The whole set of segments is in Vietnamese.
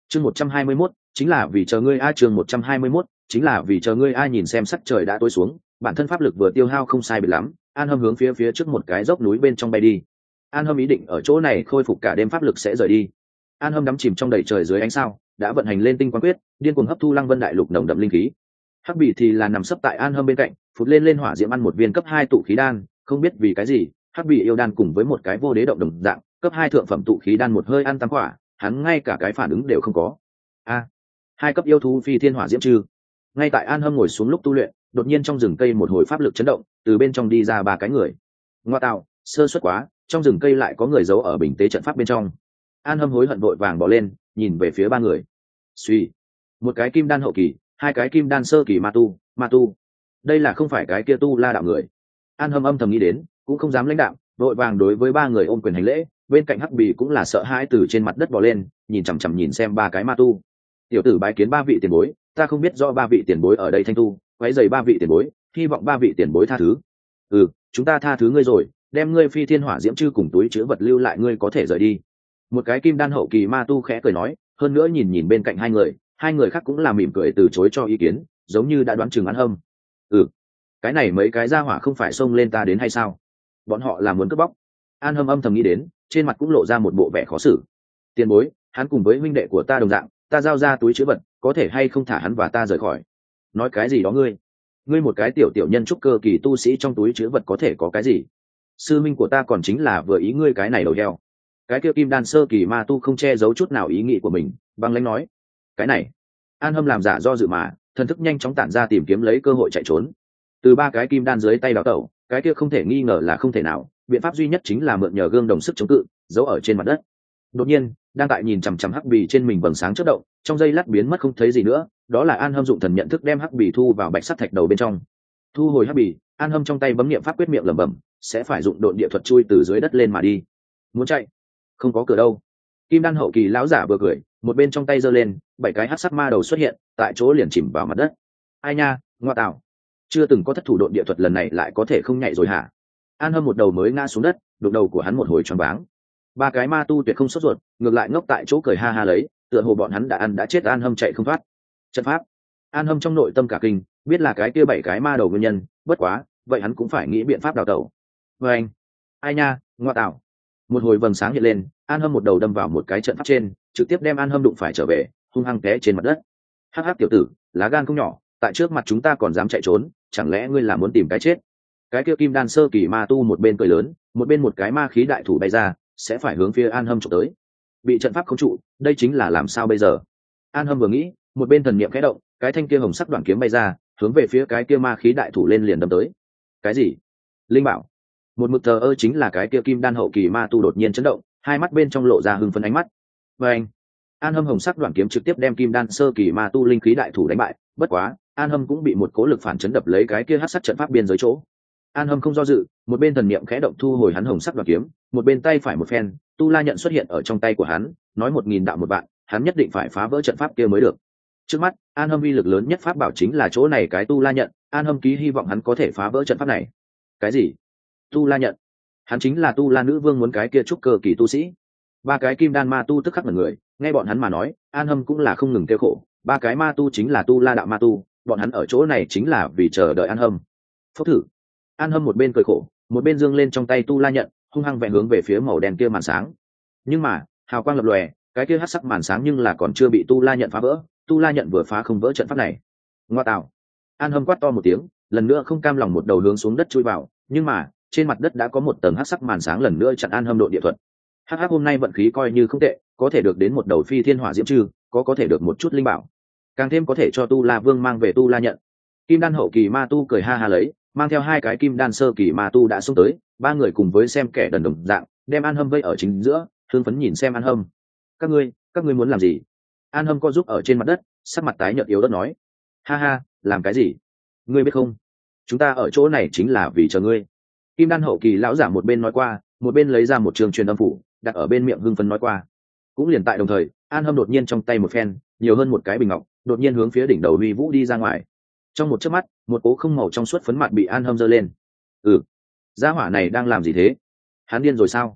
chương 121, chính là vì chờ ngươi a. chương 121, chính là vì chờ ngươi a. Nhìn xem sắc trời đã tối xuống, bản thân pháp lực vừa tiêu hao không sai biệt lắm, An Hâm hướng phía trước một cái dốc núi bên trong bay đi. An Hâm ý định ở chỗ này khôi phục cả đêm pháp lực sẽ rời đi. An Hâm đắm chìm trong đầy trời dưới ánh sao, đã vận hành lên tinh quang quyết, điên cuồng hấp thu Lăng Vân đại lục nồng đậm linh khí. Hắc Bỉ thì là nằm sấp tại An Hâm bên cạnh, phụt lên hỏa diễm ăn một viên cấp 2 tụ khí đan, không biết vì cái gì, Hắc Bỉ yêu đan cùng với một cái vô đế động đồng dạng, cấp 2 thượng phẩm tụ khí đan một hơi ăn tám quả, hắn ngay cả cái phản ứng đều không có. A, hai cấp yêu thú phi thiên hỏa diễm trừ. Ngay tại An Hâm ngồi xuống lúc tu luyện, đột nhiên trong rừng cây một hồi pháp lực chấn động, từ bên trong đi ra ba cái người. Ngoa tạo, sơ suất quá, trong rừng cây lại có người giấu ở bình tế trận pháp bên trong. An Hâm hối hận vội vàng bỏ lên, nhìn về phía ba người. Suy, một cái kim đan hậu kỳ, hai cái kim đan sơ kỳ ma tu. Đây là không phải cái kia tu la đạo người. An Hâm âm thầm nghĩ đến, cũng không dám lãnh đạo, vội vàng đối với ba người ôm quyền hành lễ. Bên cạnh Hắc Bỉ cũng là sợ hãi từ trên mặt đất bò lên, nhìn chằm chằm nhìn xem ba cái ma tu. Tiểu tử bái kiến ba vị tiền bối, ta không biết do ba vị tiền bối ở đây thanh tu, quấy rầy ba vị tiền bối, hy vọng ba vị tiền bối tha thứ. Ừ, chúng ta tha thứ ngươi rồi, đem ngươi phi thiên hỏa diễm chư cùng túi chứa vật lưu lại, ngươi có thể rời đi. Một cái kim đan hậu kỳ ma tu khẽ cười nói, hơn nữa nhìn bên cạnh hai người khác cũng là mỉm cười từ chối cho ý kiến, giống như đã đoán chừng An Hâm. Ừ, cái này mấy cái gia hỏa không phải xông lên ta đến hay sao? Bọn họ là muốn cướp bóc. An Hâm âm thầm nghĩ đến, trên mặt cũng lộ ra một bộ vẻ khó xử. Tiền bối, hắn cùng với huynh đệ của ta đồng dạng, ta giao ra túi chứa vật, có thể hay không thả hắn và ta rời khỏi? Nói cái gì đó ngươi một cái tiểu nhân trúc cơ kỳ tu sĩ trong túi chứa vật có thể có cái gì? Sư minh của ta còn chính là vừa ý ngươi cái này đầu heo. Cái kia kim đan sơ kỳ ma tu không che giấu chút nào ý nghĩ của mình, băng lãnh nói. Cái này, An Hâm làm giả do dự mà, thần thức nhanh chóng tản ra tìm kiếm lấy cơ hội chạy trốn. Từ ba cái kim đan dưới tay đào tẩu, cái kia không thể nghi ngờ là không thể nào, biện pháp duy nhất chính là mượn nhờ gương đồng sức chống cự, giấu ở trên mặt đất. Đột nhiên, đang tại nhìn chằm chằm Hắc Bỉ trên mình vầng sáng chớp động, trong giây lát biến mất không thấy gì nữa, đó là An Hâm dụng thần nhận thức đem Hắc Bỉ thu vào bạch sắt thạch đầu bên trong. Thu hồi Hắc Bỉ, An Hâm trong tay bấm niệm pháp quyết miệng lẩm bẩm, sẽ phải dụng độn địa thuật chui từ dưới đất lên mà đi. Muốn chạy, không có cửa đâu. Kim đan hậu kỳ lão giả vừa cười, một bên trong tay giơ lên, 7 cái hắc sắc ma đầu xuất hiện, tại chỗ liền chìm vào mặt đất. Ai nha, ngoa tạo, chưa từng có thất thủ độn địa thuật, lần này lại có thể không nhảy rồi hả? An Hâm một đầu mới ngã xuống đất, đụng đầu của hắn một hồi choáng váng. Ba cái ma tu tuyệt không sốt ruột, ngược lại ngốc tại chỗ cười ha ha lấy, tựa hồ bọn hắn đã ăn đã chết, An Hâm chạy không thoát. Trận pháp. An Hâm trong nội tâm cả kinh, biết là cái kia 7 cái ma đầu nguyên nhân, bất quá, vậy hắn cũng phải nghĩ biện pháp đào tẩu. Và anh, ai nha, ngoa tạo. Một hồi vầng sáng hiện lên, An Hâm một đầu đâm vào một cái trận pháp trên, trực tiếp đem An Hâm đụng phải trở về, hung hăng té trên mặt đất. Hắc hắc tiểu tử, lá gan không nhỏ, tại trước mặt chúng ta còn dám chạy trốn, chẳng lẽ ngươi là muốn tìm cái chết? Cái kia kim đan sơ kỳ ma tu một bên cười lớn, một bên một cái ma khí đại thủ bay ra, sẽ phải hướng phía An Hâm chụp tới. Bị trận pháp khống trụ, đây chính là làm sao bây giờ? An Hâm vừa nghĩ, một bên thần niệm khẽ động, cái thanh kia hồng sắc đoạn kiếm bay ra, hướng về phía cái kia ma khí đại thủ lên liền đâm tới. Cái gì? Linh bảo. Một mực thờ ơ chính là cái kia kim đan hậu kỳ ma tu đột nhiên chấn động, hai mắt bên trong lộ ra hưng phấn ánh mắt. Và anh, An Hâm hồng sắc đoạn kiếm trực tiếp đem kim đan sơ kỳ ma tu linh khí đại thủ đánh bại. Bất quá, An Hâm cũng bị một cố lực phản chấn đập lấy cái kia hắc sắc trận pháp biên giới chỗ. An Hâm không do dự, một bên thần niệm khẽ động thu hồi hắn hồng sắc đoạn kiếm, một bên tay phải một phen, tu la nhận xuất hiện ở trong tay của hắn, nói 1000 đạo một vạn, hắn nhất định phải phá vỡ trận pháp kia mới được. Trước mắt, An Hâm uy lực lớn nhất pháp bảo chính là chỗ này cái tu la nhận, An Hâm ký hy vọng hắn có thể phá vỡ trận pháp này. Cái gì? Tu la nhận? Hắn chính là tu la nữ vương muốn cái kia trúc cơ kỳ tu sĩ. Ba cái kim đan ma tu tức khắc mọi người, nghe bọn hắn mà nói, An Hâm cũng là không ngừng kêu khổ, ba cái ma tu chính là tu la đạo ma tu, bọn hắn ở chỗ này chính là vì chờ đợi An Hâm. Phốc thử. An Hâm một bên cười khổ, một bên giương lên trong tay tu la nhận, hung hăng vẽ hướng về phía màu đen kia màn sáng. Nhưng mà, hào quang lập lòe, cái kia hắc sắc màn sáng nhưng là còn chưa bị tu la nhận phá vỡ, tu la nhận vừa phá không vỡ trận pháp này. Ngoa tạo. An Hâm quát to một tiếng, lần nữa không cam lòng một đầu hướng xuống đất chui vào, nhưng mà, trên mặt đất đã có một tầng hắc sắc màn sáng lần nữa chặn An Hâm độ địa thuật. Hắc hắc hôm nay vận khí coi như không tệ, có thể được đến một đầu phi thiên hỏa diễm trư, có thể được một chút linh bảo, càng thêm có thể cho tu la vương mang về tu la nhận. Kim đan hậu kỳ ma tu cười ha ha lấy, mang theo hai cái kim đan sơ kỳ ma tu đã xông tới, ba người cùng với xem kẻ đần đồng dạng, đem An Hâm vây ở chính giữa, thương phấn nhìn xem An Hâm. Các ngươi muốn làm gì? An Hâm co giúp ở trên mặt đất, sắc mặt tái nhợt yếu ớt nói. Ha ha, làm cái gì? Ngươi biết không? Chúng ta ở chỗ này chính là vì chờ ngươi. Kim đan hậu kỳ lão giả một bên nói qua, một bên lấy ra một trường truyền âm phủ, đặt ở bên miệng hưng phấn nói qua. Cũng liền tại đồng thời, An Hâm đột nhiên trong tay một phen, nhiều hơn một cái bình ngọc, đột nhiên hướng phía đỉnh đầu Huy Vũ đi ra ngoài. Trong một chớp mắt, một ố không màu trong suốt phấn mặt bị An Hâm giơ lên. Gia hỏa này đang làm gì thế? Hắn điên rồi sao?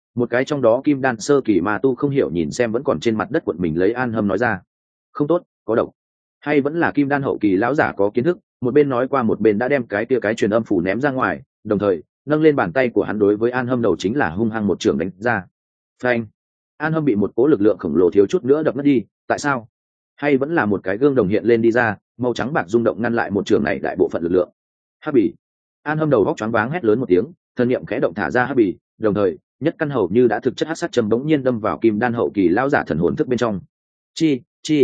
Một cái trong đó kim đan sơ kỳ ma tu không hiểu nhìn xem vẫn còn trên mặt đất quận mình lấy An Hâm nói ra. Không tốt, có độc. Hay vẫn là kim đan hậu kỳ lão giả có kiến thức, một bên nói qua một bên đã đem cái tia cái truyền âm phủ ném ra ngoài, đồng thời nâng lên bàn tay của hắn đối với An Hâm đầu chính là hung hăng một trường đánh ra. Phanh! An Hâm bị một cố lực lượng khổng lồ thiếu chút nữa đập mất đi. Tại sao? Hay vẫn là một cái gương đồng hiện lên đi ra, màu trắng bạc rung động ngăn lại một trường này đại bộ phận lực lượng. Hắc bì! An Hâm đầu góc choáng váng hét lớn một tiếng, thân niệm khẽ động thả ra hắc bì, đồng thời nhất căn hầu như đã thực chất hắc sát châm bỗng nhiên đâm vào kim đan hậu kỳ lão giả thần hồn thức bên trong. Chi!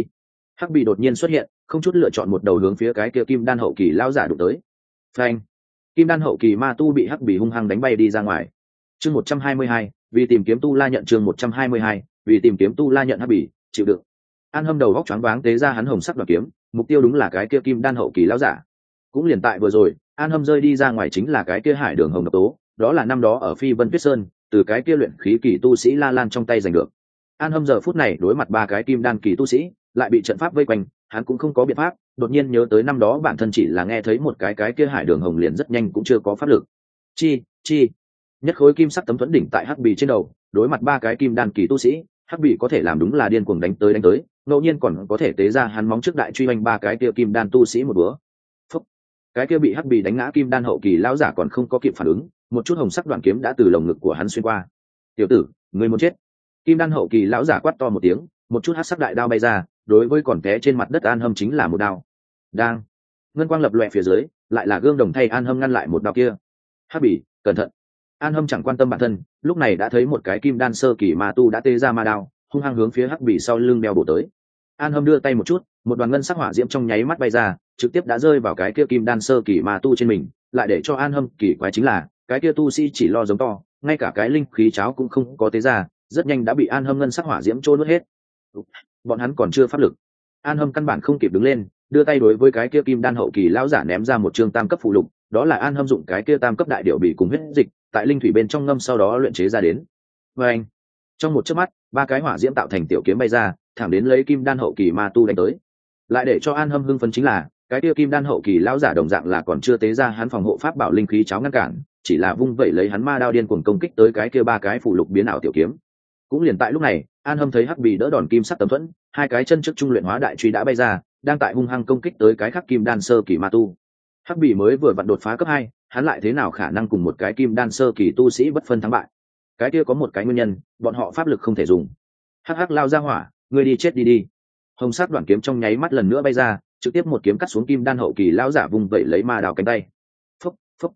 Hắc bì đột nhiên xuất hiện, không chút lựa chọn một đầu hướng phía cái kia kim đan hậu kỳ lão giả đụng tới. Phanh! Kim đan hậu kỳ ma tu bị hắc bì hung hăng đánh bay đi ra ngoài. Chương 122, vì tìm kiếm tu la nhận. Chương 122, vì tìm kiếm tu la nhận hắc bì, chịu đựng. An Hâm đầu góc choáng váng tế ra hắn hồng sắc đoạt kiếm, mục tiêu đúng là cái kia kim đan hậu kỳ lão giả. Cũng liền tại vừa rồi, An Hâm rơi đi ra ngoài chính là cái kia hải đường hồng độc tố, đó là năm đó ở Phi Vân Tuyết Sơn, từ cái kia luyện khí kỳ tu sĩ La Lan trong tay giành được. An Hâm giờ phút này đối mặt ba cái kim đan kỳ tu sĩ, lại bị trận pháp vây quanh, hắn cũng không có biện pháp, đột nhiên nhớ tới năm đó bản thân chỉ là nghe thấy một cái kia hải đường hồng liền rất nhanh cũng chưa có pháp lực. Chi, nhất khối kim sắc tấm thuẫn đỉnh tại hắc bì trên đầu, đối mặt ba cái kim đan kỳ tu sĩ, hắc bì có thể làm đúng là điên cuồng đánh tới, ngẫu nhiên còn có thể tế ra hắn móng trước đại truy oanh ba cái kia kim đan tu sĩ một bữa. Phúc. Cái kia bị hắc bì đánh ngã kim đan hậu kỳ lão giả còn không có kịp phản ứng, một chút hồng sắc đoạn kiếm đã từ lồng ngực của hắn xuyên qua. Tiểu tử, ngươi muốn chết! Kim đan hậu kỳ lão giả quát to một tiếng, một chút hắc sắc đại đao bay ra, đối với còn té trên mặt đất An Hâm chính là một đao. Đang ngân quang lập loè phía dưới, lại là gương đồng thay An Hâm ngăn lại một đao kia. Hắc bì, cẩn thận! An Hâm chẳng quan tâm bản thân, lúc này đã thấy một cái kim đan sơ kỳ ma tu đã tê ra ma đao, hung hăng hướng phía hắc bì sau lưng đeo bổ tới. An Hâm đưa tay một chút, một đoàn ngân sắc hỏa diễm trong nháy mắt bay ra, trực tiếp đã rơi vào cái kia kim đan sơ kỳ ma tu trên mình. Lại để cho An Hâm kỳ quái chính là, cái kia tu sĩ chỉ lo giống to, ngay cả cái linh khí cháo cũng không có tế ra, rất nhanh đã bị An Hâm ngân sắc hỏa diễm trôn nuốt hết. Bọn hắn còn chưa pháp lực. An Hâm căn bản không kịp đứng lên, đưa tay đối với cái kia kim đan hậu kỳ lão giả ném ra một chương tam cấp phụ lục, đó là An Hâm dụng cái kia tam cấp đại điệu bị cùng huyết dịch tại linh thủy bên trong ngâm sau đó luyện chế ra đến. Và anh, trong một chớp mắt, ba cái hỏa diễm tạo thành tiểu kiếm bay ra, thẳng đến lấy kim đan hậu kỳ ma tu đánh tới. Lại để cho An Hâm hưng phấn chính là, cái kia kim đan hậu kỳ lão giả đồng dạng là còn chưa tế ra hắn phòng hộ pháp bảo linh khí cháo ngăn cản, chỉ là vung vẩy lấy hắn ma đao điên cuồng công kích tới cái kia ba cái phụ lục biến ảo tiểu kiếm. Cũng liền tại lúc này, An Hâm thấy hắc bì đỡ đòn kim sắc tấm thuẫn, hai cái chân trước trung luyện hóa đại truy đã bay ra, đang tại hung hăng công kích tới cái khắc kim đan sơ kỳ ma tu. Hắc bì mới vừa vặn đột phá cấp 2, hắn lại thế nào khả năng cùng một cái kim đan sơ kỳ tu sĩ bất phân thắng bại? Cái kia có một cái nguyên nhân, bọn họ pháp lực không thể dùng. Hắc hắc lao ra hỏa, ngươi đi chết đi. Hồng sắc đoạn kiếm trong nháy mắt lần nữa bay ra, trực tiếp một kiếm cắt xuống kim đan hậu kỳ lão giả vùng vẩy lấy ma đào cánh tay. Phốc.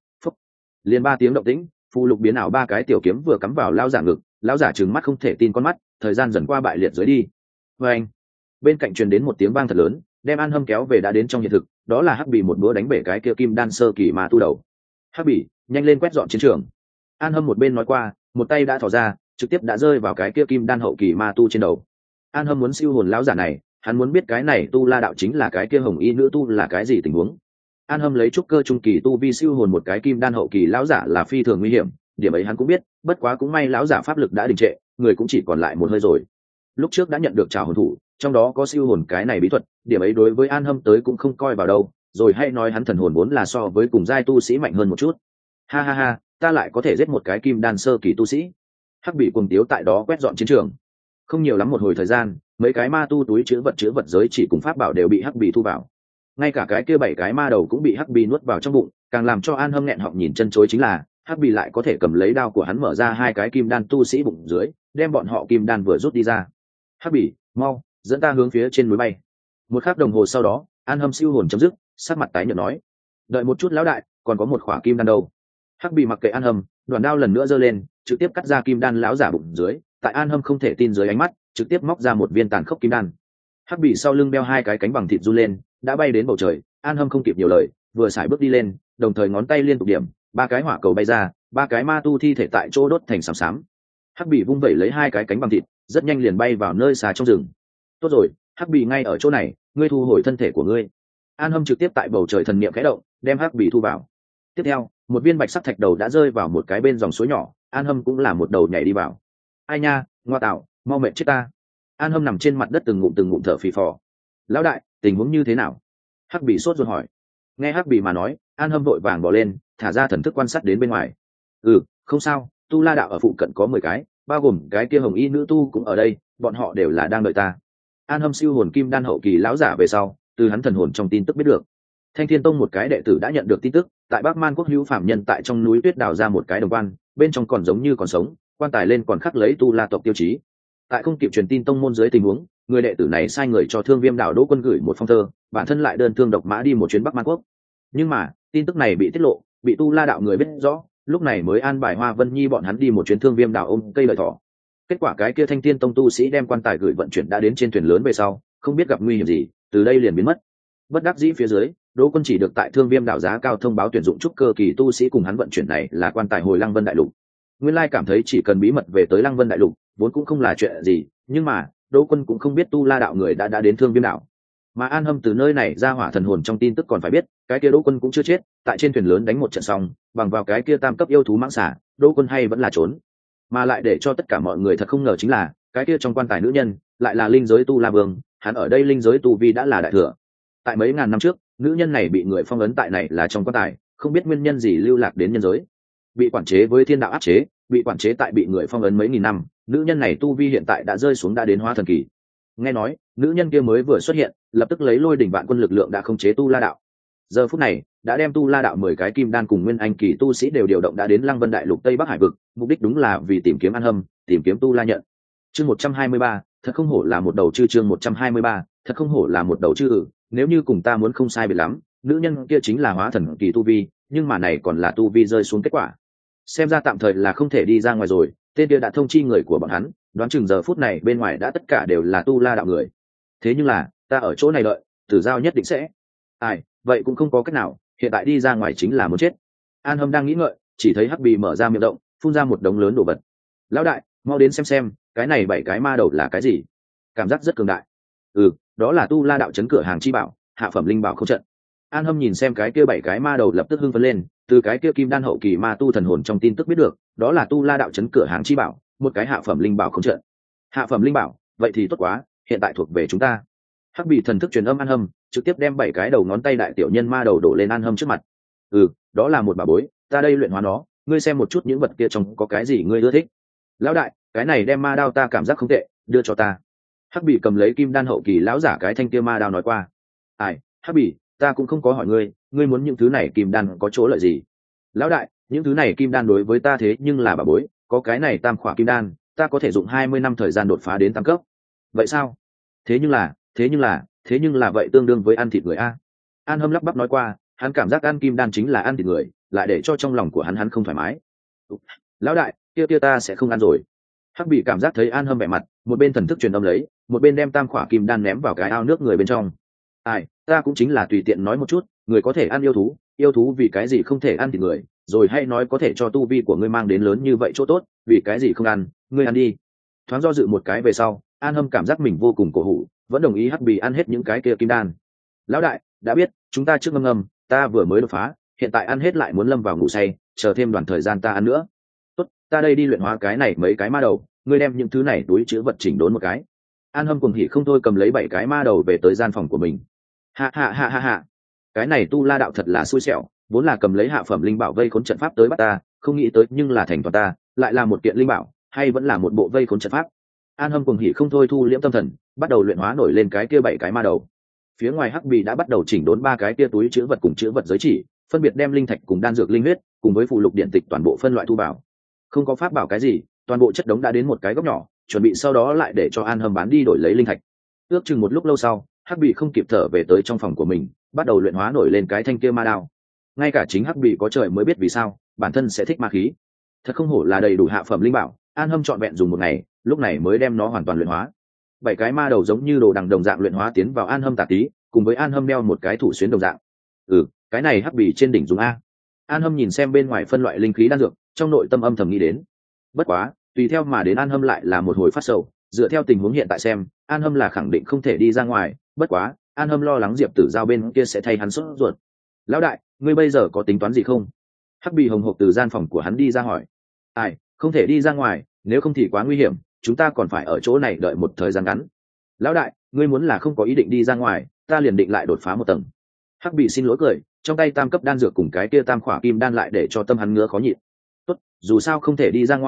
Liền 3 tiếng động tĩnh, phù lục biến ảo ba cái tiểu kiếm vừa cắm vào lão giả ngực, lão giả trừng mắt không thể tin con mắt, thời gian dần qua bại liệt dưới đi. Anh. Bên cạnh truyền đến một tiếng vang thật lớn, đem An Hâm kéo về đã đến trong hiện thực, đó là hắc bì một búa đánh bể cái kia kim đan sơ kỳ ma tu đầu. Hắc bì, nhanh lên quét dọn chiến trường. An Hâm một bên nói qua, một tay đã thò ra, trực tiếp đã rơi vào cái kia kim đan hậu kỳ ma tu trên đầu. An Hâm muốn siêu hồn lão giả này, hắn muốn biết cái này tu la đạo chính là cái kia hồng y nữ tu là cái gì tình huống. An Hâm lấy trúc cơ trung kỳ tu vi siêu hồn một cái kim đan hậu kỳ lão giả là phi thường nguy hiểm, điểm ấy hắn cũng biết, bất quá cũng may lão giả pháp lực đã đình trệ, người cũng chỉ còn lại một hơi rồi. Lúc trước đã nhận được trảo hồn thủ, trong đó có siêu hồn cái này bí thuật, điểm ấy đối với An Hâm tới cũng không coi vào đâu, rồi hay nói hắn thần hồn vốn là so với cùng giai tu sĩ mạnh hơn một chút. Ha, ta lại có thể giết một cái kim đan sơ kỳ tu sĩ. Hắc bị cuồng tiếu tại đó quét dọn chiến trường. Không nhiều lắm một hồi thời gian, mấy cái ma tu túi chứa vật giới chỉ cùng pháp bảo đều bị Hắc bị thu vào. Ngay cả cái kia 7 cái ma đầu cũng bị Hắc bị nuốt vào trong bụng, càng làm cho An Hâm nghẹn họng nhìn chân chối chính là, Hắc bị lại có thể cầm lấy đao của hắn mở ra 2 cái kim đan tu sĩ bụng dưới, đem bọn họ kim đan vừa rút đi ra. Hắc bị, mau, dẫn ta hướng phía trên núi bay. Một khắc đồng hồ sau đó, An Hâm siêu hồn chấm dứt, sắc mặt tái nhợt nói: "Đợi một chút lão đại, còn có một khỏa kim đan đâu." Hắc bị mặc kệ An Hâm, đoàn đao lần nữa giơ lên, trực tiếp cắt ra kim đan lão giả bụng dưới, tại An Hâm không thể tin dưới ánh mắt, trực tiếp móc ra một viên tàn khốc kim đan. Hắc bị sau lưng đeo 2 cái cánh bằng thịt run lên, đã bay đến bầu trời. An Hâm không kịp nhiều lời, vừa sải bước đi lên, đồng thời ngón tay liên tục điểm, 3 cái hỏa cầu bay ra, 3 cái ma tu thi thể tại chỗ đốt thành xám xám. Hắc bị vung vẩy lấy 2 cái cánh bằng thịt, rất nhanh liền bay vào nơi xa trong rừng. Tốt rồi, Hắc bị ngay ở chỗ này, ngươi thu hồi thân thể của ngươi. An Hâm trực tiếp tại bầu trời thần niệm khẽ động, đem Hắc bị thu vào. Tiếp theo, một viên bạch sắc thạch đầu đã rơi vào một cái bên dòng suối nhỏ, An Hâm cũng là một đầu nhảy đi vào. Ai nha, ngoa tạo, mau mệt chết ta. An Hâm nằm trên mặt đất từng ngụm thở phì phò. Lão đại, tình huống như thế nào? Hắc bị sốt ruột hỏi. Nghe Hắc bị mà nói, An Hâm vội vàng bỏ lên, thả ra thần thức quan sát đến bên ngoài. Không sao, tu la đạo ở phụ cận có 10 cái, bao gồm cái kia hồng y nữ tu cũng ở đây, bọn họ đều là đang đợi ta. An Hâm siêu hồn kim đan hậu kỳ lão giả về sau, từ hắn thần hồn trong tin tức biết được, Thanh Thiên Tông một cái đệ tử đã nhận được tin tức, tại Bắc Man quốc hữu phạm nhân tại trong núi tuyết đào ra một cái đồng quan, bên trong còn giống như còn sống, quan tài lên còn khắc lấy tu la tộc tiêu chí. Tại không kịp truyền tin tông môn dưới tình huống, người đệ tử này sai người cho Thương Viêm đạo Đỗ Quân gửi một phong thơ, bản thân lại đơn thương độc mã đi một chuyến Bắc Man quốc. Nhưng mà tin tức này bị tiết lộ, bị tu la đạo người biết rõ, lúc này mới an bài Hoa Vân Nhi bọn hắn đi một chuyến Thương Viêm đạo ôm cây lợi thỏ. Kết quả cái kia Thanh Thiên Tông tu sĩ đem quan tài gửi vận chuyển đã đến trên thuyền lớn về sau, không biết gặp nguy hiểm gì, từ đây liền biến mất. Bất đắc dĩ phía dưới, Đỗ Quân chỉ được tại Thương Viêm đạo giá cao thông báo tuyển dụng trúc cơ kỳ tu sĩ cùng hắn vận chuyển này là quan tài hồi Lăng Vân đại lục. Nguyên Lai cảm thấy chỉ cần bí mật về tới Lăng Vân đại lục, vốn cũng không là chuyện gì, nhưng mà Đỗ Quân cũng không biết tu la đạo người đã đến Thương Viêm đạo. Mà An Hâm từ nơi này ra hỏa thần hồn trong tin tức còn phải biết, cái kia Đỗ Quân cũng chưa chết, tại trên thuyền lớn đánh một trận xong, bằng vào cái kia tam cấp yêu thú mãng xà, Đỗ Quân hay vẫn là trốn. Mà lại để cho tất cả mọi người thật không ngờ chính là, cái kia trong quan tài nữ nhân lại là linh giới tu la vương, hắn ở đây linh giới tu vi đã là đại thừa. Tại mấy ngàn năm trước, nữ nhân này bị người phong ấn tại này là trong quan tài, không biết nguyên nhân gì lưu lạc đến nhân giới, bị quản chế với thiên đạo áp chế, bị quản chế tại bị người phong ấn mấy nghìn năm. Nữ nhân này tu vi hiện tại đã rơi xuống đã đến hóa thần kỳ. Nghe nói nữ nhân kia mới vừa xuất hiện, lập tức lấy lôi đỉnh vạn quân lực lượng đã khống chế tu la đạo. Giờ phút này đã đem tu la đạo 10 cái kim đan cùng nguyên anh kỳ tu sĩ đều điều động đã đến Lăng Vân đại lục Tây Bắc Hải vực, mục đích đúng là vì tìm kiếm An Hâm, tìm kiếm tu la nhận. Chương 123, thật không hổ là một đầu chư. Chương 123, thật không hổ là một đầu chư. Nếu như cùng ta muốn không sai biệt lắm, nữ nhân kia chính là hóa thần kỳ tu vi, nhưng mà này còn là tu vi rơi xuống kết quả. Xem ra tạm thời là không thể đi ra ngoài rồi, tên kia đã thông chi người của bọn hắn, đoán chừng giờ phút này bên ngoài đã tất cả đều là tu la đạo người. Thế nhưng là ta ở chỗ này đợi, Tử Giao nhất định sẽ. Ai, vậy cũng không có cách nào, hiện tại đi ra ngoài chính là muốn chết. An Hâm đang nghĩ ngợi, chỉ thấy Hắc Bì mở ra miệng động, phun ra một đống lớn đồ vật. Lão đại, mau đến xem, cái này 7 cái ma đầu là cái gì? Cảm giác rất cường đại. Đó là tu la đạo trấn cửa hàng chi bảo, hạ phẩm linh bảo không trận. An Hâm nhìn xem cái kia 7 cái ma đầu lập tức hưng phấn lên, từ cái kia kim đan hậu kỳ ma tu thần hồn trong tin tức biết được, đó là tu la đạo trấn cửa hàng chi bảo, một cái hạ phẩm linh bảo không trận. Hạ phẩm linh bảo, vậy thì tốt quá, hiện tại thuộc về chúng ta. Hắc Bì thần thức truyền âm An Hâm, trực tiếp đem 7 cái đầu ngón tay đại tiểu nhân ma đầu đổ lên An Hâm trước mặt. Đó là một bảo bối, ta đây luyện hóa nó, ngươi xem một chút những vật kia trong có cái gì ngươi ưa thích. Lão đại, cái này đem ma đao ta cảm giác không tệ, đưa cho ta. Hắc Bì cầm lấy kim đan hậu kỳ lão giả cái thanh kia ma đao nói qua. Ai, Hắc Bì, ta cũng không có hỏi ngươi muốn những thứ này kim đan có chỗ lợi gì? Lão đại, những thứ này kim đan đối với ta thế nhưng là bảo bối, có cái này tam khỏa kim đan, ta có thể dùng 20 năm thời gian đột phá đến tam cấp. Vậy sao? Thế nhưng là vậy tương đương với ăn thịt người a. An Hâm lắp bắp nói qua, hắn cảm giác ăn kim đan chính là ăn thịt người, lại để cho trong lòng của hắn không thoải mái. Lão đại, kia ta sẽ không ăn rồi. Hắc Bì cảm giác thấy An Hâm vẻ mặt, một bên thần thức truyền âm lấy, một bên đem tam khỏa kim đan ném vào cái ao nước người bên trong. Ai, ta cũng chính là tùy tiện nói một chút, người có thể ăn yêu thú vì cái gì không thể ăn thịt người, rồi hay nói có thể cho tu vi của ngươi mang đến lớn như vậy chỗ tốt, vì cái gì không ăn, ngươi ăn đi. Thoáng do dự một cái về sau, An Hâm cảm giác mình vô cùng cổ hủ, vẫn đồng ý Hắc Bì ăn hết những cái kia kim đan. Lão đại, đã biết, chúng ta trước ngâm, ta vừa mới đột phá, hiện tại ăn hết lại muốn lâm vào ngủ say, chờ thêm đoạn thời gian ta ăn nữa. Tốt, ta đây đi luyện hóa cái này mấy cái ma đầu, ngươi đem những thứ này túi chứa vật chỉnh đốn một cái. An Hâm cuồng hỉ không thôi cầm lấy 7 cái ma đầu về tới gian phòng của mình. Ha, cái này tu la đạo thật là xui xẻo, vốn là cầm lấy hạ phẩm linh bảo vây khốn trận pháp tới bắt ta, không nghĩ tới nhưng là thành toàn ta, lại là một kiện linh bảo, hay vẫn là một bộ vây khốn trận pháp. An Hâm cuồng hỉ không thôi thu liễm tâm thần, bắt đầu luyện hóa nổi lên cái kia 7 cái ma đầu. Phía ngoài Hắc Bì đã bắt đầu chỉnh đốn 3 cái kia túi chứa vật cùng chứa vật giới chỉ, phân biệt đem linh thạch cùng đan dược linh huyết, cùng với phụ lục điện tịch toàn bộ phân loại thu vào. Không có pháp bảo cái gì, toàn bộ chất đống đã đến một cái góc nhỏ, chuẩn bị sau đó lại để cho An Hâm bán đi đổi lấy linh thạch. Ước chừng một lúc lâu sau, Hắc Bì không kịp thở về tới trong phòng của mình, bắt đầu luyện hóa nổi lên cái thanh kia ma đao. Ngay cả chính Hắc Bì có trời mới biết vì sao bản thân sẽ thích ma khí. Thật không hổ là đầy đủ hạ phẩm linh bảo, An Hâm trọn vẹn dùng một ngày, lúc này mới đem nó hoàn toàn luyện hóa. 7 cái ma đầu giống như đồ đằng đồng dạng luyện hóa tiến vào An Hâm tà tí, cùng với An Hâm đeo một cái thủ xuyến đồng dạng. Cái này Hắc Bì trên đỉnh dùng a. An Hâm nhìn xem bên ngoài phân loại linh khí đan dược, trong nội tâm âm thầm nghĩ đến. Bất quá, tùy theo mà đến An Hâm lại là một hồi phát sầu, dựa theo tình huống hiện tại xem, An Hâm là khẳng định không thể đi ra ngoài, bất quá, An Hâm lo lắng Diệp Tử Giao bên kia sẽ thay hắn sốt ruột. Lão đại, ngươi bây giờ có tính toán gì không? Hắc Bì hồng hộc từ gian phòng của hắn đi ra hỏi. Ai, không thể đi ra ngoài, nếu không thì quá nguy hiểm, chúng ta còn phải ở chỗ này đợi một thời gian ngắn. Lão đại, ngươi muốn là không có ý định đi ra ngoài, ta liền định lại đột phá một tầng. Hắc Bì xin lỗi cười, trong tay tam cấp đan dược cùng cái kia tam khỏa kim đan lại để cho tâm hắn ngứa khó nhịn. Tốt, dù sao không thể đi ra ngoài,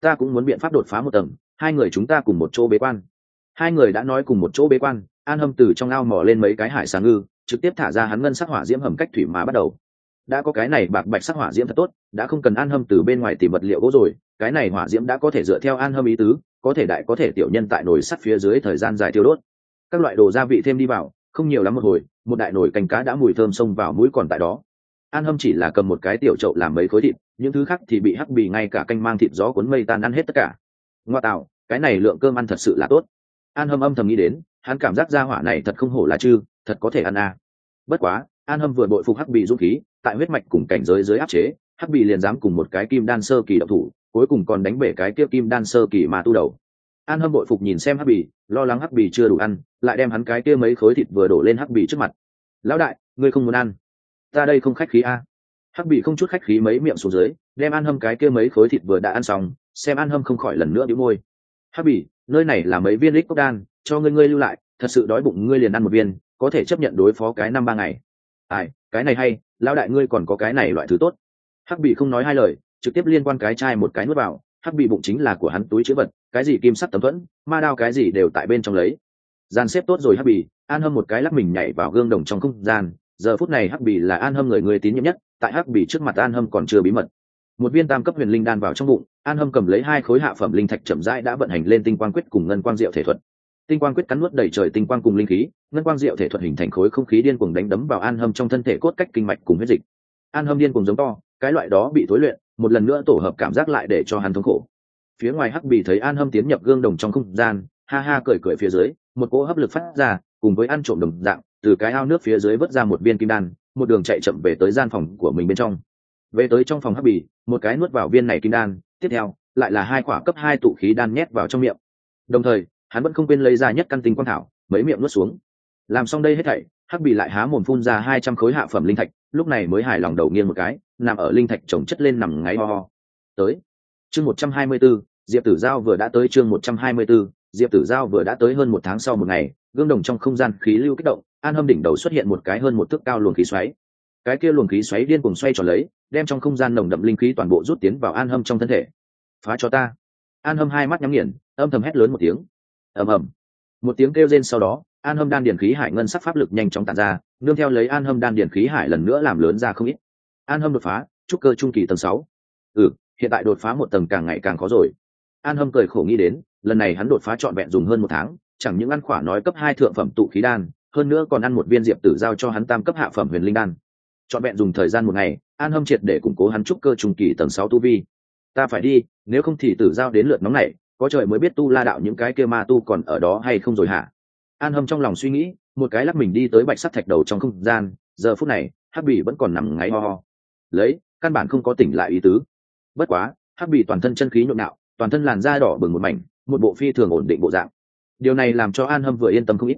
ta cũng muốn biện pháp đột phá một tầng, hai người chúng ta cùng một chỗ bế quan. Hai người đã nói cùng một chỗ bế quan, An Hâm từ trong ao mò lên mấy cái hải xà ngư, trực tiếp thả ra hắn ngân sắc hỏa diễm hầm cách thủy mà bắt đầu. Đã có cái này bạc bạch sắc hỏa diễm thật tốt, đã không cần An Hâm từ bên ngoài tìm vật liệu gỗ rồi, cái này hỏa diễm đã có thể dựa theo An Hâm ý tứ, có thể đại có thể tiểu nhân tại nồi sắt phía dưới thời gian dài tiêu đốt. Các loại đồ gia vị thêm đi vào, không nhiều lắm một hồi, một đại nồi canh cá đã mùi thơm xông vào mũi còn tại đó. An Hâm chỉ là cầm một cái tiểu chậu làm mấy khối thịt, những thứ khác thì bị Hắc Bì ngay cả canh mang thịt gió cuốn mây tan ăn hết tất cả. Ngoa tạo, cái này lượng cơm ăn thật sự là tốt. An Hâm âm thầm nghĩ đến, hắn cảm giác gia hỏa này thật không hổ là chư, thật có thể ăn à. Bất quá, An Hâm vừa bội phục Hắc Bì dũng khí, tại huyết mạch cùng cảnh giới dưới áp chế, Hắc Bì liền dám cùng một cái kim đan sơ kỳ động thủ, cuối cùng còn đánh bể cái kia kim đan sơ kỳ mà tu đầu. An Hâm bội phục nhìn xem Hắc Bì, lo lắng Hắc Bì chưa đủ ăn, lại đem hắn cái kia mấy khối thịt vừa đổ lên Hắc Bì trước mặt. Lão đại, ngươi không muốn ăn? Ta đây không khách khí a. Hắc Bì không chút khách khí mấy miệng xuống dưới, đem An Hâm cái kia mấy khối thịt vừa đã ăn xong, xem An Hâm không khỏi lần nữa bĩu môi. Hắc Bì, nơi này là mấy viên lích cốc đan, cho ngươi lưu lại, thật sự đói bụng ngươi liền ăn một viên, có thể chấp nhận đối phó cái 5-3 ngày. Ai, cái này hay, lão đại ngươi còn có cái này loại thứ tốt. Hắc Bì không nói hai lời, trực tiếp liên quan cái chai một cái nuốt vào. Hắc Bì bụng chính là của hắn túi chứa vật, cái gì kim sắc tấm thuẫn, ma đao cái gì đều tại bên trong lấy. Gian xếp tốt rồi Hắc Bì, An Hâm một cái lắc mình nhảy vào gương đồng trong không gian. Giờ phút này Hắc Bì là An Hâm người tín nhiệm nhất, tại Hắc Bì trước mặt An Hâm còn chưa bí mật. Một viên tam cấp huyền linh đan vào trong bụng, An Hâm cầm lấy 2 khối hạ phẩm linh thạch chậm rãi đã vận hành lên tinh quang quyết cùng ngân quang diệu thể thuật. Tinh quang quyết cắn nuốt đầy trời tinh quang cùng linh khí, ngân quang diệu thể thuật hình thành khối không khí điên cuồng đánh đấm vào An Hâm trong thân thể cốt cách kinh mạch cùng huyết dịch. An Hâm điên cuồng giống to, cái loại đó bị tối luyện, một lần nữa tổ hợp cảm giác lại để cho hắn thống khổ. Phía ngoài Hắc Bì thấy An Hâm tiến nhập gương đồng trong không gian, ha ha cười cười phía dưới, một cỗ hấp lực phát ra, cùng với ăn trộm đồng dạng, từ cái ao nước phía dưới vớt ra một viên kim đan, một đường chạy chậm về tới gian phòng của mình bên trong. Về tới trong phòng Hắc Bì, một cái nuốt vào viên này kim đan, tiếp theo lại là 2 quả cấp 2 tụ khí đan nhét vào trong miệng. Đồng thời, hắn vẫn không quên lấy ra nhất căn tinh quang thảo, mấy miệng nuốt xuống. Làm xong đây hết thảy, Hắc Bì lại há mồm phun ra 200 khối hạ phẩm linh thạch, lúc này mới hài lòng đầu nghiêng một cái, nằm ở linh thạch chồng chất lên nằm ngáy ho ho. Tới. Chương 124, Diệp Tử Giao vừa đã tới chương 124, Diệp Tử Giao vừa đã tới hơn 1 tháng sau một ngày, gương đồng trong không gian khí lưu kích động, An Hâm đỉnh đầu xuất hiện một cái hơn 1 thước cao luồng khí xoáy. Cái kia luồng khí xoáy điên cuồng xoay tròn lấy, đem trong không gian nồng đậm linh khí toàn bộ rút tiến vào An Hâm trong thân thể. Phá cho ta. An Hâm hai mắt nhắm nghiền, âm thầm hét lớn một tiếng. Ầm ầm. Một tiếng kêu rên sau đó, An Hâm đan điển khí hải ngân sắc pháp lực nhanh chóng tản ra, nương theo lấy An Hâm đan điển khí hải lần nữa làm lớn ra không ít. An Hâm đột phá, trúc cơ trung kỳ tầng 6. Hiện tại đột phá một tầng càng ngày càng khó rồi. An Hâm cười khổ nghĩ đến, lần này hắn đột phá trọn vẹn dùng hơn 1 tháng, chẳng những ăn khỏa nói cấp 2 thượng phẩm tụ khí đan, hơn nữa còn ăn một viên Diệp Tử Giao cho hắn tam cấp hạ phẩm huyền linh đan. Trọn vẹn dùng thời gian 1 ngày, An Hâm triệt để củng cố hắn trúc cơ trung kỳ tầng 6 tu vi. Ta phải đi, nếu không thì Tử Giao đến lượt nóng này, có trời mới biết Tu La đạo những cái kia ma tu còn ở đó hay không rồi hả? An Hâm trong lòng suy nghĩ, một cái lắc mình đi tới bạch sắt thạch đầu trong không gian, giờ phút này, Hắc Bì vẫn còn nằm ngáy ho ho. Lấy, căn bản không có tỉnh lại ý tứ. Bất quá, Hắc Bì toàn thân chân khí nhộn nhạo, toàn thân làn da đỏ bừng một mảnh, một bộ phi thường ổn định bộ dạng. Điều này làm cho An Hâm vừa yên tâm không ít.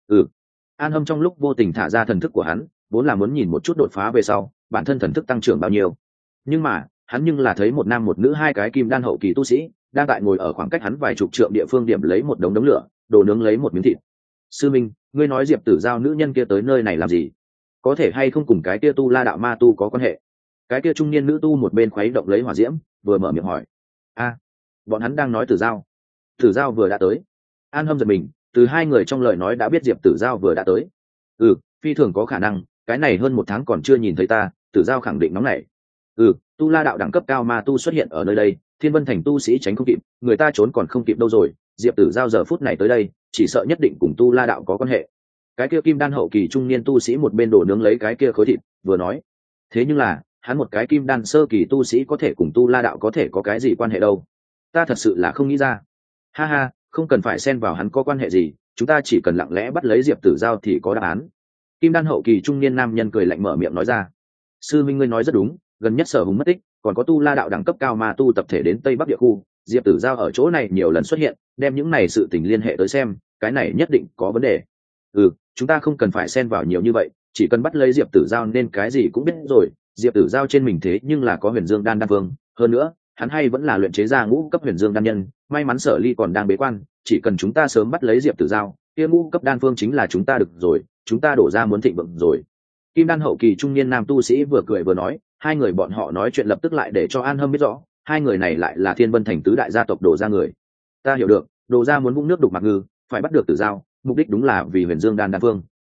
An Hâm trong lúc vô tình thả ra thần thức của hắn, vốn là muốn nhìn một chút đột phá về sau, bản thân thần thức tăng trưởng bao nhiêu. Nhưng mà, hắn nhưng là thấy một nam một nữ 2 cái kim đan hậu kỳ tu sĩ, đang tại ngồi ở khoảng cách hắn vài chục trượng địa phương điểm lấy một đống lửa, đồ nướng lấy một miếng thịt. Sư Minh, ngươi nói Diệp Tử Giao nữ nhân kia tới nơi này làm gì? Có thể hay không cùng cái kia Tu La đạo ma tu có quan hệ? Cái kia trung niên nữ tu một bên khuấy động lấy hỏa diễm, vừa mở miệng hỏi. Bọn hắn đang nói Tử Giao. Tử Giao vừa đã tới. An Hâm giật mình, từ 2 người trong lời nói đã biết Diệp Tử Giao vừa đã tới. Phi thường có khả năng, cái này hơn 1 tháng còn chưa nhìn thấy ta, Tử Giao khẳng định nóng nảy. Tu La đạo đẳng cấp cao ma tu xuất hiện ở nơi đây, Thiên Vân thành tu sĩ tránh không kịp, người ta trốn còn không kịp đâu rồi, Diệp Tử Giao giờ phút này tới đây, chỉ sợ nhất định cùng Tu La đạo có quan hệ. Cái kia kim đan hậu kỳ trung niên tu sĩ một bên đổ nướng lấy cái kia khối thịt, vừa nói. Thế nhưng là, hắn một cái kim đan sơ kỳ tu sĩ có thể cùng Tu La đạo có thể có cái gì quan hệ đâu? Ta thật sự là không nghĩ ra. Ha ha, không cần phải xen vào hắn có quan hệ gì, chúng ta chỉ cần lặng lẽ bắt lấy Diệp Tử Giao thì có đáp án. Kim đan hậu kỳ trung niên nam nhân cười lạnh mở miệng nói ra. Sư Minh ngươi nói rất đúng, gần nhất Sở Hùng mất tích, còn có Tu La đạo đẳng cấp cao ma tu tập thể đến Tây Bắc địa khu, Diệp Tử Giao ở chỗ này nhiều lần xuất hiện, đem những này sự tình liên hệ tới xem, cái này nhất định có vấn đề. Chúng ta không cần phải xen vào nhiều như vậy, chỉ cần bắt lấy Diệp Tử Giao nên cái gì cũng biết rồi. Diệp Tử Giao trên mình thế nhưng là có Huyền Dương đan đan vương, hơn nữa, hắn hay vẫn là luyện chế ra ngũ cấp Huyền Dương đan nhân, may mắn Sở Ly còn đang bế quan, chỉ cần chúng ta sớm bắt lấy Diệp Tử Giao, kia ngũ cấp đan vương chính là chúng ta được rồi, chúng ta đổ ra muốn thịnh vượng rồi. Kim đan hậu kỳ trung niên nam tu sĩ vừa cười vừa nói, 2 người bọn họ nói chuyện lập tức lại để cho An Hâm biết rõ, hai người này lại là Thiên Vân thành tứ đại gia tộc Đồ gia người. Ta hiểu được, Đồ gia muốn vũng nước đục Mạc Ngư, phải bắt được Tử Giao, mục đích đúng là vì Huyền Dương đan đan phương.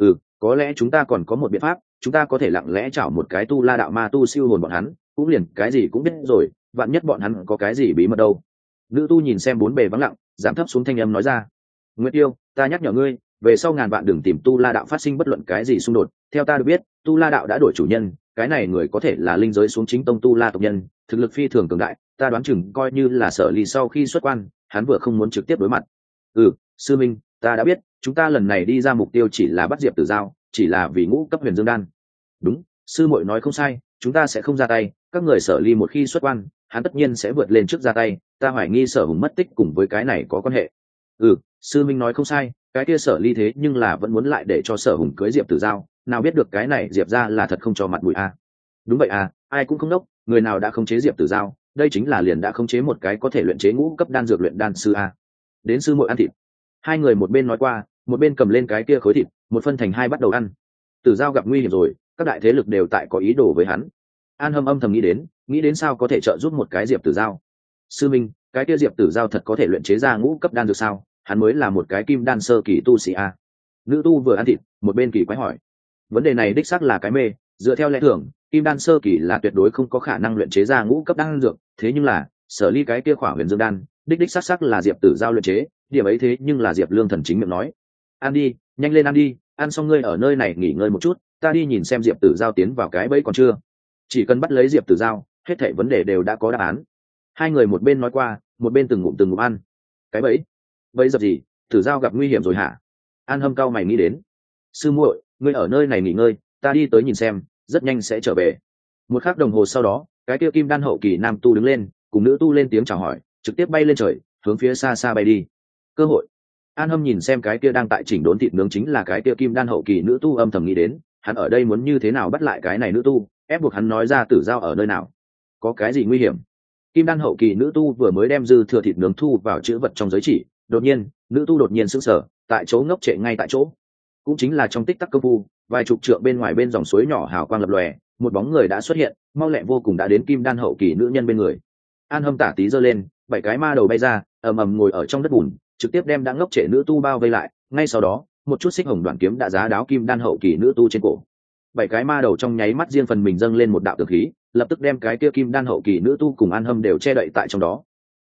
Có lẽ chúng ta còn có một biện pháp, chúng ta có thể lặng lẽ chảo một cái tu la đạo ma tu siêu hồn bọn hắn, cũng liền cái gì cũng biết rồi, vạn nhất bọn hắn có cái gì bí mật đâu. Nữ tu nhìn xem bốn bề vắng lặng, giảm thấp xuống thanh âm nói ra. Nguyệt Yêu, ta nhắc nhở ngươi, về sau ngàn vạn đừng tìm tu la đạo phát sinh bất luận cái gì xung đột. Theo ta được biết, tu la đạo đã đổi chủ nhân, cái này người có thể là linh giới xuống chính tông tu la tộc nhân, thực lực phi thường cường đại, ta đoán chừng coi như là Sở Ly sau khi xuất quan, hắn vừa không muốn trực tiếp đối mặt. Sư minh, ta đã biết, chúng ta lần này đi ra mục tiêu chỉ là bắt Diệp Tử Giao, chỉ là vì ngũ cấp Huyền Dương đan. Đúng, sư muội nói không sai, chúng ta sẽ không ra tay, các người Sở Ly một khi xuất quan, hắn tất nhiên sẽ vượt lên trước ra tay, ta hoài nghi Sở Hùng mất tích cùng với cái này có quan hệ. Sư minh nói không sai, cái kia Sở Ly thế nhưng là vẫn muốn lại để cho Sở Hùng cưới Diệp Tử Giao, nào biết được cái này Diệp ra là thật không cho mặt mũi a. Đúng vậy à, ai cũng không đốc, người nào đã khống chế Diệp Tử Giao, đây chính là liền đã khống chế một cái có thể luyện chế ngũ cấp đan dược luyện đan sư a. Đến sư muội ăn thịt. Hai người một bên nói qua, một bên cầm lên cái kia khối thịt, một phân thành hai bắt đầu ăn. Tử Giao gặp nguy hiểm rồi, các đại thế lực đều tại có ý đồ với hắn. An Hâm âm thầm nghĩ đến sao có thể trợ giúp một cái Diệp Tử Giao. Sư minh, cái kia Diệp Tử Giao thật có thể luyện chế ra ngũ cấp đan dược sao? Hắn mới là một cái kim đan sơ kỳ tu sĩ a. Nữ tu vừa ăn thịt, một bên kỳ quái hỏi. Vấn đề này đích xác là cái mê, dựa theo lẽ thường, kim đan sơ kỳ là tuyệt đối không có khả năng luyện chế ra ngũ cấp đan dược, thế nhưng là, Sở Ly cái kia khỏa Huyền Dương đan, đích xác là Diệp Tử Giao luyện chế, điểm ấy thế nhưng là Diệp Lương Thần chính miệng nói. Ăn đi, nhanh lên ăn đi, ăn xong ngươi ở nơi này nghỉ ngơi một chút, ta đi nhìn xem Diệp Tử Giao tiến vào cái bẫy còn chưa. Chỉ cần bắt lấy Diệp Tử Giao, hết thảy vấn đề đều đã có đáp án. Hai người một bên nói qua, một bên từng ngụm ăn. Cái bẫy dập gì? Tử Giao gặp nguy hiểm rồi hả? An Hâm cao mày nghĩ đến. Sư muội, ngươi ở nơi này nghỉ ngơi, ta đi tới nhìn xem, rất nhanh sẽ trở về. Một khắc đồng hồ sau đó, cái kia kim đan hậu kỳ nam tu đứng lên, cùng nữ tu lên tiếng chào hỏi, trực tiếp bay lên trời, hướng phía xa xa bay đi. Cơ hội. An Hâm nhìn xem cái kia đang tại chỉnh đốn thịt nướng chính là cái kia kim đan hậu kỳ nữ tu, âm thầm nghĩ đến, hắn ở đây muốn như thế nào bắt lại cái này nữ tu, ép buộc hắn nói ra Tử Giao ở nơi nào, có cái gì nguy hiểm. Kim đan hậu kỳ nữ tu vừa mới đem dư thừa thịt nướng thu vào chữ vật trong giới chỉ, đột nhiên, nữ tu đột nhiên sững sờ, tại chỗ ngốc trệ ngay tại chỗ. Cũng chính là trong tích tắc công phu, vài chục trượng bên ngoài bên dòng suối nhỏ hào quang lập lòe, một bóng người đã xuất hiện, mau lẹ vô cùng đã đến kim đan hậu kỳ nữ nhân bên người. An Hâm tả tí giơ lên, 7 cái ma đầu bay ra, ầm ầm ngồi ở trong đất bùn, trực tiếp đem đã ngốc trệ nữ tu bao vây lại. Ngay sau đó, một chút xích hồng đoạn kiếm đã giá đáo kim đan hậu kỳ nữ tu trên cổ. 7 cái ma đầu trong nháy mắt riêng phần mình dâng lên một đạo tường khí, lập tức đem cái kia kim đan hậu kỳ nữ tu cùng An Hâm đều che đậy tại trong đó.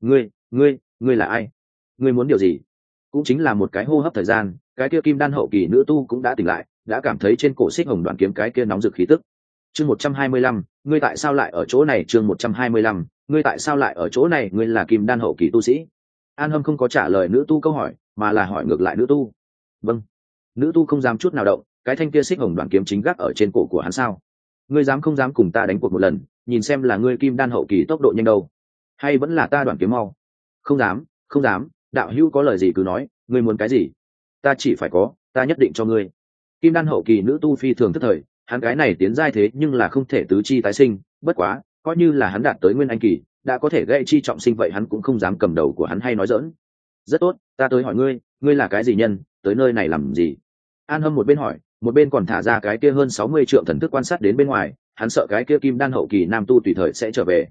Ngươi là ai? Ngươi muốn điều gì? Cũng chính là một cái hô hấp thời gian, cái kia kim đan hậu kỳ nữ tu cũng đã tỉnh lại, đã cảm thấy trên cổ xích hồng đoạn kiếm cái kia nóng rực khí tức. Chương 125, ngươi tại sao lại ở chỗ này? Chương 125, ngươi tại sao lại ở chỗ này? Ngươi là kim đan hậu kỳ tu sĩ? An Hâm không có trả lời nữ tu câu hỏi, mà là hỏi ngược lại nữ tu. Vâng. Nữ tu không dám chút nào động, cái thanh kia xích hồng đoạn kiếm chính gác ở trên cổ của hắn sao? Ngươi dám không dám cùng ta đánh cuộc một lần, nhìn xem là ngươi kim đan hậu kỳ tốc độ nhanh đâu, hay vẫn là ta đoạn kiếm mau? Không dám, đạo hữu có lời gì cứ nói, ngươi muốn cái gì? Ta chỉ phải có, ta nhất định cho ngươi. Kim đan hậu kỳ nữ tu phi thường tức thời, hắn cái này tiến giai thế nhưng là không thể tứ chi tái sinh, bất quá, coi như là hắn đạt tới nguyên anh kỳ, đã có thể gây chi trọng sinh, vậy hắn cũng không dám cầm đầu của hắn hay nói giỡn. Rất tốt, ta tới hỏi ngươi, ngươi là cái gì nhân, tới nơi này làm gì? An Hâm một bên hỏi, một bên còn thả ra cái kia hơn 60 trượng thần thức quan sát đến bên ngoài, hắn sợ cái kia kim đan hậu kỳ nam tu tùy thời sẽ trở về.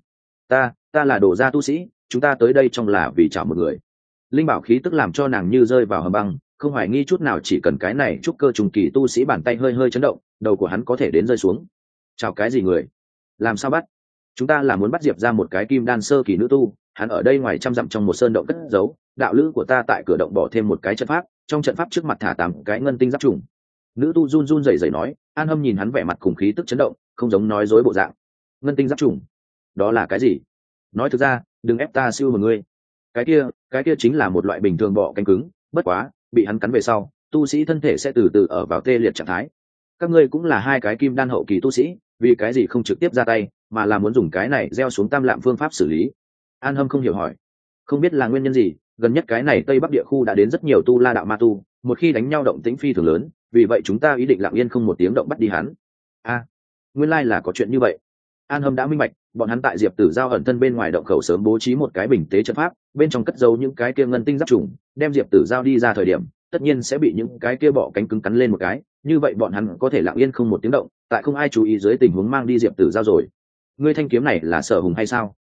Ta là Đồ gia tu sĩ, chúng ta tới đây trong là vì chào một người. Linh bảo khí tức làm cho nàng như rơi vào hầm băng, không hoài nghi chút nào, chỉ cần cái này trúc cơ trùng kỳ tu sĩ bàn tay hơi hơi chấn động, đầu của hắn có thể đến rơi xuống. Chào cái gì người? Làm sao bắt? Chúng ta là muốn bắt Diệp ra một cái kim đan sơ kỳ nữ tu, hắn ở đây ngoài trăm dặm trong một sơn động cất giấu, đạo lữ của ta tại cửa động bỏ thêm một cái trận pháp, trong trận pháp trước mặt thả 8 cái ngân tinh giáp trùng. Nữ tu run run rẩy rẩy nói. An Hâm nhìn hắn vẻ mặt cùng khí tức chấn động, không giống nói dối bộ dạng. Ngân tinh giáp trùng? Đó là cái gì? Nói thực ra, đừng ép ta siêu một ngươi. Cái kia chính là một loại bình thường bọ cánh cứng, bất quá, bị hắn cắn về sau, tu sĩ thân thể sẽ từ từ ở vào tê liệt trạng thái. Các ngươi cũng là 2 cái kim đan hậu kỳ tu sĩ, vì cái gì không trực tiếp ra tay, mà là muốn dùng cái này gieo xuống tam lạm phương pháp xử lý? An Hâm không hiểu hỏi. Không biết là nguyên nhân gì, gần nhất cái này Tây Bắc địa khu đã đến rất nhiều tu la đạo ma tu, một khi đánh nhau động tĩnh phi thường lớn, vì vậy chúng ta ý định lặng yên không một tiếng động bắt đi hắn. Nguyên lai là có chuyện như vậy. An Hâm đã minh bạch, bọn hắn tại Diệp Tử Giao ẩn thân bên ngoài động khẩu sớm bố trí một cái bình tế trận pháp, bên trong cất giấu những cái kia ngân tinh giáp trùng, đem Diệp Tử Giao đi ra thời điểm, tất nhiên sẽ bị những cái kia bọ cánh cứng cắn lên một cái, như vậy bọn hắn có thể lặng yên không một tiếng động, tại không ai chú ý dưới tình huống mang đi Diệp Tử Giao rồi. Ngươi thanh kiếm này là Sở Hùng hay sao?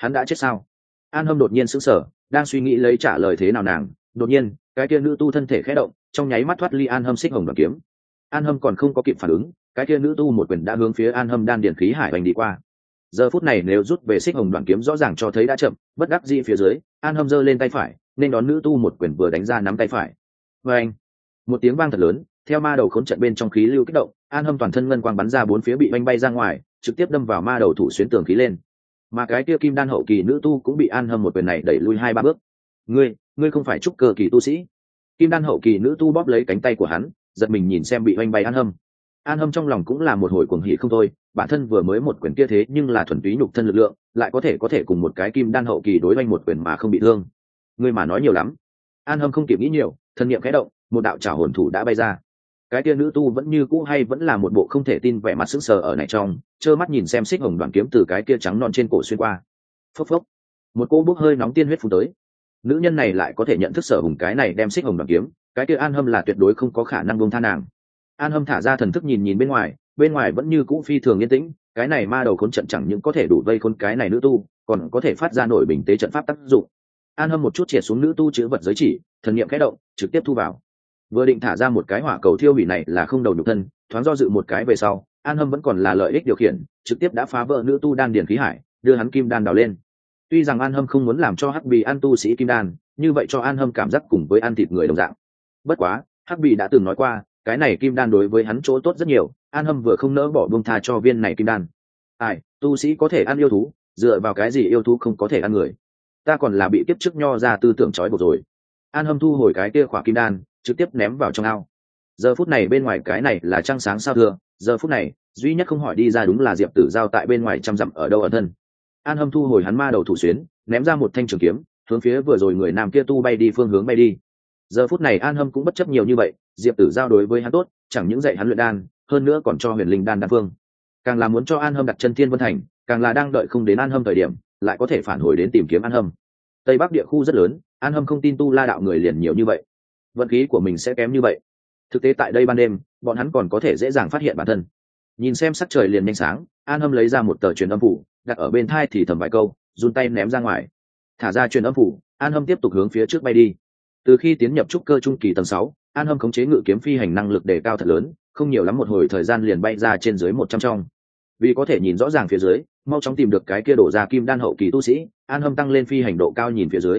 hắn đã chết sao? An Hâm đột nhiên sững sờ, đang suy nghĩ lấy trả lời thế nào nàng. Đột nhiên cái kia nữ tu thân thể khẽ động, trong nháy mắt thoát ly An Hâm xích hồng đoàn kiếm. An Hâm còn không có kịp phản ứng, cái kia nữ tu một quyền đã hướng phía An Hâm đan điền khí hải hành đi qua. Giờ phút này nếu rút về xích hồng đoàn kiếm rõ ràng cho thấy đã chậm, bất đắc dĩ phía dưới, An Hâm giơ lên tay phải, nên đón nữ tu một quyền vừa đánh ra nắm tay phải. Oeng! Một tiếng vang thật lớn, theo ma đầu khốn trận bên trong khí lưu kích động, An Hâm toàn thân ngân quang bắn ra bốn phía bị oanh bay ra ngoài, trực tiếp đâm vào ma đầu thủ xuyến tường khí lên. Mà cái kia kim đan hậu kỳ nữ tu cũng bị An Hâm một quyền này đẩy lui 2-3 bước. Ngươi không phải trúc cơ kỳ tu sĩ? Kim đan hậu kỳ nữ tu bóp lấy cánh tay của hắn, giật mình nhìn xem bị oanh bay An Hâm. An Hâm trong lòng cũng là một hồi cuồng hỉ không thôi, bản thân vừa mới một quyền kia thế nhưng là thuần túy nhục thân lực lượng, lại có thể cùng một cái kim đan hậu kỳ đối oanh một quyền mà không bị thương. Ngươi mà nói nhiều lắm. An Hâm không kịp nghĩ nhiều, thân niệm khẽ động, một đạo trảo hồn thủ đã bay ra. Cái kia nữ tu vẫn như cũ hay vẫn là một bộ không thể tin vẻ mặt sững sờ ở này trong, trơ mắt nhìn xem xích hồng đoạn kiếm từ cái kia trắng non trên cổ xuyên qua. Phốc phốc, một cô bốc hơi nóng tiên huyết phun tới. Nữ nhân này lại có thể nhận thức Sở Hùng cái này đem xích hồng đoạn kiếm, cái kia An Hâm là tuyệt đối không có khả năng buông tha nàng. An Hâm thả ra thần thức nhìn bên ngoài vẫn như cũ phi thường yên tĩnh, cái này ma đầu khốn trận chẳng những có thể đủ vây khốn cái này nữ tu, còn có thể phát ra nổi bình tế trận pháp tác dụng. An Hâm một chút triệt xuống nữ tu chữ vật giới chỉ, thần niệm khẽ động, trực tiếp thu vào. Vừa định thả ra một cái hỏa cầu thiêu hủy này là không đầu nhục thân, thoáng do dự một cái về sau, An Hâm vẫn còn là lợi ích điều khiển, trực tiếp đã phá vỡ nữ tu đan điền khí hải, đưa hắn kim đan đào lên. Tuy rằng An Hâm không muốn làm cho Hắc Bì ăn tu sĩ kim đan, như vậy cho An Hâm cảm giác cùng với ăn thịt người đồng dạng. Bất quá, Hắc Bì đã từng nói qua, cái này kim đan đối với hắn chỗ tốt rất nhiều, An Hâm vừa không nỡ bỏ buông tha cho viên này kim đan. Ai, tu sĩ có thể ăn yêu thú, dựa vào cái gì yêu thú không có thể ăn người? Ta còn là bị kiếp trước nho ra tư tưởng trói buộc rồi. An Hâm thu hồi cái kia khỏa kim đan, trực tiếp ném vào trong ao. Giờ phút này bên ngoài cái này là trăng sáng sao thưa, giờ phút này duy nhất không hỏi đi ra đúng là Diệp Tử Giao tại bên ngoài trăm dặm ở đâu ẩn thân. An Hâm thu hồi hắn ma đầu thủ xuyến, ném ra một thanh trường kiếm, hướng phía vừa rồi người nam kia tu bay đi phương hướng bay đi. Giờ phút này An Hâm cũng bất chấp nhiều như vậy, Diệp Tử Giao đối với hắn tốt, chẳng những dạy hắn luyện đan, hơn nữa còn cho huyền linh đan đan phương. Càng là muốn cho An Hâm đặt chân Thiên Vân Thành, càng là đang đợi không đến An Hâm thời điểm, lại có thể phản hồi đến tìm kiếm An Hâm. Tây Bắc địa khu rất lớn, An Hâm không tin tu la đạo người liền nhiều như vậy, vận khí của mình sẽ kém như vậy. Thực tế tại đây ban đêm, bọn hắn còn có thể dễ dàng phát hiện bản thân. Nhìn xem sắc trời liền nhanh sáng, An Hâm lấy ra một tờ truyền âm phủ, đặt ở bên thai thì thầm vài câu, run tay ném ra ngoài. Thả ra truyền âm phủ, An Hâm tiếp tục hướng phía trước bay đi. Từ khi tiến nhập trúc cơ trung kỳ tầng 6, An Hâm khống chế ngự kiếm phi hành năng lực đề cao thật lớn, không nhiều lắm một hồi thời gian liền bay ra trên dưới 100 trong. Vì có thể nhìn rõ ràng phía dưới, mau chóng tìm được cái kia đổ ra kim đan hậu kỳ tu sĩ, An Hâm tăng lên phi hành độ cao nhìn phía dưới.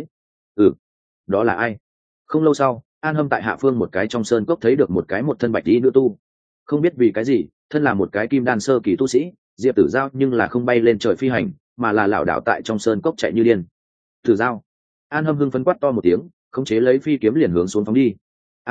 Đó là ai? Không lâu sau, An Hâm tại hạ phương một cái trong sơn cốc thấy được một thân bạch y nữ tu. Không biết vì cái gì, thân là một cái kim đan sơ kỳ tu sĩ, Diệp Tử Giao nhưng là không bay lên trời phi hành, mà là lảo đảo tại trong sơn cốc chạy như điên. Tử Giao! An Hâm hưng phấn quát to một tiếng, khống chế lấy phi kiếm liền hướng xuống phóng đi.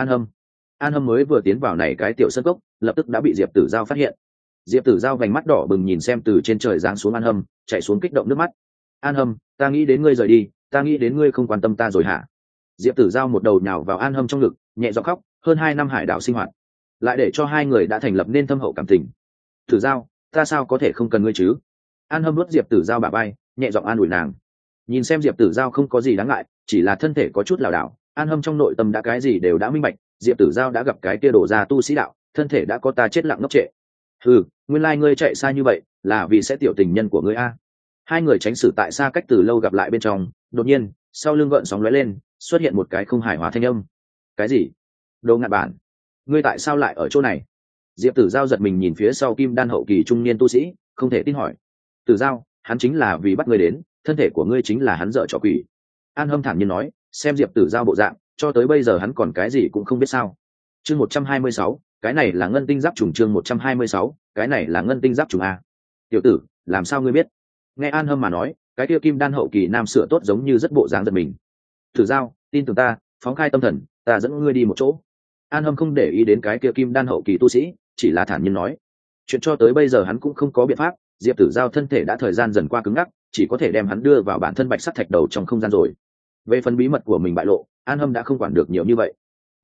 An Hâm mới vừa tiến vào này cái tiểu sơn cốc, lập tức đã bị Diệp Tử Giao phát hiện. Diệp Tử Giao vành mắt đỏ bừng nhìn xem từ trên trời giáng xuống An Hâm, chạy xuống kích động nước mắt. An Hâm, ta nghĩ đến ngươi rời đi, ta nghĩ đến ngươi không quan tâm ta rồi hả? Diệp Tử Giao một đầu nhào vào An Hâm trong ngực, nhẹ giọng khóc. Hơn 2 năm hải đảo sinh hoạt, lại để cho hai người đã thành lập nên thâm hậu cảm tình. Tử Giao, ta sao có thể không cần ngươi chứ? An Hâm nuốt Diệp Tử Giao bả vai, nhẹ giọng an ủi nàng. Nhìn xem Diệp Tử Giao không có gì đáng ngại, chỉ là thân thể có chút lảo đảo, An Hâm trong nội tâm đã cái gì đều đã minh bạch. Diệp Tử Giao đã gặp cái kia đổ ra tu sĩ đạo, thân thể đã có ta chết lặng ngốc trệ. Nguyên lai ngươi chạy xa như vậy, là vì sẽ tiểu tình nhân của ngươi a. Hai người tránh xử tại xa cách từ lâu gặp lại bên trong, đột nhiên sau lưng gợn sóng lóe lên, xuất hiện một cái không hài hòa thanh âm. Cái gì? Đồ ngạn bản, ngươi tại sao lại ở chỗ này? Diệp Tử Giao giật mình nhìn phía sau kim đan hậu kỳ trung niên tu sĩ, không thể tin hỏi. Tử Giao, hắn chính là vì bắt ngươi đến, thân thể của ngươi chính là hắn dợ trò quỷ. An Hâm thản nhiên nói, xem Diệp Tử Giao bộ dạng, cho tới bây giờ hắn còn cái gì cũng không biết sao. Chương 126, cái này là ngân tinh giáp trùng. Chương 126, cái này là ngân tinh giáp trùng a. Tiểu tử, làm sao ngươi biết? Nghe An Hâm mà nói, cái kia kim đan hậu kỳ nam sửa tốt giống như rất bộ dáng giật mình. Tử Giao, tin tưởng ta, phóng khai tâm thần, ta dẫn ngươi đi một chỗ. An Hâm không để ý đến cái kia kim đan hậu kỳ tu sĩ, chỉ là thản nhiên nói. Chuyện cho tới bây giờ hắn cũng không có biện pháp, Diệp Tử Giao thân thể đã thời gian dần qua cứng ngắc, chỉ có thể đem hắn đưa vào bản thân bạch sắt thạch đầu trong không gian rồi. Về phần bí mật của mình bại lộ, An Hâm đã không quản được nhiều như vậy.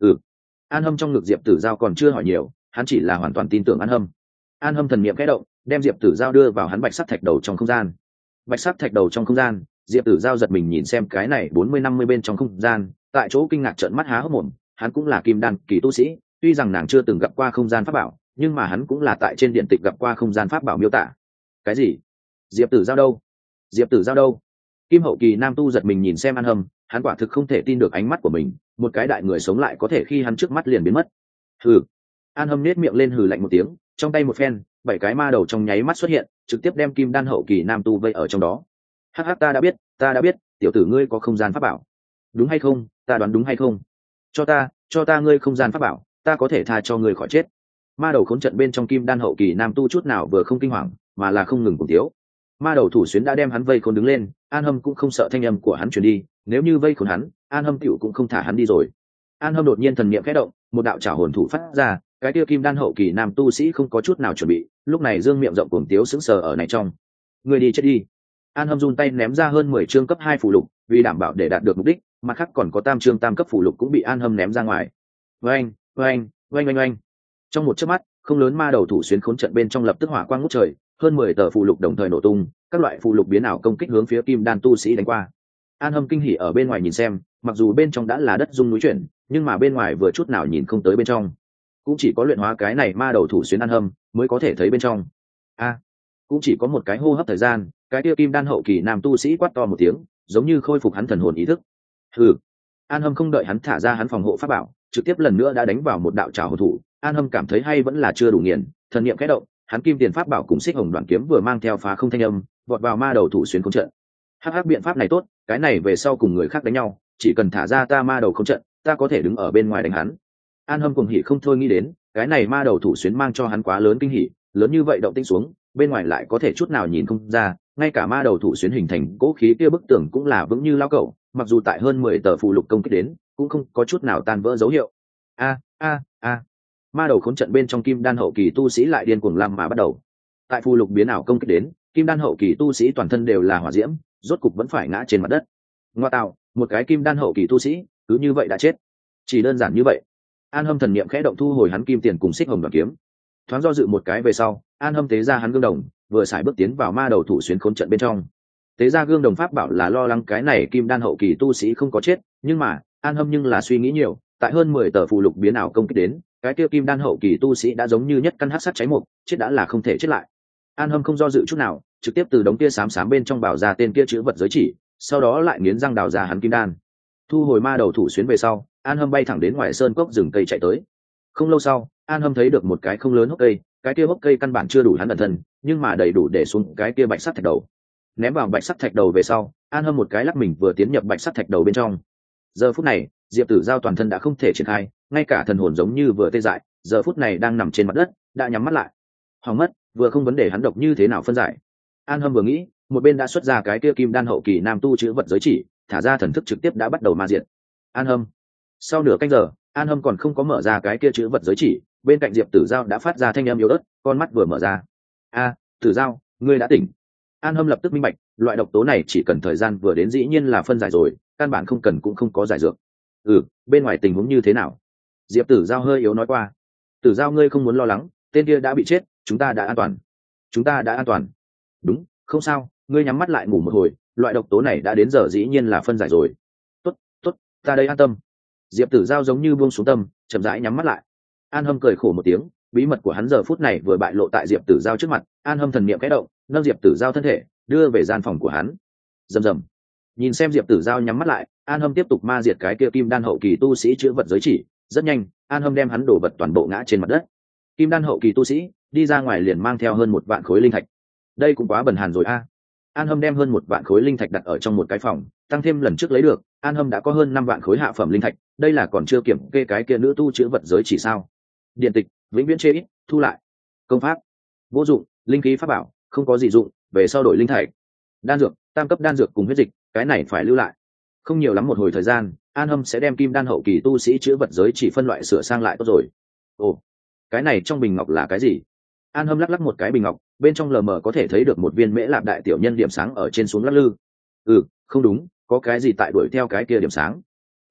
An Hâm trong ngực Diệp Tử Giao còn chưa hỏi nhiều, hắn chỉ là hoàn toàn tin tưởng An Hâm. An Hâm thần niệm khẽ động, đem Diệp Tử Giao đưa vào hắn bạch sắt thạch đầu trong không gian. Bạch sắt thạch đầu trong không gian, Diệp Tử Giao giật mình nhìn xem cái này 40-50 bên trong không gian, tại chỗ kinh ngạc trợn mắt há hốc mồm. Hắn cũng là kim đan kỳ tu sĩ, tuy rằng nàng chưa từng gặp qua không gian pháp bảo, nhưng mà hắn cũng là tại trên điện tịch gặp qua không gian pháp bảo miêu tả. Cái gì? Diệp Tử Giao đâu? Diệp Tử Giao đâu? Kim hậu kỳ nam tu giật mình nhìn xem An Hâm, hắn quả thực không thể tin được ánh mắt của mình, một cái đại người sống lại có thể khi hắn trước mắt liền biến mất. Hừ. An Hâm nết miệng lên hừ lạnh một tiếng, trong tay một phen, 7 cái ma đầu trong nháy mắt xuất hiện, trực tiếp đem kim đan hậu kỳ nam tu vây ở trong đó. Hắc hắc, ta đã biết, tiểu tử ngươi có không gian pháp bảo. Đúng hay không, ta đoán đúng hay không? Cho ta ngươi không gian pháp bảo, ta có thể tha cho ngươi khỏi chết. Ma đầu khốn trận bên trong kim đan hậu kỳ nam tu chút nào vừa không kinh hoàng, mà là không ngừng cùng tiếu. Ma đầu thủ xuyến đã đem hắn vây khốn đứng lên, An Hâm cũng không sợ thanh âm của hắn truyền đi, nếu như vây khốn hắn, An Hâm tiểu cũng không thả hắn đi rồi. An Hâm đột nhiên thần niệm khẽ động, một đạo trảo hồn thủ phát ra, cái kia kim đan hậu kỳ nam tu sĩ không có chút nào chuẩn bị, lúc này dương miệng rộng cuồng tiếu sững sờ ở này trong. Người đi chết đi. An Hâm run tay ném ra hơn 10 chương cấp 2 phù lục, vì đảm bảo để đạt được mục đích, mặt khác còn có tam chương tam cấp phù lục cũng bị An Hâm ném ra ngoài. Oanh, oanh, oanh oanh oanh. Trong một chớp mắt, không lớn ma đầu thủ xuyến khốn trận bên trong lập tức hỏa quang ngút trời, hơn 10 tờ phù lục đồng thời nổ tung, các loại phù lục biến ảo công kích hướng phía kim đan tu sĩ đánh qua. An Hâm kinh hỉ ở bên ngoài nhìn xem, mặc dù bên trong đã là đất rung núi chuyển, nhưng mà bên ngoài vừa chút nào nhìn không tới bên trong. Cũng chỉ có luyện hóa cái này ma đầu thủ xuyến An Hâm mới có thể thấy bên trong. Cũng chỉ có một cái hô hấp thời gian, cái kia kim đan hậu kỳ nam tu sĩ quát to một tiếng, giống như khôi phục hắn thần hồn ý thức. Hừ. An Hâm không đợi hắn thả ra hắn phòng hộ pháp bảo, trực tiếp lần nữa đã đánh vào một đạo trảo hồn thủ. An Hâm cảm thấy hay vẫn là chưa đủ nghiền, thần niệm khẽ động, hắn kim tiền pháp bảo cùng xích hồng đoạn kiếm vừa mang theo phá không thanh âm, vọt vào ma đầu thủ xuyên khốn trận. Hắc biện pháp này tốt, cái này về sau cùng người khác đánh nhau, chỉ cần thả ra ta ma đầu khốn trận, ta có thể đứng ở bên ngoài đánh hắn. An Hâm cuồng hỉ không thôi nghĩ đến, cái này ma đầu thủ xuyên mang cho hắn quá lớn kinh hỉ, lớn như vậy động tĩnh xuống, bên ngoài lại có thể chút nào nhìn không ra, ngay cả ma đầu thủ xuyên hình thành cố khí kia bức tường cũng là vững như lao cẩu, mặc dù tại hơn 10 tờ phù lục công kích đến, cũng không có chút nào tan vỡ dấu hiệu. Ma đầu khốn trận bên trong kim đan hậu kỳ tu sĩ lại điên cuồng làm mà bắt đầu. Tại phù lục biến ảo công kích đến, kim đan hậu kỳ tu sĩ toàn thân đều là hỏa diễm, rốt cục vẫn phải ngã trên mặt đất. Ngoa tạo, một cái kim đan hậu kỳ tu sĩ, cứ như vậy đã chết. Chỉ đơn giản như vậy. An Hâm thần niệm khẽ động thu hồi hắn kim tiền cùng xích hồng đoạn kiếm. Thoáng do dự một cái về sau, An Hâm tế ra hắn gương đồng, vừa xài bước tiến vào ma đầu thủ xuyến khốn trận bên trong. Tế ra gương đồng pháp bảo là lo lắng cái này kim đan hậu kỳ tu sĩ không có chết, nhưng mà An Hâm nhưng là suy nghĩ nhiều, tại hơn 10 tờ phù lục biến ảo công kích đến, cái kia kim đan hậu kỳ tu sĩ đã giống như nhất căn hắc sắt cháy mục, chết đã là không thể chết lại. An Hâm không do dự chút nào, trực tiếp từ đống kia xám bên trong bảo ra tên kia chữ vật giới chỉ, sau đó lại nghiến răng đào ra hắn kim đan. Thu hồi ma đầu thủ xuyến về sau, An Hâm bay thẳng đến ngoài sơn cốc rừng cây chạy tới. Không lâu sau, An Hâm thấy được một cái không lớn hốc cây, cái kia hốc cây căn bản chưa đủ hắn ẩn thân, nhưng mà đầy đủ để xuống cái kia bạch sắt thạch đầu. Ném vào bạch sắt thạch đầu về sau, An Hâm một cái lắc mình vừa tiến nhập bạch sắt thạch đầu bên trong. Giờ phút này, Diệp Tử Giao toàn thân đã không thể triển khai, ngay cả thần hồn giống như vừa tê dại, giờ phút này đang nằm trên mặt đất, đã nhắm mắt lại. Hỏng mất, vừa không vấn đề hắn độc như thế nào phân giải. An Hâm vừa nghĩ, một bên đã xuất ra cái kia kim đan hậu kỳ nam tu chữ vật giới chỉ, thả ra thần thức trực tiếp đã bắt đầu ma diệt. An Hâm. Sau nửa canh giờ, An Hâm còn không có mở ra cái kia chữ vật giới chỉ, bên cạnh Diệp Tử Giao đã phát ra thanh âm yếu ớt, con mắt vừa mở ra. Tử Giao, ngươi đã tỉnh. An Hâm lập tức minh bạch, loại độc tố này chỉ cần thời gian vừa đến dĩ nhiên là phân giải rồi, căn bản không cần cũng không có giải dược. Bên ngoài tình huống như thế nào? Diệp Tử Giao hơi yếu nói qua. Tử Giao, ngươi không muốn lo lắng, tên kia đã bị chết, chúng ta đã an toàn. Đúng, không sao, ngươi nhắm mắt lại ngủ một hồi, loại độc tố này đã đến giờ dĩ nhiên là phân giải rồi. Tốt, ta đây an tâm. Diệp Tử Giao giống như buông xuống tâm, chậm rãi nhắm mắt lại. An Hâm cười khổ một tiếng, bí mật của hắn giờ phút này vừa bại lộ tại Diệp Tử Giao trước mặt. An Hâm thần niệm khẽ động, nâng Diệp Tử Giao thân thể đưa về gian phòng của hắn. Rầm. Nhìn xem Diệp Tử Giao nhắm mắt lại, An Hâm tiếp tục ma diệt cái kia kim đan hậu kỳ tu sĩ chữ vật giới chỉ. Rất nhanh, An Hâm đem hắn đổ vật toàn bộ ngã trên mặt đất. Kim đan hậu kỳ tu sĩ đi ra ngoài liền mang theo hơn 1 vạn khối linh thạch. Đây cũng quá bần hàn rồi a. An Hâm đem hơn 1 vạn khối linh thạch đặt ở trong một cái phòng, tăng thêm lần trước lấy được, An Hâm đã có hơn 5 vạn khối hạ phẩm linh thạch, đây là còn chưa kiểm kê cái kia nữ tu chữ vật giới chỉ sao? Điện tịch, vĩnh viễn chê ít, thu lại. Công pháp, vô dụng, linh khí pháp bảo, không có gì dụng, về sau đổi linh thạch. Đan dược, tam cấp đan dược cùng huyết dịch, cái này phải lưu lại. Không nhiều lắm một hồi thời gian, An Hâm sẽ đem kim đan hậu kỳ tu sĩ chữ vật giới chỉ phân loại sửa sang lại tốt rồi. Ồ, cái này trong bình ngọc là cái gì? An Hâm lắc một cái bình ngọc, bên trong lờ mờ có thể thấy được một viên mễ lạp đại tiểu nhân điểm sáng ở trên xuống lắc lư. Không đúng, có cái gì tại đuổi theo cái kia điểm sáng.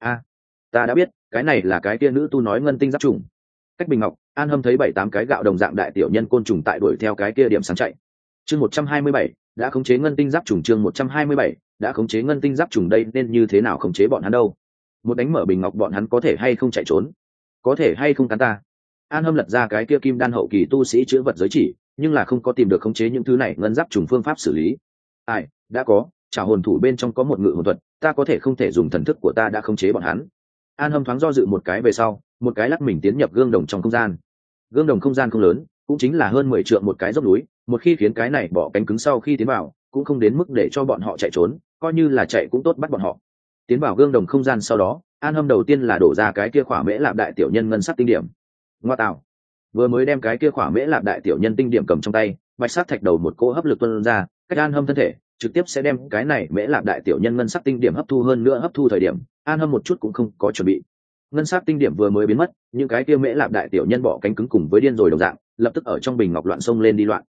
Ta đã biết, cái này là cái kia nữ tu nói ngân tinh giáp trùng. Cách bình ngọc, An Hâm thấy 7-8 cái gạo đồng dạng đại tiểu nhân côn trùng tại đuổi theo cái kia điểm sáng chạy. Chương 127, đã khống chế ngân tinh giáp trùng. Chương 127, đã khống chế ngân tinh giáp trùng. Đây nên như thế nào khống chế bọn hắn đâu? Một đánh mở bình ngọc bọn hắn có thể hay không chạy trốn? Có thể hay không cắn ta? An Hâm lật ra cái kia kim đan hậu kỳ tu sĩ chữ vật giới chỉ, nhưng là không có tìm được khống chế những thứ này ngân giáp trùng phương pháp xử lý. Đã có, Trảo hồn thủ bên trong có một ngự hồn thuật, ta có thể không thể dùng thần thức của ta đã khống chế bọn hắn. An Hâm thoáng do dự một cái về sau, một cái lắc mình tiến nhập gương đồng trong không gian. Gương đồng không gian không lớn, cũng chính là hơn 10 trượng một cái dốc núi, một khi khiến cái này bỏ cánh cứng sau khi tiến vào, cũng không đến mức để cho bọn họ chạy trốn, coi như là chạy cũng tốt bắt bọn họ. Tiến vào gương đồng không gian sau đó, An Hâm đầu tiên là đổ ra cái kia khỏa mễ lạp đại tiểu nhân ngân sắc tinh điểm. Ngoa tạo, vừa mới đem cái kia khỏa mễ lạp đại tiểu nhân tinh điểm cầm trong tay, bạch sắc thạch đầu một cỗ hấp lực tuôn ra, cách An Hâm thân thể trực tiếp sẽ đem cái này mễ lạp đại tiểu nhân ngân sắc tinh điểm hấp thu, hơn nữa hấp thu thời điểm An Hâm một chút cũng không có chuẩn bị. Ngân sắc tinh điểm vừa mới biến mất, những cái kia mễ lạp đại tiểu nhân bỏ cánh cứng cùng với điên rồi đồng dạng, lập tức ở trong bình ngọc loạn xông lên đi loạn.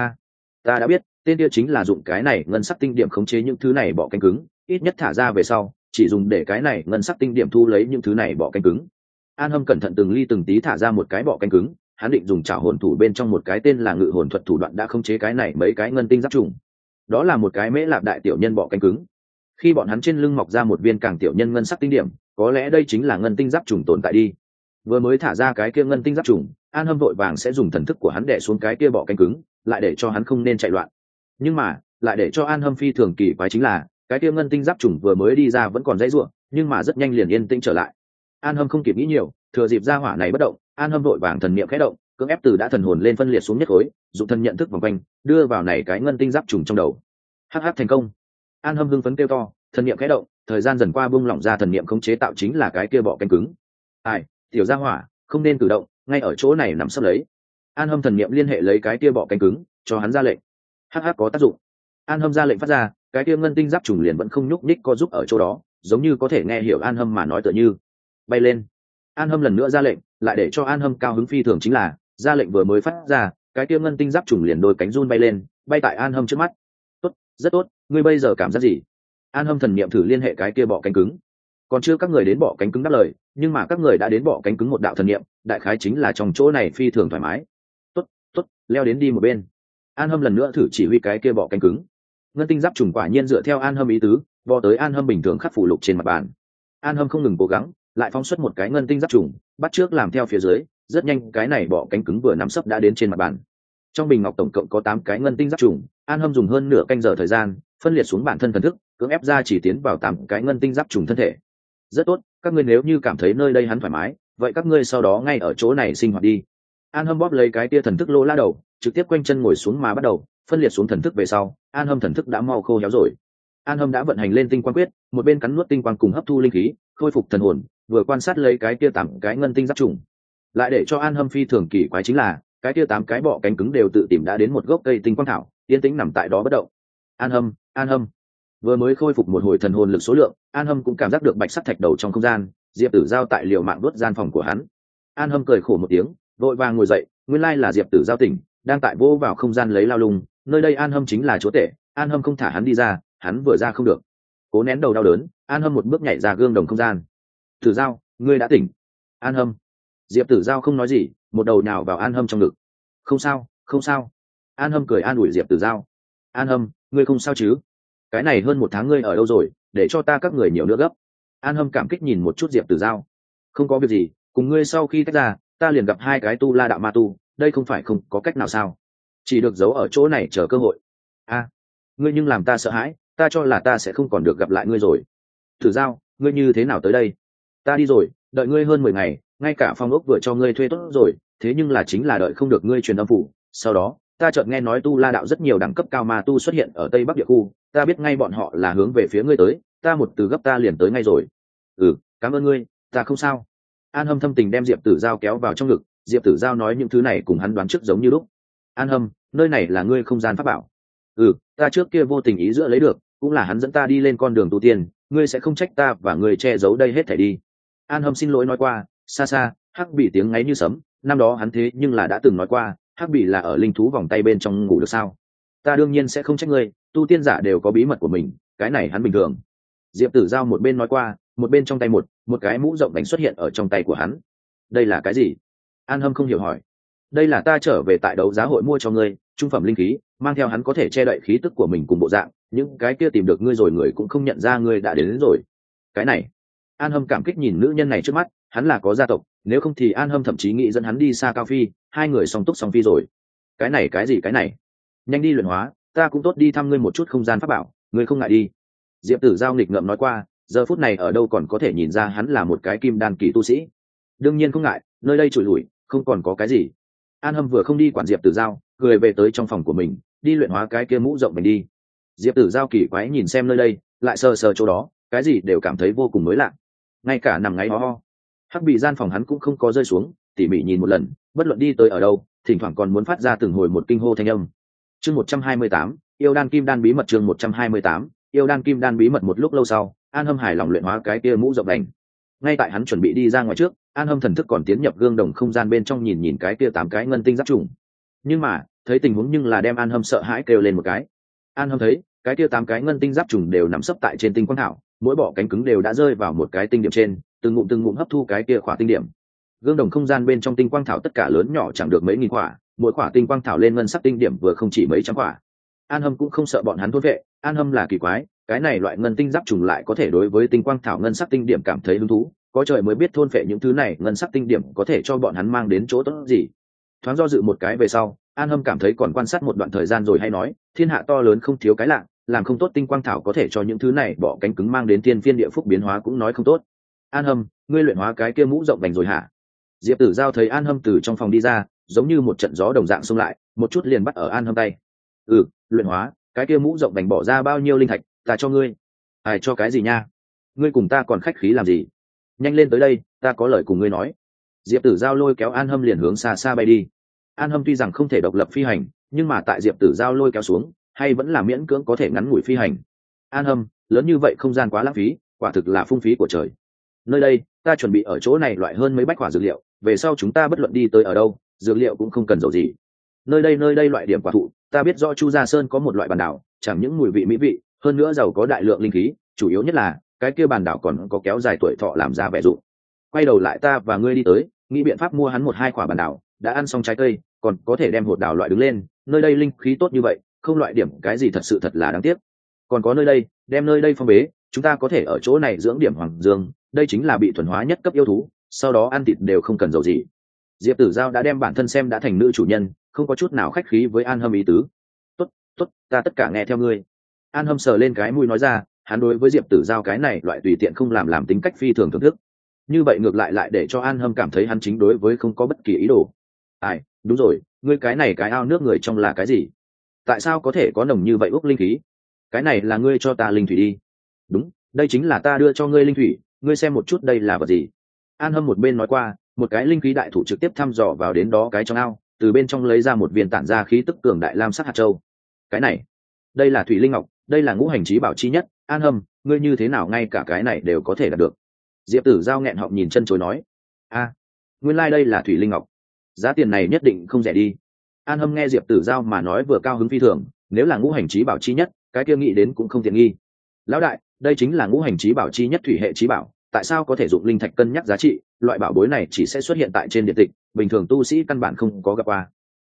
Ta đã biết, tên kia chính là dụng cái này ngân sắc tinh điểm khống chế những thứ này bỏ cánh cứng, ít nhất thả ra về sau chỉ dùng để cái này ngân sắc tinh điểm thu lấy những thứ này bỏ cánh cứng. An Hâm cẩn thận từng ly từng tí thả ra một cái bỏ cánh cứng, hắn định dùng trảo hồn thủ bên trong một cái tên là ngự hồn thuật thủ đoạn đã khống chế cái này mấy cái ngân tinh giáp trùng. Đó là một cái mễ lạp đại tiểu nhân bỏ cánh cứng. Khi bọn hắn trên lưng mọc ra một viên càng tiểu nhân ngân sắc tinh điểm, có lẽ đây chính là ngân tinh giáp trùng tồn tại đi. Vừa mới thả ra cái kia ngân tinh giáp trùng, An Hâm vội vàng sẽ dùng thần thức của hắn đè xuống cái kia bỏ cánh cứng, lại để cho hắn không nên chạy loạn. Nhưng mà lại để cho An Hâm phi thường kỳ quái chính là cái kia ngân tinh giáp trùng vừa mới đi ra vẫn còn dãy ruộng, nhưng mà rất nhanh liền yên tĩnh trở lại. An Hâm không kịp nghĩ nhiều, thừa dịp ra hỏa này bất động, An Hâm vội vàng thần niệm khẽ động, cưỡng ép từ đã thần hồn lên phân liệt xuống nhất khối, dụng thân nhận thức vòng quanh, đưa vào này cái ngân tinh giáp trùng trong đầu. Hắc thành công. An Hâm hưng phấn kêu to, thần niệm khẽ động, thời gian dần qua buông lỏng ra thần niệm khống chế tạo chính là cái kia bọ cánh cứng. Ai, tiểu gia hỏa, không nên cử động, ngay ở chỗ này nằm sấp lấy. An Hâm thần niệm liên hệ lấy cái kia bọ cánh cứng, cho hắn ra lệnh. Hắc có tác dụng. An Hâm ra lệnh phát ra, cái kia ngân tinh giáp trùng liền vẫn không nhúc nhích co giúp ở chỗ đó, giống như có thể nghe hiểu An Hâm mà nói tựa như. Bay lên. An Hâm lần nữa ra lệnh, lại để cho An Hâm cao hứng phi thường chính là, ra lệnh vừa mới phát ra, cái kia ngân tinh giáp trùng liền đôi cánh run bay lên, bay tại An Hâm trước mắt. Tốt, rất tốt, ngươi bây giờ cảm giác gì? An Hâm thần niệm thử liên hệ cái kia bọ cánh cứng. Còn chưa các người đến bọ cánh cứng đáp lời, nhưng mà các người đã đến bọ cánh cứng một đạo thần niệm, đại khái chính là trong chỗ này phi thường thoải mái. Tốt, tốt, leo đến đi một bên. An Hâm lần nữa thử chỉ huy cái kia bọ cánh cứng. Ngân tinh giáp trùng quả nhiên dựa theo An Hâm ý tứ, bò tới An Hâm bình thường khắc phủ lục trên mặt bàn. An Hâm không ngừng cố gắng, lại phóng xuất một cái ngân tinh giáp trùng, bắt trước làm theo phía dưới, rất nhanh cái này bọ cánh cứng vừa nắm sấp đã đến trên mặt bàn. Trong bình ngọc tổng cộng có 8 cái ngân tinh giáp trùng, An Hâm dùng hơn nửa canh giờ thời gian phân liệt xuống bản thân thần thức, cưỡng ép ra chỉ tiến vào 8 cái ngân tinh giáp trùng thân thể. Rất tốt, các ngươi nếu như cảm thấy nơi đây hắn thoải mái, vậy các ngươi sau đó ngay ở chỗ này sinh hoạt đi. An Hâm bóp lấy cái tia thần thức lô la đầu, trực tiếp quanh chân ngồi xuống mà bắt đầu phân liệt xuống thần thức về sau, An Hâm thần thức đã mau khô héo rồi. An Hâm đã vận hành lên tinh quang quyết, một bên cắn nuốt tinh quang cùng hấp thu linh khí, khôi phục thần hồn, vừa quan sát lấy cái tia 8 cái ngân tinh giáp trùng. Lại để cho An Hâm phi thường kỳ quái chính là, cái tia 8 cái bọ cánh cứng đều tự tìm đã đến một gốc cây tinh quang thảo, yên tĩnh nằm tại đó bất động. An Hâm vừa mới khôi phục một hồi thần hồn lực số lượng, An Hâm cũng cảm giác được bạch sắc thạch đầu trong không gian, Diệp Tử Giao tại liều mạng đốt gian phòng của hắn. An Hâm cười khổ một tiếng, vội vàng ngồi dậy, nguyên lai là Diệp Tử Giao tỉnh, đang tại vô vào không gian lấy lao lung, nơi đây An Hâm chính là chúa tể, An Hâm không thả hắn đi ra, hắn vừa ra không được. Cố nén đầu đau đớn, An Hâm một bước nhảy ra gương đồng không gian. Tử Giao, ngươi đã tỉnh. An Hâm. Diệp Tử Giao không nói gì, một đầu nhào vào An Hâm trong ngực. Không sao, không sao. An Hâm cười an ủi Diệp Tử Giao. An Hâm, ngươi không sao chứ? Cái này hơn 1 tháng ngươi ở đâu rồi, để cho ta các người nhiều nữa gấp. An Hâm cảm kích nhìn một chút Diệp Tử Giao. Không có việc gì, cùng ngươi sau khi tách ra, ta liền gặp 2 cái tu la đạo ma tu, đây không phải không có cách nào sao? Chỉ được giấu ở chỗ này chờ cơ hội. Ngươi nhưng làm ta sợ hãi, ta cho là ta sẽ không còn được gặp lại ngươi rồi. Tử Giao, ngươi như thế nào tới đây? Ta đi rồi, đợi ngươi hơn 10 ngày, ngay cả phòng ốc vừa cho ngươi thuê tốt rồi, thế nhưng là chính là đợi không được ngươi truyền âm phủ. Sau đó, ta chợt nghe nói tu la đạo rất nhiều đẳng cấp cao ma tu xuất hiện ở Tây Bắc địa khu, ta biết ngay bọn họ là hướng về phía ngươi tới, ta một từ gấp ta liền tới ngay rồi. Cảm ơn ngươi, ta không sao. An Hâm thâm tình đem Diệp Tử Giao kéo vào trong ngực, Diệp Tử Giao nói những thứ này cùng hắn đoán trước giống như lúc. An Hâm, nơi này là ngươi không gian pháp bảo. Ta trước kia vô tình ý giữa lấy được, cũng là hắn dẫn ta đi lên con đường tu tiên, ngươi sẽ không trách ta và ngươi che giấu đây hết thảy đi. An Hâm xin lỗi nói qua, xa xa, Hắc Bỉ tiếng ngáy như sấm, năm đó hắn thế nhưng là đã từng nói qua, Hắc Bỉ là ở linh thú vòng tay bên trong ngủ được sao? Ta đương nhiên sẽ không trách ngươi, tu tiên giả đều có bí mật của mình, cái này hắn bình thường. Diệp Tử Giao một bên nói qua, một bên trong tay một cái mũ rộng đánh xuất hiện ở trong tay của hắn. Đây là cái gì? An Hâm không hiểu hỏi. Đây là ta trở về tại đấu giá hội mua cho ngươi, trung phẩm linh khí, mang theo hắn có thể che đậy khí tức của mình cùng bộ dạng, những cái kia tìm được ngươi rồi người cũng không nhận ra ngươi đã đến rồi. Cái này, An Hâm cảm kích nhìn nữ nhân này trước mắt, hắn là có gia tộc, nếu không thì An Hâm thậm chí nghĩ dẫn hắn đi xa Cao Phi, 2 người song túc song phi rồi. Cái này cái gì cái này? Nhanh đi luyện hóa, ta cũng tốt đi thăm ngươi một chút không gian pháp bảo, Ngươi không ngại đi. Diệp Tử Giao nghịch ngợm nói qua, giờ phút này ở đâu còn có thể nhìn ra hắn là một cái kim đan kỳ tu sĩ. Đương nhiên không ngại, nơi đây trụi lủi, không còn có cái gì. An Hâm vừa không đi quản Diệp Tử Giao, cười về tới trong phòng của mình, đi luyện hóa cái kia mũ rộng mình đi. Diệp Tử Giao kỳ quái nhìn xem nơi đây, lại sờ sờ chỗ đó, cái gì đều cảm thấy vô cùng mới lạ. Ngay cả nằm ngáy ho ho, hắc bị gian phòng hắn cũng không có rơi xuống, tỉ mỉ nhìn một lần, bất luận đi tới ở đâu, thỉnh thoảng còn muốn phát ra từng hồi một kinh hô thanh âm. Chương 128, yêu đan kim đan bí mật. Chương 128, yêu đan kim đan bí mật. Một lúc lâu sau, An Hâm hài lòng luyện hóa cái kia mũ rộng đành. Ngay tại hắn chuẩn bị đi ra ngoài trước, An Hâm thần thức còn tiến nhập gương đồng không gian bên trong nhìn nhìn cái kia 8 cái ngân tinh giáp trùng. Nhưng mà, thấy tình huống nhưng là đem An Hâm sợ hãi kêu lên một cái. An Hâm thấy, cái kia 8 cái ngân tinh giáp trùng đều nằm sấp tại trên tinh quang thảo, mỗi bọ cánh cứng đều đã rơi vào một cái tinh điểm trên, từng ngụm hấp thu cái kia khỏa tinh điểm. Gương đồng không gian bên trong tinh quang thảo tất cả lớn nhỏ chẳng được mấy nghìn quả, mỗi quả tinh quang thảo lên ngân sắc tinh điểm vừa không chỉ mấy trăm quả. An Hâm cũng không sợ bọn hắn thôn vệ, An Hâm là kỳ quái, cái này loại ngân tinh giáp trùng lại có thể đối với tinh quang thảo ngân sắc tinh điểm cảm thấy hứng thú, có trời mới biết thôn vệ những thứ này ngân sắc tinh điểm có thể cho bọn hắn mang đến chỗ tốt gì. Thoáng do dự một cái về sau, An Hâm cảm thấy còn quan sát một đoạn thời gian rồi hay nói, thiên hạ to lớn không thiếu cái lạ, làm không tốt tinh quang thảo có thể cho những thứ này bỏ cánh cứng mang đến tiên phiên địa phúc biến hóa cũng nói không tốt. An Hâm, ngươi luyện hóa cái kia mũ rộng đành rồi hả? Diệp Tử Giao thấy An Hâm từ trong phòng đi ra, giống như một trận gió đồng dạng xông lại, một chút liền bắt ở An Hâm tay. Luyện hóa, cái kia mũ rộng đành bỏ ra bao nhiêu linh thạch, ta cho ngươi. Ai cho cái gì nha? Ngươi cùng ta còn khách khí làm gì? Nhanh lên tới đây, ta có lời cùng ngươi nói. Diệp Tử Giao lôi kéo An Hâm liền hướng xa xa bay đi. An Hâm tuy rằng không thể độc lập phi hành, nhưng mà tại Diệp Tử Giao lôi kéo xuống, hay vẫn là miễn cưỡng có thể ngắn ngủi phi hành. An Hâm, lớn như vậy không gian quá lãng phí, quả thực là phung phí của trời. Nơi đây, ta chuẩn bị ở chỗ này loại hơn mấy bách quả dược liệu, về sau chúng ta bất luận đi tới ở đâu, dược liệu cũng không cần dầu gì. Nơi đây loại điểm quả thụ, ta biết rõ Chu Gia Sơn có một loại bản đảo, chẳng những mùi vị mỹ vị, hơn nữa giàu có đại lượng linh khí, chủ yếu nhất là cái kia bản đảo còn có kéo dài tuổi thọ làm ra vẻ dụng. Quay đầu lại ta và ngươi đi tới, nghĩ biện pháp mua hắn 1-2 quả bản đảo, đã ăn xong trái cây, còn có thể đem hột đảo loại đứng lên, nơi đây linh khí tốt như vậy, không loại điểm cái gì thật sự thật là đáng tiếc. Còn có nơi đây, đem nơi đây phong bế, chúng ta có thể ở chỗ này dưỡng điểm hoàng dương, đây chính là bị thuần hóa nhất cấp yêu thú, sau đó ăn thịt đều không cần dầu gì. Diệp Tử Giao đã đem bản thân xem đã thành nữ chủ nhân, không có chút nào khách khí với An Hâm ý tứ. Tốt, ta tất cả nghe theo ngươi. An Hâm sờ lên cái mũi nói ra, hắn đối với Diệp Tử Giao cái này loại tùy tiện không làm tính cách phi thường thưởng thức. Như vậy ngược lại để cho An Hâm cảm thấy hắn chính đối với không có bất kỳ ý đồ. Ai, đúng rồi, ngươi cái này cái ao nước người trong là cái gì? Tại sao có thể có nồng như vậy úc linh khí? Cái này là ngươi cho ta linh thủy đi. Đúng, đây chính là ta đưa cho ngươi linh thủy, ngươi xem một chút đây là vật gì. An Hâm một bên nói qua, một cái linh khí đại thủ trực tiếp thăm dò vào đến đó cái trong ao, từ bên trong lấy ra một viên tản ra khí tức cường đại lam sắc hạt châu. Cái này, đây là thủy linh ngọc, đây là ngũ hành chí bảo chi nhất. An Hâm, ngươi như thế nào ngay cả cái này đều có thể đạt được? Diệp Tử Giao nghẹn họng nhìn chân chối nói, nguyên lai đây là thủy linh ngọc, giá tiền này nhất định không rẻ đi. An Hâm nghe Diệp Tử Giao mà nói vừa cao hứng phi thường, nếu là ngũ hành chí bảo chi nhất, cái kia nghĩ đến cũng không tiện nghi. Lão đại, đây chính là ngũ hành chí bảo chi nhất thủy hệ chí bảo, tại sao có thể dụng linh thạch cân nhắc giá trị? Loại bảo bối này chỉ sẽ xuất hiện tại trên điện tịch, bình thường tu sĩ căn bản không có gặp qua.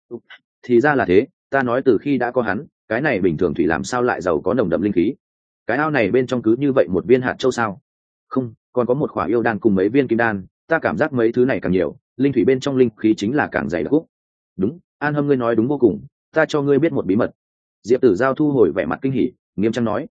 Thì ra là thế, ta nói từ khi đã có hắn, cái này bình thường thủy làm sao lại giàu có nồng đậm linh khí? Cái ao này bên trong cứ như vậy một viên hạt châu sao? Không, còn có một khỏa yêu đan cùng mấy viên kim đan, ta cảm giác mấy thứ này càng nhiều, linh thủy bên trong linh khí chính là càng dày đặc. Đúng, An Hâm ngươi nói đúng vô cùng, ta cho ngươi biết một bí mật. Diệp Tử Giao thu hồi vẻ mặt kinh hỉ, nghiêm trang nói,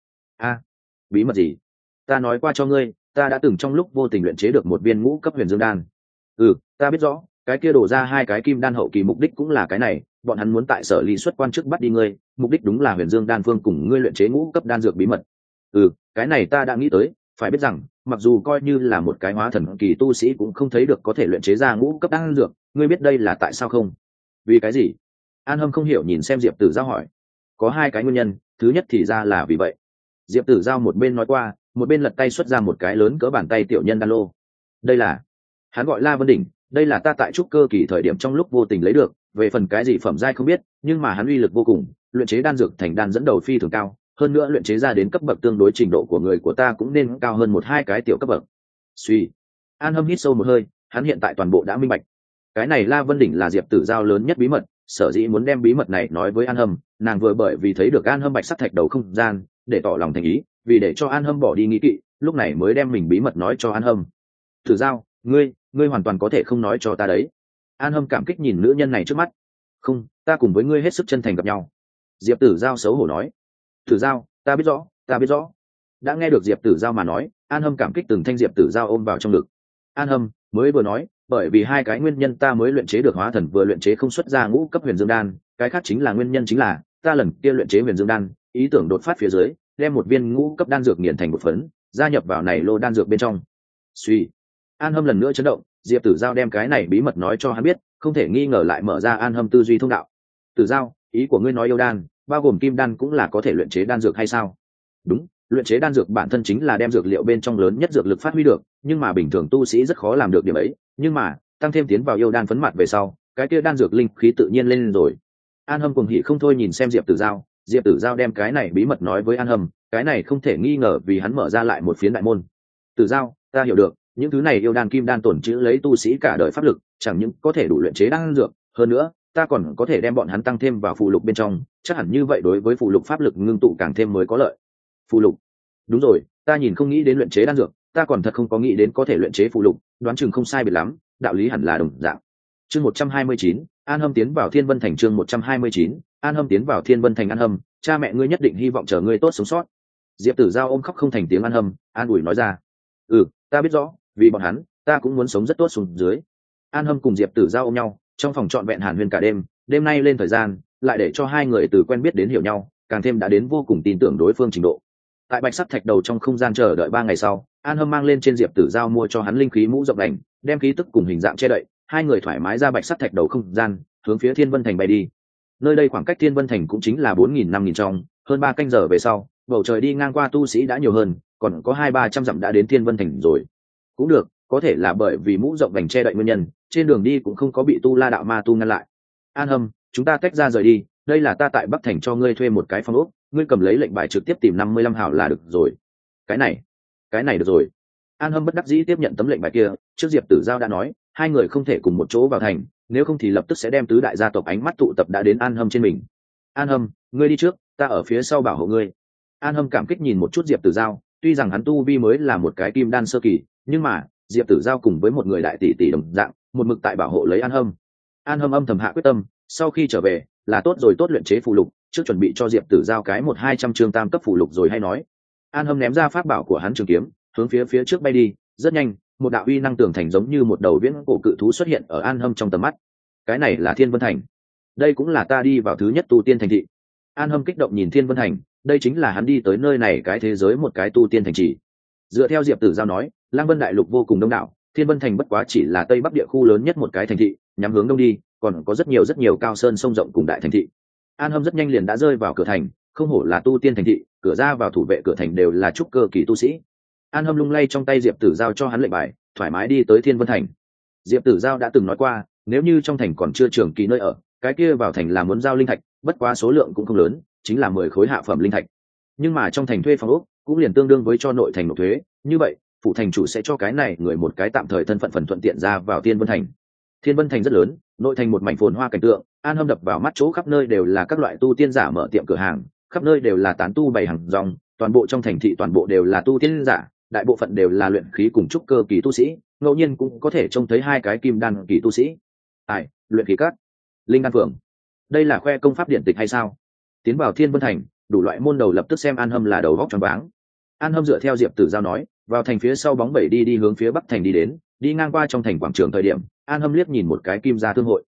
bí mật gì? Ta nói qua cho ngươi, ta đã từng trong lúc vô tình luyện chế được một viên ngũ cấp huyền dương đan. Ta biết rõ, cái kia đổ ra 2 cái kim đan hậu kỳ mục đích cũng là cái này, bọn hắn muốn tại Sở Ly xuất quan trước bắt đi ngươi, mục đích đúng là huyền dương đan phương cùng ngươi luyện chế ngũ cấp đan dược bí mật. Cái này ta đã nghĩ tới, phải biết rằng mặc dù coi như là một cái hóa thần kỳ tu sĩ cũng không thấy được có thể luyện chế ra ngũ cấp đan dược, ngươi biết đây là tại sao không? Vì cái gì? An Hâm không hiểu nhìn xem Diệp Tử Giao hỏi. Có 2 cái nguyên nhân, thứ nhất thì ra là vì vậy. Diệp Tử Giao một bên nói qua, một bên lật tay xuất ra một cái lớn cỡ bàn tay tiểu nhân đan lô. Đây là, hắn gọi La Vân Đỉnh, đây là ta tại trúc cơ kỳ thời điểm trong lúc vô tình lấy được, về phần cái gì phẩm giai không biết, nhưng mà hắn uy lực vô cùng, luyện chế đan dược thành đan dẫn đầu phi thường cao, hơn nữa luyện chế ra đến cấp bậc tương đối trình độ của người của ta cũng nên cao hơn 1-2 cái tiểu cấp bậc. Suy, An Hâm hít sâu một hơi, hắn hiện tại toàn bộ đã minh bạch. Cái này La Vân Đỉnh là Diệp Tử Giao lớn nhất bí mật, sở dĩ muốn đem bí mật này nói với An Hâm, nàng vừa bởi vì thấy được An Hâm bạch sắc thạch đầu không gian, để tỏ lòng thành ý, vì để cho An Hâm bỏ đi nghi kỵ, lúc này mới đem mình bí mật nói cho An Hâm. Tử Giao, ngươi hoàn toàn có thể không nói cho ta đấy. An Hâm cảm kích nhìn nữ nhân này trước mắt. Không, ta cùng với ngươi hết sức chân thành gặp nhau. Diệp Tử Giao xấu hổ nói. Tử Giao, ta biết rõ, ta biết rõ. Đã nghe được Diệp Tử Giao mà nói, An Hâm cảm kích từng thanh Diệp Tử Giao ôm vào trong ngực. An Hâm mới vừa nói, bởi vì hai cái nguyên nhân ta mới luyện chế được hóa thần vừa luyện chế không xuất ra ngũ cấp huyền dương đan, cái khác chính là nguyên nhân chính là ta lần kia luyện chế huyền dương đan, ý tưởng đột phát phía dưới, đem một viên ngũ cấp đan dược nghiền thành một phấn, gia nhập vào này lô đan dược bên trong. Suy. An Hâm lần nữa chấn động, Diệp Tử Giao đem cái này bí mật nói cho hắn biết, không thể nghi ngờ lại mở ra An Hâm tư duy thông đạo. Tử Giao, ý của ngươi nói yêu đan, bao gồm kim đan cũng là có thể luyện chế đan dược hay sao? Đúng, luyện chế đan dược bản thân chính là đem dược liệu bên trong lớn nhất dược lực phát huy được, nhưng mà bình thường tu sĩ rất khó làm được điểm ấy, nhưng mà tăng thêm tiến vào yêu đan phấn mặt về sau, cái kia đan dược linh khí tự nhiên lên rồi. An Hâm cuồng hỉ không thôi nhìn xem Diệp Tử Giao, Diệp Tử Giao đem cái này bí mật nói với An Hâm, cái này không thể nghi ngờ vì hắn mở ra lại một phiến đại môn. Tử Giao, ta hiểu được, những thứ này yêu đan kim đan tổn chữ lấy tu sĩ cả đời pháp lực, chẳng những có thể đủ luyện chế đan dược, hơn nữa ta còn có thể đem bọn hắn tăng thêm vào phụ lục bên trong, chắc hẳn như vậy đối với phụ lục pháp lực ngưng tụ càng thêm mới có lợi. Phụ lục? Đúng rồi, ta nhìn không nghĩ đến luyện chế đan dược, ta còn thật không có nghĩ đến có thể luyện chế phụ lục, đoán chừng không sai biệt lắm, đạo lý hẳn là đồng dạng. Chương 129, An Hâm tiến vào Thiên Vân Thành. Chương 129, An Hâm tiến vào Thiên Vân Thành. An Hâm, cha mẹ ngươi nhất định hy vọng chờ ngươi tốt sống sót. Diệp Tử Giao ôm khóc không thành tiếng An Hâm, an ủi nói ra. Ta biết rõ, vì bọn hắn, ta cũng muốn sống rất tốt xuống dưới. An Hâm cùng Diệp Tử Giao ôm nhau, trong phòng trọn vẹn hàn huyên cả đêm, đêm nay lên thời gian, lại để cho hai người từ quen biết đến hiểu nhau, càng thêm đã đến vô cùng tin tưởng đối phương trình độ. Tại Bạch Sắt Thạch Đầu trong không gian chờ đợi 3 ngày sau, An Hâm mang lên trên Diệp Tử Giao mua cho hắn linh khí mũ rộng đành, đem khí tức cùng hình dạng che đậy, hai người thoải mái ra Bạch Sắt Thạch Đầu không gian, hướng phía Thiên Vân Thành bay đi. Nơi đây khoảng cách Thiên Vân Thành cũng chính là 4.000-5.000 trong, hơn 3 canh giờ về sau, bầu trời đi ngang qua tu sĩ đã nhiều hơn, còn có 200-300 dặm đã đến Thiên Vân Thành rồi. Cũng được, có thể là bởi vì mũ rộng đành che đậy nguyên nhân, trên đường đi cũng không có bị tu La đạo ma tu ngăn lại. An Hâm, chúng ta tách ra rời đi, đây là ta tại Bắc Thành cho ngươi thuê một cái phòng ốc, ngươi cầm lấy lệnh bài trực tiếp tìm 55 hảo là được rồi. Cái này được rồi. An Hâm bất đắc dĩ tiếp nhận tấm lệnh bài kia, trước Diệp Tử Giao đã nói, hai người không thể cùng một chỗ vào thành, nếu không thì lập tức sẽ đem tứ đại gia tộc ánh mắt tụ tập đã đến An Hâm trên mình. An Hâm, ngươi đi trước, ta ở phía sau bảo hộ ngươi. An Hâm cảm kích nhìn một chút Diệp Tử Giao, tuy rằng hắn tu vi mới là một cái kim đan sơ kỳ, nhưng mà Diệp Tử Giao cùng với một người đại tỷ tỷ đồng dạng, một mực tại bảo hộ lấy An Hâm. An Hâm âm thầm hạ quyết tâm, sau khi trở về là tốt rồi tốt luyện chế phù lục, trước chuẩn bị cho Diệp Tử Giao cái 100-200 chương tam cấp phù lục rồi hay nói. An Hâm ném ra pháp bảo của hắn trường kiếm, hướng phía trước bay đi, rất nhanh, một đạo uy năng tường thành giống như một đầu viễn cổ cự thú xuất hiện ở An Hâm trong tầm mắt. Cái này là Thiên Vân Thành. Đây cũng là ta đi vào thứ nhất tu tiên thành thị. An Hâm kích động nhìn Thiên Vân Thành, đây chính là hắn đi tới nơi này cái thế giới một cái tu tiên thành trì. Dựa theo Diệp Tử Giao nói, Lang Vân đại lục vô cùng đông đảo, Thiên Vân Thành bất quá chỉ là tây bắc địa khu lớn nhất một cái thành thị, nhắm hướng đông đi, còn có rất nhiều cao sơn sông rộng cùng đại thành thị. An Hâm rất nhanh liền đã rơi vào cửa thành, không hổ là tu tiên thành thị, cửa ra vào thủ vệ cửa thành đều là trúc cơ kỳ tu sĩ. An Hâm lung lay trong tay Diệp Tử Giao cho hắn lệnh bài, thoải mái đi tới Thiên Vân Thành. Diệp Tử Giao đã từng nói qua, nếu như trong thành còn chưa trường kỳ nơi ở, cái kia vào thành là muốn giao linh thạch, bất quá số lượng cũng không lớn, chính là 10 khối hạ phẩm linh thạch. Nhưng mà trong thành thuê phòng ốc cũng liền tương đương với cho nội thành nộp thuế, như vậy phủ thành chủ sẽ cho cái này người một cái tạm thời thân phận phần thuận tiện ra vào Thiên Vân Thành. Thiên Vân Thành rất lớn, nội thành một mảnh phồn hoa cảnh tượng, An Hâm đập vào mắt chỗ khắp nơi đều là các loại tu tiên giả mở tiệm cửa hàng, khắp nơi đều là tán tu bày hàng rong, toàn bộ trong thành thị toàn bộ đều là tu tiên giả, đại bộ phận đều là luyện khí cùng trúc cơ kỳ tu sĩ, ngẫu nhiên cũng có thể trông thấy hai cái kim đan kỳ tu sĩ. Luyện khí các, linh đan phường, đây là khoe công pháp điện tịch hay sao? Tiến vào Thiên Vân Thành, đủ loại môn đầu lập tức xem An Hâm là đầu góc choáng váng. An Hâm dựa theo Diệp Tử Giao nói, vào thành phía sau bóng bẩy đi hướng phía Bắc thành đi đến, đi ngang qua trong thành quảng trường thời điểm, An Hâm liếc nhìn một cái kim gia thương hội.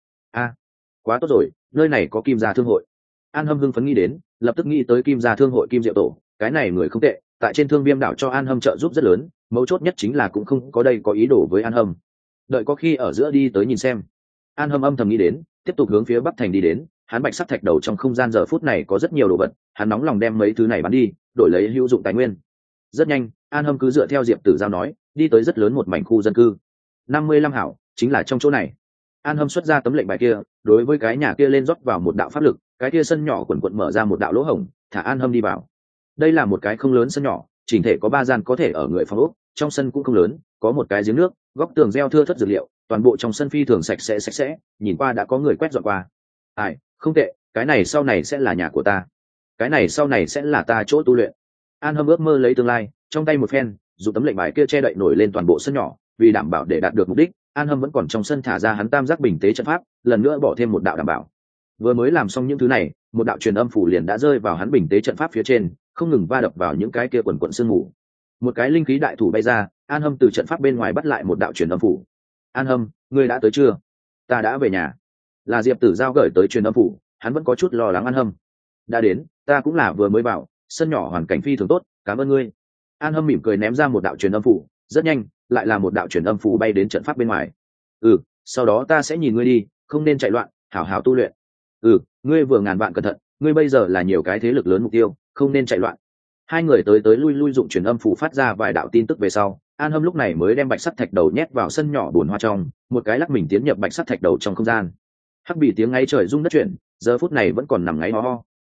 Quá tốt rồi, nơi này có kim gia thương hội. An Hâm hưng phấn nghĩ đến, lập tức nghĩ tới kim gia thương hội Kim Diệu Tổ, cái này người không tệ, tại trên Thương Viêm đảo cho An Hâm trợ giúp rất lớn, mấu chốt nhất chính là cũng không có đây có ý đồ với An Hâm. Đợi có khi ở giữa đi tới nhìn xem. An Hâm âm thầm nghĩ đến, tiếp tục hướng phía Bắc thành đi đến, hắn Bạch Sắt Thạch Đầu trong không gian giờ phút này có rất nhiều đồ vật, hắn nóng lòng đem mấy thứ này bán đi, đổi lấy hữu dụng tài nguyên. Rất nhanh, An Hâm cứ dựa theo Diệp Tử Giao nói, đi tới rất lớn một mảnh khu dân cư. 55 hảo, chính là trong chỗ này. An Hâm xuất ra tấm lệnh bài kia, đối với cái nhà kia lên rót vào một đạo pháp lực, cái kia sân nhỏ quần quật mở ra một đạo lỗ hổng, thả An Hâm đi vào. Đây là một cái không lớn sân nhỏ, chỉnh thể có 3 gian có thể ở người phòng ốc, trong sân cũng không lớn, có một cái giếng nước, góc tường gieo thưa thớt dược liệu, toàn bộ trong sân phi thường sạch sẽ, nhìn qua đã có người quét dọn qua. Không tệ, cái này sau này sẽ là nhà của ta. Cái này sau này sẽ là ta chỗ tu luyện. An Hâm ước mơ lấy tương lai, trong tay một phen, dùng tấm lệnh bài kia che đậy nổi lên toàn bộ sân nhỏ, vì đảm bảo để đạt được mục đích, An Hâm vẫn còn trong sân thả ra hắn tam giác bình tế trận pháp, lần nữa bỏ thêm một đạo đảm bảo. Vừa mới làm xong những thứ này, một đạo truyền âm phủ liền đã rơi vào hắn bình tế trận pháp phía trên, không ngừng va đập vào những cái kia quần quận sương mù. Một cái linh khí đại thủ bay ra, An Hâm từ trận pháp bên ngoài bắt lại một đạo truyền âm phủ. An Hâm, ngươi đã tới chưa? Ta đã về nhà. Là Diệp Tử Giao gửi tới truyền âm phủ, hắn vẫn có chút lo lắng. An Hâm đã đến, ta cũng là vừa mới vào, sân nhỏ hoàn cảnh phi thường tốt, cảm ơn ngươi. An Hâm mỉm cười ném ra một đạo truyền âm phủ, rất nhanh lại là một đạo truyền âm phủ bay đến trận pháp bên ngoài. Sau đó ta sẽ nhìn ngươi đi, không nên chạy loạn, hảo hảo tu luyện. Ngươi vừa ngàn vạn cẩn thận, ngươi bây giờ là nhiều cái thế lực lớn mục tiêu, không nên chạy loạn. Hai người tới tới lui lui dụng truyền âm phủ phát ra vài đạo tin tức về sau, An Hâm lúc này mới đem bạch sắt thạch đầu nhét vào sân nhỏ bồn hoa trong, một cái lắc mình tiến nhập bạch sắt thạch đầu trong không gian. Hắc Bỉ tiếng ngáy trời rung đất chuyển, giờ phút này vẫn còn nằm ngáy ho ho.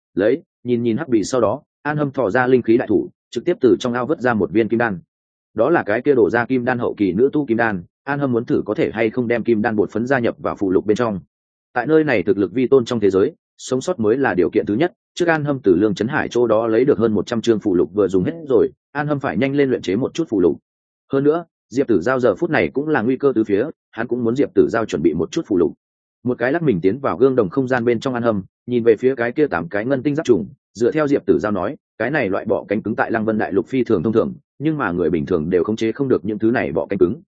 Nhìn Hắc Bỉ sau đó, An Hâm thò ra linh khí đại thủ, trực tiếp từ trong ao vớt ra một viên kim đan. Đó là cái kia đổ ra kim đan hậu kỳ nữ tu kim đan, An Hâm muốn thử có thể hay không đem kim đan bột phấn gia nhập vào phụ lục bên trong. Tại nơi này thực lực vi tôn trong thế giới, sống sót mới là điều kiện thứ nhất. Trước An Hâm từ Lương Chấn Hải chỗ đó lấy được hơn 100 chương phụ lục vừa dùng hết rồi, An Hâm phải nhanh lên luyện chế một chút phụ lục. Hơn nữa, Diệp Tử Giao giờ phút này cũng là nguy cơ từ phía, hắn cũng muốn Diệp Tử Giao chuẩn bị một chút phụ lục. Một cái lắc mình tiến vào gương đồng không gian bên trong An Hâm, nhìn về phía cái kia 8 cái ngân tinh giáp trùng, dựa theo Diệp Tử Giao nói, cái này loại bọ cánh cứng tại Lăng Vân Đại Lục phi thường thông thường, nhưng mà người bình thường đều khống chế không được những thứ này bọ cánh cứng.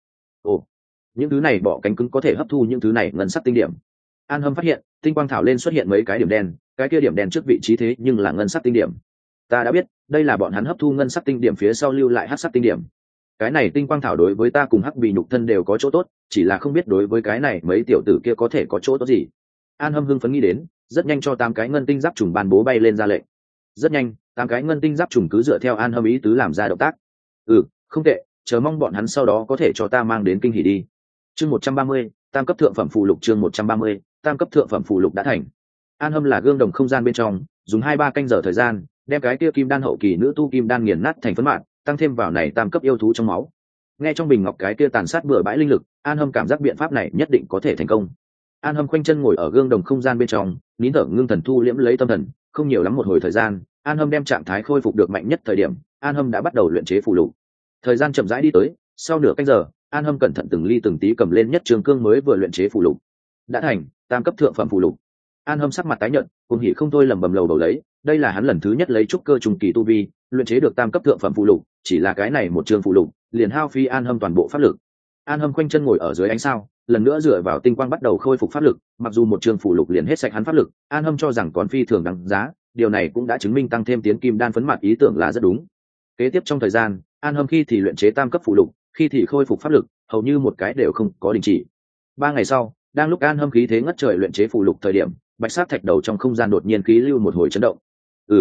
Những thứ này bọ cánh cứng có thể hấp thu những thứ này ngân sắc tinh điểm. An Hâm phát hiện, tinh quang thảo lên xuất hiện mấy cái điểm đen, cái kia điểm đen trước vị trí thế nhưng là ngân sắc tinh điểm. Ta đã biết, đây là bọn hắn hấp thu ngân sắc tinh điểm phía sau lưu lại hắc sắc tinh điểm. Cái này tinh quang thảo đối với ta cùng Hắc Bỉ nhục thân đều có chỗ tốt, chỉ là không biết đối với cái này mấy tiểu tử kia có thể có chỗ tốt gì. An Hâm hưng phấn nghĩ đến, rất nhanh cho 8 cái ngân tinh giáp trùng ban bố bay lên ra lệnh. Rất nhanh, 8 cái ngân tinh giáp trùng cứ dựa theo An Hâm ý tứ làm ra động tác. Không tệ, chờ mong bọn hắn sau đó có thể cho ta mang đến kinh hỉ đi. Chương 130, tam cấp thượng phẩm phù lục. Chương 130, tam cấp thượng phẩm phù lục đã thành. An Hâm là gương đồng không gian bên trong, dùng 2-3 canh giờ thời gian, đem cái kia kim đan hậu kỳ nữ tu kim đan nghiền nát thành phấn mạn, tăng thêm vào này tam cấp yêu thú trong máu. Nghe trong bình ngọc cái kia tàn sát bừa bãi linh lực, An Hâm cảm giác biện pháp này nhất định có thể thành công. An Hâm khoanh chân ngồi ở gương đồng không gian bên trong, nín thở ngưng thần thu liễm lấy tâm thần, không nhiều lắm một hồi thời gian, An Hâm đem trạng thái khôi phục được mạnh nhất thời điểm, An Hâm đã bắt đầu luyện chế phù lục. Thời gian chậm rãi đi tới, sau nửa canh giờ, An Hâm cẩn thận từng ly từng tí cầm lên nhất trường cương mới vừa luyện chế phù lục. Đã thành, tam cấp thượng phẩm phù lục. An Hâm sắc mặt tái nhợt, cuồng hỉ không thôi lẩm bẩm lầu bầu lấy, đây là hắn lần thứ nhất lấy trúc cơ trùng kỳ tu vi, luyện chế được tam cấp thượng phẩm phù lục, chỉ là cái này một trường phù lục, liền hao phí An Hâm toàn bộ pháp lực. An Hâm khoanh chân ngồi ở dưới ánh sao, lần nữa dựa vào tinh quang bắt đầu khôi phục pháp lực, mặc dù một trường phù lục liền hết sạch hắn pháp lực, An Hâm cho rằng còn phi thường đáng giá, điều này cũng đã chứng minh tăng thêm tiến kim đan phấn mặt ý tưởng là rất đúng. Kế tiếp trong thời gian, An Hâm khi thì luyện chế tam cấp phù lục, khi thì khôi phục pháp lực, hầu như một cái đều không có đình chỉ. 3 ngày sau, đang lúc An Hâm khí thế ngất trời luyện chế phù lục thời điểm, bạch sát thạch đầu trong không gian đột nhiên khí lưu một hồi chấn động.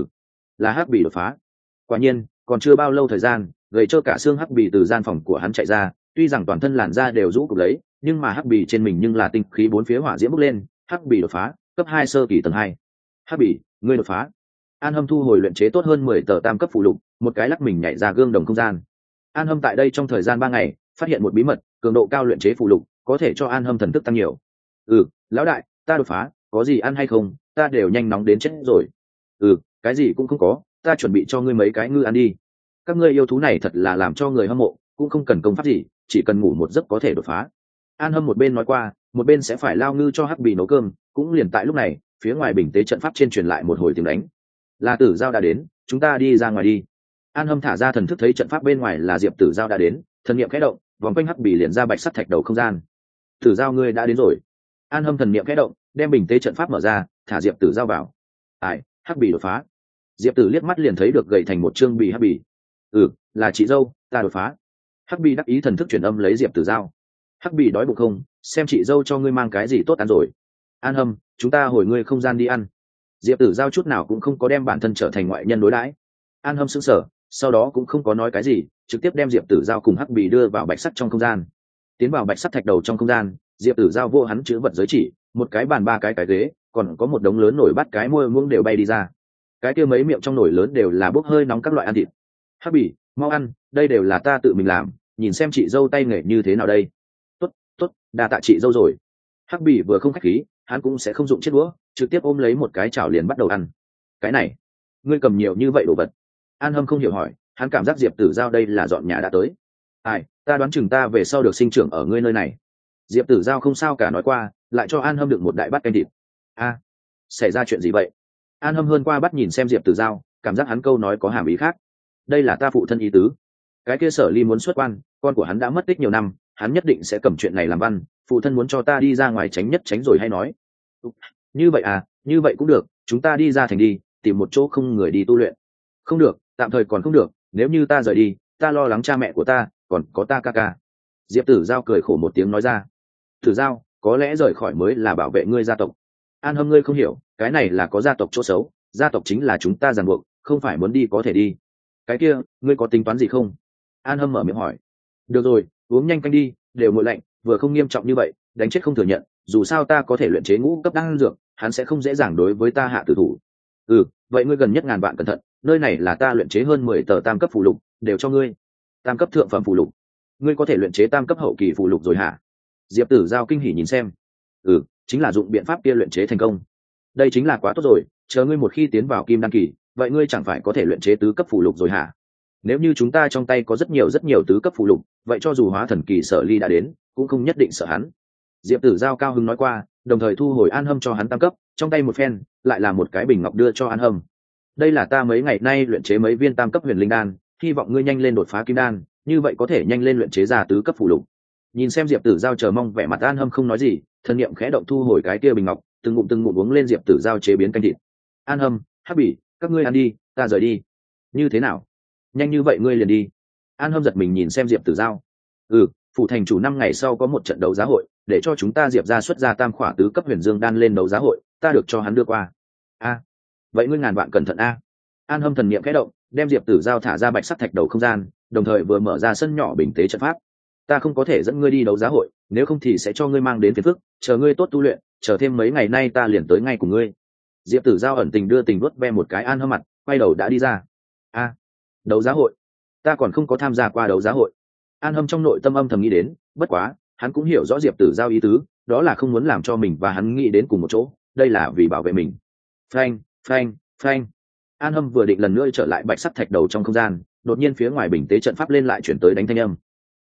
Là Hắc Bỉ đột phá. Quả nhiên, còn chưa bao lâu thời gian, gầy trơ cả xương Hắc Bỉ từ gian phòng của hắn chạy ra, tuy rằng toàn thân làn da đều rũ cụp lấy, nhưng mà Hắc Bỉ trên mình nhưng là tinh khí bốn phía hỏa diễm bốc lên. Hắc Bỉ đột phá, cấp 2 sơ kỳ tầng 2. Hắc Bỉ, ngươi đột phá. An Hâm thu hồi luyện chế tốt hơn 10 tờ tam cấp phù lục, một cái lắc mình nhảy ra gương đồng không gian. An Hâm tại đây trong thời gian 3 ngày, phát hiện một bí mật, cường độ cao luyện chế phù lục, có thể cho An Hâm thần thức tăng nhiều. Lão đại, ta đột phá, có gì ăn hay không? Ta đều nhanh nóng đến chết rồi. Cái gì cũng không có, ta chuẩn bị cho ngươi mấy cái ngư ăn đi. Các ngươi yêu thú này thật là làm cho người hâm mộ, cũng không cần công pháp gì, chỉ cần ngủ một giấc có thể đột phá. An Hâm một bên nói qua, một bên sẽ phải lao ngư cho Hắc Bỉ nấu cơm. Cũng liền tại lúc này, phía ngoài bình tế trận pháp trên truyền lại một hồi tiếng đánh. Là Tử Giao đã đến, chúng ta đi ra ngoài đi. An Hâm thả ra thần thức thấy trận pháp bên ngoài là Diệp Tử Giao đã đến, thần niệm khẽ động, vòng quanh Hắc Bỉ liền ra bạch sắt thạch đầu không gian. Tử Giao ngươi đã đến rồi. An Hâm thần niệm khẽ động, đem bình tế trận pháp mở ra, thả Diệp Tử Giao vào. Hắc Bỉ đột phá. Diệp Tử liếc mắt liền thấy được gầy thành một trương bì Hắc Bỉ. Là chị dâu, ta đột phá. Hắc Bỉ đắc ý thần thức truyền âm lấy Diệp Tử Giao. Hắc Bỉ đói bụng không, xem chị dâu cho ngươi mang cái gì tốt ăn rồi. An Hâm, chúng ta hồi ngươi không gian đi ăn. Diệp Tử Giao chút nào cũng không có đem bản thân trở thành ngoại nhân đối đãi. An Hâm sững sờ, sau đó cũng không có nói cái gì, trực tiếp đem Diệp Tử Giao cùng Hắc Bỉ đưa vào bạch sắt trong không gian. Tiến vào bạch sắt thạch đầu trong không gian, Diệp Tử Giao vô hắn chữ vật giới chỉ, một cái bàn 3 cái ghế, còn có một đống lớn nổi bát cái môi muỗng đều bay đi ra. Cái kia mấy miệng trong nồi lớn đều là bốc hơi nóng các loại ăn thịt. Hắc Bỉ, mau ăn, đây đều là ta tự mình làm, nhìn xem chị dâu tay nghề như thế nào đây. Tốt, đa tạ chị dâu rồi. Hắc Bỉ vừa không khách khí, hắn cũng sẽ không dụng chiếc đũa, trực tiếp ôm lấy một cái chảo liền bắt đầu ăn. Cái này, ngươi cầm nhiều như vậy đồ vật. An Hâm không hiểu hỏi, hắn cảm giác Diệp Tử Giao đây là dọn nhà đã tới. Ta đoán chừng ta về sau được sinh trưởng ở ngươi nơi này. Diệp Tử Giao không sao cả nói qua, lại cho An Hâm được một đại bát canh thịt. Xảy ra chuyện gì vậy? An Hâm hơn qua bắt nhìn xem Diệp Tử Giao, cảm giác hắn câu nói có hàm ý khác. Đây là ta phụ thân ý tứ. Cái kia Sở Ly muốn xuất quan, con của hắn đã mất tích nhiều năm, hắn nhất định sẽ cầm chuyện này làm văn, phụ thân muốn cho ta đi ra ngoài tránh nhất tránh rồi hay nói. Như vậy à, như vậy cũng được, chúng ta đi ra thành đi, tìm một chỗ không người đi tu luyện. Không được, tạm thời còn không được, nếu như ta rời đi, ta lo lắng cha mẹ của ta, còn có ta ca ca. Diệp Tử Giao cười khổ một tiếng nói ra. Tử Giao, có lẽ rời khỏi mới là bảo vệ ngươi gia tộc. An Hâm, ngươi không hiểu, cái này là có gia tộc chỗ xấu, gia tộc chính là chúng ta ràng buộc, không phải muốn đi có thể đi. Cái kia, ngươi có tính toán gì không? An Hâm mở miệng hỏi. Được rồi, uống nhanh canh đi, đều nguội lạnh, vừa không nghiêm trọng như vậy, đánh chết không thừa nhận, dù sao ta có thể luyện chế ngũ cấp đan dược, hắn sẽ không dễ dàng đối với ta hạ tử thủ. Vậy ngươi gần nhất ngàn vạn cẩn thận, nơi này là ta luyện chế hơn 10 tờ tam cấp phù lục, đều cho ngươi. Tam cấp thượng phẩm phù lục? Ngươi có thể luyện chế tam cấp hậu kỳ phù lục rồi hả? Diệp Tử Giao kinh hỉ nhìn xem. Chính là dụng biện pháp kia luyện chế thành công. Đây chính là quá tốt rồi, chờ ngươi một khi tiến vào kim đan kỳ, vậy ngươi chẳng phải có thể luyện chế tứ cấp phù lục rồi hả? Nếu như chúng ta trong tay có rất nhiều tứ cấp phù lục, vậy cho dù hóa thần kỳ Sở Ly đã đến, cũng không nhất định sợ hắn. Diệp Tử Giao cao hứng nói qua, đồng thời thu hồi An Hâm cho hắn tam cấp, trong tay một phen, lại là một cái bình ngọc đưa cho An Hâm. Đây là ta mấy ngày nay luyện chế mấy viên tam cấp huyền linh đan, hy vọng ngươi nhanh lên đột phá kim đan, như vậy có thể nhanh lên luyện chế ra tứ cấp phù lục. Nhìn xem Diệp Tử Giao chờ mong vẻ mặt, An Hâm không nói gì, thân niệm khẽ động thu hồi cái kia bình ngọc, từng ngụm uống lên Diệp Tử Giao chế biến canh thịt. An Hâm, Hắc Bỉ, các ngươi ăn đi, ta rời đi. Như thế nào? Nhanh như vậy ngươi liền đi? An Hâm giật mình nhìn xem Diệp Tử Giao. Phủ thành chủ 5 ngày sau có một trận đấu giá hội, để cho chúng ta Diệp ra xuất ra tam khỏa tứ cấp huyền dương đan lên đấu giá hội, ta được cho hắn đưa qua. Vậy ngươi ngàn vạn cẩn thận a. An Hâm thần niệm khẽ động, đem Diệp Tử Giao thả ra bạch sắc thạch đầu không gian, đồng thời vừa mở ra sân nhỏ bình tế trận pháp. Ta không có thể dẫn ngươi đi đấu giá hội, nếu không thì sẽ cho ngươi mang đến phiền phức, chờ ngươi tốt tu luyện, chờ thêm mấy ngày nay ta liền tới ngay cùng ngươi. Diệp Tử Giao ẩn tình đưa tình vuốt ve một cái An Hâm mặt, quay đầu đã đi ra. Đấu giá hội? Ta còn không có tham gia qua đấu giá hội. An Hâm trong nội tâm âm thầm nghĩ đến, bất quá hắn cũng hiểu rõ Diệp Tử Giao ý tứ, đó là không muốn làm cho mình và hắn nghĩ đến cùng một chỗ, đây là vì bảo vệ mình. Phanh phanh phanh. An Hâm vừa định lần nữa trở lại bạch sắc thạch đầu trong không gian, đột nhiên phía ngoài bình tế trận pháp lên lại chuyển tới đánh thanh âm.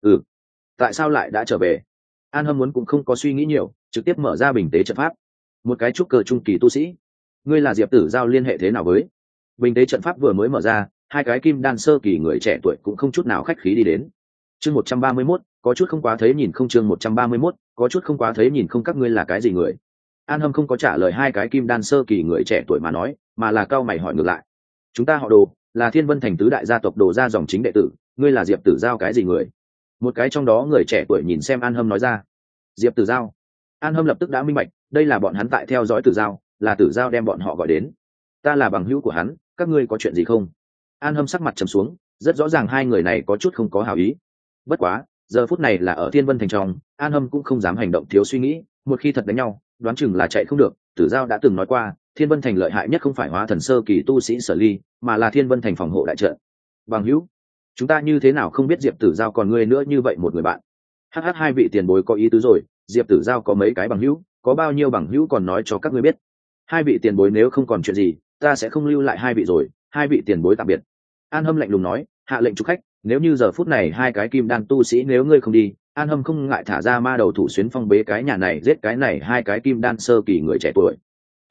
Tại sao lại đã trở về? An Hâm muốn cũng không có suy nghĩ nhiều, trực tiếp mở ra bình tế trận pháp. Một cái trúc cơ trung kỳ tu sĩ. Ngươi là Diệp Tử Giao liên hệ thế nào với? Bình tế trận pháp vừa mới mở ra, hai cái kim đan sơ kỳ người trẻ tuổi cũng không chút nào khách khí đi đến. Chương 131, có chút không quá thấy nhìn không. Chương 131, có chút không quá thấy nhìn không. Các ngươi là cái gì người? An Hâm không có trả lời hai cái kim đan sơ kỳ người trẻ tuổi mà nói, mà là cau mày hỏi ngược lại. Chúng ta họ Đồ, là Thiên Vân Thành tứ đại gia tộc Đồ gia dòng chính đệ tử, ngươi là Diệp Tử Giao cái gì người? Một cái trong đó người trẻ tuổi nhìn xem An Hâm nói ra. Diệp Tử Giao. An Hâm lập tức đã minh bạch, đây là bọn hắn tại theo dõi Tử Giao, là Tử Giao đem bọn họ gọi đến. Ta là bằng hữu của hắn, các ngươi có chuyện gì không? An Hâm sắc mặt trầm xuống, rất rõ ràng hai người này có chút không có hảo ý. Bất quá giờ phút này là ở Thiên Vân Thành trong, An Hâm cũng không dám hành động thiếu suy nghĩ, một khi thật đánh nhau đoán chừng là chạy không được. Tử Giao đã từng nói qua, Thiên Vân Thành lợi hại nhất không phải hóa thần sơ kỳ tu sĩ Sở Ly, mà là Thiên Vân Thành phòng hộ đại trận. Bằng hữu? Chúng ta như thế nào không biết Diệp Tử Giao còn ngươi nữa như vậy một người bạn? Hai vị tiền bối có ý tứ rồi, Diệp Tử Giao có mấy cái bằng hữu, có bao nhiêu bằng hữu còn nói cho các ngươi biết. Hai vị tiền bối nếu không còn chuyện gì, ta sẽ không lưu lại hai vị rồi, hai vị tiền bối tạm biệt. An Hâm lạnh lùng nói, hạ lệnh chúc khách, nếu như giờ phút này hai cái kim đan tu sĩ nếu ngươi không đi, An Hâm không ngại thả ra ma đầu thủ xuyến phong bế cái nhà này, giết cái này hai cái kim đan sơ kỳ người trẻ tuổi.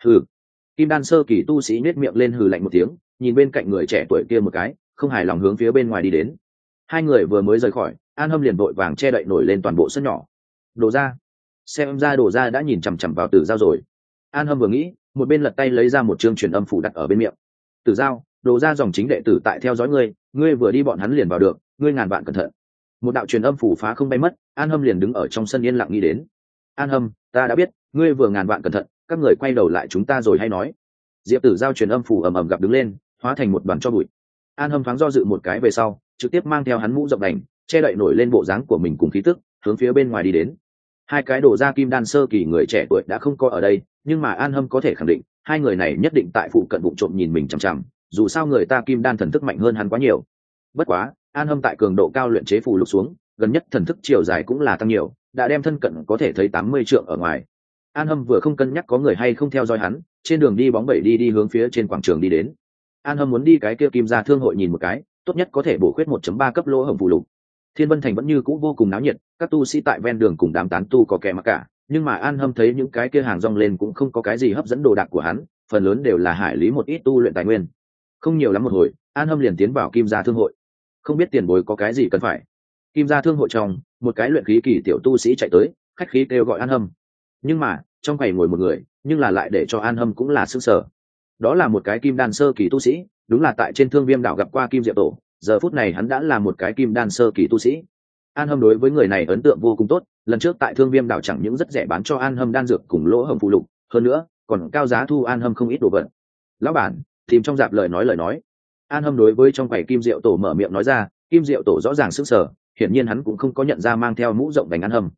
Kim đan sơ kỳ tu sĩ nhếch miệng lên hừ lạnh một tiếng, nhìn bên cạnh người trẻ tuổi kia một cái, không hài lòng hướng phía bên ngoài đi đến. Hai người vừa mới rời khỏi, An Hâm liền vội vàng che đậy nổi lên toàn bộ sân nhỏ. Đồ ra, xem ra Đồ ra đã nhìn chằm chằm vào Tử Giao rồi. An Hâm vừa nghĩ, một bên lật tay lấy ra một chương truyền âm phủ đặt ở bên miệng. Tử Giao, Đồ ra dòng chính đệ tử tại theo dõi ngươi, ngươi vừa đi bọn hắn liền vào được, ngươi ngàn vạn cẩn thận. Một đạo truyền âm phủ phá không bay mất, An Hâm liền đứng ở trong sân yên lặng nghĩ đến. An Hâm, ta đã biết, ngươi vừa ngàn vạn cẩn thận, các người quay đầu lại chúng ta rồi hay nói. Diệp Tử Giao truyền âm phủ ầm ầm gặp đứng lên, hóa thành một đoàn cho bụi. An Hâm thoáng do dự một cái về sau, trực tiếp mang theo hắn mũ rộng đành, che đậy nổi lên bộ dáng của mình cùng khí tức, hướng phía bên ngoài đi đến. Hai cái Đồ ra kim đan sơ kỳ người trẻ tuổi đã không có ở đây, nhưng mà An Hâm có thể khẳng định, hai người này nhất định tại phụ cận vụng trộm nhìn mình chằm chằm, dù sao người ta kim đan thần thức mạnh hơn hắn quá nhiều. Bất quá, An Hâm tại cường độ cao luyện chế phù lục xuống, gần nhất thần thức chiều dài cũng là tăng nhiều, đã đem thân cận có thể thấy 80 trượng ở ngoài. An Hâm vừa không cân nhắc có người hay không theo dõi hắn, trên đường đi bóng bẩy đi hướng phía trên quảng trường đi đến. An Hâm muốn đi cái kia kim gia thương hội nhìn một cái, tốt nhất có thể bổ khuyết 1.3 cấp lỗ hổng phù lục. Thiên Vân Thành vẫn như cũ vô cùng náo nhiệt, các tu sĩ tại ven đường cùng đám tán tu có kẻ mặc cả, nhưng mà An Hâm thấy những cái kia hàng rong lên cũng không có cái gì hấp dẫn đồ đạc của hắn, phần lớn đều là hải lý một ít tu luyện tài nguyên. Không nhiều lắm một hồi, An Hâm liền tiến vào Kim Gia Thương hội. Không biết tiền bối có cái gì cần phải. Kim Gia Thương hội trong, một cái luyện khí kỳ tiểu tu sĩ chạy tới, khách khí kêu gọi An Hâm. Nhưng mà, trong quầy ngồi một người, nhưng là lại để cho An Hâm cũng là sửng sở. Đó là một cái kim đan sơ kỳ tu sĩ, đúng là tại trên Thương Viêm đảo gặp qua Kim Diệu Tổ, giờ phút này hắn đã là một cái kim đan sơ kỳ tu sĩ. An Hâm đối với người này ấn tượng vô cùng tốt, lần trước tại Thương Viêm đảo chẳng những rất rẻ bán cho An Hâm đan dược cùng lỗ hổng phụ lục, hơn nữa còn cao giá thu An Hâm không ít đồ vật. Lão bản, tìm trong dạp lời nói. An Hâm đối với trong quầy Kim Diệu Tổ mở miệng nói ra. Kim Diệu Tổ rõ ràng sững sờ, hiển nhiên hắn cũng không có nhận ra mang theo mũ rộng vành An Hâm.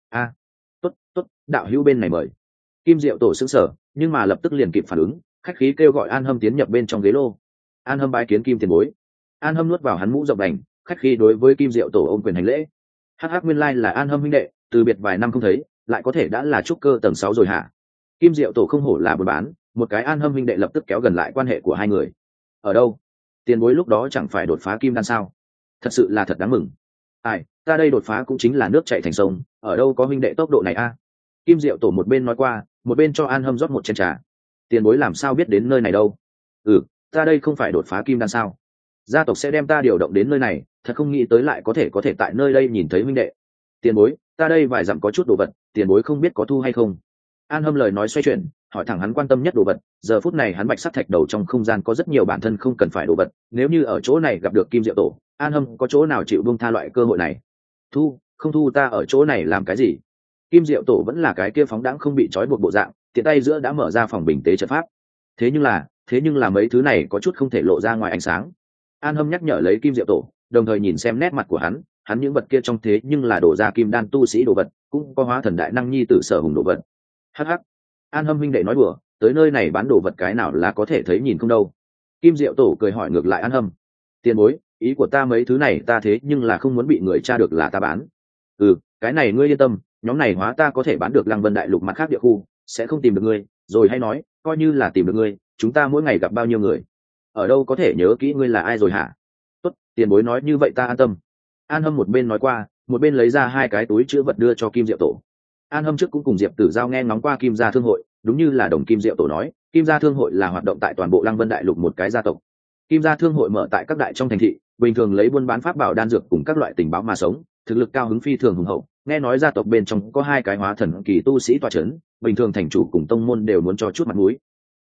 Tốt, đạo hữu bên này mời. Kim Diệu Tổ sững sờ, nhưng mà lập tức liền kịp phản ứng, khách khí kêu gọi An Hâm tiến nhập bên trong ghế lô. An Hâm bái kiến Kim tiền bối. An Hâm nuốt vào hắn mũ rộng vành, khách khí đối với Kim Diệu Tổ ôm quyền hành lễ. Hắc nguyên lai là An Hâm huynh đệ, từ biệt vài năm không thấy, lại có thể đã là trúc cơ tầng 6 rồi hả? Kim Diệu Tổ không hổ là buôn bán, một cái An Hâm huynh đệ lập tức kéo gần lại quan hệ của hai người. Ở đâu? Tiền bối lúc đó chẳng phải đột phá kim đan sao? Thật sự là thật đáng mừng. Ta đây đột phá cũng chính là nước chảy thành sông, ở đâu có huynh đệ tốc độ này a? Kim Diệu Tổ một bên nói qua, một bên cho An Hâm rót một chén trà. Tiền bối làm sao biết đến nơi này đâu? Ta đây không phải đột phá kim đan sao? Gia tộc sẽ đem ta điều động đến nơi này, thật không nghĩ tới lại có thể tại nơi đây nhìn thấy huynh đệ. Tiền bối, ta đây vài dặm có chút đồ vật, tiền bối không biết có thu hay không? An Hâm lời nói xoay chuyển, hỏi thẳng hắn quan tâm nhất đồ vật. Giờ phút này hắn bạch sắc thạch đầu trong không gian có rất nhiều bản thân không cần phải đồ vật, nếu như ở chỗ này gặp được Kim Diệu Tổ, An Hâm có chỗ nào chịu buông tha loại cơ hội này? Không thu ta ở chỗ này làm cái gì? Kim Diệu Tổ vẫn là cái kia phóng đãng không bị trói buộc bộ dạng, tiện tay giữa đã mở ra phòng bình tế trận pháp. Thế nhưng là mấy thứ này có chút không thể lộ ra ngoài ánh sáng. An Hâm nhắc nhở lấy Kim Diệu Tổ, đồng thời nhìn xem nét mặt của hắn những vật kia trong thế nhưng là đổ ra kim đan tu sĩ đồ vật, cũng có hóa thần đại năng nhi tử sở hùng đồ vật. Hắc, An Hâm huynh đệ nói đùa, tới nơi này bán đồ vật cái nào là có thể thấy nhìn không đâu. Kim Diệu Tổ cười hỏi ngược lại An Hâm. Tiền bối, ý của ta mấy thứ này ta thế nhưng là không muốn bị người tra được là ta bán. Cái này ngươi yên tâm, nhóm này hóa ta có thể bán được Lăng Vân đại lục mặt khác địa khu, sẽ không tìm được ngươi. Rồi hay nói, coi như là tìm được ngươi, chúng ta mỗi ngày gặp bao nhiêu người, ở đâu có thể nhớ kỹ ngươi là ai rồi hả? Tốt, tiền bối nói như vậy ta an tâm. An Hâm một bên nói qua, một bên lấy ra hai cái túi chứa vật đưa cho Kim Diệu Tổ. An Hâm trước cũng cùng Diệp Tử Giao nghe ngóng qua Kim Gia Thương hội, đúng như là đồng Kim Diệu Tổ nói, Kim Gia Thương hội là hoạt động tại toàn bộ Lăng Vân đại lục một cái gia tộc. Kim Gia Thương hội mở tại các đại trong thành thị, bình thường lấy buôn bán pháp bảo đan dược cùng các loại tình báo mà sống, thực lực cao hứng phi thường hùng hậu. Nghe nói gia tộc bên trong có hai cái hóa thần kỳ tu sĩ tọa chấn, bình thường thành chủ cùng tông môn đều muốn cho chút mặt mũi.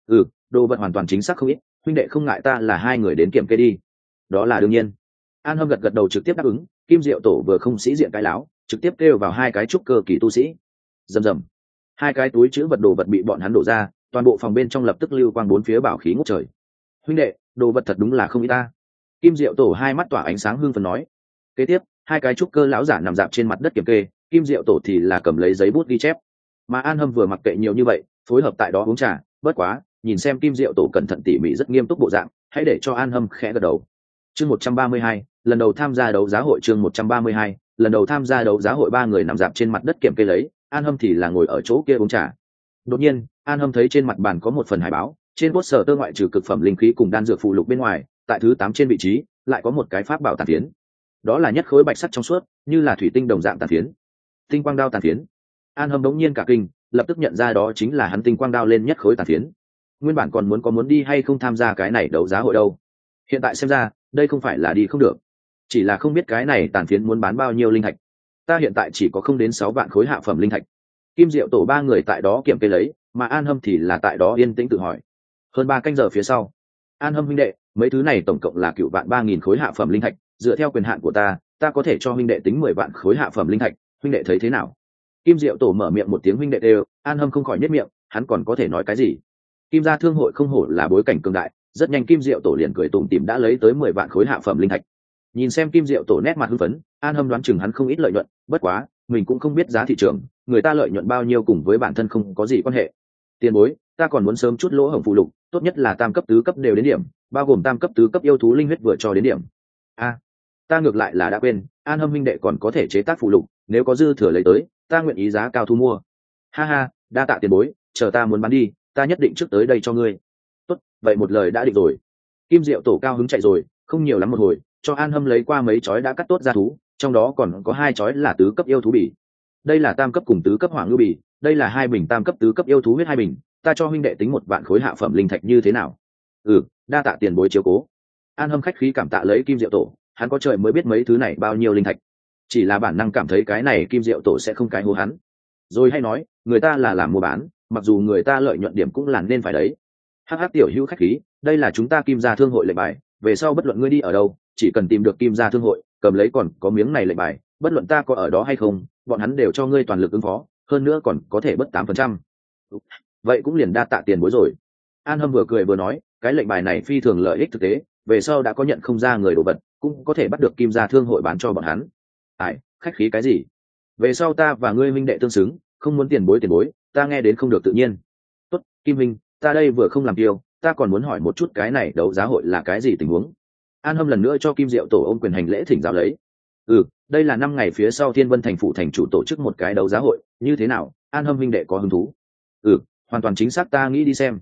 Đồ vật hoàn toàn chính xác không ít, huynh đệ không ngại ta là hai người đến kiểm kê đi. Đó là đương nhiên. An Hâm gật đầu trực tiếp đáp ứng. Kim Diệu Tổ vừa không sĩ diện cái láo, trực tiếp kêu vào hai cái trúc cơ kỳ tu sĩ. Rầm, hai cái túi chứa vật đồ vật bị bọn hắn đổ ra, toàn bộ phòng bên trong lập tức lưu quang bốn phía bảo khí ngút trời. Huynh đệ, đồ vật thật đúng là không ít ta. Kim Diệu Tổ hai mắt tỏa ánh sáng hưng phấn nói. Kế tiếp, hai cái trúc cơ lão giả nằm dạp trên mặt đất kiểm kê, Kim Diệu Tổ thì là cầm lấy giấy bút ghi chép. Mà An Hâm vừa mặc kệ nhiều như vậy, phối hợp tại đó uống trà. Bất quá, nhìn xem Kim Diệu Tổ cẩn thận tỉ mỉ rất nghiêm túc bộ dạng, hãy để cho An Hâm khẽ gật đầu. Chương 132, lần đầu tham gia đấu giá hội. Chương 132, lần đầu tham gia đấu giá hội. Ba người nằm dạp trên mặt đất kiểm kê lấy, An Hâm thì là ngồi ở chỗ kia uống trà. Đột nhiên, An Hâm thấy trên mặt bàn có một phần hải báo, trên poster tơ ngoại trừ cực phẩm linh khí cùng đan dược phụ lục bên ngoài, tại thứ 8 trên vị trí, lại có một cái pháp bảo tàn phiến. Đó là nhất khối bạch sắt trong suốt, như là thủy tinh đồng dạng tàn phiến. Tinh quang đao tàn phiến. An Hâm đống nhiên cả kinh, lập tức nhận ra đó chính là hắn tinh quang đao lên nhất khối tàn phiến. Nguyên bản còn muốn đi hay không tham gia cái này đấu giá hội đâu, hiện tại xem ra đây không phải là đi không được, chỉ là không biết cái này tàn phiến muốn bán bao nhiêu linh thạch. Ta hiện tại chỉ có không đến 6 vạn khối hạ phẩm linh thạch. Kim Diệu Tổ ba người tại đó kiểm kê lấy, mà An Hâm thì là tại đó yên tĩnh tự hỏi. Hơn 3 canh giờ phía sau, An Hâm huynh đệ, mấy thứ này tổng cộng là 9.000 khối hạ phẩm linh thạch, dựa theo quyền hạn của ta có thể cho huynh đệ tính 10 vạn khối hạ phẩm linh thạch, huynh đệ thấy thế nào? Kim Diệu Tổ mở miệng một tiếng huynh đệ đều, An Hâm không khỏi nhếch miệng, hắn còn có thể nói cái gì? Kim Gia Thương hội không hổ là bối cảnh cường đại, rất nhanh Kim Diệu Tổ liền cười tủm tỉm đã lấy tới 10 vạn khối hạ phẩm linh thạch. Nhìn xem Kim Diệu Tổ nét mặt hưng phấn, An Hâm đoán chừng hắn không ít lợi nhuận, bất quá, mình cũng không biết giá thị trường, người ta lợi nhuận bao nhiêu cùng với bản thân không có gì quan hệ. Tiền bối, ta còn muốn sớm chút lỗ hổng phụ lục, tốt nhất là tam cấp tứ cấp đều đến điểm, bao gồm tam cấp tứ cấp yêu thú linh huyết vừa cho đến điểm. Ta ngược lại là đã quên, An Hâm huynh đệ còn có thể chế tác phụ lục, nếu có dư thừa lấy tới, ta nguyện ý giá cao thu mua. Ha, đa tạ tiền bối, chờ ta muốn bán đi, ta nhất định trước tới đây cho ngươi. Tốt, vậy một lời đã định rồi. Kim Diệu Tổ cao hứng chạy rồi, không nhiều lắm một hồi, cho An Hâm lấy qua mấy chói đã cắt tốt ra thú, trong đó còn có 2 chói là tứ cấp yêu thú bỉ. Đây là tam cấp cùng tứ cấp hỏa ngưu bỉ, đây là 2 bình tam cấp tứ cấp yêu thú huyết 2 bình, ta cho huynh đệ tính 1 vạn khối hạ phẩm linh thạch như thế nào? Đa tạ tiền bối chiếu cố. An Hâm khách khí cảm tạ lấy Kim Diệu Tổ, hắn có trời mới biết mấy thứ này bao nhiêu linh thạch, chỉ là bản năng cảm thấy cái này Kim Diệu Tổ sẽ không cái hố hắn. Rồi hay nói, người ta là làm mua bán, mặc dù người ta lợi nhuận điểm cũng là nên phải đấy. Hắc hắc tiểu hữu khách khí, đây là chúng ta Kim gia thương hội lệnh bài, về sau bất luận ngươi đi ở đâu, chỉ cần tìm được Kim gia thương hội, cầm lấy còn có miếng này lệnh bài, bất luận ta có ở đó hay không, bọn hắn đều cho ngươi toàn lực ứng phó, hơn nữa còn có thể bớt 8%. Vậy cũng liền đa tạ tiền bối rồi. An Hâm vừa cười vừa nói, cái lệnh bài này phi thường lợi ích thực tế, về sau đã có nhận không ra người đồ vật, cũng có thể bắt được Kim gia thương hội bán cho bọn hắn. Ai, khách khí cái gì? Về sau ta và ngươi huynh đệ tương xứng, không muốn tiền bối, ta nghe đến không được tự nhiên. Tốt, Kim huynh, ta đây vừa không làm tiêu, ta còn muốn hỏi một chút cái này đấu giá hội là cái gì tình huống. An Hâm lần nữa cho Kim Diệu Tổ ôm quyền hành lễ thỉnh giáo lấy. Đây là 5 ngày phía sau Thiên Vân thành phủ thành chủ tổ chức một cái đấu giá hội, như thế nào, An Hâm huynh đệ có hứng thú? Hoàn toàn chính xác, ta nghĩ đi xem.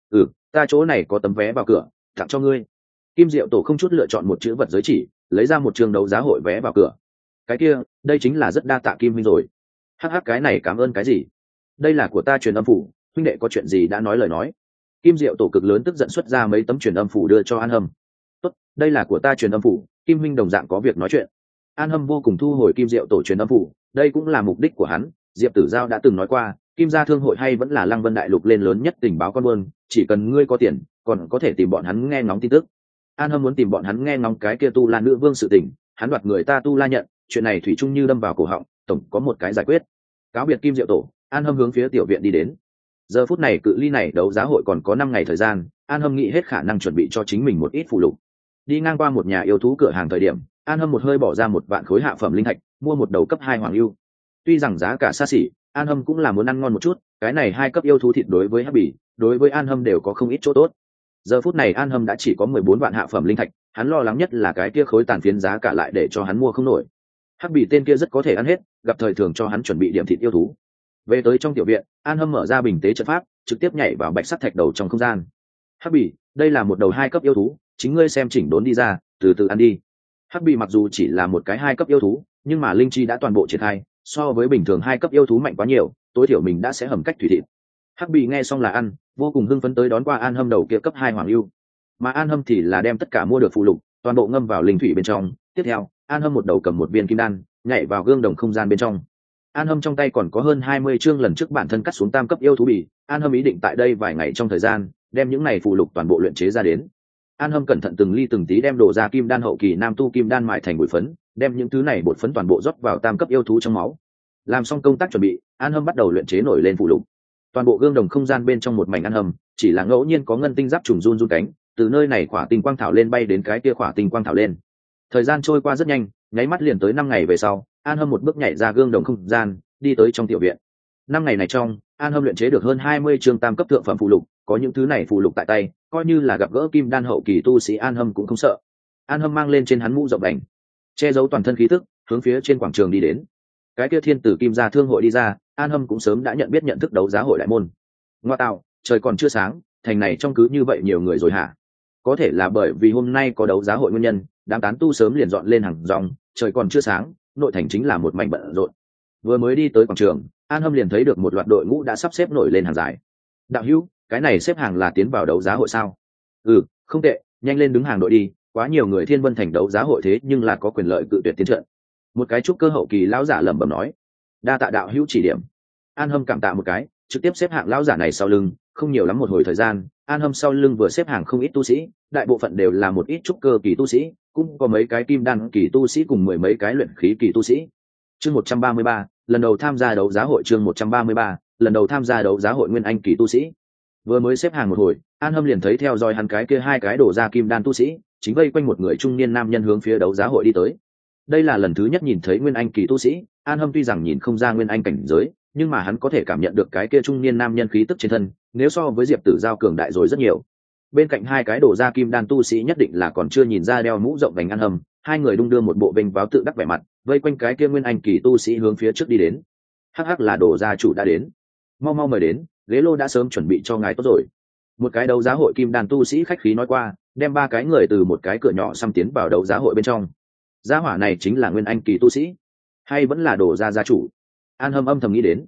Ta chỗ này có tấm vé vào cửa, tặng cho ngươi. Kim Diệu Tổ không chút lựa chọn một chữ vật giới chỉ, lấy ra một trường đấu giá hội vé vào cửa. Cái kia, đây chính là rất đa tạ Kim huynh rồi. Hắc cái này cảm ơn cái gì? Đây là của ta truyền âm phủ, huynh đệ có chuyện gì đã nói lời nói. Kim Diệu Tổ cực lớn tức giận xuất ra mấy tấm truyền âm phủ đưa cho An Hâm. Tốt, đây là của ta truyền âm phủ, Kim huynh đồng dạng có việc nói chuyện. An Hâm vô cùng thu hồi Kim Diệu Tổ truyền âm phủ, đây cũng là mục đích của hắn. Diệp Tử Giao đã từng nói qua, Kim gia thương hội hay vẫn là Lăng Vân đại lục lên lớn nhất tình báo con buôn, chỉ cần ngươi có tiền, còn có thể tìm bọn hắn nghe ngóng tin tức. An Hâm muốn tìm bọn hắn nghe ngóng cái kia Tu La nữ vương sự tình, hắn đoạt người ta Tu La nhận, chuyện này thủy chung như đâm vào cổ họng, tổng có một cái giải quyết. Cáo biệt Kim Diệu Tổ, An Hâm hướng phía tiểu viện đi đến. Giờ phút này cự ly này đấu giá hội còn có 5 ngày thời gian, An Hâm nghĩ hết khả năng chuẩn bị cho chính mình một ít phụ lục. Đi ngang qua một nhà yêu thú cửa hàng thời điểm, An Hâm một hơi bỏ ra 1 vạn khối hạ phẩm linh thạch, mua một đầu cấp 2 hoàng ưu. Tuy rằng giá cả xa xỉ, An Hâm cũng là muốn ăn ngon một chút, cái này 2 cấp yêu thú thịt đối với Hắc Bỉ, đối với An Hâm đều có không ít chỗ tốt. Giờ phút này An Hâm đã chỉ có 14 vạn hạ phẩm linh thạch, hắn lo lắng nhất là cái kia khối tàn phiến giá cả lại để cho hắn mua không nổi. Hắc Bỉ tên kia rất có thể ăn hết, gặp thời thường cho hắn chuẩn bị điểm thịt yêu thú. Về tới trong tiểu viện, An Hâm mở ra bình tế trận pháp, trực tiếp nhảy vào bạch sắt thạch đầu trong không gian. Hắc Bỉ, đây là một đầu 2 cấp yêu thú, chính ngươi xem chỉnh đốn đi ra, từ từ ăn đi. Hắc Bỉ mặc dù chỉ là một cái 2 cấp yêu thú, nhưng mà linh chi đã toàn bộ triển khai, so với bình thường 2 cấp yêu thú mạnh quá nhiều, tối thiểu mình đã sẽ hầm cách thủy thịt. Hắc Bỉ nghe xong là ăn, vô cùng hưng phấn tới đón qua An Hâm đầu kia cấp 2 hoàng ưu. Mà An Hâm thì là đem tất cả mua được phụ lục, toàn bộ ngâm vào linh thủy bên trong. Tiếp theo, An Hâm một đầu cầm một viên kim đan, nhảy vào gương đồng không gian bên trong. An Hâm trong tay còn có hơn 20 chương lần trước bản thân cắt xuống tam cấp yêu thú bì, An Hâm ý định tại đây vài ngày trong thời gian, đem những này phụ lục toàn bộ luyện chế ra đến. An Hâm cẩn thận từng ly từng tí đem đổ ra kim đan hậu kỳ nam tu kim đan mại thành bột phấn, đem những thứ này bột phấn toàn bộ rót vào tam cấp yêu thú trong máu. Làm xong công tác chuẩn bị, An Hâm bắt đầu luyện chế nổi lên phụ lục. Toàn bộ gương đồng không gian bên trong một mảnh An Hâm, chỉ là ngẫu nhiên có ngân tinh giáp trùng run cánh, từ nơi này khỏa tinh quang thảo lên bay đến cái kia khỏa tinh quang thảo lên. Thời gian trôi qua rất nhanh, nháy mắt liền tới 5 ngày về sau, An Hâm một bước nhảy ra gương đồng không gian, đi tới trong tiểu viện. 5 ngày này trong, An Hâm luyện chế được hơn 20 chương tam cấp thượng phẩm phụ lục, có những thứ này phụ lục tại tay, coi như là gặp gỡ kim đan hậu kỳ tu sĩ An Hâm cũng không sợ. An Hâm mang lên trên hắn mũ rộng đành, che giấu toàn thân khí tức, hướng phía trên quảng trường đi đến. Cái kia thiên tử kim gia thương hội đi ra, An Hâm cũng sớm đã nhận biết nhận thức đấu giá hội đại môn. Ngoa tạo, trời còn chưa sáng, thành này trong cứ như vậy nhiều người rồi hả? Có thể là bởi vì hôm nay có đấu giá hội nguyên nhân, đám tán tu sớm liền dọn lên hàng dòng, trời còn chưa sáng, nội thành chính là một mảnh bận rộn. Vừa mới đi tới quảng trường, An Hâm liền thấy được một loạt đội ngũ đã sắp xếp nổi lên hàng dài. Đạo hữu, cái này xếp hàng là tiến vào đấu giá hội sao? Không tệ, nhanh lên đứng hàng đội đi, quá nhiều người Thiên Vân thành đấu giá hội thế nhưng là có quyền lợi cự tuyệt tiến trận. Một cái trúc cơ hậu kỳ lão giả lẩm bẩm nói. Đa tạ đạo hữu chỉ điểm. An Hâm cảm tạ một cái, trực tiếp xếp hạng lão giả này sau lưng, không nhiều lắm một hồi thời gian, An Hâm sau lưng vừa xếp hàng không ít tu sĩ, đại bộ phận đều là một ít trúc cơ kỳ tu sĩ, cũng có mấy cái kim đan kỳ tu sĩ cùng 10 mấy cái luyện khí kỳ tu sĩ. Chương 133, lần đầu tham gia đấu giá hội. Chương 133, lần đầu tham gia đấu giá hội nguyên anh kỳ tu sĩ. Vừa mới xếp hàng một hồi, An Hâm liền thấy theo dõi hắn cái kia 2 cái đổ ra kim đan tu sĩ, chính vây quanh một người trung niên nam nhân hướng phía đấu giá hội đi tới. Đây là lần thứ nhất nhìn thấy nguyên anh kỳ tu sĩ, An Hâm tuy rằng nhìn không ra nguyên anh cảnh giới, nhưng mà hắn có thể cảm nhận được cái kia trung niên nam nhân khí tức trên thân, nếu so với Diệp Tử Giao cường đại rồi rất nhiều. Bên cạnh 2 cái đổ ra kim đan tu sĩ nhất định là còn chưa nhìn ra đeo mũ rộng vành An Hâm, 2 người đung đưa một bộ vênh váo tự đắc vẻ mặt, vây quanh cái kia nguyên anh kỳ tu sĩ hướng phía trước đi đến. Hắc là đổ gia chủ đã đến, mau mau mời đến, ghế lô đã sớm chuẩn bị cho ngài tốt rồi. Một cái đấu giá hội kim đan tu sĩ khách khí nói qua, đem 3 cái người từ một cái cửa nhỏ xăm tiến vào đấu giá hội bên trong. Gia hỏa này chính là nguyên anh kỳ tu sĩ, hay vẫn là đổ gia gia chủ? An Hâm âm thầm nghĩ đến.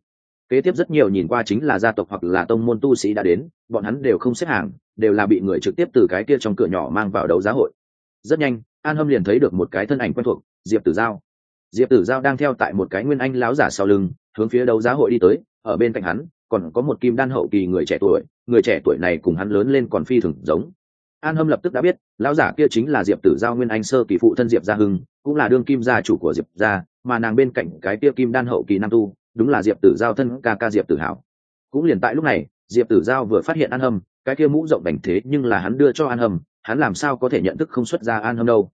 Kế tiếp rất nhiều nhìn qua chính là gia tộc hoặc là tông môn tu sĩ đã đến, bọn hắn đều không xếp hàng, đều là bị người trực tiếp từ cái kia trong cửa nhỏ mang vào đấu giá hội. Rất nhanh, An Hâm liền thấy được một cái thân ảnh quen thuộc, Diệp Tử Giao. Diệp Tử Giao đang theo tại một cái nguyên anh láo giả sau lưng, hướng phía đấu giá hội đi tới, ở bên cạnh hắn còn có một kim đan hậu kỳ người trẻ tuổi này cùng hắn lớn lên còn phi thường giống. An Hâm lập tức đã biết, lão giả kia chính là Diệp Tử Giao nguyên anh sơ kỳ phụ thân Diệp Gia Hưng, cũng là đương kim gia chủ của Diệp gia, mà nàng bên cạnh cái kia kim đan hậu kỳ nam tu, đúng là Diệp Tử Giao thân ca ca Diệp Tử Hảo. Cũng liền tại lúc này, Diệp Tử Giao vừa phát hiện An Hâm, cái kia mũ rộng vành thế nhưng là hắn đưa cho An Hâm, hắn làm sao có thể nhận thức không xuất ra An Hâm đâu.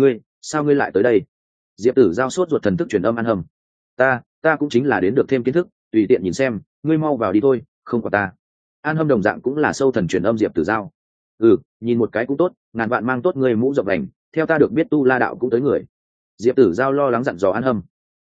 Sao ngươi lại tới đây? Diệp Tử Giao sốt ruột thần thức truyền âm An Hâm. Ta cũng chính là đến được thêm kiến thức, tùy tiện nhìn xem, ngươi mau vào đi thôi, không có ta. An Hâm đồng dạng cũng là sâu thần truyền âm Diệp Tử Giao. Nhìn một cái cũng tốt, ngàn vạn mang tốt ngươi mũ rộng vành, theo ta được biết Tu La đạo cũng tới người. Diệp Tử Giao lo lắng dặn dò An Hâm.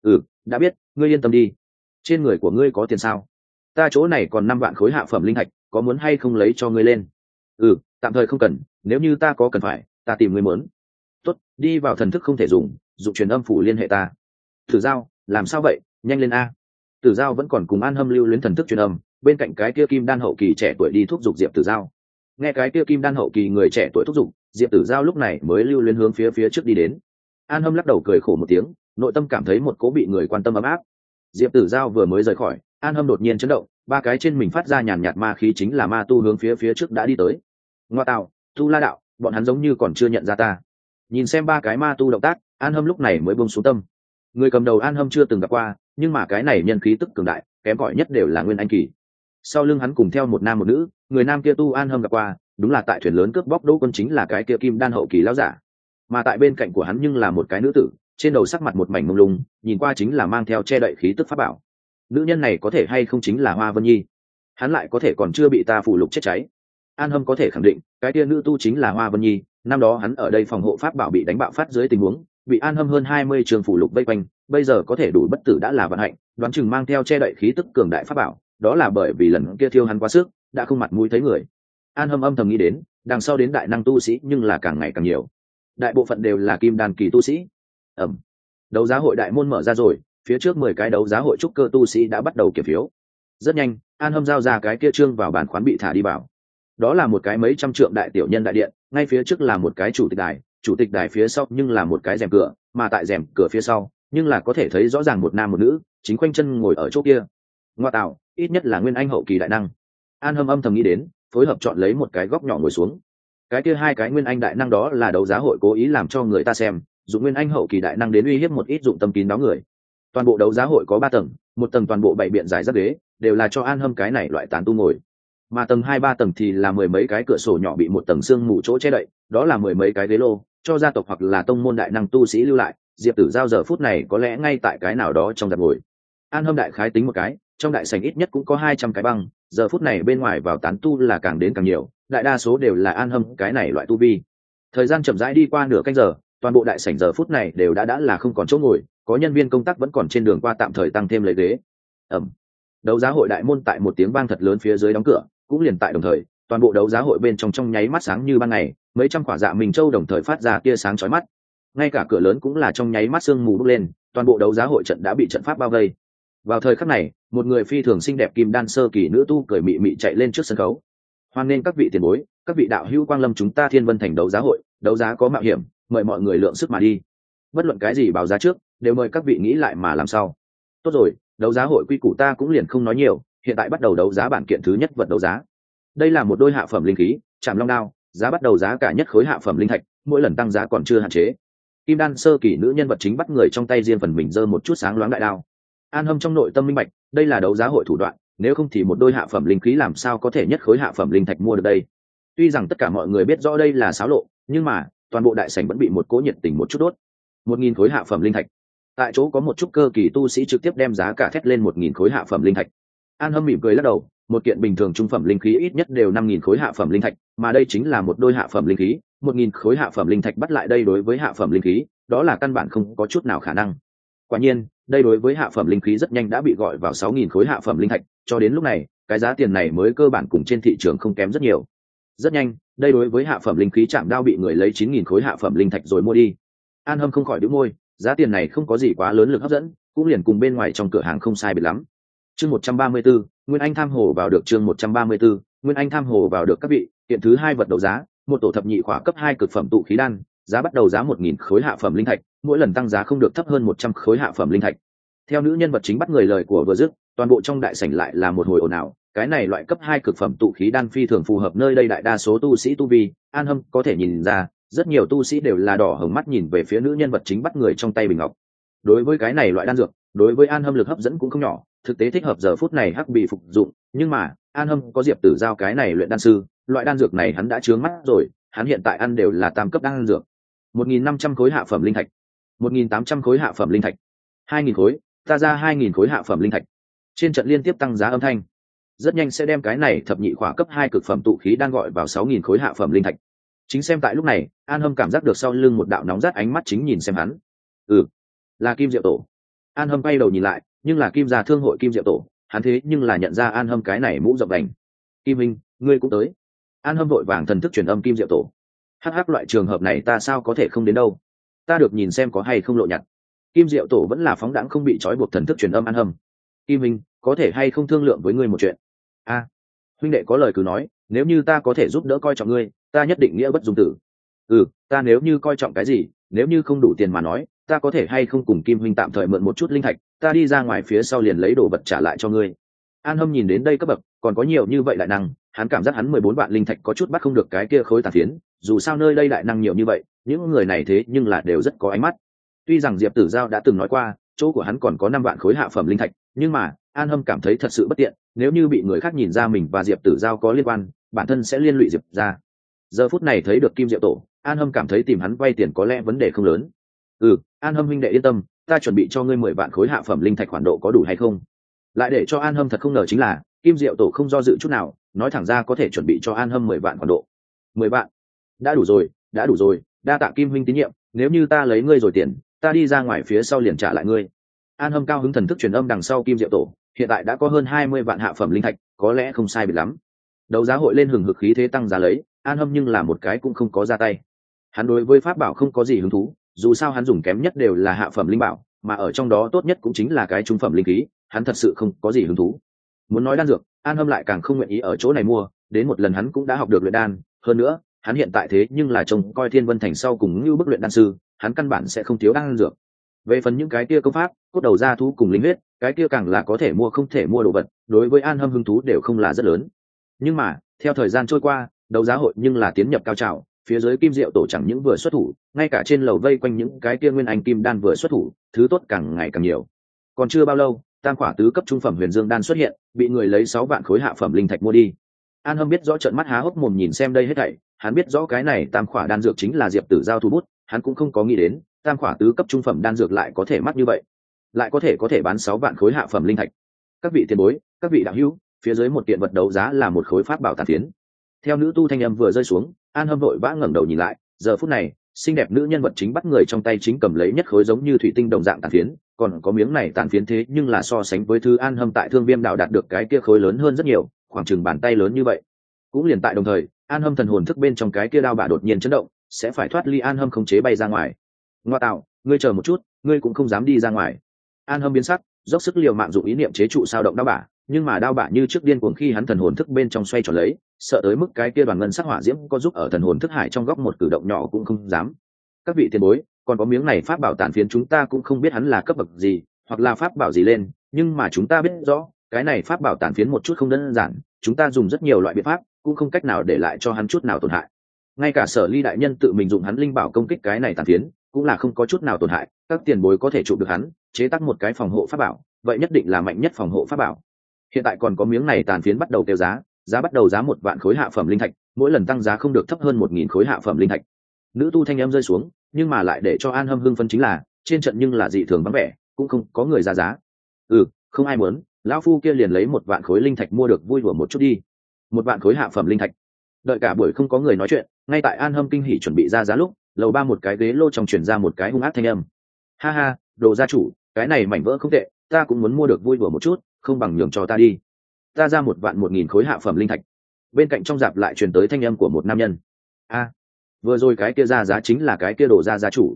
Đã biết, ngươi yên tâm đi. Trên người của ngươi có tiền sao? Ta chỗ này còn 5 vạn khối hạ phẩm linh thạch, có muốn hay không lấy cho ngươi lên? Tạm thời không cần, nếu như ta có cần phải, ta tìm ngươi muốn. Tốt, đi vào thần thức không thể dùng truyền âm phủ liên hệ ta. Tử Giao, làm sao vậy, nhanh lên a. Tử Giao vẫn còn cùng An Hâm lưu luyến thần thức truyền âm, bên cạnh cái kia kim đan hậu kỳ trẻ tuổi đi thúc giục Diệp Tử Giao. Nghe cái kia kim đan hậu kỳ người trẻ tuổi thúc giục, Diệp Tử Giao lúc này mới lưu luyến hướng phía trước đi đến. An Hâm lắc đầu cười khổ một tiếng, nội tâm cảm thấy một cố bị người quan tâm ấm áp. Diệp Tử Giao vừa mới rời khỏi, An Hâm đột nhiên chấn động, 3 cái trên mình phát ra nhàn nhạt ma khí chính là ma tu hướng phía trước đã đi tới. Ngoa tạo, Tu La đạo, bọn hắn giống như còn chưa nhận ra ta. Nhìn xem 3 cái ma tu động tác, An Hâm lúc này mới buông xuống tâm. Người cầm đầu An Hâm chưa từng gặp qua, nhưng mà cái này nhân khí tức cường đại, kém gọi nhất đều là nguyên anh kỳ. Sau lưng hắn cùng theo một nam một nữ, người nam kia tu An Hâm gặp qua, đúng là tại thuyền lớn cướp bóc Đỗ Quân chính là cái kia kim đan hậu kỳ lão giả. Mà tại bên cạnh của hắn nhưng là một cái nữ tử, trên đầu sắc mặt một mảnh mông lung, nhìn qua chính là mang theo che đậy khí tức pháp bảo. Nữ nhân này có thể hay không chính là Hoa Vân Nhi? Hắn lại có thể còn chưa bị ta phủ lục chết cháy. An Hâm có thể khẳng định, cái kia nữ tu chính là Hoa Vân Nhi, năm đó hắn ở đây phòng hộ pháp bảo bị đánh bạo phát dưới tình huống, bị An Hâm hơn 20 trường phủ lục vây quanh, bây giờ có thể đủ bất tử đã là vận hạnh, đoán chừng mang theo che đậy khí tức cường đại pháp bảo, đó là bởi vì lần kia thiêu hắn quá sức, đã không mặt mũi thấy người. An Hâm âm thầm nghĩ đến, đằng sau đến đại năng tu sĩ nhưng là càng ngày càng nhiều, đại bộ phận đều là kim đan kỳ tu sĩ. Đấu giá hội đại môn mở ra rồi, phía trước 10 cái đấu giá hội trúc cơ tu sĩ đã bắt đầu kiểm phiếu. Rất nhanh, An Hâm giao ra cái kia trương vào bản khoán bị thả đi vào. Đó là một cái mấy trăm trượng đại tiểu nhân đại điện, ngay phía trước là một cái chủ tịch đài phía sau nhưng là một cái rèm cửa, mà tại rèm cửa phía sau nhưng là có thể thấy rõ ràng một nam một nữ chính khoanh chân ngồi ở chỗ kia. Ngoa tạo, ít nhất là nguyên anh hậu kỳ đại năng. An Hâm âm thầm nghĩ đến, phối hợp chọn lấy một cái góc nhỏ ngồi xuống. Cái kia 2 cái nguyên anh đại năng đó là đấu giá hội cố ý làm cho người ta xem, dùng nguyên anh hậu kỳ đại năng đến uy hiếp một ít dụng tâm kín đáo người. Toàn bộ đấu giá hội có 3 tầng, một tầng toàn bộ bày biện dài rác ghế, đều là cho An Hâm cái này loại tán tu ngồi. Mà tầng 2-3 tầng thì là 10 mấy cái cửa sổ nhỏ bị một tầng xương mù chỗ che đậy, đó là 10 mấy cái ghế lô, cho gia tộc hoặc là tông môn đại năng tu sĩ lưu lại. Diệp Tử Giao giờ phút này có lẽ ngay tại cái nào đó trong giặt ngồi. An Hâm đại khái tính một cái, trong đại sảnh ít nhất cũng có 200 cái băng, giờ phút này bên ngoài vào tán tu là càng đến càng nhiều, đại đa số đều là An Hâm cái này loại tu vi. Thời gian chậm rãi đi qua nửa canh giờ, toàn bộ đại sảnh giờ phút này đều đã là không còn chỗ ngồi, có nhân viên công tác vẫn còn trên đường qua tạm thời tăng thêm lấy ghế. Đấu giá hội đại môn tại một tiếng vang thật lớn phía dưới đóng cửa, cũng liền tại đồng thời, toàn bộ đấu giá hội bên trong nháy mắt sáng như ban ngày, mấy trăm quả dạ minh châu đồng thời phát ra tia sáng chói mắt. Ngay cả cửa lớn cũng là trong nháy mắt sương mù bốc lên, toàn bộ đấu giá hội trận đã bị trận pháp bao vây. Vào thời khắc này, một người phi thường xinh đẹp kim đan sơ kỳ nữ tu cười mị mị chạy lên trước sân khấu. Hoan nghênh các vị tiền bối, các vị đạo hữu quang lâm chúng ta Thiên Vân Thành đấu giá hội, đấu giá có mạo hiểm, mời mọi người lượng sức mà đi. Bất luận cái gì báo giá trước, đều mời các vị nghĩ lại mà làm sau. Tốt rồi, đấu giá hội quy củ ta cũng liền không nói nhiều, hiện tại bắt đầu đấu giá bản kiện thứ nhất vật đấu giá. Đây là một đôi hạ phẩm linh khí, Trảm Long đao, giá bắt đầu giá cả nhất khối hạ phẩm linh thạch, mỗi lần tăng giá còn chưa hạn chế. Kim đan sơ kỳ nữ nhân vật chính bắt người trong tay riêng phần mình giơ một chút sáng loáng đại đao. An Hâm trong nội tâm minh bạch, đây là đấu giá hội thủ đoạn, nếu không thì một đôi hạ phẩm linh khí làm sao có thể nhất khối hạ phẩm linh thạch mua được đây. Tuy rằng tất cả mọi người biết rõ đây là xáo lộ, nhưng mà toàn bộ đại sảnh vẫn bị một cỗ nhiệt tình một chút đốt. 1000 khối hạ phẩm linh thạch. Tại chỗ có một chút cơ kỳ tu sĩ trực tiếp đem giá cả thét lên 1000 khối hạ phẩm linh thạch. An Hâm mỉm cười lắc đầu, một kiện bình thường trung phẩm linh khí ít nhất đều 5000 khối hạ phẩm linh thạch, mà đây chính là một đôi hạ phẩm linh khí, 1000 khối hạ phẩm linh thạch bắt lại đây đối với hạ phẩm linh khí, đó là căn bản không có chút nào khả năng. Quả nhiên, đây đối với hạ phẩm linh khí rất nhanh đã bị gọi vào 6000 khối hạ phẩm linh thạch, cho đến lúc này, cái giá tiền này mới cơ bản cùng trên thị trường không kém rất nhiều. Rất nhanh, đây đối với hạ phẩm linh khí Trảm Đao bị người lấy 9000 khối hạ phẩm linh thạch rồi mua đi. An Hâm không khỏi nhíu môi, giá tiền này không có gì quá lớn lực hấp dẫn, cũng liền cùng bên ngoài trong cửa hàng không sai biệt lắm. chương 134, Nguyên Anh tham hồ vào được. Chương 134, Nguyên Anh tham hồ vào được. Các vị, hiện thứ hai vật đấu giá, một tổ thập nhị khỏa cấp 2 cực phẩm tụ khí đan, giá bắt đầu giá 1000 khối hạ phẩm linh thạch, mỗi lần tăng giá không được thấp hơn 100 khối hạ phẩm linh thạch. Theo nữ nhân vật chính bắt người lời của vừa dứt, toàn bộ trong đại sảnh lại là một hồi ồn ào. Cái này loại cấp 2 cực phẩm tụ khí đan phi thường phù hợp nơi đây đại đa số tu sĩ tu vi, An Hâm có thể nhìn ra, rất nhiều tu sĩ đều là đỏ hồng mắt nhìn về phía nữ nhân vật chính bắt người trong tay bình ngọc. Đối với cái này loại đan dược, đối với An Hâm lực hấp dẫn cũng không nhỏ, thực tế thích hợp giờ phút này hắc bị phục dụng, nhưng mà An Hâm có Diệp Tử Giao cái này luyện đan sư, loại đan dược này hắn đã chướng mắt rồi, hắn hiện tại ăn đều là tam cấp đan dược. 1500 khối hạ phẩm linh thạch, 1800 khối hạ phẩm linh thạch, 2000 khối, ta ra 2000 khối hạ phẩm linh thạch. Trên trận liên tiếp tăng giá âm thanh, rất nhanh sẽ đem cái này thập nhị khỏa cấp 2 cực phẩm tụ khí đang gọi vào 6000 khối hạ phẩm linh thạch. Chính xem tại lúc này, An Hâm cảm giác được sau lưng một đạo nóng rát ánh mắt chính nhìn xem hắn. Là Kim Diệu Tổ. An Hâm quay đầu nhìn lại, nhưng là Kim gia thương hội Kim Diệu Tổ, hắn thế nhưng là nhận ra An Hâm cái này mũ rộng đành. Kim Minh, ngươi cũng tới. An Hâm vội vàng thần thức truyền âm Kim Diệu Tổ. Hắc loại trường hợp này ta sao có thể không đến đâu, ta được nhìn xem có hay không lộ nhặt. Kim Diệu Tổ vẫn là phóng đãng không bị trói buộc thần thức truyền âm An Hâm. Kim Minh, có thể hay không thương lượng với ngươi một chuyện? Huynh đệ có lời cứ nói, nếu như ta có thể giúp đỡ coi trọng ngươi, ta nhất định nghĩa bất dung tử. Ta nếu như coi trọng cái gì, nếu như không đủ tiền mà nói, ta có thể hay không cùng Kim huynh tạm thời mượn một chút linh thạch, ta đi ra ngoài phía sau liền lấy đồ vật trả lại cho ngươi. An Hâm nhìn đến đây cấp bậc, còn có nhiều như vậy đại năng, hắn cảm giác hắn 14 vạn linh thạch có chút bắt không được cái kia khối tàn phiến, dù sao nơi đây đại năng nhiều như vậy, những người này thế nhưng là đều rất có ánh mắt. Tuy rằng Diệp Tử Giao đã từng nói qua, chỗ của hắn còn có 5 vạn khối hạ phẩm linh thạch, nhưng mà An Hâm cảm thấy thật sự bất tiện, nếu như bị người khác nhìn ra mình và Diệp Tử Giao có liên quan, bản thân sẽ liên lụy Diệp ra. Giờ phút này thấy được Kim Diệu Tổ, An Hâm cảm thấy tìm hắn vay tiền có lẽ vấn đề không lớn. An Hâm huynh đệ yên tâm, ta chuẩn bị cho ngươi 10 vạn khối hạ phẩm linh thạch khoản độ có đủ hay không? Lại để cho An Hâm thật không ngờ chính là, Kim Diệu Tổ không do dự chút nào, nói thẳng ra có thể chuẩn bị cho An Hâm 10 vạn khoản độ. 10 vạn? Đã đủ rồi, đa tạ Kim huynh tín nhiệm, nếu như ta lấy ngươi rồi tiền, ta đi ra ngoài phía sau liền trả lại ngươi. An Hâm cao hứng thần thức truyền âm đằng sau Kim Diệu Tổ, hiện tại đã có hơn 20 vạn hạ phẩm linh thạch, có lẽ không sai biệt lắm. Đấu giá hội lên hừng hực khí thế tăng giá lấy, An Hâm nhưng là một cái cũng không có ra tay. Hắn đối với pháp bảo không có gì hứng thú, dù sao hắn dùng kém nhất đều là hạ phẩm linh bảo, mà ở trong đó tốt nhất cũng chính là cái trung phẩm linh khí, hắn thật sự không có gì hứng thú. Muốn nói đan dược, An Hâm lại càng không nguyện ý ở chỗ này mua, đến một lần hắn cũng đã học được luyện đan, hơn nữa, hắn hiện tại thế nhưng là trông coi Thiên Vân Thành sau cùng như bức luyện đan sư, hắn căn bản sẽ không thiếu đan dược. Về phần những cái kia công pháp, cốt đầu gia thú cùng linh huyết, cái kia càng là có thể mua không thể mua đồ vật, đối với An Hâm hứng thú đều không là rất lớn. Nhưng mà, theo thời gian trôi qua, đấu giá hội nhưng là tiến nhập cao trào, phía dưới Kim Diệu Tổ chẳng những vừa xuất thủ, ngay cả trên lầu vây quanh những cái kia nguyên anh kim đan vừa xuất thủ, thứ tốt càng ngày càng nhiều. Còn chưa bao lâu, tam khỏa tứ cấp trung phẩm huyền dương đan xuất hiện, bị người lấy 6 vạn khối hạ phẩm linh thạch mua đi. An Hâm biết rõ, trợn mắt há hốc mồm nhìn xem đây hết thảy, hắn biết rõ cái này tam khỏa đan dược chính là Diệp Tử Giao thu bút, hắn cũng không có nghĩ đến, tam khỏa tứ cấp trung phẩm đan dược lại có thể mắc như vậy, lại có thể bán 6 vạn khối hạ phẩm linh thạch. Các vị tiền bối, các vị đạo hữu, phía dưới một kiện vật đấu giá là một khối pháp bảo tàn phiến. Theo nữ tu thanh âm vừa rơi xuống, An Hâm vội vã ngẩng đầu nhìn lại, giờ phút này, xinh đẹp nữ nhân vật chính bắt người trong tay chính cầm lấy nhất khối giống như thủy tinh đồng dạng tàn phiến, còn có miếng này tàn phiến thế nhưng là so sánh với thứ An Hâm tại Thương Viêm đạo đạt được cái kia khối lớn hơn rất nhiều, khoảng chừng bàn tay lớn như vậy. Cũng liền tại đồng thời, An Hâm thần hồn thức bên trong cái kia đao bả đột nhiên chấn động, sẽ phải thoát ly An Hâm khống chế bay ra ngoài. Ngoa tạo, ngươi chờ một chút, ngươi cũng không dám đi ra ngoài. An Hâm biến sắc, dốc sức liều mạng dụng ý niệm chế trụ sao động đao bả, nhưng mà đao bả như trước điên cuồng khi hắn thần hồn thức bên trong xoay tròn lấy, sợ tới mức cái kia đoàn ngân sắc hỏa diễm có giúp ở thần hồn thức hải trong góc một cử động nhỏ cũng không dám. Các vị tiền bối, còn có miếng này pháp bảo tàn phiến chúng ta cũng không biết hắn là cấp bậc gì, hoặc là pháp bảo gì lên, nhưng mà chúng ta biết rõ, cái này pháp bảo tàn phiến một chút không đơn giản, chúng ta dùng rất nhiều loại biện pháp, cũng không cách nào để lại cho hắn chút nào tổn hại. Ngay cả Sở Ly đại nhân tự mình dùng hắn linh bảo công kích cái này tàn phiến, cũng là không có chút nào tổn hại, các tiền bối có thể chụp được hắn, chế tác một cái phòng hộ pháp bảo, vậy nhất định là mạnh nhất phòng hộ pháp bảo. Hiện tại còn có miếng này tàn phiến bắt đầu tiêu giá, giá bắt đầu giá 1 vạn khối hạ phẩm linh thạch, mỗi lần tăng giá không được thấp hơn 1000 khối hạ phẩm linh thạch. Nữ tu thanh âm rơi xuống, nhưng mà lại để cho An Hâm hưng phấn chính là, trên trận nhưng là dị thường vắng vẻ, cũng không có người ra giá. Không ai muốn, lão phu kia liền lấy 1 vạn khối linh thạch mua được vui đùa một chút đi. 1 vạn khối hạ phẩm linh thạch. Đợi cả buổi không có người nói chuyện, ngay tại An Hâm kinh hỉ chuẩn bị ra giá lúc, lầu ba một cái ghế lô trong truyền ra một cái hung ác thanh âm. Ha ha, đồ gia chủ, cái này mảnh vỡ không tệ, ta cũng muốn mua được vui đùa một chút, không bằng nhường cho ta đi. Ta ra 1 vạn 1000 khối hạ phẩm linh thạch. Bên cạnh trong dạp lại truyền tới thanh âm của một nam nhân. Vừa rồi cái kia ra giá chính là cái kia đồ gia gia chủ.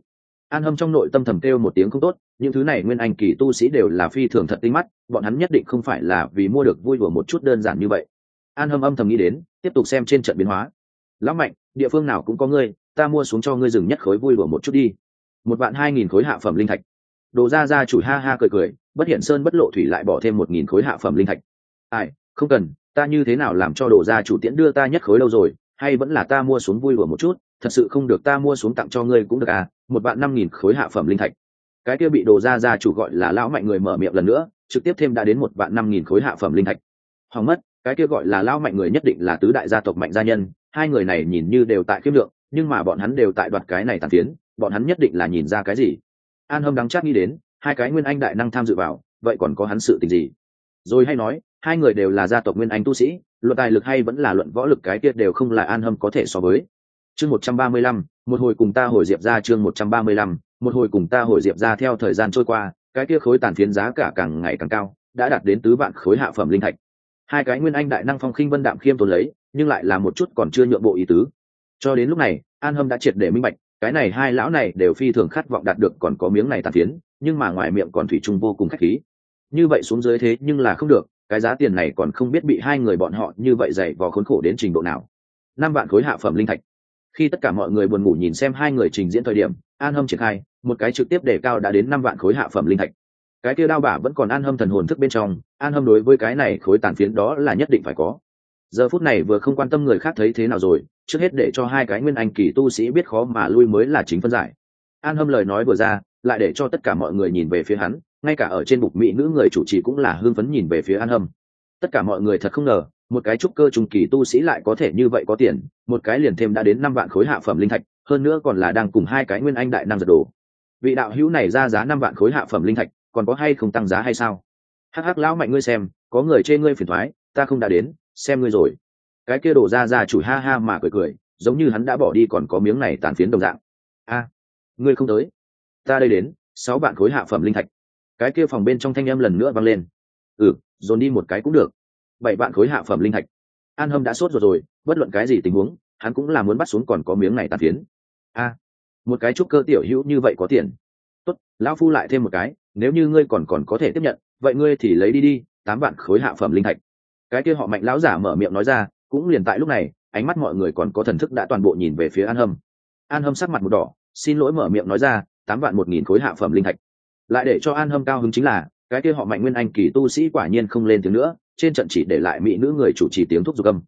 An Hâm trong nội tâm thầm kêu một tiếng không tốt, những thứ này nguyên anh kỳ tu sĩ đều là phi thường thật tinh mắt, bọn hắn nhất định không phải là vì mua được vui đùa một chút đơn giản như vậy. An Hâm âm thầm nghĩ đến, tiếp tục xem trên trận biến hóa. Lão Mạnh, địa phương nào cũng có ngươi, ta mua xuống cho ngươi dừng nhất khối vui đùa một chút đi. 1.200.000 khối hạ phẩm linh thạch. Đồ gia chủ ha ha cười cười, bất hiện sơn bất lộ thủy lại bỏ thêm 1.000 khối hạ phẩm linh thạch. Ai, không cần, ta như thế nào làm cho đồ gia chủ tiễn đưa ta nhất khối lâu rồi, hay vẫn là ta mua xuống vui đùa một chút, thật sự không được ta mua xuống tặng cho ngươi cũng được à, 1.500.000 khối hạ phẩm linh thạch. Cái kia bị đồ gia chủ gọi là lão Mạnh người mở miệng lần nữa, trực tiếp thêm đã đến 1.500.000 khối hạ phẩm linh thạch. Hỏng mất, cái kia gọi là lão Mạnh người nhất định là tứ đại gia tộc Mạnh gia nhân, hai người này nhìn như đều tại khiêm lượng, nhưng mà bọn hắn đều tại đoạt cái này tàn phiến, bọn hắn nhất định là nhìn ra cái gì. An Hâm đắng chát nghĩ đến, hai cái nguyên anh đại năng tham dự vào, vậy còn có hắn sự tình gì? Rồi hay nói, hai người đều là gia tộc nguyên anh tu sĩ, luận tài lực hay vẫn là luận võ lực cái kia đều không là An Hâm có thể so với. Chương 135, một hồi cùng ta hồi diệp ra. Chương 135, một hồi cùng ta hồi diệp ra. Theo thời gian trôi qua, cái kia khối tàn phiến giá cả càng ngày càng cao, đã đạt đến tứ vạn khối hạ phẩm linh thạch. Hai cái nguyên anh đại năng phong khinh vân đạm khiêm tốn lấy, nhưng lại là một chút còn chưa nhượng bộ ý tứ. Cho đến lúc này, An Hâm đã triệt để minh bạch, cái này hai lão này đều phi thường khát vọng đạt được còn có miếng này tàn phiến, nhưng mà ngoài miệng còn thủy chung vô cùng khách khí. Như vậy xuống dưới thế nhưng là không được, cái giá tiền này còn không biết bị hai người bọn họ như vậy dày vò khốn khổ đến trình độ nào. 5 vạn khối hạ phẩm linh thạch. Khi tất cả mọi người buồn ngủ nhìn xem hai người trình diễn thời điểm, An Hâm triển khai một cái trực tiếp đề cao đã đến 5 vạn khối hạ phẩm linh thạch. Cái kia đao bả vẫn còn An Hâm thần hồn thức bên trong, An Hâm đối với cái này khối tàn phiến đó là nhất định phải có. Giờ phút này vừa không quan tâm người khác thấy thế nào rồi, trước hết để cho hai cái nguyên anh kỳ tu sĩ biết khó mà lui mới là chính phân giải. An Hâm lời nói vừa ra, lại để cho tất cả mọi người nhìn về phía hắn, ngay cả ở trên bục mỹ nữ người chủ trì cũng là hưng phấn nhìn về phía An Hâm. Tất cả mọi người thật không ngờ, một cái trúc cơ trung kỳ tu sĩ lại có thể như vậy có tiền, một cái liền thêm đã đến 5 vạn khối hạ phẩm linh thạch, hơn nữa còn là đang cùng hai cái nguyên anh đại năng giật đồ. Vị đạo hữu này ra giá 5 vạn khối hạ phẩm linh thạch, còn có hay không tăng giá hay sao? Hắc hắc lão Mạnh ngươi xem, có người chê ngươi phiền toái, ta không đã đến, xem ngươi rồi. Cái kia đổ ra chủ ha ha mà cười cười, giống như hắn đã bỏ đi còn có miếng này tàn phiến đồng dạng. A, ngươi không tới, ta đây đến, 6 vạn khối hạ phẩm linh thạch. Cái kia phòng bên trong thanh âm lần nữa vang lên. Dồn đi một cái cũng được. 7 vạn khối hạ phẩm linh thạch. An Hâm đã sốt ruột rồi, bất luận cái gì tình huống, hắn cũng là muốn bắt xuống còn có miếng này tàn phiến. A, một cái trúc cơ tiểu hữu như vậy có tiền. Tốt, lão phu lại thêm một cái, nếu như ngươi còn có thể tiếp nhận, vậy ngươi thì lấy đi đi, 8 vạn khối hạ phẩm linh thạch. Cái kia họ Mạnh lão giả mở miệng nói ra, cũng liền tại lúc này, ánh mắt mọi người còn có thần thức đã toàn bộ nhìn về phía An Hâm. An Hâm sắc mặt một đỏ, xin lỗi mở miệng nói ra, 8 vạn 1.000 khối hạ phẩm linh thạch. Lại để cho An Hâm cao hứng chính là, cái kia họ Mạnh nguyên anh kỳ tu sĩ quả nhiên không lên tiếng nữa, trên trận chỉ để lại mỹ nữ người chủ trì tiếng thúc giục âm.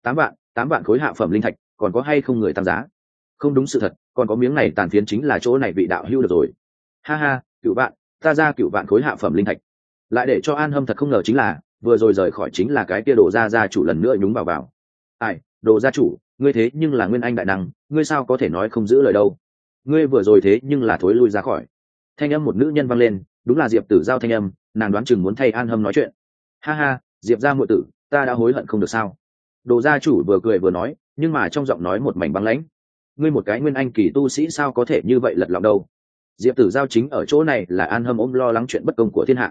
8 vạn khối hạ phẩm linh thạch, còn có hay không người tăng giá? Không đúng sự thật, còn có miếng này tàn phiến chính là chỗ này vị đạo hưu được rồi. Ha ha, cửu vạn, ta ra cửu vạn khối hạ phẩm linh thạch. Lại để cho An Hâm thật không ngờ chính là, vừa rồi rời khỏi chính là cái kia đồ gia chủ lần nữa nhúng vào. Ai, đồ gia chủ, ngươi thế nhưng là nguyên anh đại năng, ngươi sao có thể nói không giữ lời đâu? Ngươi vừa rồi thế nhưng là thối lui ra khỏi. Thanh âm một nữ nhân vang lên, đúng là Diệp Tử Giao thanh âm, nàng đoán chừng muốn thay An Hâm nói chuyện. Ha ha, Diệp gia muội tử, ta đã hối hận không được sao? Đồ gia chủ vừa cười vừa nói, nhưng mà trong giọng nói một mảnh băng lãnh. Ngươi một cái nguyên anh kỳ tu sĩ sao có thể như vậy lật lọng đâu? Diệp Tử Giao chính ở chỗ này là An Hâm ôm lo lắng chuyện bất công của thiên hạ.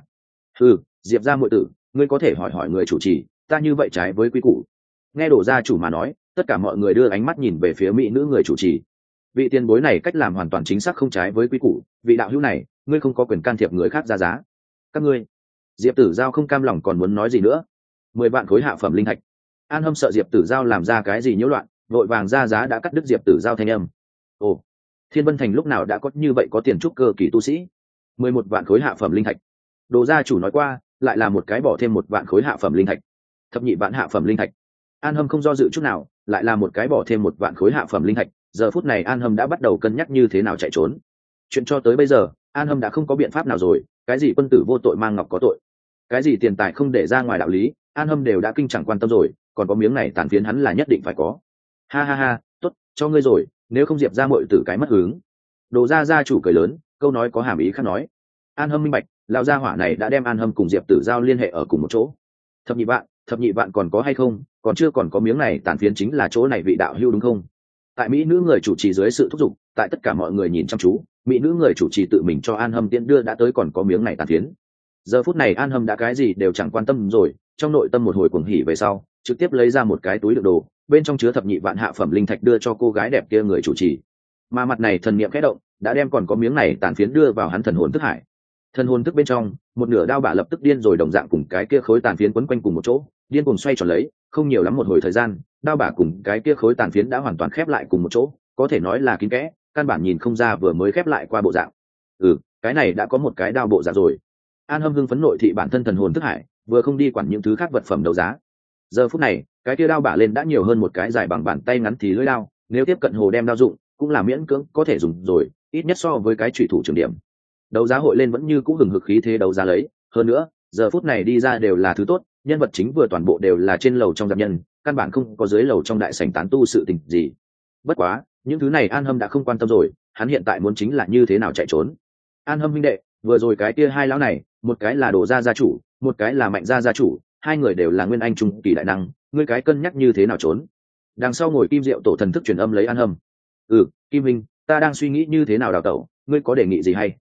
Diệp gia muội tử, ngươi có thể hỏi người chủ trì, ta như vậy trái với quy củ. Nghe Đồ gia chủ mà nói, tất cả mọi người đưa ánh mắt nhìn về phía mỹ nữ người chủ trì. Vị tiền bối này cách làm hoàn toàn chính xác không trái với quy củ, vị đạo hữu này, ngươi không có quyền can thiệp người khác ra giá. Các ngươi. Diệp Tử Giao không cam lòng còn muốn nói gì nữa. 10 vạn khối hạ phẩm linh thạch. An Hâm sợ Diệp Tử Giao làm ra cái gì nhiễu loạn, vội vàng ra giá đã cắt đứt Diệp Tử Giao thanh âm. Ồ, Thiên Vân Thành lúc nào đã có như vậy có tiền trúc cơ kỳ tu sĩ? 11 vạn khối hạ phẩm linh thạch. Đồ gia chủ nói qua, lại là một cái bỏ thêm 1 vạn khối hạ phẩm linh thạch. Thập nhị vạn hạ phẩm linh thạch. An Hâm không do dự chút nào, lại là một cái bỏ thêm 1 vạn khối hạ phẩm linh thạch. Giờ phút này An Hâm đã bắt đầu cân nhắc như thế nào chạy trốn. Chuyện cho tới bây giờ, An Hâm đã không có biện pháp nào rồi, cái gì quân tử vô tội mang ngọc có tội, cái gì tiền tài không để ra ngoài đạo lý, An Hâm đều đã kinh chẳng quan tâm rồi, còn có miếng này tàn phiến hắn là nhất định phải có. Ha ha ha, tốt, cho ngươi rồi, nếu không Diệp ra muội tử cái mất hứng. Đồ gia chủ cười lớn, câu nói có hàm ý khác nói. An Hâm minh bạch, lão gia hỏa này đã đem An Hâm cùng Diệp Tử Giao liên hệ ở cùng một chỗ. Thập nhị vạn còn có hay không, còn chưa còn có miếng này tàn phiến chính là chỗ này vị đạo hưu đúng không? Tại mỹ nữ người chủ trì dưới sự thúc giục, tại tất cả mọi người nhìn chăm chú, mỹ nữ người chủ trì tự mình cho An Hâm tiễn đưa đã tới còn có miếng này tàn phiến. Giờ phút này An Hâm đã cái gì đều chẳng quan tâm rồi, trong nội tâm một hồi cuồng hỉ về sau, trực tiếp lấy ra một cái túi đựng đồ, bên trong chứa thập nhị vạn hạ phẩm linh thạch đưa cho cô gái đẹp kia người chủ trì. Mà mặt này thần niệm khẽ động, đã đem còn có miếng này tàn phiến đưa vào hắn thần hồn thức hải. Thần hồn thức bên trong, một nửa đao bả lập tức điên rồi đồng dạng cùng cái kia khối tàn phiến quấn quanh cùng một chỗ, điên cuồng xoay tròn lấy, không nhiều lắm một hồi thời gian, đao bả cùng cái kia khối tàn phiến đã hoàn toàn khép lại cùng một chỗ, có thể nói là kín kẽ, căn bản nhìn không ra vừa mới khép lại qua bộ dạng. Cái này đã có một cái đao bộ dạng rồi. An Hâm hưng phấn nội thị bản thân thần hồn thức hải, vừa không đi quản những thứ khác vật phẩm đấu giá. Giờ phút này, cái kia đao bả lên đã nhiều hơn một cái dài bằng bàn tay ngắn thì lưỡi đao, nếu tiếp cận hồ đem đao dụng, cũng là miễn cưỡng có thể dùng rồi, ít nhất so với cái chủy thủ trường điểm. Đấu giá hội lên vẫn như cũ hừng hực khí thế đấu giá lấy, hơn nữa, giờ phút này đi ra đều là thứ tốt, nhân vật chính vừa toàn bộ đều là trên lầu trong giáp nhân, căn bản không có dưới lầu trong đại sảnh tán tu sự tình gì. Bất quá, những thứ này An Hâm đã không quan tâm rồi, hắn hiện tại muốn chính là như thế nào chạy trốn. An Hâm huynh đệ, vừa rồi cái kia hai lão này, một cái là Đồ gia gia chủ, một cái là Mạnh gia gia chủ, hai người đều là nguyên anh trung kỳ đại năng, ngươi cái cân nhắc như thế nào trốn? Đằng sau ngồi Kim Diệu tổ thần thức truyền âm lấy An Hâm. Kim huynh, ta đang suy nghĩ như thế nào đào tẩu, ngươi có đề nghị gì hay?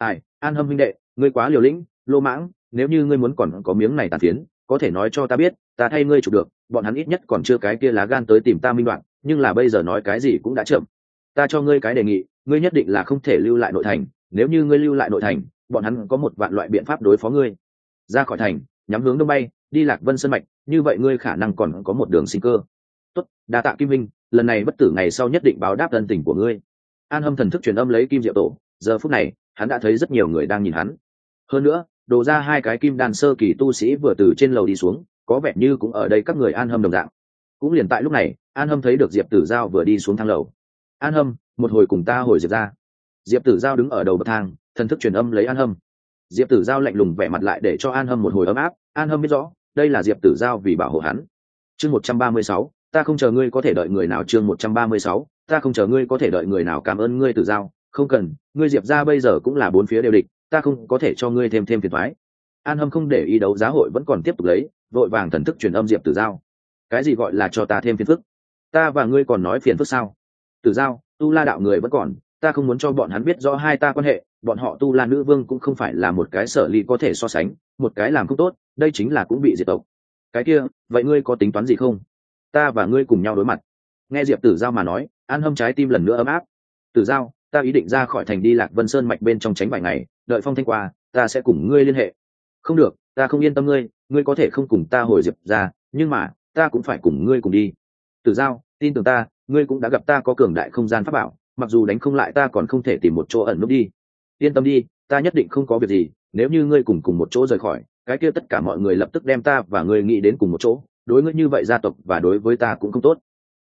An Hâm huynh đệ, ngươi quá liều lĩnh, lô mãng, nếu như ngươi muốn còn có miếng này tàn phiến, có thể nói cho ta biết, ta thay ngươi chụp được, bọn hắn ít nhất còn chưa cái kia lá gan tới tìm ta minh đoạn, nhưng là bây giờ nói cái gì cũng đã chậm. Ta cho ngươi cái đề nghị, ngươi nhất định là không thể lưu lại nội thành, nếu như ngươi lưu lại nội thành, bọn hắn có một vạn loại biện pháp đối phó ngươi. Ra khỏi thành, nhắm hướng đông bay, đi Lạc Vân Sơn mạch, như vậy ngươi khả năng còn có một đường sinh cơ. Tốt, đa tạ Kim Minh, lần này bất tử ngày sau nhất định báo đáp ân tình của ngươi. An Hâm thần thức truyền âm lấy Kim Diệu tổ, giờ phút này, hắn đã thấy rất nhiều người đang nhìn hắn. Hơn nữa, Đồ ra hai cái kim đan sơ kỳ tu sĩ vừa từ trên lầu đi xuống, có vẻ như cũng ở đây các người An Hâm đồng dạng. Cũng liền tại lúc này, An Hâm thấy được Diệp Tử Giao vừa đi xuống thang lầu. An Hâm, một hồi cùng ta hồi Diệp ra. Diệp Tử Giao đứng ở đầu bậc thang, thần thức truyền âm lấy An Hâm. Diệp Tử Giao lạnh lùng vẻ mặt lại để cho An Hâm một hồi ấm áp. An Hâm biết rõ, đây là Diệp Tử Giao vì bảo hộ hắn. Chương 136, ta không chờ ngươi có thể đợi người nào. Chương 136, ta không chờ ngươi có thể đợi người nào. Cảm ơn ngươi Tử Giao, không cần, ngươi Diệp ra bây giờ cũng là bốn phía đều địch, ta không có thể cho ngươi thêm phiền toái. An Hâm không để ý đấu giá hội vẫn còn tiếp tục lấy, vội vàng thần thức truyền âm Diệp Tử Giao. Cái gì gọi là cho ta thêm phiền phức? Ta và ngươi còn nói phiền phức sao? Tử Giao, Tu La đạo người vẫn còn, ta không muốn cho bọn hắn biết rõ hai ta quan hệ, bọn họ Tu La nữ vương cũng không phải là một cái Sở Ly có thể so sánh, một cái làm không tốt, đây chính là cũng bị diệt tộc. Cái kia, vậy ngươi có tính toán gì không? Ta và ngươi cùng nhau đối mặt. Nghe Diệp Tử Giao mà nói, An Hâm trái tim lần nữa ấm áp. Tử Giao, ta ý định ra khỏi thành đi Lạc Vân Sơn mạch bên trong tránh vài ngày, đợi phong thanh qua, ta sẽ cùng ngươi liên hệ. Không được, ta không yên tâm ngươi, ngươi có thể không cùng ta hồi Diệp ra, nhưng mà ta cũng phải cùng ngươi cùng đi. Tử Giao, tin tưởng ta, ngươi cũng đã gặp ta có cường đại không gian pháp bảo, mặc dù đánh không lại ta còn không thể tìm một chỗ ẩn núp đi. Yên tâm đi, ta nhất định không có việc gì, nếu như ngươi cùng một chỗ rời khỏi, cái kia tất cả mọi người lập tức đem ta và ngươi nghĩ đến cùng một chỗ, đối ngươi như vậy gia tộc và đối với ta cũng không tốt.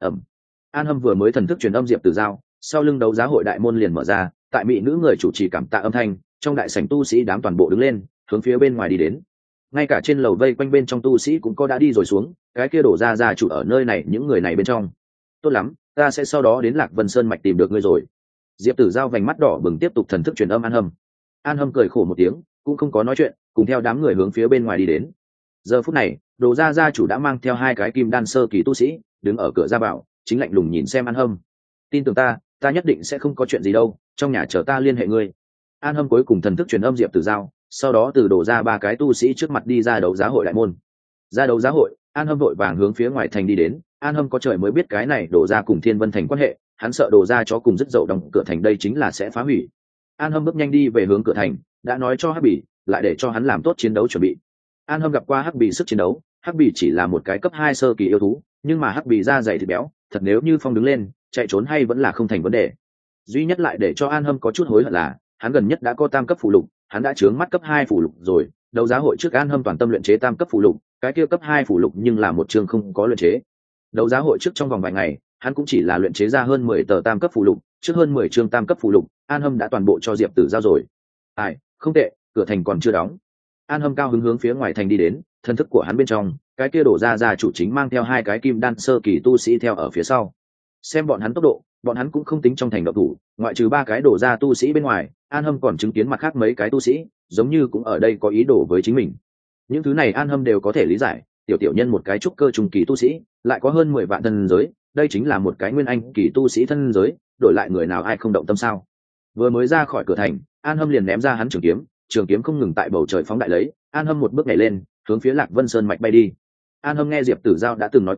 An Hâm vừa mới thần thức truyền âm Diệp Tử Giao, sau lưng đấu giá hội đại môn liền mở ra, tại mỹ nữ người chủ trì cảm tạ âm thanh, trong đại sảnh tu sĩ đám toàn bộ đứng lên, hướng phía bên ngoài đi đến. Ngay cả trên lầu vây quanh bên trong tu sĩ cũng có đã đi rồi xuống, cái kia đổ ra gia chủ ở nơi này, những người này bên trong. Tốt lắm, ta sẽ sau đó đến Lạc Vân Sơn mạch tìm được ngươi rồi. Diệp Tử Giao vành mắt đỏ bừng tiếp tục thần thức truyền âm An Hâm. An Hâm cười khổ một tiếng, cũng không có nói chuyện, cùng theo đám người hướng phía bên ngoài đi đến. Giờ phút này, đồ gia gia chủ đã mang theo hai cái kim đan sơ kỳ tu sĩ, đứng ở cửa ra vào, chính lạnh lùng nhìn xem An Hâm. Tin tưởng ta nhất định sẽ không có chuyện gì đâu, trong nhà chờ ta liên hệ ngươi. An Hâm cuối cùng thần thức truyền âm Diệp Tử Giao, sau đó từ đổ ra ba cái tu sĩ trước mặt đi ra đấu giá hội đại môn. Ra đấu giá hội, An Hâm vội vàng hướng phía ngoài thành đi đến. An Hâm có trời mới biết cái này đổ ra cùng Thiên Vân thành quan hệ, hắn sợ đổ ra chó cùng dứt dậu đóng cửa thành đây chính là sẽ phá hủy. An Hâm bước nhanh đi về hướng cửa thành, đã nói cho Hắc Bỉ, lại để cho hắn làm tốt chiến đấu chuẩn bị. An Hâm gặp qua Hắc Bỉ sức chiến đấu, Hắc Bỉ chỉ là một cái cấp 2 sơ kỳ yêu thú, nhưng mà Hắc Bỉ da dày thịt béo, thật nếu như phong đứng lên, chạy trốn hay vẫn là không thành vấn đề. Duy nhất lại để cho An Hâm có chút hối hận là, hắn gần nhất đã có tam cấp phù lục, hắn đã chướng mắt cấp 2 phù lục rồi. Đấu giá hội trước An Hâm toàn tâm luyện chế tam cấp phù lục, cái kia cấp 2 phù lục nhưng là một chương không có luyện chế. Đấu giá hội trước trong vòng vài ngày, hắn cũng chỉ là luyện chế ra hơn 10 tờ tam cấp phù lục, trước hơn 10 chương tam cấp phù lục, An Hâm đã toàn bộ cho Diệp Tử Giao rồi. Không tệ, cửa thành còn chưa đóng. An Hâm cao hứng hướng phía ngoài thành đi đến, thân thức của hắn bên trong, cái kia đổ ra gia chủ chính mang theo hai cái kim đan sơ kỳ tu sĩ theo ở phía sau. Xem bọn hắn tốc độ, bọn hắn cũng không tính trong thành động thủ, ngoại trừ ba cái đổ ra tu sĩ bên ngoài, An Hâm còn chứng kiến mặt khác mấy cái tu sĩ, giống như cũng ở đây có ý đồ với chính mình. Những thứ này An Hâm đều có thể lý giải, tiểu nhân một cái trúc cơ trùng kỳ tu sĩ, lại có hơn 10 vạn thân giới, đây chính là một cái nguyên anh kỳ tu sĩ thân giới, đổi lại người nào ai không động tâm sao? Vừa mới ra khỏi cửa thành, An Hâm liền ném ra hắn trường kiếm không ngừng tại bầu trời phóng đại lấy, An Hâm một bước nhảy lên, hướng phía Lạc Vân Sơn mạch bay đi. An Hâm nghe Diệp Tử Giao đã từng nói qua,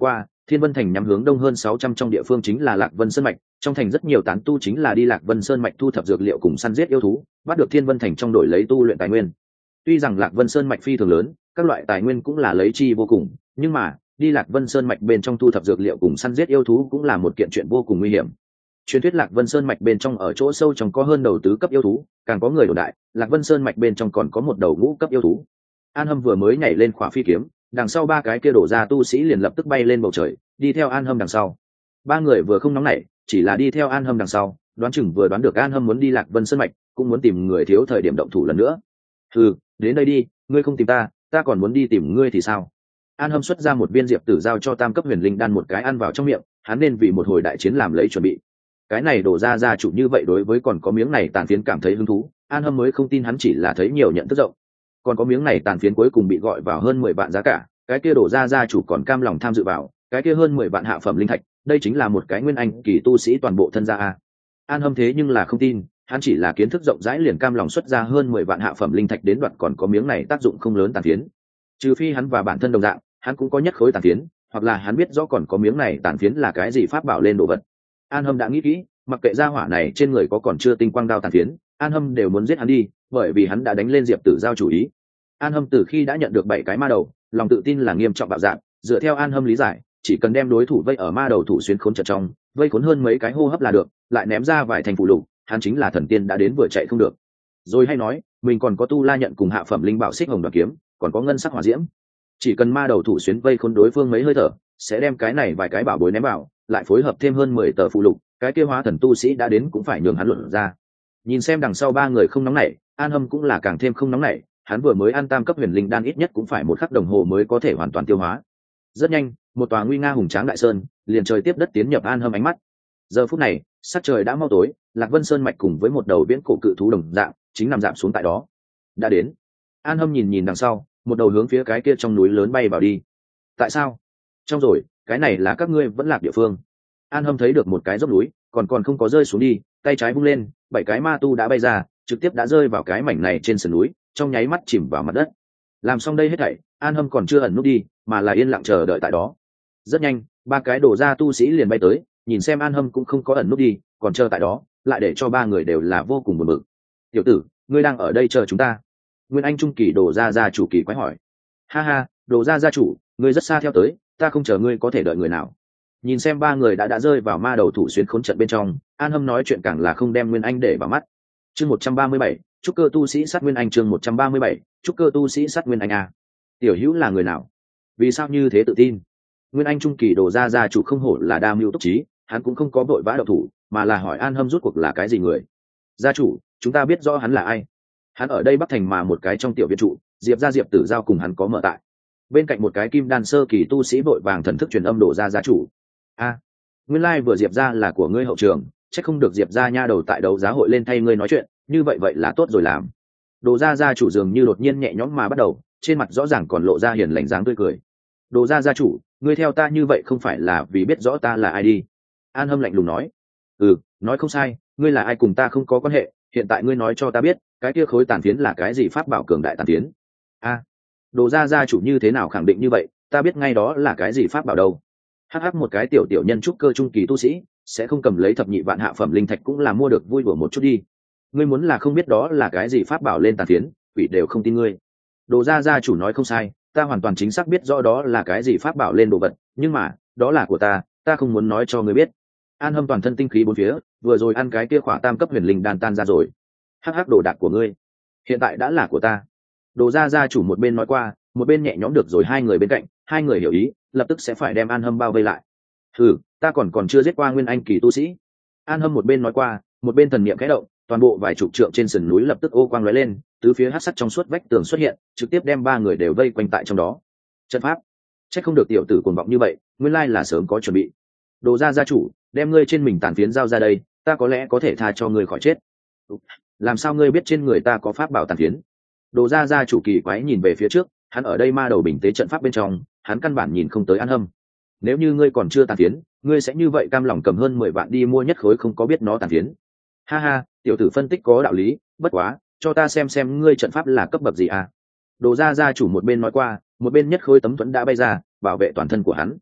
Thiên Vân Thành nhắm hướng đông hơn 600 trong địa phương chính là Lạc Vân Sơn mạch, trong thành rất nhiều tán tu chính là đi Lạc Vân Sơn mạch thu thập dược liệu cùng săn giết yêu thú, bắt được Thiên Vân Thành trong đổi lấy tu luyện tài nguyên. Tuy rằng Lạc Vân Sơn mạch phi thường lớn, các loại tài nguyên cũng là lấy chi vô cùng, nhưng mà đi Lạc Vân Sơn mạch bên trong thu thập dược liệu cùng săn giết yêu thú cũng là một kiện chuyện vô cùng nguy hiểm. Truyền thuyết Lạc Vân Sơn mạch bên trong ở chỗ sâu trong có hơn đầu tứ cấp yêu thú, càng có người đồn đại, Lạc Vân Sơn mạch bên trong còn có một đầu ngũ cấp yêu thú. An Hâm vừa mới nhảy lên khỏa phi kiếm, đằng sau ba cái kia đổ ra tu sĩ liền lập tức bay lên bầu trời, đi theo An Hâm đằng sau. Ba người vừa không nóng nảy, chỉ là đi theo An Hâm đằng sau, đoán chừng vừa đoán được An Hâm muốn đi Lạc Vân Sơn mạch, cũng muốn tìm người thiếu thời điểm động thủ lần nữa. "Ừ, đến đây đi, ngươi không tìm ta, ta còn muốn đi tìm ngươi thì sao?" An Hâm xuất ra một viên diệp tử giao cho tam cấp huyền linh đan một cái ăn vào trong miệng, hắn nên vì một hồi đại chiến làm lấy chuẩn bị. Cái này đổ ra gia chủ như vậy đối với còn có miếng này tàn phiến cảm thấy hứng thú, An Hâm mới không tin hắn chỉ là thấy nhiều nhận thức rộng. Còn có miếng này tàn phiến cuối cùng bị gọi vào hơn 10 vạn giá cả, cái kia đổ ra gia chủ còn cam lòng tham dự vào, cái kia hơn 10 vạn hạ phẩm linh thạch, đây chính là một cái nguyên anh kỳ tu sĩ toàn bộ thân gia a. An Hâm thế nhưng là không tin, hắn chỉ là kiến thức rộng rãi liền cam lòng xuất ra hơn 10 vạn hạ phẩm linh thạch đến đoạt còn có miếng này tác dụng không lớn tàn phiến. Trừ phi hắn và bản thân đồng dạng, hắn cũng có nhất khối tàn phiến, hoặc là hắn biết rõ còn có miếng này tàn phiến là cái gì pháp bảo lên đồ vật. An Hâm đã nghĩ kỹ, mặc kệ gia hỏa này trên người có còn chưa tinh quang đao tàn phiến, An Hâm đều muốn giết hắn đi, bởi vì hắn đã đánh lên Diệp Tử Giao chủ ý. An Hâm từ khi đã nhận được 7 cái ma đầu, lòng tự tin là nghiêm trọng bạo dạng, dựa theo An Hâm lý giải, chỉ cần đem đối thủ vây ở ma đầu thủ xuyên khốn trận trong, vây khốn hơn mấy cái hô hấp là được, lại ném ra vài thành phụ lục, hắn chính là thần tiên đã đến vừa chạy không được. Rồi hay nói, mình còn có tu la nhận cùng hạ phẩm linh bảo xích hồng đoạt kiếm, còn có ngân sắc hỏa diễm. Chỉ cần ma đầu thủ xuyên vây khốn đối phương mấy hơi thở, sẽ đem cái này vài cái bảo bối ném vào, lại phối hợp thêm hơn 10 tờ phụ lục, cái kia hóa thần tu sĩ đã đến cũng phải nhường hắn luận ra. Nhìn xem đằng sau ba người không nóng nảy, An Hâm cũng là càng thêm không nóng nảy, hắn vừa mới ăn tam cấp huyền linh đan ít nhất cũng phải 1 khắc đồng hồ mới có thể hoàn toàn tiêu hóa. Rất nhanh, một tòa nguy nga hùng tráng đại sơn liền trời tiếp đất tiến nhập An Hâm ánh mắt. Giờ phút này, sắc trời đã mau tối, Lạc Vân Sơn mạch cùng với một đầu viễn cổ cự thú đồng dạng, chính nằm rạp xuống tại đó. Đã đến. An Hâm nhìn nhìn đằng sau, một đầu hướng phía cái kia trong núi lớn bay vào đi. Tại sao? Trong rồi, cái này là các ngươi vẫn lạc địa phương. An Hâm thấy được một cái dốc núi, còn không có rơi xuống đi, tay trái vung lên, 7 cái ma tu đã bay ra, trực tiếp đã rơi vào cái mảnh này trên sườn núi, trong nháy mắt chìm vào mặt đất. Làm xong đây hết thảy, An Hâm còn chưa ẩn nút đi, mà là yên lặng chờ đợi tại đó. Rất nhanh, ba cái đổ ra tu sĩ liền bay tới, nhìn xem An Hâm cũng không có ẩn nút đi, còn chờ tại đó, lại để cho ba người đều là vô cùng buồn bực. "Tiểu tử, ngươi đang ở đây chờ chúng ta?" Nguyên Anh trung kỳ đổ ra gia chủ kỳ quái hỏi. "Ha ha, đổ ra gia chủ, ngươi rất xa theo tới, ta không chờ ngươi có thể đợi người nào." Nhìn xem ba người đã rơi vào ma đầu thủ xuyên khốn trận bên trong, An Hâm nói chuyện càng là không đem Nguyên Anh để vào mắt. Chương 137, trúc cơ tu sĩ sát Nguyên Anh. Chương 137, trúc cơ tu sĩ sát Nguyên Anh a. Tiểu Hữu là người nào? Vì sao như thế tự tin? Nguyên Anh trung kỳ đổ ra gia chủ không hổ là đa mưu túc trí, hắn cũng không có vội vã động thủ, mà là hỏi An Hâm rút cuộc là cái gì người. "Gia chủ, chúng ta biết rõ hắn là ai. Hắn ở đây Bắc Thành mà một cái trong tiểu viện trụ, Diệp gia Diệp Tử Giao cùng hắn có mở tại." Bên cạnh một cái kim đan sơ kỳ tu sĩ vội vàng thần thức truyền âm đổ ra gia chủ. "A, nguyên lai vừa Diệp gia là của ngươi hậu trường, chắc không được Diệp gia nha đầu tại đấu giá hội lên thay ngươi nói chuyện, như vậy vậy là tốt rồi làm." Đồ gia gia chủ dường như đột nhiên nhẹ nhõm mà bắt đầu, trên mặt rõ ràng còn lộ ra hiền lành dáng tươi cười. "Đồ gia gia chủ, ngươi theo ta như vậy không phải là vì biết rõ ta là ai đi?" An Hâm lạnh lùng nói. "Ừ, nói không sai, ngươi là ai cùng ta không có quan hệ, hiện tại ngươi nói cho ta biết, cái kia khối tàn phiến là cái gì pháp bảo cường đại tàn phiến?" "A, Đồ gia gia chủ như thế nào khẳng định như vậy, ta biết ngay đó là cái gì pháp bảo đâu." Hắc một cái tiểu tiểu nhân trúc cơ trung kỳ tu sĩ, sẽ không cầm lấy thập nhị vạn hạ phẩm linh thạch cũng là mua được vui đùa một chút đi. Ngươi muốn là không biết đó là cái gì pháp bảo lên tàn phiến, quỷ đều không tin ngươi. Đồ gia gia chủ nói không sai, ta hoàn toàn chính xác biết rõ đó là cái gì pháp bảo lên đồ vật, nhưng mà, đó là của ta không muốn nói cho ngươi biết. An Hâm toàn thân tinh khí bốn phía, vừa rồi ăn cái kia khỏa tam cấp huyền linh đan tan ra rồi. Hắc đồ đạc của ngươi, hiện tại đã là của ta. Đồ gia gia chủ một bên nói qua, một bên nhẹ nhõm được rồi hai người bên cạnh, hai người hiểu ý, lập tức sẽ phải đem An Hâm bao vây lại. "Ừ, ta còn chưa giết qua nguyên anh kỳ tu sĩ." An Hâm một bên nói qua, một bên thần niệm khẽ động, toàn bộ vài chục trượng trên sườn núi lập tức ô quang lóe lên, tứ phía hắc sắc trong suốt vách tường xuất hiện, trực tiếp đem ba người đều vây quanh tại trong đó. Trận pháp, chắc không được tiểu tử cuồng vọng như vậy, nguyên lai là sớm có chuẩn bị. Đồ gia gia chủ, đem ngươi trên mình tàn phiến giao ra đây, ta có lẽ có thể tha cho ngươi khỏi chết. Làm sao ngươi biết trên người ta có pháp bảo tàn phiến? Đồ gia gia chủ kỳ quái nhìn về phía trước, hắn ở đây ma đầu bình tế trận pháp bên trong, hắn căn bản nhìn không tới An Hâm. Nếu như ngươi còn chưa tàn phiến, ngươi sẽ như vậy cam lòng cầm hơn 10 vạn đi mua nhất khối không có biết nó tàn phiến. Ha ha, tiểu tử phân tích có đạo lý, bất quá, cho ta xem ngươi trận pháp là cấp bậc gì à? Đồ gia gia chủ một bên nói qua, một bên nhất khối tấm thuẫn đã bay ra, bảo vệ toàn thân của hắn.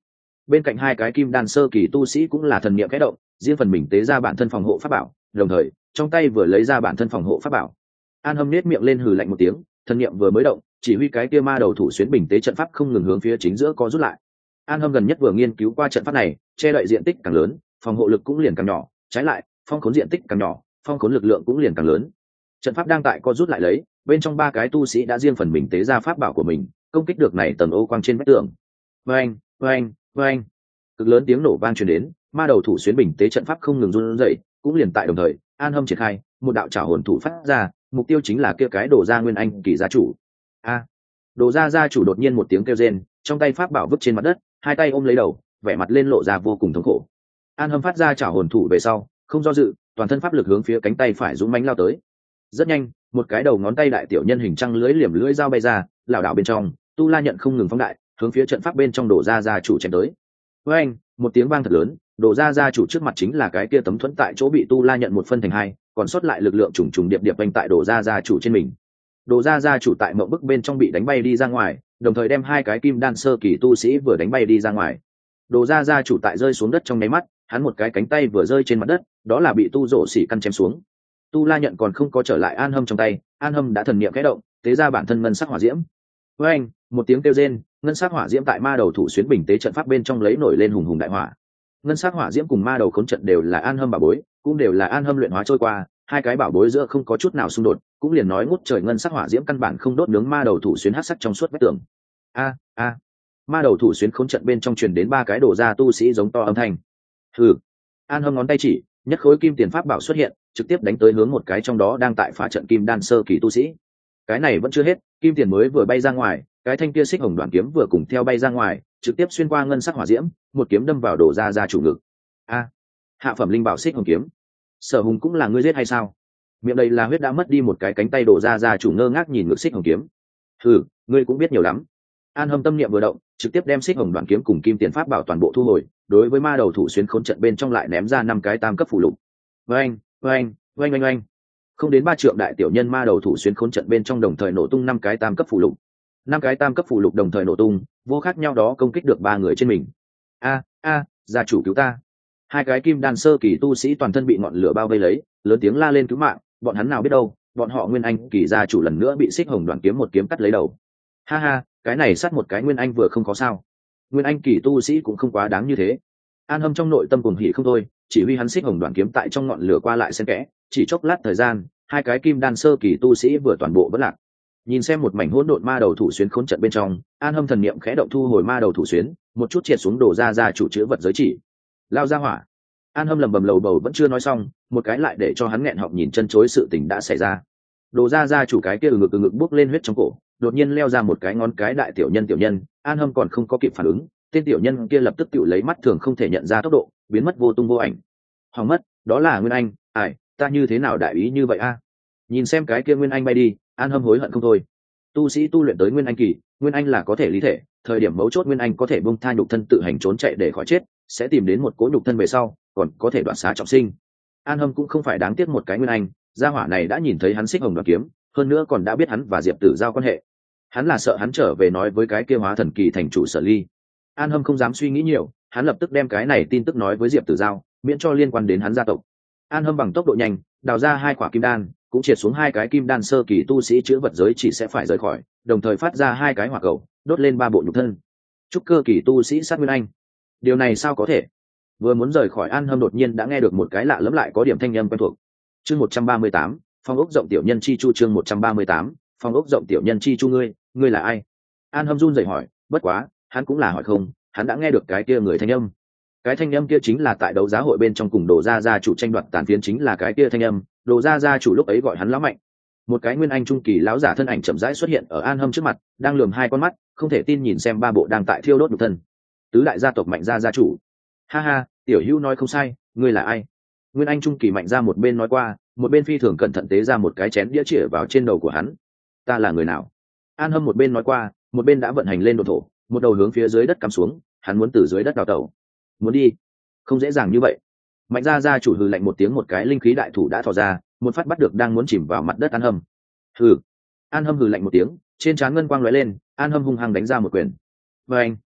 bên cạnh hai cái kim đan sơ kỳ tu sĩ cũng là thần niệm khẽ động, riêng phần mình tế ra bản thân phòng hộ pháp bảo, đồng thời trong tay vừa lấy ra bản thân phòng hộ pháp bảo. An Hâm nét miệng lên hừ lạnh một tiếng, thần niệm vừa mới động, chỉ huy cái kia ma đầu thủ xuyến bình tế trận pháp không ngừng hướng phía chính giữa co rút lại. An Hâm gần nhất vừa nghiên cứu qua trận pháp này, che đậy diện tích càng lớn, phòng hộ lực cũng liền càng nhỏ, trái lại, phong khốn diện tích càng nhỏ, phong khốn lực lượng cũng liền càng lớn. Trận pháp đang tại co rút lại lấy, bên trong ba cái tu sĩ đã riêng phần mình tế ra pháp bảo của mình, công kích được này tầng ô quang trên vách tường. Oeng, oeng, oeng. Cực lớn tiếng nổ vang truyền đến, ma đầu thủ xuyến bình tế trận pháp không ngừng run rẩy, cũng liền tại đồng thời, An Hâm triển khai, một đạo trảo hồn thủ phát ra, mục tiêu chính là kia cái Đồ Gia Nguyên Anh kỳ gia chủ. A! Đồ Gia gia chủ đột nhiên một tiếng kêu rên, trong tay pháp bảo vứt trên mặt đất, hai tay ôm lấy đầu, vẻ mặt lên lộ ra vô cùng thống khổ. An Hâm phát ra trảo hồn thủ về sau, không do dự, toàn thân pháp lực hướng phía cánh tay phải dũng mãnh lao tới. Rất nhanh, một cái đầu ngón tay đại tiểu nhân hình trăng lưỡi liềm lưỡi dao bay ra, lảo đảo bên trong, tu la nhận không ngừng phóng đại, hướng phía trận pháp bên trong Đồ Gia gia chủ chém tới. Với anh, một tiếng vang thật lớn, Đồ Gia gia chủ trước mặt chính là cái kia tấm thuẫn tại chỗ bị tu la nhận một phân thành hai, còn sót lại lực lượng trùng trùng điệp điệp vành tại Đồ Gia gia chủ trên mình. Đồ Gia gia chủ tại mộng bức bên trong bị đánh bay đi ra ngoài, đồng thời đem hai cái kim đan sơ kỳ tu sĩ vừa đánh bay đi ra ngoài. Đồ Gia gia chủ tại rơi xuống đất trong nháy mắt, hắn một cái cánh tay vừa rơi trên mặt đất, đó là bị tu rổ xỉ căn chém xuống. Tu la nhận còn không có trở lại An Hâm trong tay, An Hâm đã thần niệm khẽ động, tế ra bản thân ngân sắc hỏa diễm. Với anh, một tiếng kêu rên, ngân sắc hỏa diễm tại ma đầu thủ xuyến bình tế trận pháp bên trong lấy nổi lên hùng hùng đại hỏa. Ngân sắc hỏa diễm cùng ma đầu khốn trận đều là An Hâm bảo bối, cũng đều là An Hâm luyện hóa trôi qua, hai cái bảo bối giữa không có chút nào xung đột, cũng liền nói ngút trời ngân sắc hỏa diễm căn bản không đốt nướng ma đầu thủ xuyến hắc sắc trong suốt vách tường. A, ma đầu thủ xuyến khốn trận bên trong truyền đến ba cái đổ ra tu sĩ giống to âm thanh. Hừ. An Hâm ngón tay chỉ, nhất khối kim tiền pháp bảo xuất hiện, trực tiếp đánh tới hướng một cái trong đó đang tại phá trận kim đan sơ kỳ tu sĩ. Cái này vẫn chưa hết, kim tiền mới vừa bay ra ngoài, cái thanh kia xích hồng đoạn kiếm vừa cùng theo bay ra ngoài, trực tiếp xuyên qua ngân sắc hỏa diễm, một kiếm đâm vào Đồ Gia gia chủ ngực. Hạ phẩm linh bảo xích hồng kiếm. Sở Hùng cũng là ngươi giết hay sao? Miệng đầy là huyết đã mất đi một cái cánh tay Đồ Gia gia chủ ngơ ngác nhìn ngực xích hồng kiếm. Hừ, ngươi cũng biết nhiều lắm. An Hâm tâm niệm vừa động, trực tiếp đem xích hồng đoạn kiếm cùng kim tiền pháp bảo toàn bộ thu hồi, đối với ma đầu thủ xuyến khốn trận bên trong lại ném ra 5 cái tam cấp phù lục. Oeng, oeng, oeng oeng oeng. Không đến 3 trượng đại tiểu nhân ma đầu thủ xuyến khốn trận bên trong đồng thời nổ tung 5 cái tam cấp phù lục. 5 cái tam cấp phù lục đồng thời nổ tung, vô khác nhau đó công kích được 3 người trên mình. Gia chủ cứu ta. Hai cái kim đan sơ kỳ tu sĩ toàn thân bị ngọn lửa bao vây lấy, lớn tiếng la lên cứu mạng, bọn hắn nào biết đâu, bọn họ Nguyên Anh kỳ gia chủ lần nữa bị xích hồng đoạn kiếm một kiếm cắt lấy đầu. Ha, cái này sát một cái Nguyên Anh vừa không có sao. Nguyên Anh kỳ tu sĩ cũng không quá đáng như thế. An Hâm trong nội tâm cuồng hỉ không thôi, chỉ huy hắn xích hồng đoạn kiếm tại trong ngọn lửa qua lại xen kẽ, chỉ chốc lát thời gian, hai cái kim đan sơ kỳ tu sĩ vừa toàn bộ vỡ lạc. Nhìn xem một mảnh hỗn độn ma đầu thủ xuyến khốn trận bên trong, An Hâm thần niệm khẽ động thu hồi ma đầu thủ xuyến, một chút triệt xuống Đồ Gia gia chủ chứa vật giới chỉ. Lao ra hỏa. An Hâm lầm bầm lầu bầu vẫn chưa nói xong, một cái lại để cho hắn nghẹn họng nhìn chân chối sự tình đã xảy ra. Đồ Gia gia chủ cái kia ngực bốc lên huyết trong cổ, đột nhiên leo ra một cái ngón cái đại tiểu nhân, An Hâm còn không có kịp phản ứng, tên tiểu nhân kia lập tức tự lấy mắt thường không thể nhận ra tốc độ, biến mất vô tung vô ảnh. Hỏng mất, đó là Nguyên Anh, ta như thế nào đại ý như vậy a? Nhìn xem cái kia Nguyên Anh bay đi, An Hâm hối hận không thôi. Tu sĩ tu luyện tới Nguyên Anh kỳ, Nguyên Anh là có thể lý thể, thời điểm mấu chốt Nguyên Anh có thể bung tha nhục thân tự hành trốn chạy để khỏi chết, sẽ tìm đến một cỗ nhục thân về sau, còn có thể đoạt xá trọng sinh. An Hâm cũng không phải đáng tiếc một cái Nguyên Anh, gia hỏa này đã nhìn thấy hắn xích hồng đoạt kiếm, hơn nữa còn đã biết hắn và Diệp Tử Giao quan hệ. Hắn là sợ hắn trở về nói với cái kia hóa thần kỳ thành chủ Sở Ly. An Hâm không dám suy nghĩ nhiều, hắn lập tức đem cái này tin tức nói với Diệp Tử Giao, miễn cho liên quan đến hắn gia tộc. An Hâm bằng tốc độ nhanh, đào ra 2 quả kim đan, cũng triệt xuống 2 cái kim đan sơ kỳ tu sĩ chứa vật giới chỉ sẽ phải rời khỏi, đồng thời phát ra 2 cái hỏa cầu, đốt lên 3 bộ nhục thân. Trúc cơ kỳ tu sĩ sát Nguyên Anh. Điều này sao có thể? Vừa muốn rời khỏi An Hâm đột nhiên đã nghe được một cái lạ lẫm lại có điểm thanh âm quen thuộc. Chương 138, phong ốc rộng tiểu nhân chi chu. Chương 138, phong ốc rộng tiểu nhân chi chu. Ngươi là ai? An Hâm run rẩy hỏi, bất quá, hắn cũng là hỏi không, hắn đã nghe được cái kia người thanh âm. Cái thanh âm kia chính là tại đấu giá hội bên trong cùng Đồ Gia gia chủ tranh đoạt tàn phiến chính là cái kia thanh âm, Đồ Gia gia chủ lúc ấy gọi hắn lão mạnh. Một cái Nguyên Anh trung kỳ lão giả thân ảnh chậm rãi xuất hiện ở An Hâm trước mặt, đang lườm 2 con mắt, không thể tin nhìn xem 3 bộ đang tại thiêu đốt nhục thân. Tứ đại gia tộc Mạnh gia gia chủ. Ha, tiểu hữu nói không sai, ngươi là ai? Nguyên Anh trung kỳ Mạnh gia một bên nói qua, một bên phi thường cẩn thận tế ra một cái chén đĩa chĩa vào trên đầu của hắn. Ta là người nào? An Hâm một bên nói qua, một bên đã vận hành lên độ thổ, một đầu hướng phía dưới đất cắm xuống, hắn muốn từ dưới đất đào tẩu. Muốn đi? Không dễ dàng như vậy. Mạnh gia gia chủ hừ lạnh một tiếng, một cái linh khí đại thủ đã thò ra, một phát bắt được đang muốn chìm vào mặt đất An Hâm. Hừ. An Hâm hừ lạnh một tiếng, trên trán ngân quang lóe lên, An Hâm hung hăng đánh ra một quyền. Vâng.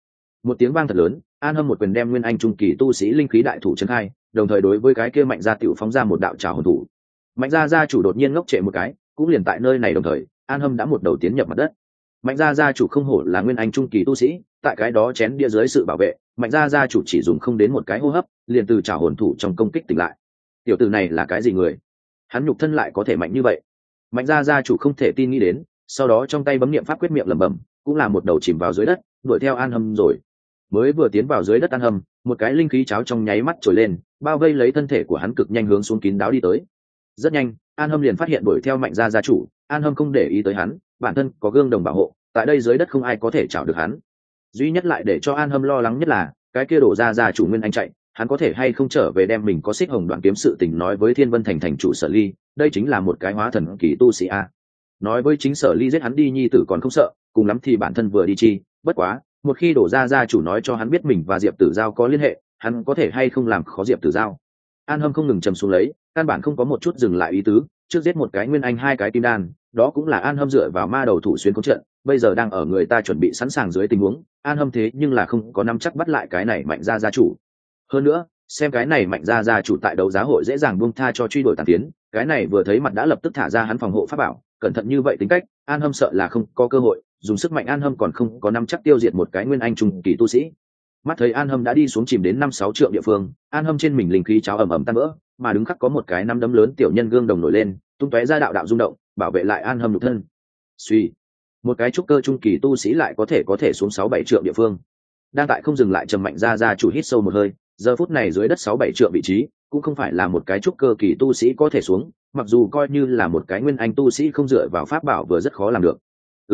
Một tiếng vang thật lớn, An Hâm một quyền đem nguyên anh trung kỳ tu sĩ linh khí đại thủ trấn khai, đồng thời đối với cái kia Mạnh Gia tiểu phóng ra một đạo trảo hồn thủ. Mạnh Gia gia chủ đột nhiên ngốc trệ một cái, cũng liền tại nơi này đồng thời, An Hâm đã một đầu tiến nhập mặt đất. Mạnh Gia gia chủ không hổ là nguyên anh trung kỳ tu sĩ, tại cái đó chén đĩa dưới sự bảo vệ, Mạnh Gia gia chủ chỉ dùng không đến một cái hô hấp, liền từ trảo hồn thủ trong công kích tỉnh lại. Tiểu tử này là cái gì người? Hắn nhục thân lại có thể mạnh như vậy? Mạnh Gia gia chủ không thể tin nghĩ đến, sau đó trong tay bấm niệm pháp quyết miệng lẩm bẩm, cũng là một đầu chìm vào dưới đất, đuổi theo An Hâm rồi. Mới vừa tiến vào dưới đất An Hâm, một cái linh khí cháo trong nháy mắt trồi lên, bao vây lấy thân thể của hắn cực nhanh hướng xuống kín đáo đi tới. Rất nhanh, An Hâm liền phát hiện đuổi theo Mạnh Gia gia chủ. An Hâm không để ý tới hắn, bản thân có gương đồng bảo hộ, tại đây dưới đất không ai có thể chảo được hắn. Duy nhất lại để cho An Hâm lo lắng nhất là cái kia đổ ra gia chủ Nguyên Anh chạy, hắn có thể hay không trở về đem mình có xích hồng đoạn kiếm sự tình nói với Thiên Vân thành thành chủ Sở Ly, đây chính là một cái hóa thần kỳ tu sĩ a. Nói với chính Sở Ly giết hắn đi nhi tử còn không sợ, cùng lắm thì bản thân vừa đi chi, bất quá, một khi đổ ra gia chủ nói cho hắn biết mình và Diệp Tử Giao có liên hệ, hắn có thể hay không làm khó Diệp Tử Giao. An Hâm không ngừng trầm xuống lấy, căn bản không có một chút dừng lại ý tứ, trước giết một cái nguyên anh hai cái kim đan, đó cũng là An Hâm dựa vào ma đầu thủ xuyên công trận, bây giờ đang ở người ta chuẩn bị sẵn sàng dưới tình huống, An Hâm thế nhưng là không có nắm chắc bắt lại cái này Mạnh Gia gia chủ. Hơn nữa, xem cái này Mạnh Gia gia chủ tại đấu giá hội dễ dàng buông tha cho truy đuổi tàn tiến, cái này vừa thấy mặt đã lập tức thả ra hắn phòng hộ pháp bảo, cẩn thận như vậy tính cách, An Hâm sợ là không có cơ hội, dùng sức mạnh An Hâm còn không có nắm chắc tiêu diệt một cái nguyên anh trung kỳ tu sĩ. Mắt thấy An Hâm đã đi xuống chìm đến 5-6 trượng địa phương, An Hâm trên mình linh khí cháo ầm ầm tan vỡ, mà đứng khắc có một cái nắm đấm lớn tiểu nhân gương đồng nổi lên, tung tóe ra đạo đạo rung động, bảo vệ lại An Hâm nhục thân. Suy, một cái trúc cơ trung kỳ tu sĩ lại có thể xuống 6-7 trượng địa phương. Đang tại không dừng lại trầm Mạnh ra chủ hít sâu một hơi, giờ phút này dưới đất 6-7 trượng vị trí, cũng không phải là một cái trúc cơ kỳ tu sĩ có thể xuống, mặc dù coi như là một cái nguyên anh tu sĩ không dựa vào pháp bảo vừa rất khó làm được.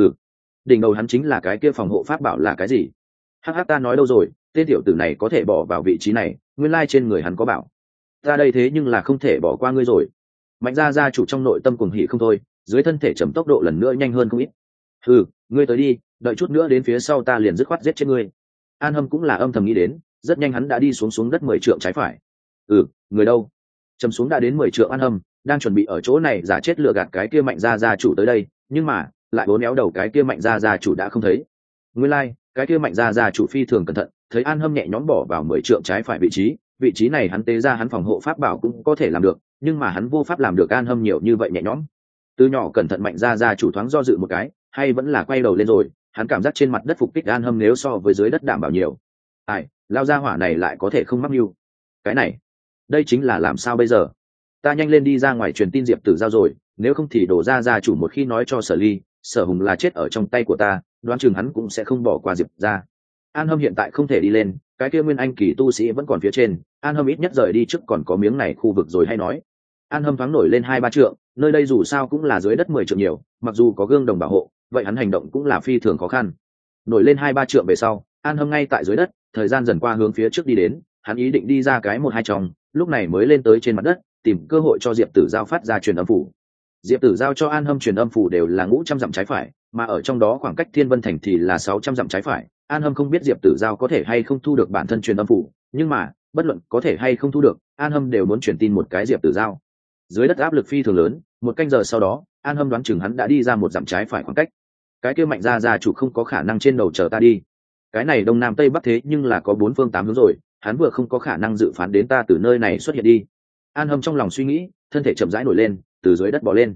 Đỉnh đầu hắn chính là cái kia phòng hộ pháp bảo là cái gì? Hắc ta nói đâu rồi, tên tiểu tử này có thể bỏ vào vị trí này, nguyên lai trên người hắn có bảo. Ta đây thế nhưng là không thể bỏ qua ngươi rồi. Mạnh gia chủ trong nội tâm cuồng hỉ không thôi, dưới thân thể chậm tốc độ lần nữa nhanh hơn không ít. Ngươi tới đi, đợi chút nữa đến phía sau ta liền dứt khoát giết chết ngươi. An Hâm cũng là âm thầm nghĩ đến, rất nhanh hắn đã đi xuống đất 10 trượng trái phải. Người đâu? Chầm xuống đã đến 10 trượng An Hâm, đang chuẩn bị ở chỗ này giả chết lừa gạt cái kia Mạnh gia chủ tới đây, nhưng mà, lại bốn éo đầu cái kia Mạnh gia chủ đã không thấy. Nguyên lai, cái kia Mạnh gia chủ phi thường cẩn thận, thấy An Hâm nhẹ nhõm bỏ vào 10 trượng trái phải vị trí này hắn tế ra hắn phòng hộ pháp bảo cũng có thể làm được, nhưng mà hắn vô pháp làm được An Hâm nhiều như vậy nhẹ nhõm. Từ nhỏ cẩn thận Mạnh gia chủ thoáng do dự một cái, hay vẫn là quay đầu lên rồi, hắn cảm giác trên mặt đất phục kích An Hâm nếu so với dưới đất đảm bảo nhiều. Lao ra hỏa này lại có thể không mắc mưu. Cái này, đây chính là làm sao bây giờ? Ta nhanh lên đi ra ngoài truyền tin Diệp Tử Giao rồi, nếu không thì đổ ra gia chủ một khi nói cho Sở Ly, Sở Hùng là chết ở trong tay của ta, đoán chừng hắn cũng sẽ không bỏ qua Diệp ra. An Hâm hiện tại không thể đi lên, cái kia nguyên anh kỳ tu sĩ vẫn còn phía trên, An Hâm ít nhất rời đi trước còn có miếng này khu vực rồi hay nói. An Hâm thoáng nổi lên 2-3 trượng, nơi đây dù sao cũng là dưới đất 10 trượng nhiều, mặc dù có gương đồng bảo hộ, vậy hắn hành động cũng là phi thường khó khăn. Nổi lên 2-3 trượng về sau, An Hâm ngay tại dưới đất, thời gian dần qua hướng phía trước đi đến, hắn ý định đi ra cái 1-2 trong, lúc này mới lên tới trên mặt đất, tìm cơ hội cho Diệp Tử Giao phát ra truyền âm phủ. Diệp Tử Giao cho An Hâm truyền âm phủ đều là ngũ trăm dặm trái phải, mà ở trong đó khoảng cách Thiên Vân thành thì là 600 dặm trái phải. An Hâm không biết Diệp Tử Giao có thể hay không thu được bản thân truyền âm phủ, nhưng mà bất luận có thể hay không thu được, An Hâm đều muốn truyền tin một cái Diệp Tử Giao. Dưới đất áp lực phi thường lớn, 1 canh giờ sau đó, An Hâm đoán chừng hắn đã đi ra 1 dặm trái phải khoảng cách. Cái kia Mạnh gia chủ không có khả năng trên đầu chờ ta đi. Cái này đông nam tây bắc thế nhưng là có 4 phương 8 hướng rồi, hắn vừa không có khả năng dự phán đến ta từ nơi này xuất hiện đi. An Hâm trong lòng suy nghĩ, thân thể chậm rãi nổi lên, từ dưới đất bò lên.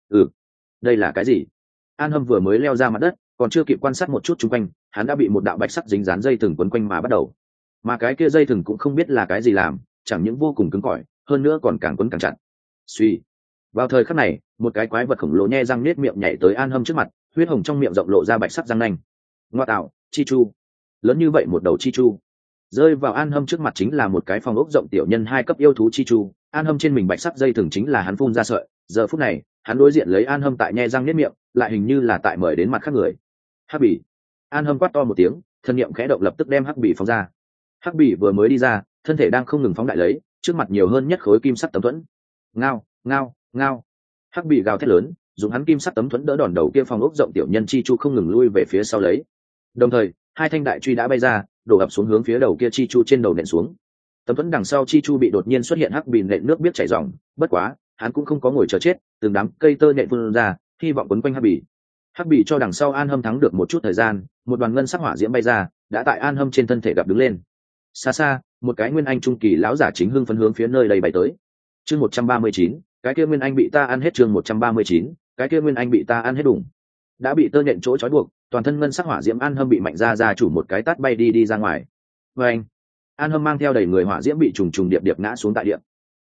Đây là cái gì? An Hâm vừa mới leo ra mặt đất, còn chưa kịp quan sát một chút xung quanh, hắn đã bị một đạo bạch sắc dính dán dây thừng quấn quanh mà bắt đầu. Mà cái kia dây thừng cũng không biết là cái gì làm, chẳng những vô cùng cứng cỏi, hơn nữa còn càng quấn càng chặt. Suy. Vào thời khắc này, một cái quái vật khổng lồ nhe răng nết miệng nhảy tới An Hâm trước mặt, huyết hồng trong miệng rộng lộ ra bạch sắc răng nanh. Ngoa tạo, chi chu. Lớn như vậy một đầu chi chu. Rơi vào An Hâm trước mặt chính là một cái phòng ốc rộng tiểu nhân 2 cấp yêu thú chi chu. An Hâm trên mình bạch sắc dây thừng chính là hắn phun ra sợi, giờ phút này, hắn đối diện lấy An Hâm tại nhe răng nết miệng, lại hình như là tại mời đến mặt khác người. Hắc bỉ. An Hâm quát to một tiếng, thân niệm khẽ động lập tức đem hắc bỉ phóng ra. Hắc bỉ vừa mới đi ra, thân thể đang không ngừng phóng đại lấy, trước mặt nhiều hơn nhất khối kim sắc tấm thuẫn. Ngao, ngao, ngao. Hắc bỉ gào thét lớn, dùng hắn kim sắc tấm thuẫn đỡ đòn đầu kia phòng ốc rộng tiểu nhân chi chu không ngừng lui về phía sau lấy. Đồng thời, 2 thanh đại truy đã bay ra, đổ ập xuống hướng phía đầu kia chi chu trên đầu nện xuống. Tấm thuẫn đằng sau chi chu bị đột nhiên xuất hiện hắc bỉ nện nước biết chảy ròng, bất quá, hắn cũng không có ngồi chờ chết, từng đám cây tơ nện vươn ra, hy vọng quấn quanh hắc bỉ. Hắc bỉ cho đằng sau An Hâm thắng được một chút thời gian, một đoàn ngân sắc hỏa diễm bay ra, đã tại An Hâm trên thân thể gặp đứng lên. Xa xa, một cái nguyên anh trung kỳ lão giả chính hưng phấn hướng phía nơi đây bay tới. Chương 139, cái kia nguyên anh bị ta ăn hết. Chương 139, cái kia nguyên anh bị ta ăn hết đủng. Đã bị tơ nhện chỗ trói buộc, toàn thân ngân sắc hỏa diễm An Hâm bị Mạnh gia chủ một cái tát bay đi ra ngoài. Và anh, An Hâm mang theo đầy người hỏa diễm bị trùng trùng điệp điệp ngã xuống tại địa.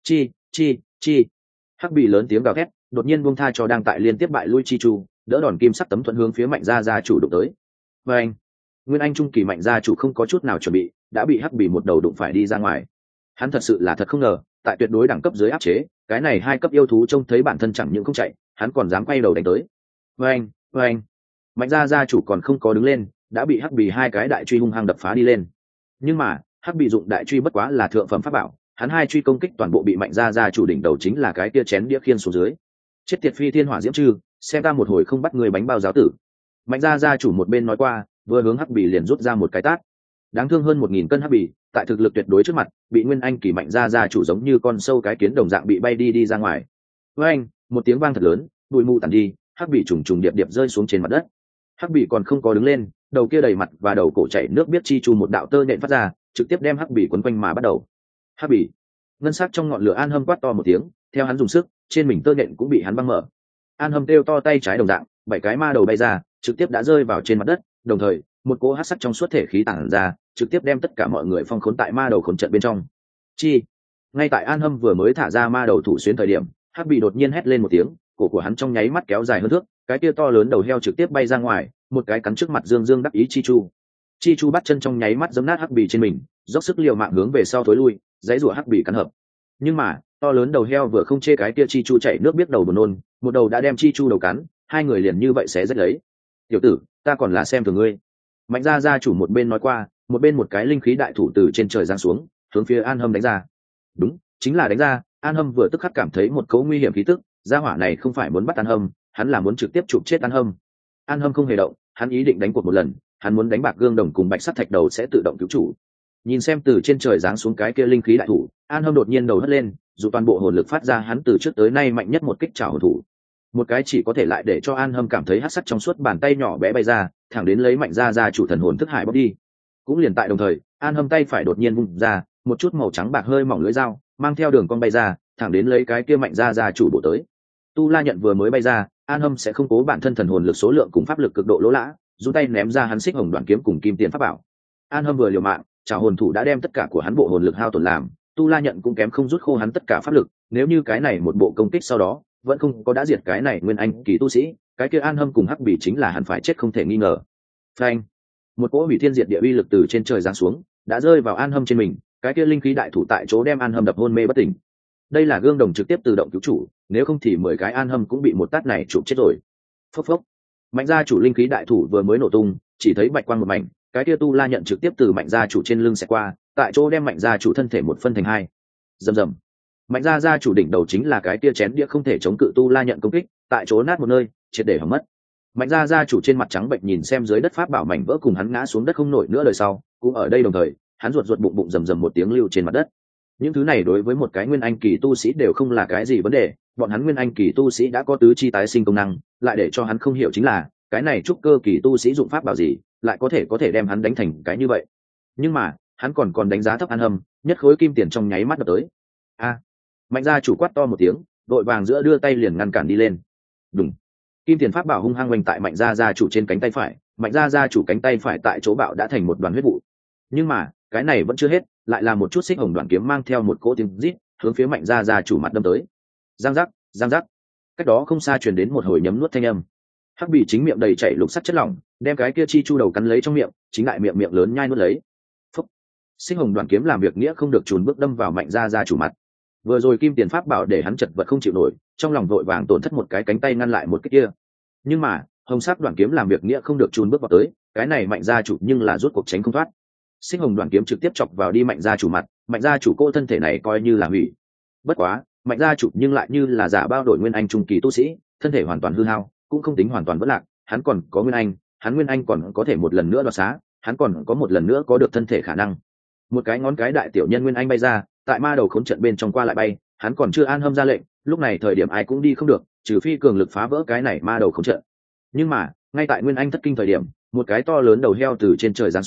Chi. Hắc Bì lớn tiếng gào thét, đột nhiên buông tha cho đang tại liên tiếp bại lui Chi Chu, đỡ đòn kim sắc tấm thuận hướng phía Mạnh gia chủ đụng tới. Và anh, nguyên anh trung kỳ Mạnh gia chủ không có chút nào chuẩn bị, đã bị Hắc Bì một đầu đụng phải đi ra ngoài. Hắn thật sự là thật không ngờ, tại tuyệt đối đẳng cấp dưới áp chế, cái này hai cấp yêu thú trông thấy bản thân chẳng những không chạy, hắn còn dám quay đầu đánh tới. Và anh, Mạnh gia chủ còn không có đứng lên, đã bị Hắc Bì hai cái đại truy hung hăng đập phá đi lên. Nhưng mà Hắc Bì dụng đại truy bất quá là thượng phẩm pháp bảo, hắn hai truy công kích toàn bộ bị Mạnh gia chủ đỉnh đầu chính là cái kia chén đĩa khiên xuống dưới. Chết tiệt phi thiên hỏa diễm trư, xem ta một hồi không bắt người bánh bao giáo tử. Mạnh gia chủ một bên nói qua, vừa hướng Hắc Bì liền rút ra một cái tát. Đáng thương hơn 1000 cân Hắc Bì, tại thực lực tuyệt đối trước mặt, bị nguyên anh kỳ Mạnh gia chủ giống như con sâu cái kiến đồng dạng bị bay đi ra ngoài. Với anh, một tiếng vang thật lớn, bụi mù tản đi, Hắc Bì trùng trùng điệp điệp rơi xuống trên mặt đất. Hắc Bì còn không có đứng lên, đầu kia đầy mặt và đầu cổ chảy nước biết Chi Chu một đạo tơ nện phát ra, trực tiếp đem Hắc Bì quấn quanh mà bắt đầu. Hắc Bì, ngân sắc trong ngọn lửa An Hâm quát to một tiếng, theo hắn dùng sức, trên mình tơ nện cũng bị hắn băng mở. An Hâm kêu to tay trái đồng dạng, 7 cái ma đầu bay ra, trực tiếp đã rơi vào trên mặt đất, đồng thời, một cỗ hắc sắc trong suốt thể khí tản ra, trực tiếp đem tất cả mọi người phong khốn tại ma đầu khốn trận bên trong. Chi, ngay tại An Hâm vừa mới thả ra ma đầu thủ xuyến thời điểm, Hắc Bì đột nhiên hét lên một tiếng, cổ của hắn trong nháy mắt kéo dài hơn thước, cái kia to lớn đầu heo trực tiếp bay ra ngoài, một cái cắn trước mặt dương đắc ý Chi Chu bắt chân trong nháy mắt giẫm nát Hắc Bì trên mình, dốc sức liều mạng hướng về sau thối lui, dãy rủa Hắc Bì cắn hợp. Nhưng mà to lớn đầu heo vừa không chê cái kia Chi Chu chảy nước biết đầu buồn nôn, một đầu đã đem Chi Chu đầu cắn, hai người liền như vậy xé rách lấy. Tiểu tử, ta còn là xem thường ngươi. Mạnh gia chủ một bên nói qua, một bên một cái linh khí đại thủ từ trên trời giáng xuống, hướng phía An Hâm đánh ra. Đúng, chính là đánh ra. An Hâm vừa tức khắc cảm thấy một cấu nguy hiểm khí tức, gia hỏa này không phải muốn bắt An Hâm, hắn là muốn trực tiếp chụp chết An Hâm. An Hâm không hề động, hắn ý định đánh cuộc một lần, hắn muốn đánh bạc gương đồng cùng bạch sắt thạch đầu sẽ tự động cứu chủ. Nhìn xem từ trên trời giáng xuống cái kia linh khí đại thủ, An Hâm đột nhiên đầu hất lên, dù toàn bộ hồn lực phát ra hắn từ trước tới nay mạnh nhất một kích trảo hồn thủ. Một cái chỉ có thể lại để cho An Hâm cảm thấy hắc sắc trong suốt bàn tay nhỏ bé bay ra, thẳng đến lấy Mạnh gia chủ thần hồn thức hải bóc đi. Cũng liền tại đồng thời, An Hâm tay phải đột nhiên vung ra, một chút màu trắng bạc hơi mỏng lưỡi dao, mang theo đường cong bay ra, thẳng đến lấy cái kia Mạnh gia chủ bổ tới. Tu La nhận vừa mới bay ra, An Hâm sẽ không cố bản thân thần hồn lực số lượng cùng pháp lực cực độ lỗ lã, rút tay ném ra hắn xích hồng đoạn kiếm cùng kim tiền pháp bảo. An Hâm vừa liều mạng, trảo hồn thủ đã đem tất cả của hắn bộ hồn lực hao tổn làm, Tu La nhận cũng kém không rút khô hắn tất cả pháp lực, nếu như cái này một bộ công kích sau đó vẫn không có đã diệt cái này nguyên anh kỳ tu sĩ, cái kia An Hâm cùng Hắc Bì chính là hẳn phải chết không thể nghi ngờ. Phanh, một cỗ hủy thiên diệt địa uy lực từ trên trời giáng xuống, đã rơi vào An Hâm trên mình, cái kia linh khí đại thủ tại chỗ đem An Hâm đập hôn mê bất tỉnh. Đây là gương đồng trực tiếp tự động cứu chủ, nếu không thì 10 cái An Hâm cũng bị một tát này chụp chết rồi. Phốc phốc, Mạnh gia chủ linh khí đại thủ vừa mới nổ tung, chỉ thấy bạch quang một mảnh, cái kia Tu La nhận trực tiếp từ Mạnh gia chủ trên lưng xẹt qua, tại chỗ đem Mạnh gia chủ thân thể một phân thành hai. Rầm rầm, Mạnh gia chủ đỉnh đầu chính là cái kia chén đĩa không thể chống cự Tu La nhận công kích, tại chỗ nát một nơi, triệt để hỏng mất. Mạnh gia chủ trên mặt trắng bệnh nhìn xem dưới đất pháp bảo mảnh vỡ cùng hắn ngã xuống đất không nổi nữa đời sau, cũng ở đây đồng thời, hắn ruột bụng bụng rầm rầm một tiếng lưu trên mặt đất. Những thứ này đối với một cái nguyên anh kỳ tu sĩ đều không là cái gì vấn đề, bọn hắn nguyên anh kỳ tu sĩ đã có tứ chi tái sinh công năng, lại để cho hắn không hiểu chính là, cái này trúc cơ kỳ tu sĩ dụng pháp bảo gì, lại có thể đem hắn đánh thành cái như vậy. Nhưng mà, hắn còn đánh giá thấp An Hâm, nhất khối kim tiền trong nháy mắt đập tới. A! Mạnh gia chủ quát to một tiếng, vội vàng giữa đưa tay liền ngăn cản đi lên. Đùng! Kim tiền pháp bảo hung hăng oanh tại Mạnh gia chủ trên cánh tay phải, Mạnh gia chủ cánh tay phải tại chỗ bạo đã thành một đoàn huyết vụ. Nhưng mà, cái này vẫn chưa hết, lại là một chút xích hồng đoạn kiếm mang theo một cỗ tiếng rít, hướng phía Mạnh gia chủ mặt đâm tới. Giang giác, cách đó không xa truyền đến một hồi nhấm nuốt thanh âm. Hắc Bì chính miệng đầy chảy lục sắc chất lỏng, đem cái kia Chi Chu đầu cắn lấy trong miệng, chính lại miệng lớn nhai nuốt lấy. Phúc! Xích hồng đoạn kiếm làm việc nghĩa không được chùn bước đâm vào Mạnh gia chủ mặt. Vừa rồi kim tiền pháp bảo để hắn chật vật không chịu nổi, trong lòng vội vàng tổn thất một cái cánh tay ngăn lại một cái kia. Nhưng mà, hồng sắc đoạn kiếm làm việc nghĩa không được chùn bước vào tới, cái này Mạnh gia chủ nhưng là rút cuộc tránh không thoát. Xích hồng đoạn kiếm trực tiếp chọc vào đi Mạnh gia chủ mặt, Mạnh gia chủ cô thân thể này coi như là hủy. Bất quá, Mạnh gia chủ nhưng lại như là giả bao đổi nguyên anh trung kỳ tu sĩ, thân thể hoàn toàn hư hao, cũng không tính hoàn toàn vỡ lạc, hắn còn có nguyên anh, hắn nguyên anh còn có thể một lần nữa đoạt xá, hắn còn có một lần nữa có được thân thể khả năng. Một cái ngón cái đại tiểu nhân nguyên anh bay ra, tại ma đầu khốn trận bên trong qua lại bay, hắn còn chưa An Hâm ra lệnh, lúc này thời điểm ai cũng đi không được, trừ phi cường lực phá vỡ cái này ma đầu khốn trận. Nhưng mà, ngay tại nguyên anh thất kinh thời điểm, một cái to lớn đầu heo từ trên trời giáng xuống,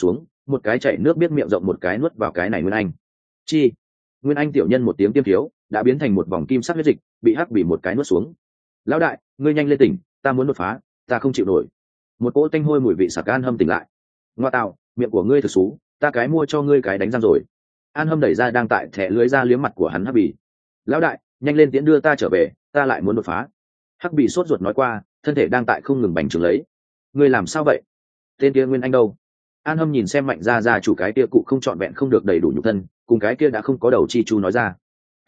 một cái chảy nước biết miệng rộng, một cái nuốt vào cái này nguyên anh. Chi. Nguyên anh tiểu nhân một tiếng tiêm thiếu, đã biến thành một vòng kim sắc huyết dịch, bị hắc bỉ một cái nuốt xuống. Lão đại, ngươi nhanh lên tỉnh, ta muốn đột phá, ta không chịu nổi. Một cỗ tanh hôi mùi vị sặc An Hâm tỉnh lại. Ngoa tạo, miệng của ngươi thực xú, ta cái mua cho ngươi cái đánh răng rồi. An Hâm đẩy ra đang tại thẻ lưới ra liếm mặt của hắn hắc bỉ. Lão đại, nhanh lên tiễn đưa ta trở về, ta lại muốn đột phá. Hắc bỉ sốt ruột nói qua, thân thể đang tại không ngừng bành trướng lấy. Ngươi làm sao vậy? Tên kia Nguyên Anh đâu? An Hâm nhìn xem Mạnh gia chủ cái kia cụ không trọn vẹn không được đầy đủ nhục thân, cùng cái kia đã không có đầu chi chu nói ra.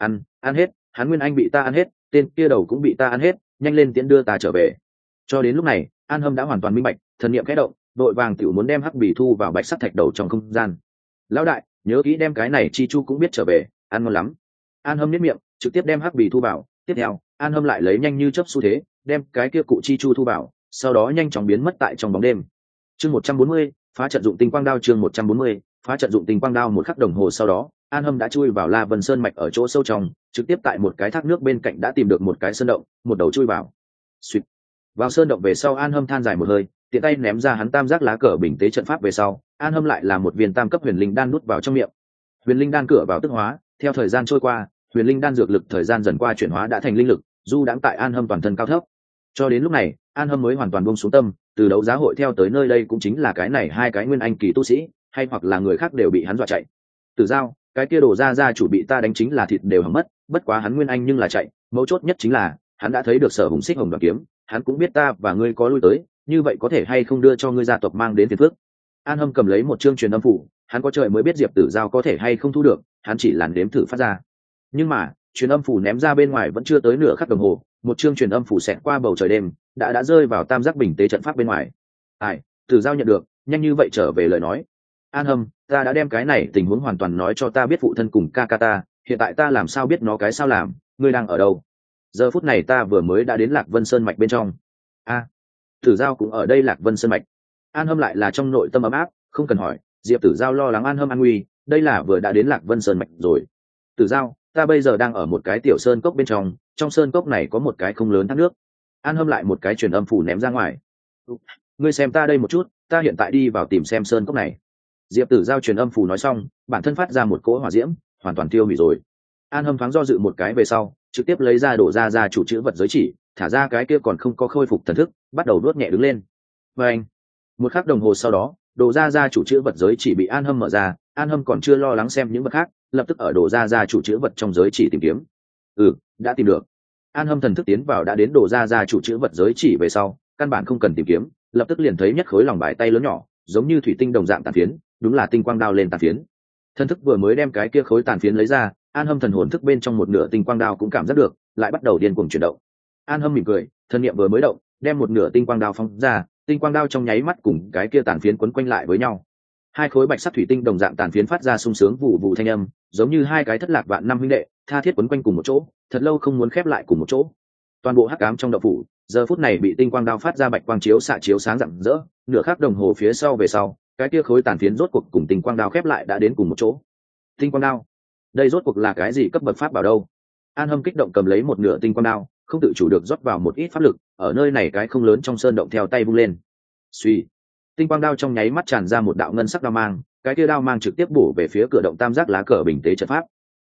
Ăn hết, hắn Nguyên Anh bị ta ăn hết, tên kia đầu cũng bị ta ăn hết, nhanh lên tiễn đưa ta trở về. Cho đến lúc này, An Hâm đã hoàn toàn minh bạch, thần niệm khẽ động, đội vàng tiểu muốn đem hắc bì thu vào bạch sắt thạch đầu trong không gian. Lão đại, nhớ kỹ đem cái này chi chu cũng biết trở về, ăn ngon lắm. An Hâm nhếch miệng, trực tiếp đem hắc bì thu vào, tiếp theo, An Hâm lại lấy nhanh như chớp xu thế, đem cái kia cụ chi chu thu vào, sau đó nhanh chóng biến mất tại trong bóng đêm. Chương 140, phá trận dụng tinh quang đao. Chương 140, phá trận dụng tinh quang đao. Một khắc đồng hồ sau đó, An Hâm đã chui vào La Vân Sơn mạch ở chỗ sâu trong, trực tiếp tại một cái thác nước bên cạnh đã tìm được một cái sơn động, một đầu chui vào. Xuyệt. Vào sơn động về sau, An Hâm than dài một hơi, tiện tay ném ra hắn tam giác lá cờ bình tế trận pháp về sau, An Hâm lại là một viên tam cấp huyền linh đan nuốt vào trong miệng. Huyền linh đan cửa vào tức hóa, theo thời gian trôi qua, huyền linh đan dược lực thời gian dần qua chuyển hóa đã thành linh lực, du đãng tại An Hâm toàn thân cao thấp. Cho đến lúc này, An Hâm mới hoàn toàn buông xuống tâm, từ đấu giá hội theo tới nơi đây cũng chính là cái này hai cái nguyên anh kỳ tu sĩ, hay hoặc là người khác đều bị hắn dọa chạy. Tử Giao, cái kia đổ ra chủ bị ta đánh chính là thịt đều hỏng mất, bất quá hắn nguyên anh nhưng là chạy, mấu chốt nhất chính là hắn đã thấy được Sở Hùng Xích Hồng Đoạt Kiếm, hắn cũng biết ta và ngươi có lui tới, như vậy có thể hay không đưa cho ngươi gia tộc mang đến phiền phước. An Hâm cầm lấy một chương truyền âm phủ, hắn có trời mới biết Diệp Tử Giao có thể hay không thu được, hắn chỉ là nếm thử phát ra. Nhưng mà, truyền âm phủ ném ra bên ngoài vẫn chưa tới nửa khắc đồng hồ, một chương truyền âm phủ xẹt qua bầu trời đêm, đã rơi vào tam giác bình tế trận pháp bên ngoài. Ai, Tử Giao nhận được, nhanh như vậy trở về lời nói. An Hâm, ta đã đem cái này tình huống hoàn toàn nói cho ta biết phụ thân cùng ca ca ta, hiện tại ta làm sao biết nó cái sao làm, ngươi đang ở đâu? Giờ phút này ta vừa mới đã đến Lạc Vân Sơn mạch bên trong. Tử Giao cũng ở đây Lạc Vân Sơn mạch. An Hâm lại là trong nội tâm ấm áp, không cần hỏi, Diệp Tử Giao lo lắng An Hâm an nguy, đây là vừa đã đến Lạc Vân Sơn mạch rồi. Tử Giao, ta bây giờ đang ở một cái tiểu sơn cốc bên trong sơn cốc này có một cái không lớn thác nước. An Hâm lại một cái truyền âm phủ ném ra ngoài. Ngươi xem ta đây một chút, ta hiện tại đi vào tìm xem sơn cốc này. Diệp Tử Giao truyền âm phủ nói xong, bản thân phát ra một cỗ hỏa diễm, hoàn toàn tiêu hủy rồi. An Hâm thoáng do dự một cái về sau, trực tiếp lấy ra đổ ra chủ chữ vật giới chỉ, thả ra cái kia còn không có khôi phục thần thức, bắt đầu đốt nhẹ đứng lên. Và anh, một khắc đồng hồ sau đó, đổ ra chủ chữ vật giới chỉ bị An Hâm mở ra. An Hâm còn chưa lo lắng xem những vật khác, lập tức ở đổ ra chủ chữ vật trong giới chỉ tìm kiếm. Đã tìm được. An Hâm thần thức tiến vào đã đến đổ ra chủ chữ vật giới chỉ về sau, căn bản không cần tìm kiếm, lập tức liền thấy nhất khối lòng bài tay lớn nhỏ, giống như thủy tinh đồng dạng tàn phiến, đúng là tinh quang đao lên tàn phiến. Thần thức vừa mới đem cái kia khối tàn phiến lấy ra, An Hâm thần hồn thức bên trong một nửa tinh quang đao cũng cảm giác được, lại bắt đầu điên cuồng chuyển động. An Hâm mỉm cười, thần niệm vừa mới động, đem một nửa tinh quang đao phóng ra, tinh quang đao trong nháy mắt cùng cái kia tàn phiến quấn quanh lại với nhau. Hai khối bạch sắc thủy tinh đồng dạng tàn phiến phát ra sung sướng vụ vụ thanh âm, giống như hai cái thất lạc vạn năm huynh đệ, tha thiết quấn quanh cùng một chỗ, thật lâu không muốn khép lại cùng một chỗ. Toàn bộ hắc ám trong động phủ, giờ phút này bị tinh quang đao phát ra bạch quang chiếu xạ chiếu sáng rạng rỡ, nửa khắc đồng hồ phía sau về sau, cái kia khối tàn phiến rốt cuộc cùng tinh quang đao khép lại đã đến cùng một chỗ. Tinh quang đao, đây rốt cuộc là cái gì cấp bậc pháp bảo đâu? An Hâm kích động cầm lấy một nửa tinh quang đao, không tự chủ được rót vào một ít pháp lực, ở nơi này cái không lớn trong sơn động theo tay vung lên. Suy, tinh quang đao trong nháy mắt tràn ra một đạo ngân sắc đao mang, cái kia đao mang trực tiếp bổ về phía cửa động tam giác lá cờ bình tế trận pháp.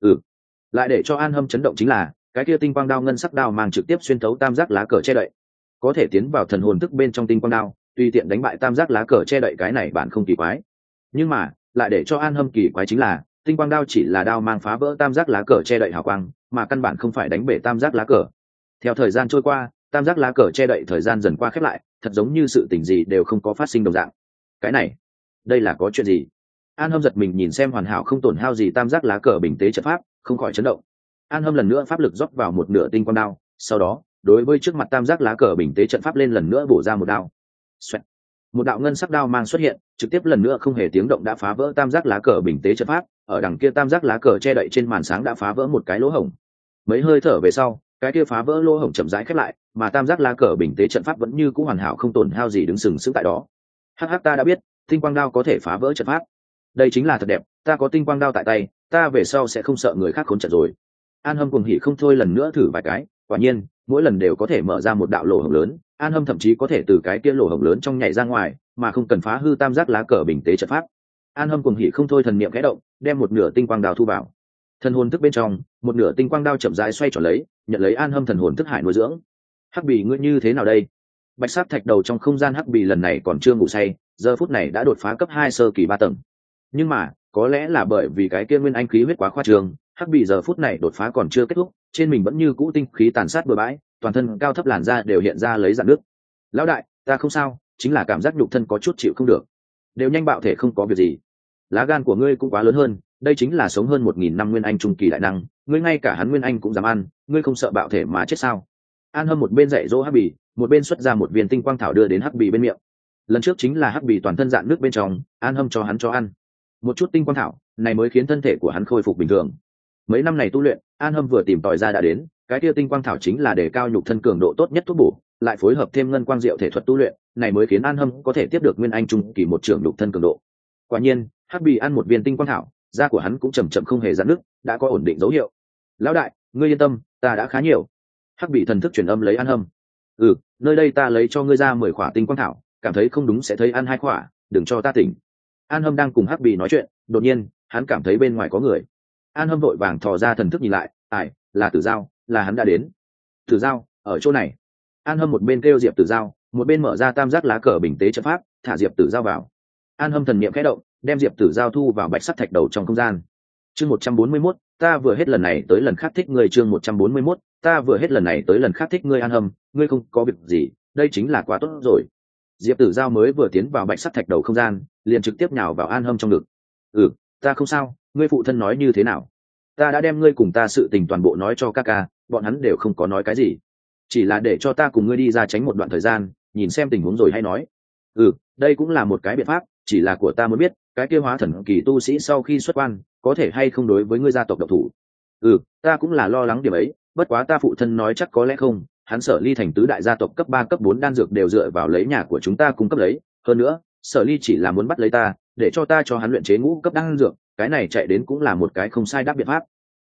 Lại để cho An Hâm chấn động chính là, cái kia tinh quang đao ngân sắc đao mang trực tiếp xuyên thấu tam giác lá cờ che đậy, có thể tiến vào thần hồn thức bên trong tinh quang đao, tùy tiện đánh bại tam giác lá cờ che đậy cái này bạn không kỳ quái. Nhưng mà, lại để cho An Hâm kỳ quái chính là, tinh quang đao chỉ là đao mang phá vỡ tam giác lá cờ che đậy hào quang, mà căn bản không phải đánh bể tam giác lá cờ. Theo thời gian trôi qua, tam giác lá cờ che đậy thời gian dần qua khép lại, thật giống như sự tình gì đều không có phát sinh đồng dạng. Cái này, đây là có chuyện gì? An Hâm giật mình nhìn xem hoàn hảo không tổn hao gì tam giác lá cờ bình tế trận pháp, không khỏi chấn động. An Hâm lần nữa pháp lực rót vào một nửa tinh quang đao, sau đó, đối với trước mặt tam giác lá cờ bình tế trận pháp lên lần nữa bổ ra một đao. Xoẹt. Một đạo ngân sắc đao mang xuất hiện, trực tiếp lần nữa không hề tiếng động đã phá vỡ tam giác lá cờ bình tế trận pháp, ở đằng kia tam giác lá cờ che đậy trên màn sáng đã phá vỡ một cái lỗ hổng. Mấy hơi thở về sau, cái kia phá vỡ lỗ hổng chậm rãi khép lại, mà tam giác lá cờ bình tế trận pháp vẫn như cũ hoàn hảo không tổn hao gì đứng sừng sững tại đó. Hắc ta đã biết, tinh quang đao có thể phá vỡ trận pháp. Đây chính là thật đẹp, ta có tinh quang đao tại tay, ta về sau sẽ không sợ người khác khốn trận rồi. An Hâm cuồng hỉ không thôi lần nữa thử vài cái, quả nhiên, mỗi lần đều có thể mở ra một đạo lỗ hổng lớn, An Hâm thậm chí có thể từ cái kia lỗ hổng lớn trong nhảy ra ngoài, mà không cần phá hư tam giác lá cờ bình tế trận pháp. An Hâm cuồng hỉ không thôi, thần niệm khẽ động, đem một nửa tinh quang đao thu vào thần hồn thức bên trong. Một nửa tinh quang đao chậm rãi xoay tròn lấy, nhận lấy An Hâm thần hồn thức hải nuôi dưỡng. Hắc Bì, ngươi như thế nào đây? Bạch sắc thạch đầu trong không gian Hắc Bì lần này còn chưa ngủ say, giờ phút này đã đột phá cấp 2 sơ kỳ 3 tầng. Nhưng mà có lẽ là bởi vì cái kia nguyên anh khí huyết quá khoa trương, Hắc Bì giờ phút này đột phá còn chưa kết thúc, trên mình vẫn như cũ tinh khí tàn sát bừa bãi, toàn thân cao thấp làn da đều hiện ra lấy rạn nước. Lão đại, ta không sao, chính là cảm giác nhục thân có chút chịu không được. Đều nhanh bạo thể không có việc gì. Lá gan của ngươi cũng quá lớn hơn, đây chính là sống hơn 1000 năm nguyên anh trung kỳ đại năng, ngươi ngay cả hắn nguyên anh cũng dám ăn, ngươi không sợ bạo thể mà chết sao? An Hâm một bên dạy dỗ Hắc Bì, một bên xuất ra một viên tinh quang thảo đưa đến Hắc Bì bên miệng. Lần trước chính là Hắc Bì toàn thân dạn nước bên trong, An Hâm cho hắn cho ăn một chút tinh quang thảo, này mới khiến thân thể của hắn khôi phục bình thường. Mấy năm này tu luyện, An Hâm vừa tìm tòi ra đã đến, cái kia tinh quang thảo chính là để cao nhục thân cường độ tốt nhất thuốc bổ, lại phối hợp thêm ngân quang diệu thể thuật tu luyện, này mới khiến An Hâm có thể tiếp được nguyên anh trung kỳ một trưởng nhục thân cường độ. Quả nhiên, Hắc Bì ăn một viên tinh quang thảo, da của hắn cũng chậm chậm không hề rạn nứt, đã có ổn định dấu hiệu. Lão đại, ngươi yên tâm, ta đã khá nhiều. Hắc Bì thần thức truyền âm lấy An Hâm. Nơi đây ta lấy cho ngươi ra 10 khỏa tinh quang thảo, cảm thấy không đúng sẽ thấy ăn 2 khỏa, đừng cho ta tỉnh. An Hâm đang cùng Hắc Bì nói chuyện, đột nhiên hắn cảm thấy bên ngoài có người. An Hâm vội vàng thò ra thần thức nhìn lại, là Tử Giao, là hắn đã đến. Tử Giao ở chỗ này. An Hâm một bên kêu Diệp Tử Giao, một bên mở ra tam giác lá cờ bình tế trận pháp, thả Diệp Tử Giao vào. An Hâm thần niệm khẽ động, đem Diệp Tử Giao thu vào bạch sắt thạch đầu trong không gian. Chương 141, ta vừa hết lần này tới lần khác thích ngươi. Chương 141, ta vừa hết lần này tới lần khác thích ngươi. An Hâm, ngươi không có việc gì, đây chính là quá tốt rồi. Diệp Tử Giao mới vừa tiến vào bạch sắt thạch đầu không gian, liền trực tiếp nhào vào An Hâm trong ngực. Ta không sao, ngươi phụ thân nói như thế nào? Ta đã đem ngươi cùng ta sự tình toàn bộ nói cho ca ca, bọn hắn đều không có nói cái gì, chỉ là để cho ta cùng ngươi đi ra tránh một đoạn thời gian, nhìn xem tình huống rồi hay nói. Đây cũng là một cái biện pháp, chỉ là của ta muốn biết, cái kia hóa thần kỳ tu sĩ sau khi xuất quan, có thể hay không đối với ngươi gia tộc độc thủ. Ta cũng là lo lắng điểm ấy, bất quá ta phụ thân nói chắc có lẽ không, hắn Sở Ly thành tứ đại gia tộc cấp 3 cấp 4 đan dược đều dựa vào lấy nhà của chúng ta cung cấp lấy, hơn nữa, Sở Ly chỉ là muốn bắt lấy ta, để cho ta cho hắn luyện chế ngũ cấp đan dược, cái này chạy đến cũng là một cái không sai đáp biện pháp.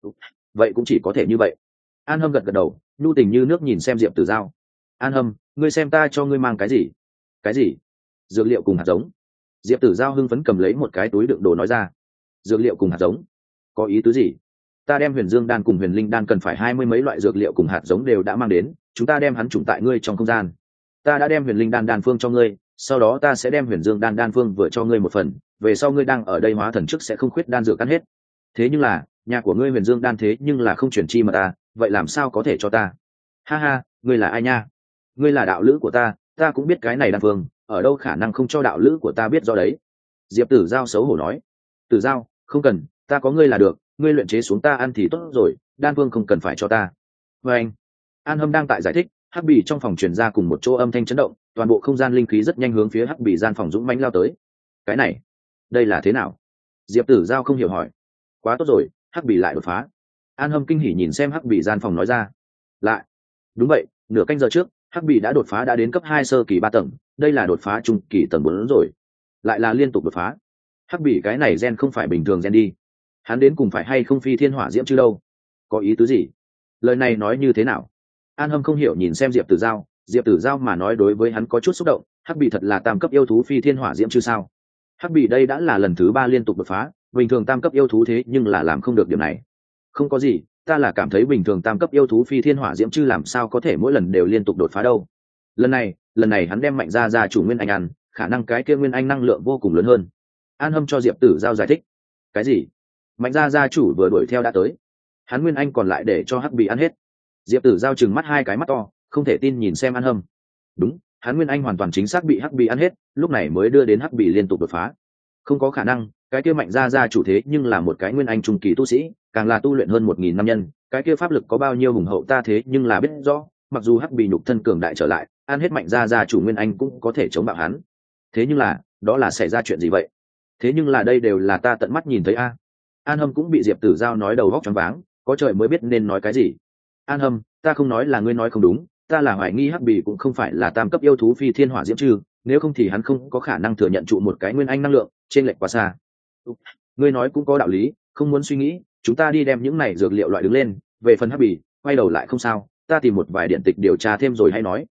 Vậy cũng chỉ có thể như vậy. An Hâm gật gật đầu, nhu tình như nước nhìn xem Diệp Tử Giao. An Hâm, ngươi xem ta cho ngươi mang cái gì? Cái gì? Dược liệu cùng hạt giống. Diệp Tử Giao hưng phấn cầm lấy một cái túi đựng đồ nói ra. Dược liệu cùng hạt giống? Có ý tứ gì? Ta đem Huyền Dương đan cùng Huyền Linh đan cần phải 20 mấy loại dược liệu cùng hạt giống đều đã mang đến, chúng ta đem hắn trùng tại ngươi trong không gian. Ta đã đem Huyền Linh đan đan phương cho ngươi, sau đó ta sẽ đem Huyền Dương đan đan phương vừa cho ngươi một phần, về sau ngươi đang ở đây hóa thần trước sẽ không khuyết đan dược ăn hết. Thế nhưng là, nhà của ngươi Huyền Dương đan thế nhưng là không chuyển chi mà ta, vậy làm sao có thể cho ta? Ha ha, ngươi là ai nha? Ngươi là đạo lữ của ta, ta cũng biết cái này đan phương, ở đâu khả năng không cho đạo lữ của ta biết do đấy. Diệp Tử Giao xấu hổ nói. Tử Giao, không cần, ta có ngươi là được, ngươi luyện chế xuống ta ăn thì tốt rồi, đan phương không cần phải cho ta. Và anh, An Hâm đang tại giải thích, Hắc Bì trong phòng truyền ra cùng một chỗ âm thanh chấn động, toàn bộ không gian linh khí rất nhanh hướng phía Hắc Bì gian phòng dũng mãnh lao tới. Cái này, đây là thế nào? Diệp Tử Giao không hiểu hỏi. Quá tốt rồi, Hắc Bì lại đột phá. An Hâm kinh hỉ nhìn xem Hắc Bì gian phòng nói ra. Lại, đúng vậy, nửa canh giờ trước, Hắc Bì đã đột phá đã đến cấp 2 sơ kỳ 3 tầng, đây là đột phá trung kỳ tầng 4 rồi. Lại là liên tục đột phá. Hắc Bì cái này gen không phải bình thường gen đi. Hắn đến cùng phải hay không phi thiên hỏa diễm chứ đâu? Có ý tứ gì? Lời này nói như thế nào? An Hâm không hiểu nhìn xem Diệp Tử Giao, Diệp Tử Giao mà nói đối với hắn có chút xúc động, Hắc Bì thật là tam cấp yêu thú phi thiên hỏa diễm chứ sao? Hắc Bì đây đã là lần thứ 3 liên tục đột phá, bình thường tam cấp yêu thú thế nhưng là làm không được điểm này. Không có gì, ta là cảm thấy bình thường tam cấp yêu thú phi thiên hỏa diễm chứ làm sao có thể mỗi lần đều liên tục đột phá đâu. Lần này hắn đem mạnh ra chủ nguyên anh ăn, khả năng cái kia nguyên anh năng lượng vô cùng lớn hơn. An Hâm cho Diệp Tử Giao giải thích. Cái gì? Mạnh ra chủ vừa đuổi theo đã tới, hắn nguyên anh còn lại để cho Hắc Bì ăn hết. Diệp Tử Giao chừng mắt hai cái mắt to, không thể tin nhìn xem An Hâm. Đúng, hắn nguyên anh hoàn toàn chính xác bị Hắc Bì ăn hết, lúc này mới đưa đến Hắc Bì liên tục đột phá. Không có khả năng, cái kia mạnh ra chủ thế nhưng là một cái nguyên anh trung kỳ tu sĩ, càng là tu luyện hơn 1000 năm nhân, cái kia pháp lực có bao nhiêu hùng hậu ta thế nhưng là biết rõ, mặc dù Hắc Bì nhục thân cường đại trở lại, ăn hết mạnh ra chủ nguyên anh cũng có thể chống bạo hắn. Thế nhưng là, đó là xảy ra chuyện gì vậy? Thế nhưng là đây đều là ta tận mắt nhìn thấy a. An Hâm cũng bị Diệp Tử Giao nói đầu óc choáng váng, có trời mới biết nên nói cái gì. An Hâm, ta không nói là ngươi nói không đúng, ta là hoài nghi Hắc Bì cũng không phải là tam cấp yêu thú phi thiên hỏa diễm chứ, nếu không thì hắn không có khả năng thừa nhận trụ một cái nguyên anh năng lượng, trên lệch quá xa. Ngươi nói cũng có đạo lý, không muốn suy nghĩ, chúng ta đi đem những này dược liệu loại đứng lên, về phần Hắc Bì, quay đầu lại không sao, ta tìm một vài điện tịch điều tra thêm rồi hay nói.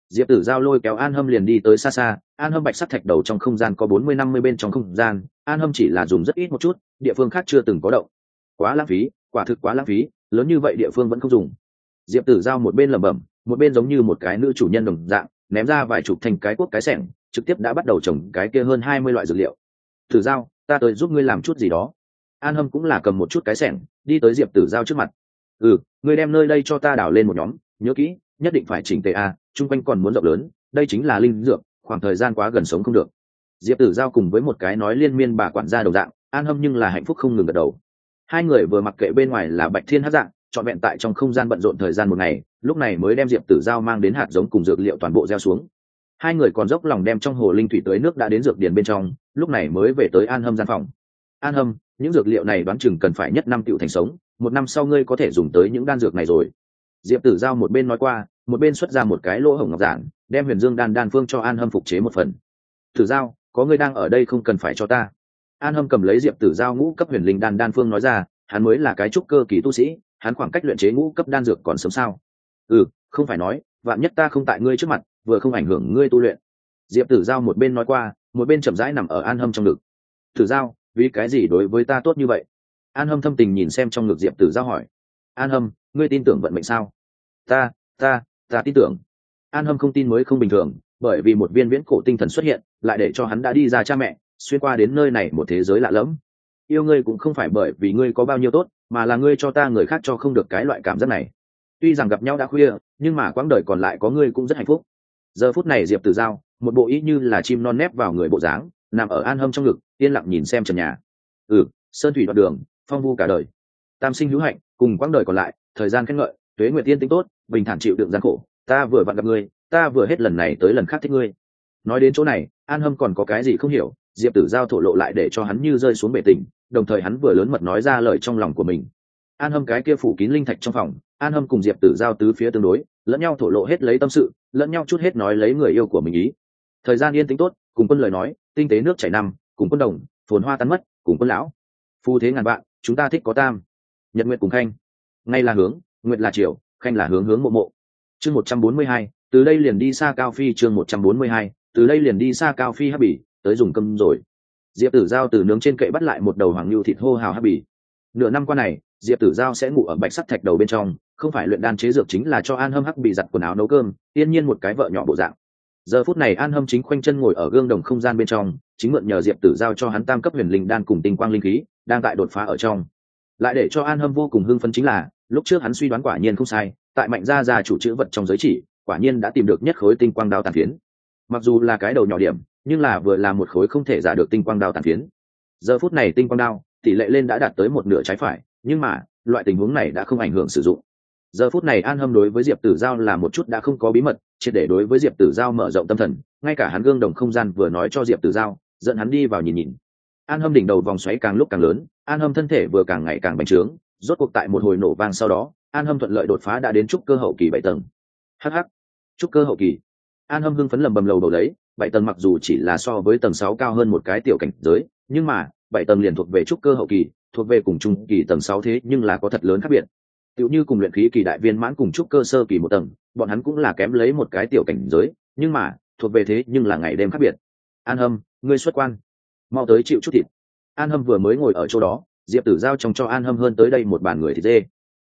Diệp Tử Giao lôi kéo An Hâm liền đi tới xa xa. An Hâm bạch sắt thạch đầu trong không gian có 40-50 bên trong không gian, An Hâm chỉ là dùng rất ít một chút, địa phương khác chưa từng có động. Quá lãng phí, quả thực quá lãng phí, lớn như vậy địa phương vẫn không dùng. Diệp Tử Giao một bên lẩm bẩm, một bên giống như một cái nữ chủ nhân đồng dạng, ném ra vài chục thành cái cuốc cái xẻng, trực tiếp đã bắt đầu trồng cái kia hơn 20 loại dược liệu. Tử Giao, ta tới giúp ngươi làm chút gì đó. An Hâm cũng là cầm một chút cái xẻng, đi tới Diệp Tử Giao trước mặt. Ngươi đem nơi đây cho ta đào lên một nhóm, nhớ kỹ, nhất định phải chỉnh tề a, chung quanh còn muốn rộng lớn, đây chính là linh dược, khoảng thời gian quá gần sống không được. Diệp Tử Giao cùng với một cái nói liên miên bà quản gia đồng dạng, An Hâm nhưng là hạnh phúc không ngừng gật đầu. Hai người vừa mặc kệ bên ngoài là Bạch Thiên Hắc Dạng, trọn vẹn tại trong không gian bận rộn thời gian một ngày, lúc này mới đem Diệp Tử Giao mang đến hạt giống cùng dược liệu toàn bộ gieo xuống. Hai người còn dốc lòng đem trong hồ linh thủy tưới nước đã đến dược điển bên trong, lúc này mới về tới An Hâm gian phòng. An Hâm, những dược liệu này đoán chừng cần phải nhất năm tựu thành sống, một năm sau ngươi có thể dùng tới những đan dược này rồi. Diệp Tử Giao một bên nói qua, một bên xuất ra một cái lỗ hổng ngọc giản, đem Huyền Dương đan phương cho An Hâm phục chế một phần. Tử Giao, có ngươi đang ở đây không cần phải cho ta. An Hâm cầm lấy Diệp Tử Giao ngũ cấp huyền linh đan phương nói ra, hắn mới là cái trúc cơ kỳ tu sĩ, hắn khoảng cách luyện chế ngũ cấp đan dược còn sớm sao? Không phải nói, vạn nhất ta không tại ngươi trước mặt, vừa không ảnh hưởng ngươi tu luyện. Diệp Tử Giao một bên nói qua, một bên chậm rãi nằm ở An Hâm trong ngực. Tử Giao, vì cái gì đối với ta tốt như vậy? An Hâm thâm tình nhìn xem trong ngực Diệp Tử Giao hỏi. An Hâm, ngươi tin tưởng vận mệnh sao? Ta tin tưởng. An Hâm không tin mới không bình thường, bởi vì một viên viễn cổ tinh thần xuất hiện, lại để cho hắn đã đi ra cha mẹ, xuyên qua đến nơi này một thế giới lạ lẫm. Yêu ngươi cũng không phải bởi vì ngươi có bao nhiêu tốt, mà là ngươi cho ta người khác cho không được cái loại cảm giác này. Tuy rằng gặp nhau đã khuya, nhưng mà quãng đời còn lại có ngươi cũng rất hạnh phúc. Giờ phút này Diệp Tử Giao, một bộ ý như là chim non nép vào người bộ dáng, nằm ở An Hâm trong ngực, yên lặng nhìn xem trần nhà. Sơn thủy đoạn đường, phong vu cả đời. Tam sinh hữu hạnh, cùng quãng đời còn lại, thời gian khen ngợi, tuế nguyệt tiên tính tốt, bình thản chịu đựng gian khổ. Ta vừa vặn gặp ngươi, ta vừa hết lần này tới lần khác thích ngươi. Nói đến chỗ này, An Hâm còn có cái gì không hiểu, Diệp Tử Giao thổ lộ lại để cho hắn như rơi xuống bể tình, đồng thời hắn vừa lớn mật nói ra lời trong lòng của mình. An Hâm cái kia phủ kín linh thạch trong phòng, An Hâm cùng Diệp Tử Giao tứ phía tương đối, lẫn nhau thổ lộ hết lấy tâm sự, lẫn nhau chút hết nói lấy người yêu của mình ý. Thời gian yên tĩnh tốt, cùng quân lời nói, tinh tế nước chảy năm, cùng quân đồng, phồn hoa tan mất, cùng quân lão. Phu thế ngàn vạn, chúng ta thích có tam. Nhật nguyện cùng khanh. Ngay là hướng, nguyện là chiều, khanh là hướng mộ mộ. Chương 142, từ đây liền đi xa Cao Phi. Chương 142, từ đây liền đi xa Cao Phi hấp bỉ, tới dùng cơm rồi. Diệp Tử Giao từ nướng trên kệ bắt lại một đầu hoàng lưu thịt hô hào hấp bỉ. Nửa năm qua này, Diệp Tử Giao sẽ ngủ ở bạch sắt thạch đầu bên trong, không phải luyện đan chế dược chính là cho An Hâm hấp bỉ giặt quần áo nấu cơm, tiên nhiên một cái vợ nhỏ bộ dạng. Giờ phút này An Hâm chính khoanh chân ngồi ở gương đồng không gian bên trong, chính mượn nhờ Diệp Tử Giao cho hắn tam cấp huyền linh đan cùng tinh quang linh khí, đang tại đột phá ở trong. Lại để cho An Hâm vô cùng hưng phấn chính là, lúc trước hắn suy đoán quả nhiên không sai, tại Mạnh gia chủ chữ vật trong giới chỉ, quả nhiên đã tìm được nhất khối tinh quang đao tàn phiến. Mặc dù là cái đầu nhỏ điểm, nhưng là vừa là một khối không thể giả được tinh quang đao tàn phiến. Giờ phút này tinh quang đao tỷ lệ lên đã đạt tới một nửa trái phải, nhưng mà loại tình huống này đã không ảnh hưởng sử dụng. Giờ phút này An Hâm đối với Diệp Tử Giao là một chút đã không có bí mật, triệt để đối với Diệp Tử Giao mở rộng tâm thần, ngay cả hắn gương đồng không gian vừa nói cho Diệp Tử Giao, dẫn hắn đi vào nhìn nhìn. An Hâm đỉnh đầu vòng xoáy càng lúc càng lớn, An Hâm thân thể vừa càng ngày càng bành trướng, rốt cuộc tại một hồi nổ vang sau đó, An Hâm thuận lợi đột phá đã đến trúc cơ hậu kỳ 7 tầng. Hắc hắc, trúc cơ hậu kỳ. An Hâm hưng phấn lầm bầm lầu đầu đấy, 7 tầng mặc dù chỉ là so với tầng 6 cao hơn một cái tiểu cảnh giới, nhưng mà 7 tầng liền thuộc về trúc cơ hậu kỳ, thuộc về cùng trung kỳ tầng 6 thế nhưng là có thật lớn khác biệt. Tựu như cùng luyện khí kỳ đại viên mãn cùng trúc cơ sơ kỳ một tầng, bọn hắn cũng là kém lấy một cái tiểu cảnh giới, nhưng mà thuộc về thế nhưng là ngày đêm khác biệt. An Hâm, ngươi xuất quan, mau tới chịu chút thịt. An Hâm vừa mới ngồi ở chỗ đó, Diệp Tử Giao trồng cho An Hâm hơn tới đây một bàn người thịt dê.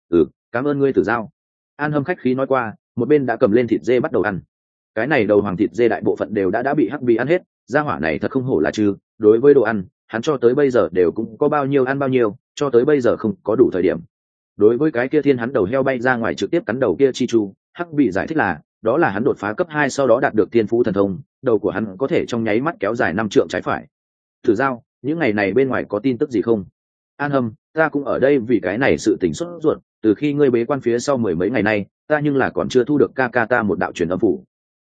Cảm ơn ngươi Tử Giao. An Hâm khách khí nói qua, một bên đã cầm lên thịt dê bắt đầu ăn. Cái này đầu hoàng thịt dê đại bộ phận đều đã bị hắc bì ăn hết, gia hỏa này thật không hổ là trừ, đối với đồ ăn, hắn cho tới bây giờ đều cũng có bao nhiêu ăn bao nhiêu, cho tới bây giờ không có đủ thời điểm. Đối với cái kia thiên hắn đầu heo bay ra ngoài trực tiếp cắn đầu kia chi chu, hắc bì giải thích là, đó là hắn đột phá cấp 2 sau đó đạt được tiên phú thần thông, đầu của hắn có thể trong nháy mắt kéo dài 5 trượng trái phải. Tử Giao, những ngày này bên ngoài có tin tức gì không? An Hâm, ta cũng ở đây vì cái này sự tình sốt ruột, từ khi ngươi bế quan phía sau mười mấy ngày nay, ta nhưng là còn chưa thu được ca ta một đạo truyền âm phủ.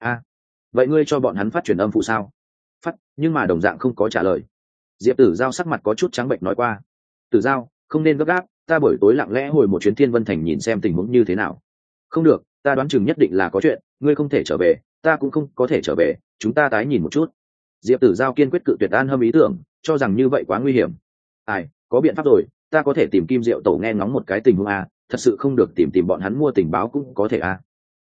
Vậy ngươi cho bọn hắn phát truyền âm phụ sao? Phát, nhưng mà đồng dạng không có trả lời. Diệp Tử Giao sắc mặt có chút trắng bệnh nói qua. Tử Giao, không nên gấp gáp, ta buổi tối lặng lẽ hồi một chuyến Thiên Vân Thành nhìn xem tình huống như thế nào. Không được, ta đoán chừng nhất định là có chuyện, ngươi không thể trở về, ta cũng không có thể trở về, chúng ta tái nhìn một chút. Diệp Tử Giao kiên quyết cự tuyệt An Hâm ý tưởng, cho rằng như vậy quá nguy hiểm. Có biện pháp rồi, ta có thể tìm Kim Diệu Tổ nghe ngóng một cái tình huống thật sự không được tìm bọn hắn mua tình báo cũng có thể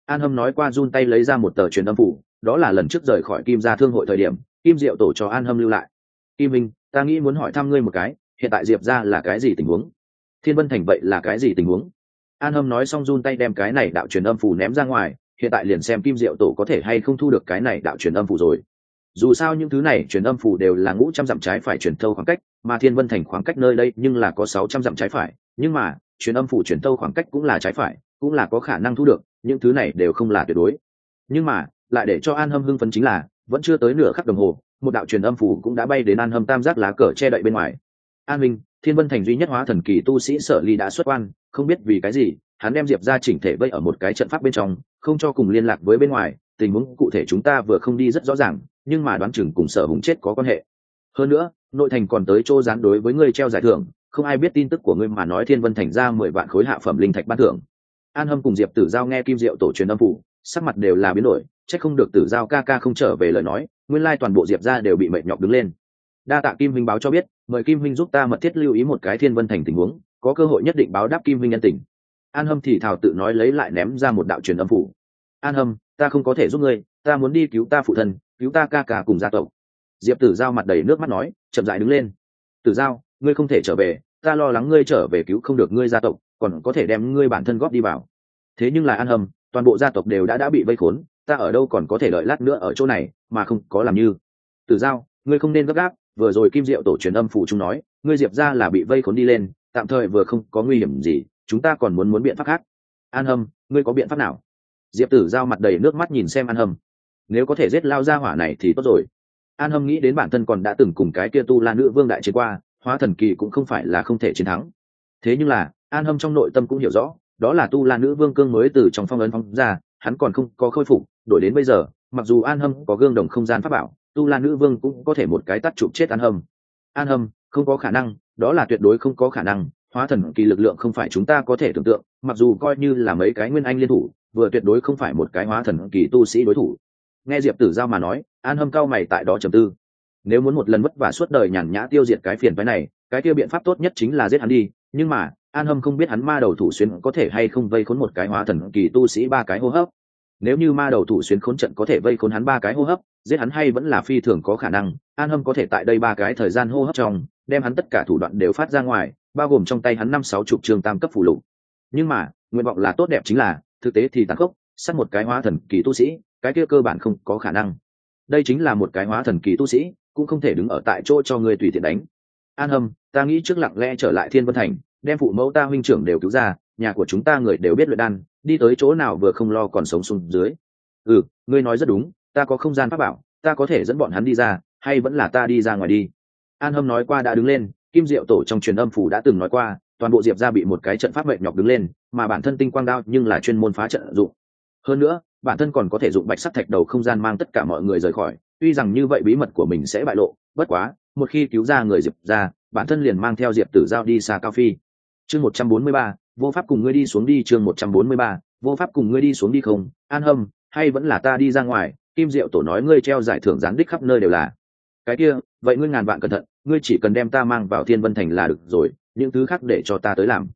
An Hâm nói qua run tay lấy ra một tờ truyền âm phủ, đó là lần trước rời khỏi Kim gia thương hội thời điểm Kim Diệu tổ cho An Hâm lưu lại. Kim Minh, ta nghĩ muốn hỏi thăm ngươi một cái, hiện tại Diệp gia là cái gì tình huống? Thiên Vân Thành vậy là cái gì tình huống? An Hâm nói xong run tay đem cái này đạo truyền âm phủ ném ra ngoài, hiện tại liền xem Kim Diệu tổ có thể hay không thu được cái này đạo truyền âm phủ rồi. Dù sao những thứ này truyền âm phủ đều là ngũ trăm dặm trái phải truyền thâu khoảng cách, mà Thiên Vân Thành khoảng cách nơi đây nhưng là có 600 dặm trái phải, nhưng mà truyền âm phủ truyền thâu khoảng cách cũng là trái phải, cũng là có khả năng thu được, những thứ này đều không là tuyệt đối. Nhưng mà lại để cho An Hâm hưng phấn chính là vẫn chưa tới nửa khắc đồng hồ, một đạo truyền âm phủ cũng đã bay đến An Hâm tam giác lá cờ che đậy bên ngoài. An Minh, Thiên Vân Thành duy nhất hóa thần kỳ tu sĩ Sở Ly đã xuất quan, không biết vì cái gì hắn đem Diệp ra chỉnh thể vây ở một cái trận pháp bên trong, không cho cùng liên lạc với bên ngoài. Tình huống cụ thể chúng ta vừa không đi rất rõ ràng, nhưng mà đoán chừng cùng Sở Hùng chết có quan hệ. Hơn nữa nội thành còn tới chỗ gián đối với ngươi treo giải thưởng, không ai biết tin tức của ngươi mà nói Thiên Vân Thành ra 10 vạn khối hạ phẩm linh thạch ban thưởng. An Hâm cùng Diệp Tử Giao nghe Kim Diệu tổ truyền âm phủ, sắc mặt đều là biến đổi, chắc không được Tử Giao ca ca không trở về lời nói, nguyên lai toàn bộ Diệp gia đều bị mệt nhọc đứng lên. Đa tạ Kim huynh báo cho biết, mời Kim huynh giúp ta mật thiết lưu ý một cái Thiên Vân Thành tình huống, có cơ hội nhất định báo đáp Kim huynh nhân tình. An Hâm thì thào tự nói lấy lại ném ra một đạo truyền âm phủ. An Hâm, ta không có thể giúp ngươi, ta muốn đi cứu ta phụ thân, cứu ta ca ca cùng gia tộc. Diệp Tử Giao mặt đầy nước mắt nói, chậm rãi đứng lên. Tử Giao, ngươi không thể trở về, ta lo lắng ngươi trở về cứu không được ngươi gia tộc, còn có thể đem ngươi bản thân góp đi vào. Thế nhưng là An Hâm, toàn bộ gia tộc đều đã bị vây khốn, ta ở đâu còn có thể đợi lát nữa ở chỗ này mà không có làm như. Tử Giao, ngươi không nên gấp gáp, vừa rồi Kim Diệu tổ truyền âm phủ chúng nói ngươi Diệp gia là bị vây khốn đi lên, tạm thời vừa không có nguy hiểm gì, chúng ta còn muốn biện pháp khác. An Hâm, ngươi có biện pháp nào? Diệp Tử Giao mặt đầy nước mắt nhìn xem An Hâm. Nếu có thể giết lao gia hỏa này thì tốt rồi. An Hâm nghĩ đến bản thân còn đã từng cùng cái kia Tu La nữ vương đại chiến qua, hóa thần kỳ cũng không phải là không thể chiến thắng. Thế nhưng là An Hâm trong nội tâm cũng hiểu rõ, đó là Tu La nữ vương cương mới từ trong phong ấn phóng ra, hắn còn không có khôi phục, đổi đến bây giờ mặc dù An Hâm có gương đồng không gian pháp bảo, Tu La nữ vương cũng có thể một cái tát chụp chết An Hâm. An Hâm, không có khả năng, đó là tuyệt đối không có khả năng, hóa thần kỳ lực lượng không phải chúng ta có thể tưởng tượng, mặc dù coi như là mấy cái nguyên anh liên thủ, vừa tuyệt đối không phải một cái hóa thần kỳ tu sĩ đối thủ. Nghe Diệp Tử Giao mà nói, An Hâm cao mày tại đó trầm tư. Nếu muốn một lần vất vả suốt đời nhàn nhã tiêu diệt cái phiền phái này, cái kia biện pháp tốt nhất chính là giết hắn đi, nhưng mà An Hâm không biết hắn ma đầu thủ xuyên có thể hay không vây khốn một cái hóa thần kỳ tu sĩ 3 cái hô hấp. Nếu như ma đầu thủ xuyên khốn trận có thể vây khốn hắn 3 cái hô hấp, giết hắn hay vẫn là phi thường có khả năng. An Hâm có thể tại đây 3 cái thời gian hô hấp trong đem hắn tất cả thủ đoạn đều phát ra ngoài, bao gồm trong tay hắn 5-6 chục trường tam cấp phù lục. Nhưng mà nguyện vọng là tốt đẹp chính là thực tế thì tàn khốc, sát một cái hóa thần kỳ tu sĩ, cái kia cơ bản không có khả năng. Đây chính là một cái hóa thần kỳ tu sĩ, cũng không thể đứng ở tại chỗ cho người tùy tiện đánh. An Hâm, ta nghĩ trước lặng lẽ trở lại Thiên Vân Thành, đem phụ mẫu ta huynh trưởng đều cứu ra, nhà của chúng ta người đều biết luyện đan, đi tới chỗ nào vừa không lo còn sống xuống dưới. Ngươi nói rất đúng, ta có không gian pháp bảo, ta có thể dẫn bọn hắn đi ra, hay vẫn là ta đi ra ngoài đi. An Hâm nói qua đã đứng lên, Kim Diệu tổ trong truyền âm phủ đã từng nói qua, toàn bộ Diệp gia bị một cái trận pháp mệt nhọc đứng lên, mà bản thân tinh quang đao nhưng là chuyên môn phá trận dụng. Hơn nữa bản thân còn có thể dụng bạch sắc thạch đầu không gian mang tất cả mọi người rời khỏi, tuy rằng như vậy bí mật của mình sẽ bại lộ, bất quá một khi cứu ra người Diệp ra, bản thân liền mang theo Diệp Tử Giao đi xa cao phi. Chương 143, vô pháp cùng ngươi đi xuống đi. Chương 143, vô pháp cùng ngươi đi xuống đi. Không, An Hâm, hay vẫn là ta đi ra ngoài, Kim Diệu tổ nói ngươi treo giải thưởng gián đích khắp nơi đều là. Cái kia, vậy ngươi ngàn vạn cẩn thận, ngươi chỉ cần đem ta mang vào Thiên Vân Thành là được rồi, những thứ khác để cho ta tới làm.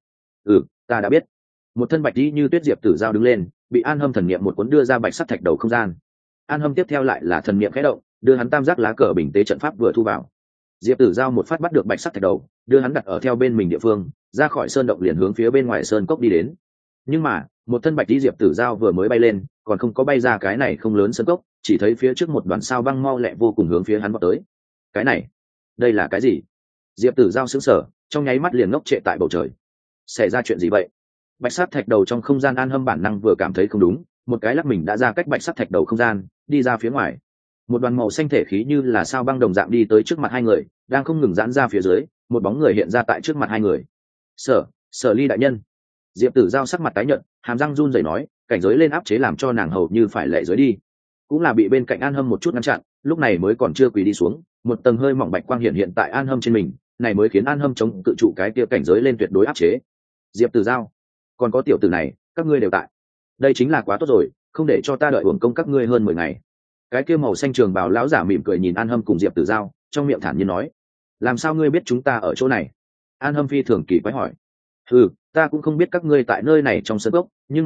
Ta đã biết. Một thân bạch đi như tuyết Diệp Tử Giao đứng lên, bị An Hâm thần niệm một cuốn đưa ra bạch sắc thạch đầu không gian. An Hâm tiếp theo lại là thần niệm khẽ động, đưa hắn tam giác lá cờ bình tế trận pháp vừa thu vào. Diệp Tử Giao một phát bắt được bạch sắc thạch đầu, đưa hắn đặt ở theo bên mình địa phương, ra khỏi sơn động liền hướng phía bên ngoài sơn cốc đi đến. Nhưng mà một thân bạch đi Diệp Tử Giao vừa mới bay lên, còn không có bay ra cái này không lớn sơn cốc, chỉ thấy phía trước một đoàn sao băng mau lẹ vô cùng hướng phía hắn vọt tới. Cái này, đây là cái gì? Diệp Tử Giao sững sờ, trong nháy mắt liền ngốc trệ tại bầu trời. Xảy ra chuyện gì vậy? Bạch sắc thạch đầu trong không gian An Hâm bản năng vừa cảm thấy không đúng, một cái lắc mình đã ra cách bạch sắc thạch đầu không gian, đi ra phía ngoài. Một đoàn màu xanh thể khí như là sao băng đồng dạng đi tới trước mặt hai người, đang không ngừng giãn ra phía dưới, một bóng người hiện ra tại trước mặt hai người. Sở Ly đại nhân. Diệp Tử Giao sắc mặt tái nhợt, hàm răng run rẩy nói, cảnh giới lên áp chế làm cho nàng hầu như phải lệ dưới đi. Cũng là bị bên cạnh An Hâm một chút ngăn chặn, lúc này mới còn chưa quỳ đi xuống, một tầng hơi mỏng bạch quang hiện tại An Hâm trên mình, này mới khiến An Hâm chống tự trụ cái kia cảnh giới lên tuyệt đối áp chế. Diệp Tử Giao, còn có tiểu tử này, các ngươi đều tại. Đây chính là quá tốt rồi, không để cho ta đợi uổng công các ngươi hơn 10 ngày. Cái kia màu xanh trường bào lão giả mỉm cười nhìn An Hâm cùng Diệp Tử Giao, trong miệng thản nhiên nói, làm sao ngươi biết chúng ta ở chỗ này? An Hâm phi thường kỳ quái hỏi. Ta cũng không biết các ngươi tại nơi này trong sân cốc, nhưng mà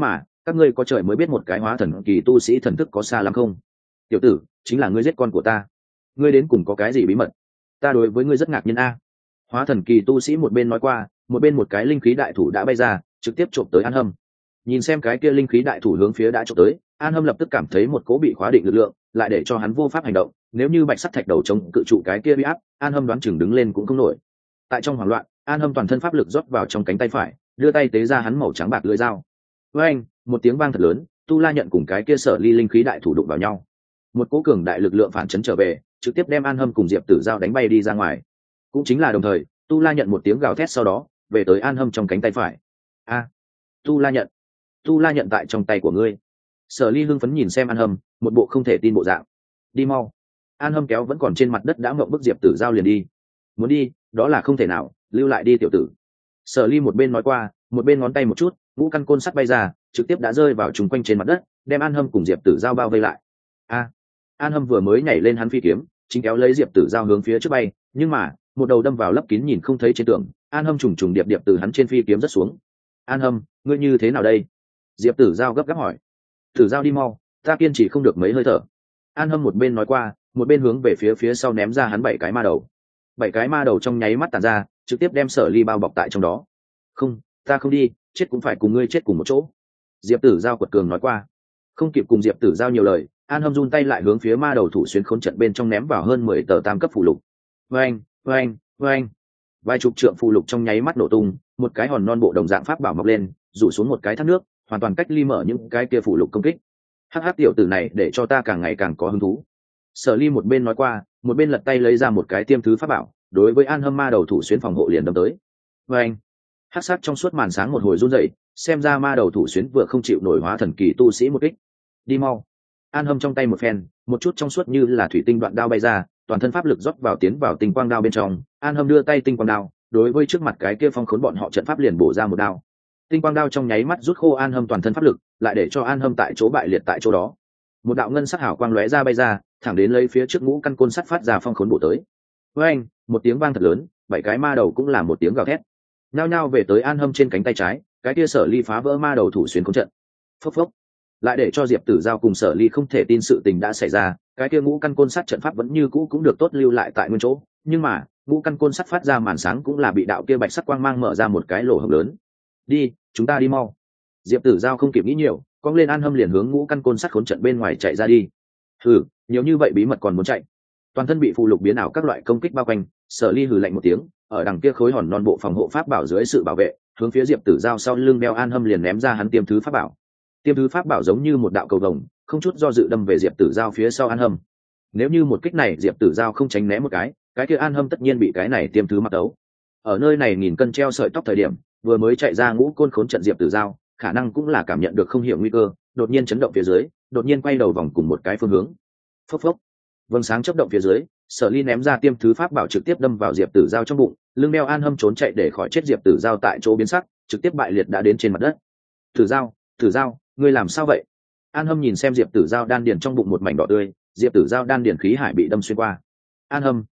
các ngươi có trời mới biết một cái hóa thần kỳ tu sĩ thần thức có xa lắm không? Tiểu tử, chính là ngươi giết con của ta, ngươi đến cùng có cái gì bí mật? Ta đối với ngươi rất ngạc nhiên a. Hóa thần kỳ tu sĩ một bên nói qua, một bên một cái linh khí đại thủ đã bay ra, trực tiếp chộp tới An Hâm. Nhìn xem cái kia linh khí đại thủ hướng phía đã chộp tới, An Hâm lập tức cảm thấy một cỗ bị khóa định lực lượng, lại để cho hắn vô pháp hành động. Nếu như bạch sắt thạch đầu chống cự trụ cái kia bị áp, An Hâm đoán chừng đứng lên cũng không nổi. Tại trong hoảng loạn, An Hâm toàn thân pháp lực rót vào trong cánh tay phải, đưa tay tế ra hắn màu trắng bạc lưỡi dao. Với anh, một tiếng vang thật lớn, Tu La nhận cùng cái kia Sở Ly linh khí đại thủ đụng vào nhau. Một cỗ cường đại lực lượng phản chấn trở về, trực tiếp đem An Hâm cùng Diệp Tử Giao đánh bay đi ra ngoài. Cũng chính là đồng thời, Tu La nhận một tiếng gào thét sau đó, về tới An Hâm trong cánh tay phải. A, Tu La nhận, Tu La nhận tại trong tay của ngươi. Sở Ly hưng phấn nhìn xem An Hâm, một bộ không thể tin bộ dạng. Đi mau. An Hâm kéo vẫn còn trên mặt đất đã ngậm bức Diệp Tử Giao liền đi. Muốn đi, đó là không thể nào, lưu lại đi tiểu tử. Sở Ly một bên nói qua, một bên ngón tay một chút, ngũ căn côn sắt bay ra, trực tiếp đã rơi vào trùng quanh trên mặt đất, đem An Hâm cùng Diệp Tử Giao bao vây lại. A, An Hâm vừa mới nhảy lên hắn phi kiếm, chính kéo lấy Diệp Tử Giao hướng phía trước bay, nhưng mà một đầu đâm vào lấp kín nhìn không thấy trên tường. An Hâm trùng trùng điệp điệp từ hắn trên phi kiếm rất xuống. An Hâm, ngươi như thế nào đây? Diệp Tử Giao gấp gáp hỏi. Tử Giao đi mau, ta kiên trì không được mấy hơi thở. An Hâm một bên nói qua, một bên hướng về phía sau ném ra hắn 7 cái ma đầu. 7 cái ma đầu trong nháy mắt tàn ra, trực tiếp đem Sở Ly bao bọc tại trong đó. Không, ta không đi, chết cũng phải cùng ngươi chết cùng một chỗ. Diệp Tử Giao quật cường nói qua. Không kịp cùng Diệp Tử Giao nhiều lời, An Hâm run tay lại hướng phía ma đầu thủ xuyên khốn trận bên trong ném vào hơn 10 tờ tam cấp phù lục. Vâng, vâng, vâng. Vài chục trượng phù lục trong nháy mắt nổ tung, một cái hòn non bộ đồng dạng pháp bảo mọc lên, rủ xuống một cái thác nước, hoàn toàn cách ly mở những cái kia phù lục công kích. Hắc tiểu tử này để cho ta càng ngày càng có hứng thú. Sở Ly một bên nói qua, một bên lật tay lấy ra một cái tiêm thứ pháp bảo, đối với An Hâm ma đầu thủ xuyên phòng hộ liền đâm tới. Vâng. Hắc sát trong suốt màn sáng một hồi run rẩy, xem ra ma đầu thủ xuyên vừa không chịu nổi hóa thần kỳ tu sĩ một kích. Đi mau. An Hâm trong tay một phen, một chút trong suốt như là thủy tinh đoạn đao bay ra, toàn thân pháp lực rót vào tiến vào tinh quang đao bên trong. An Hâm đưa tay tinh quang đao, đối với trước mặt cái kia phong khốn bọn họ trận pháp liền bổ ra một đao. Tinh quang đao trong nháy mắt rút khô An Hâm toàn thân pháp lực, lại để cho An Hâm tại chỗ bại liệt tại chỗ đó. Một đạo ngân sắc hào quang lóe ra bay ra, thẳng đến lấy phía trước ngũ căn côn sắt phát ra phong khốn bổ tới. Với anh, một tiếng vang thật lớn, 7 cái ma đầu cũng là một tiếng gào thét. Nhao nhao về tới An Hâm trên cánh tay trái, cái kia Sở Ly phá vỡ ma đầu thủ xuyên khốn trận. Phốc phốc. Lại để cho Diệp Tử Giao cùng Sở Ly không thể tin sự tình đã xảy ra, cái kia ngũ căn côn sắt trận pháp vẫn như cũ cũng được tốt lưu lại tại nguyên chỗ, nhưng mà ngũ căn côn sắt phát ra màn sáng cũng là bị đạo kia bạch sắc quang mang mở ra một cái lỗ hổng lớn. Đi, chúng ta đi mau. Diệp Tử Giao không kịp nghĩ nhiều, cong lên An Hâm liền hướng ngũ căn côn sắt khốn trận bên ngoài chạy ra đi. Hừ, nhiều như vậy bí mật còn muốn chạy. Toàn thân bị phù lục biến ảo các loại công kích bao quanh, Sở Ly hừ lạnh một tiếng, ở đằng kia khối hòn non bộ phòng hộ pháp bảo dưới sự bảo vệ, hướng phía Diệp Tử Giao sau lưng đeo An Hâm liền ném ra hắn tiêm thứ pháp bảo. Tiêm thứ pháp bảo giống như một đạo cầu vồng, không chút do dự đâm về Diệp Tử Giao phía sau An Hâm. Nếu như một kích này Diệp Tử Giao không tránh né một cái kia An Hâm tất nhiên bị cái này tiêm thứ mặc đấu. Ở nơi này nghìn cân treo sợi tóc thời điểm, vừa mới chạy ra ngũ côn khốn trận Diệp Tử Giao, khả năng cũng là cảm nhận được không hiểu nguy cơ, đột nhiên chấn động phía dưới, đột nhiên quay đầu vòng cùng một cái phương hướng. Phốc phốc. Vầng sáng chớp động phía dưới, Sở Ly ném ra tiêm thứ pháp bảo trực tiếp đâm vào Diệp Tử Giao trong bụng, lưng đeo An Hâm trốn chạy để khỏi chết Diệp Tử Giao tại chỗ biến sắc, trực tiếp bại liệt đã đến trên mặt đất. Tử Giao, ngươi làm sao vậy? An Hâm nhìn xem Diệp Tử Giao đan điền trong bụng một mảnh đỏ tươi, Diệp Tử Giao đan điền khí hải bị đâm xuyên qua. An Hâm,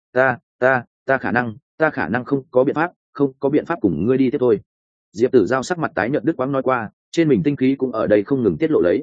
ta khả năng không có biện pháp cùng ngươi đi tiếp thôi. Diệp Tử Giao sắc mặt tái nhợt đứt quãng nói qua, trên mình tinh khí cũng ở đây không ngừng tiết lộ lấy.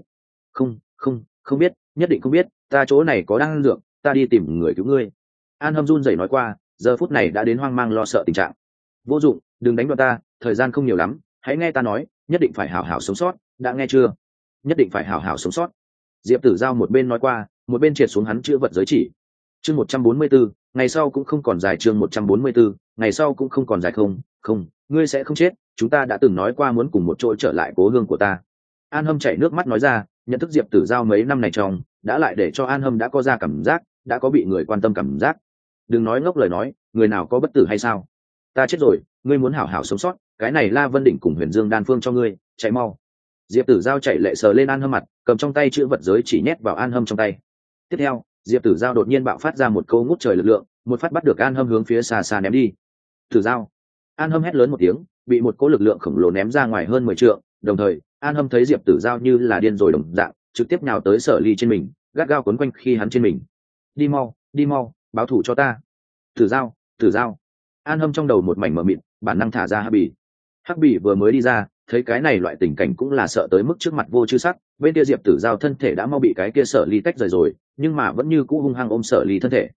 Không biết, nhất định không biết, ta chỗ này có đan dược, ta đi tìm người cứu ngươi. An Hâm run rẩy nói qua, giờ phút này đã đến hoang mang lo sợ tình trạng. Vô dụng, đừng đánh đoạn ta, thời gian không nhiều lắm, hãy nghe ta nói, nhất định phải hảo hảo sống sót, đã nghe chưa? Nhất định phải hảo hảo sống sót. Diệp Tử Giao một bên nói qua, một bên triệt xuống hắn chữ vật giới chỉ. Chương 144, ngày sau cũng không còn dài. Chương 144, ngày sau cũng không còn dài. Không, ngươi sẽ không chết, chúng ta đã từng nói qua muốn cùng một chỗ trở lại cố hương của ta. An Hâm chảy nước mắt nói ra, nhận thức Diệp Tử Giao mấy năm này trong, đã lại để cho An Hâm đã có ra cảm giác, đã có bị người quan tâm cảm giác. Đừng nói ngốc lời nói, người nào có bất tử hay sao? Ta chết rồi, ngươi muốn hảo hảo sống sót, cái này La Vân Đỉnh cùng Huyền Dương Đan Phương cho ngươi, chạy mau. Diệp Tử Giao chạy lệ sờ lên An Hâm mặt, cầm trong tay chữ vật giới chỉ nhét vào An Hâm trong tay. Tiếp theo, Diệp Tử Giao đột nhiên bạo phát ra một câu ngút trời lực lượng, một phát bắt được An Hâm hướng phía xa xa ném đi. Tử Giao! An Hâm hét lớn một tiếng, bị một cỗ lực lượng khổng lồ ném ra ngoài hơn 10 trượng, đồng thời, An Hâm thấy Diệp Tử Giao như là điên rồi đồng dạng, trực tiếp nhào tới Sở Ly trên mình, gắt gao quấn quanh khi hắn trên mình. Đi mau, báo thù cho ta. Tử Giao! An Hâm trong đầu một mảnh mờ mịt, bản năng thả ra Hắc Bỉ. Hắc Bỉ vừa mới đi ra, thấy cái này loại tình cảnh cũng là sợ tới mức trước mặt vô chư sắc. Bên kia Diệp Tử Giao thân thể đã mau bị cái kia Sở Ly tách rời rồi, nhưng mà vẫn như cũ hung hăng ôm Sở Ly thân thể.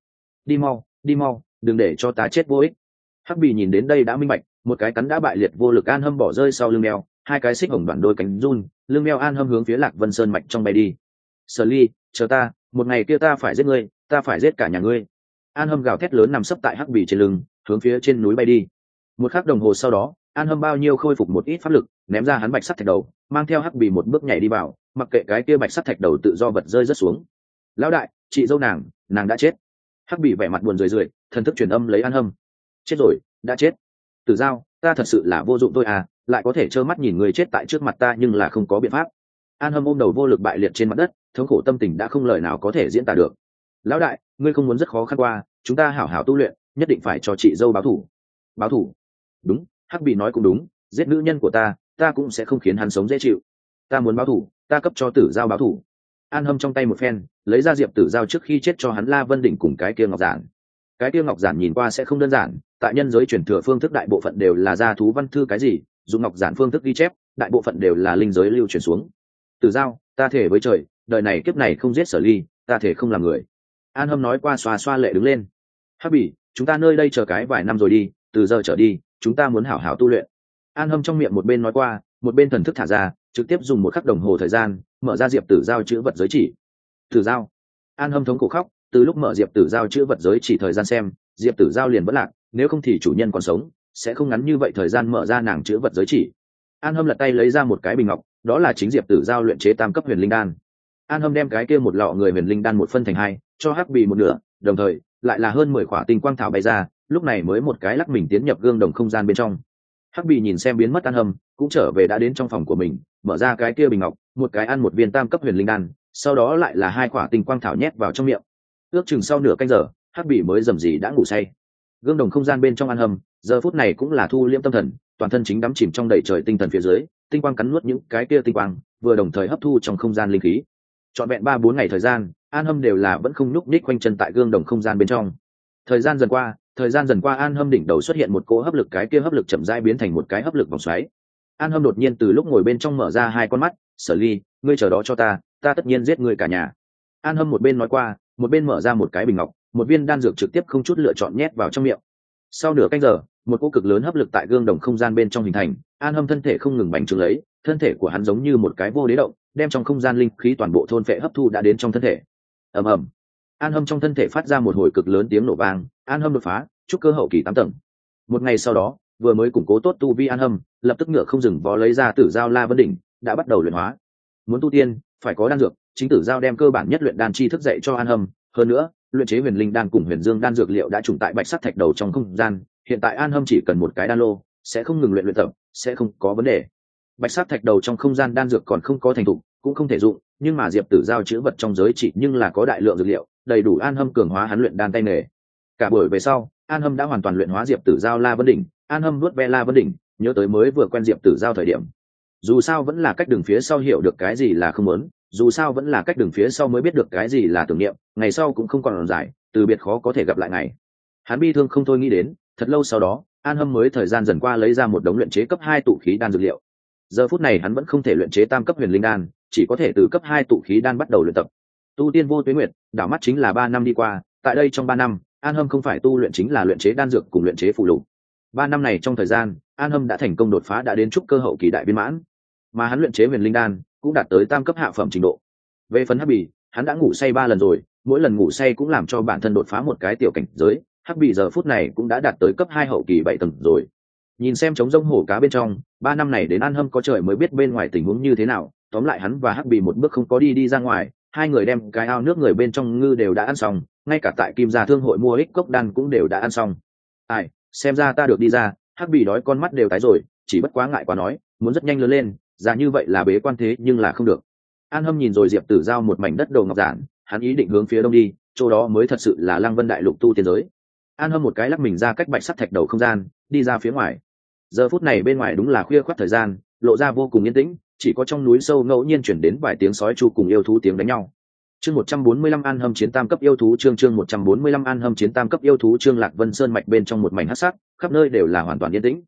Đi mau, đừng để cho ta chết vô ích. Hắc Bì nhìn đến đây đã minh bạch, một cái cắn đã bại liệt vô lực An Hâm bỏ rơi sau lưng mèo, hai cái xích hồng đoàn đôi cánh run, lưng mèo An Hâm hướng phía Lạc Vân Sơn mạch trong bay đi. Sở Ly, chờ ta, một ngày kia ta phải giết ngươi, ta phải giết cả nhà ngươi. An Hâm gào thét lớn nằm sấp tại Hắc Bì trên lưng, hướng phía trên núi bay đi. Một khắc đồng hồ sau đó, An Hâm bao nhiêu khôi phục một ít pháp lực, ném ra hắn bạch sắt thạch đầu, mang theo Hắc Bì một bước nhảy đi vào, mặc kệ cái kia bạch sắt thạch đầu tự do vật rơi rất xuống. Lão đại, chị dâu nàng đã chết. Hắc Bì vẻ mặt buồn rười, thần thức truyền âm lấy An Hâm. Chết rồi, đã chết. Tử Giao, ta thật sự là vô dụng thôi à, lại có thể trơ mắt nhìn người chết tại trước mặt ta nhưng là không có biện pháp. An Hâm ôm đầu vô lực bại liệt trên mặt đất, thống khổ tâm tình đã không lời nào có thể diễn tả được. Lão đại, ngươi không muốn rất khó khăn qua, chúng ta hảo hảo tu luyện, nhất định phải cho chị dâu báo thù. Báo thù? Đúng, Hắc Bì nói cũng đúng, giết nữ nhân của ta cũng sẽ không khiến hắn sống dễ chịu. Ta muốn báo thù, ta cấp cho Tử Giao báo thù. An Hâm trong tay một phen, lấy ra Diệp Tử Giao trước khi chết cho hắn La Vân Đỉnh cùng cái kia ngọc giản. Cái kia ngọc giản nhìn qua sẽ không đơn giản, tại nhân giới truyền thừa phương thức đại bộ phận đều là gia thú văn thư cái gì, dùng ngọc giản phương thức ghi chép, đại bộ phận đều là linh giới lưu truyền xuống. Tử Giao, ta thể với trời, đời này kiếp này không giết Sở Ly, ta thể không làm người. An Hâm nói qua xoa xoa lệ đứng lên. Hắc Bì, chúng ta nơi đây chờ cái vài năm rồi đi, từ giờ trở đi, chúng ta muốn hảo hảo tu luyện. An Hâm trong miệng một bên nói qua, một bên thần thức thả ra, trực tiếp dùng một khắc đồng hồ thời gian, mở ra Diệp Tử Giao chữ vật giới chỉ. Tử Giao. An Hâm thống cổ khóc, từ lúc mở Diệp Tử Giao chữ vật giới chỉ thời gian xem, Diệp Tử Giao liền vẫn lạc, nếu không thì chủ nhân còn sống, sẽ không ngắn như vậy thời gian mở ra nàng chữ vật giới chỉ. An Hâm lật tay lấy ra một cái bình ngọc, đó là chính Diệp Tử Giao luyện chế tam cấp huyền linh đan. An Hâm đem cái kia một lọ người huyền linh đan một phân thành hai, cho Hắc Bì một nửa, đồng thời lại là hơn 10 quả tinh quang thảo bay ra, lúc này mới một cái lắc mình tiến nhập gương đồng không gian bên trong. Hắc Bì nhìn xem biến mất An Hâm, cũng trở về đã đến trong phòng của mình, mở ra cái kia bình ngọc, một cái ăn một viên tam cấp huyền linh đan, sau đó lại là 2 quả tinh quang thảo nhét vào trong miệng. Ước chừng sau nửa canh giờ, Hắc Bì mới rầm rì đã ngủ say. Gương đồng không gian bên trong An Hâm, giờ phút này cũng là thu liễm tâm thần, toàn thân chính đắm chìm trong đầy trời tinh thần phía dưới, tinh quang cắn nuốt những cái kia tinh quang, vừa đồng thời hấp thu trong không gian linh khí. Trọn vẹn 3-4 ngày thời gian, An Hâm đều là vẫn không nhúc nhích quanh chân tại gương đồng không gian bên trong. Thời gian dần qua An Hâm đỉnh đầu xuất hiện một cỗ hấp lực, cái kia hấp lực chậm rãi biến thành một cái hấp lực vòng xoáy. An Hâm đột nhiên từ lúc ngồi bên trong mở ra 2 con mắt, Sở Ly, ngươi chờ đó cho ta tất nhiên giết ngươi cả nhà. An Hâm một bên nói qua, một bên mở ra một cái bình ngọc, một viên đan dược trực tiếp không chút lựa chọn nhét vào trong miệng. Sau nửa canh giờ, một cỗ cực lớn hấp lực tại gương đồng không gian bên trong hình thành, An Hâm thân thể không ngừng bành trướng lấy, thân thể của hắn giống như một cái vô đế động, đem trong không gian linh khí toàn bộ thôn phệ hấp thu đã đến trong thân thể. Ầm ầm. An Hâm trong thân thể phát ra một hồi cực lớn tiếng nổ vang, An Hâm đột phá, trúc cơ hậu kỳ 8 tầng. Một ngày sau đó, vừa mới củng cố tốt tu vi An Hâm, lập tức ngựa không dừng vó lấy ra Tử Giao La Vân Đỉnh, đã bắt đầu luyện hóa. Muốn tu tiên, phải có đan dược, chính Tử Giao đem cơ bản nhất luyện đan chi thức dạy cho An Hâm, hơn nữa, luyện chế huyền linh đan cùng huyền dương đan dược liệu đã trùng tại bạch sắt thạch đầu trong không gian, hiện tại An Hâm chỉ cần một cái đan lô, sẽ không ngừng luyện tập, sẽ không có vấn đề. Bạch sắt thạch đầu trong không gian đan dược còn không có thành thục, cũng không thể dụng, nhưng mà Diệp Tử Giao chữ vật trong giới chỉ nhưng là có đại lượng dược liệu, đầy đủ An Hâm cường hóa hắn luyện đan tay nghề. Cả buổi về sau, An Hâm đã hoàn toàn luyện hóa Diệp Tử Giao La Vân Đỉnh. An Hâm nuốt ve La Vân Đỉnh, nhớ tới mới vừa quen Diệp Tử Giao thời điểm. Dù sao vẫn là cách đường phía sau hiểu được cái gì là không muốn, dù sao vẫn là cách đường phía sau mới biết được cái gì là tưởng niệm, ngày sau cũng không còn dài, từ biệt khó có thể gặp lại ngày. Hắn bi thương không thôi nghĩ đến, thật lâu sau đó, An Hâm mới thời gian dần qua lấy ra một đống luyện chế cấp 2 tụ khí đan dược liệu. Giờ phút này hắn vẫn không thể luyện chế tam cấp huyền linh đan, chỉ có thể từ cấp 2 tụ khí đan bắt đầu luyện tập. Tu tiên vô tuế nguyệt, đảo mắt chính là 3 năm đi qua, tại đây trong 3 năm, An Hâm không phải tu luyện chính là luyện chế đan dược cùng luyện chế phụ lục. 3 năm này trong thời gian, An Hâm đã thành công đột phá đã đến trúc cơ hậu kỳ đại viên mãn, mà hắn luyện chế huyền linh đan cũng đạt tới tam cấp hạ phẩm trình độ. Về phần Hắc Bì, hắn đã ngủ say 3 lần rồi, mỗi lần ngủ say cũng làm cho bản thân đột phá một cái tiểu cảnh giới. Hắc Bì giờ phút này cũng đã đạt tới cấp 2 hậu kỳ 7 tầng rồi. Nhìn xem trống rông hổ cá bên trong, 3 năm này đến An Hâm có trời mới biết bên ngoài tình huống như thế nào. Tóm lại hắn và Hắc Bì một bước không có đi ra ngoài, hai người đem cái ao nước người bên trong ngư đều đã ăn xong, ngay cả tại Kim Gia Thương hội mua ích cốc đan cũng đều đã ăn xong. Ai, xem ra ta được đi ra. Hắc Bì đói con mắt đều tái rồi, chỉ bất quá ngại quá nói, muốn rất nhanh lớn lên, già như vậy là bế quan thế nhưng là không được. An Hâm nhìn rồi Diệp Tử Giao một mảnh đất đồ ngọc giản, hắn ý định hướng phía đông đi, chỗ đó mới thật sự là Lăng Vân đại lục tu tiên giới. An Hâm một cái lắc mình ra cách bạch sắt thạch đầu không gian, đi ra phía ngoài. Giờ phút này bên ngoài đúng là khuya khoắt thời gian, lộ ra vô cùng yên tĩnh, chỉ có trong núi sâu ngẫu nhiên chuyển đến vài tiếng sói chu cùng yêu thú tiếng đánh nhau. Chương 145 An Hâm chiến tam cấp yêu thú chương 145 An Hâm chiến tam cấp yêu thú chương Lạc Vân Sơn mạch bên trong một mảnh hắc sắc, khắp nơi đều là hoàn toàn yên tĩnh.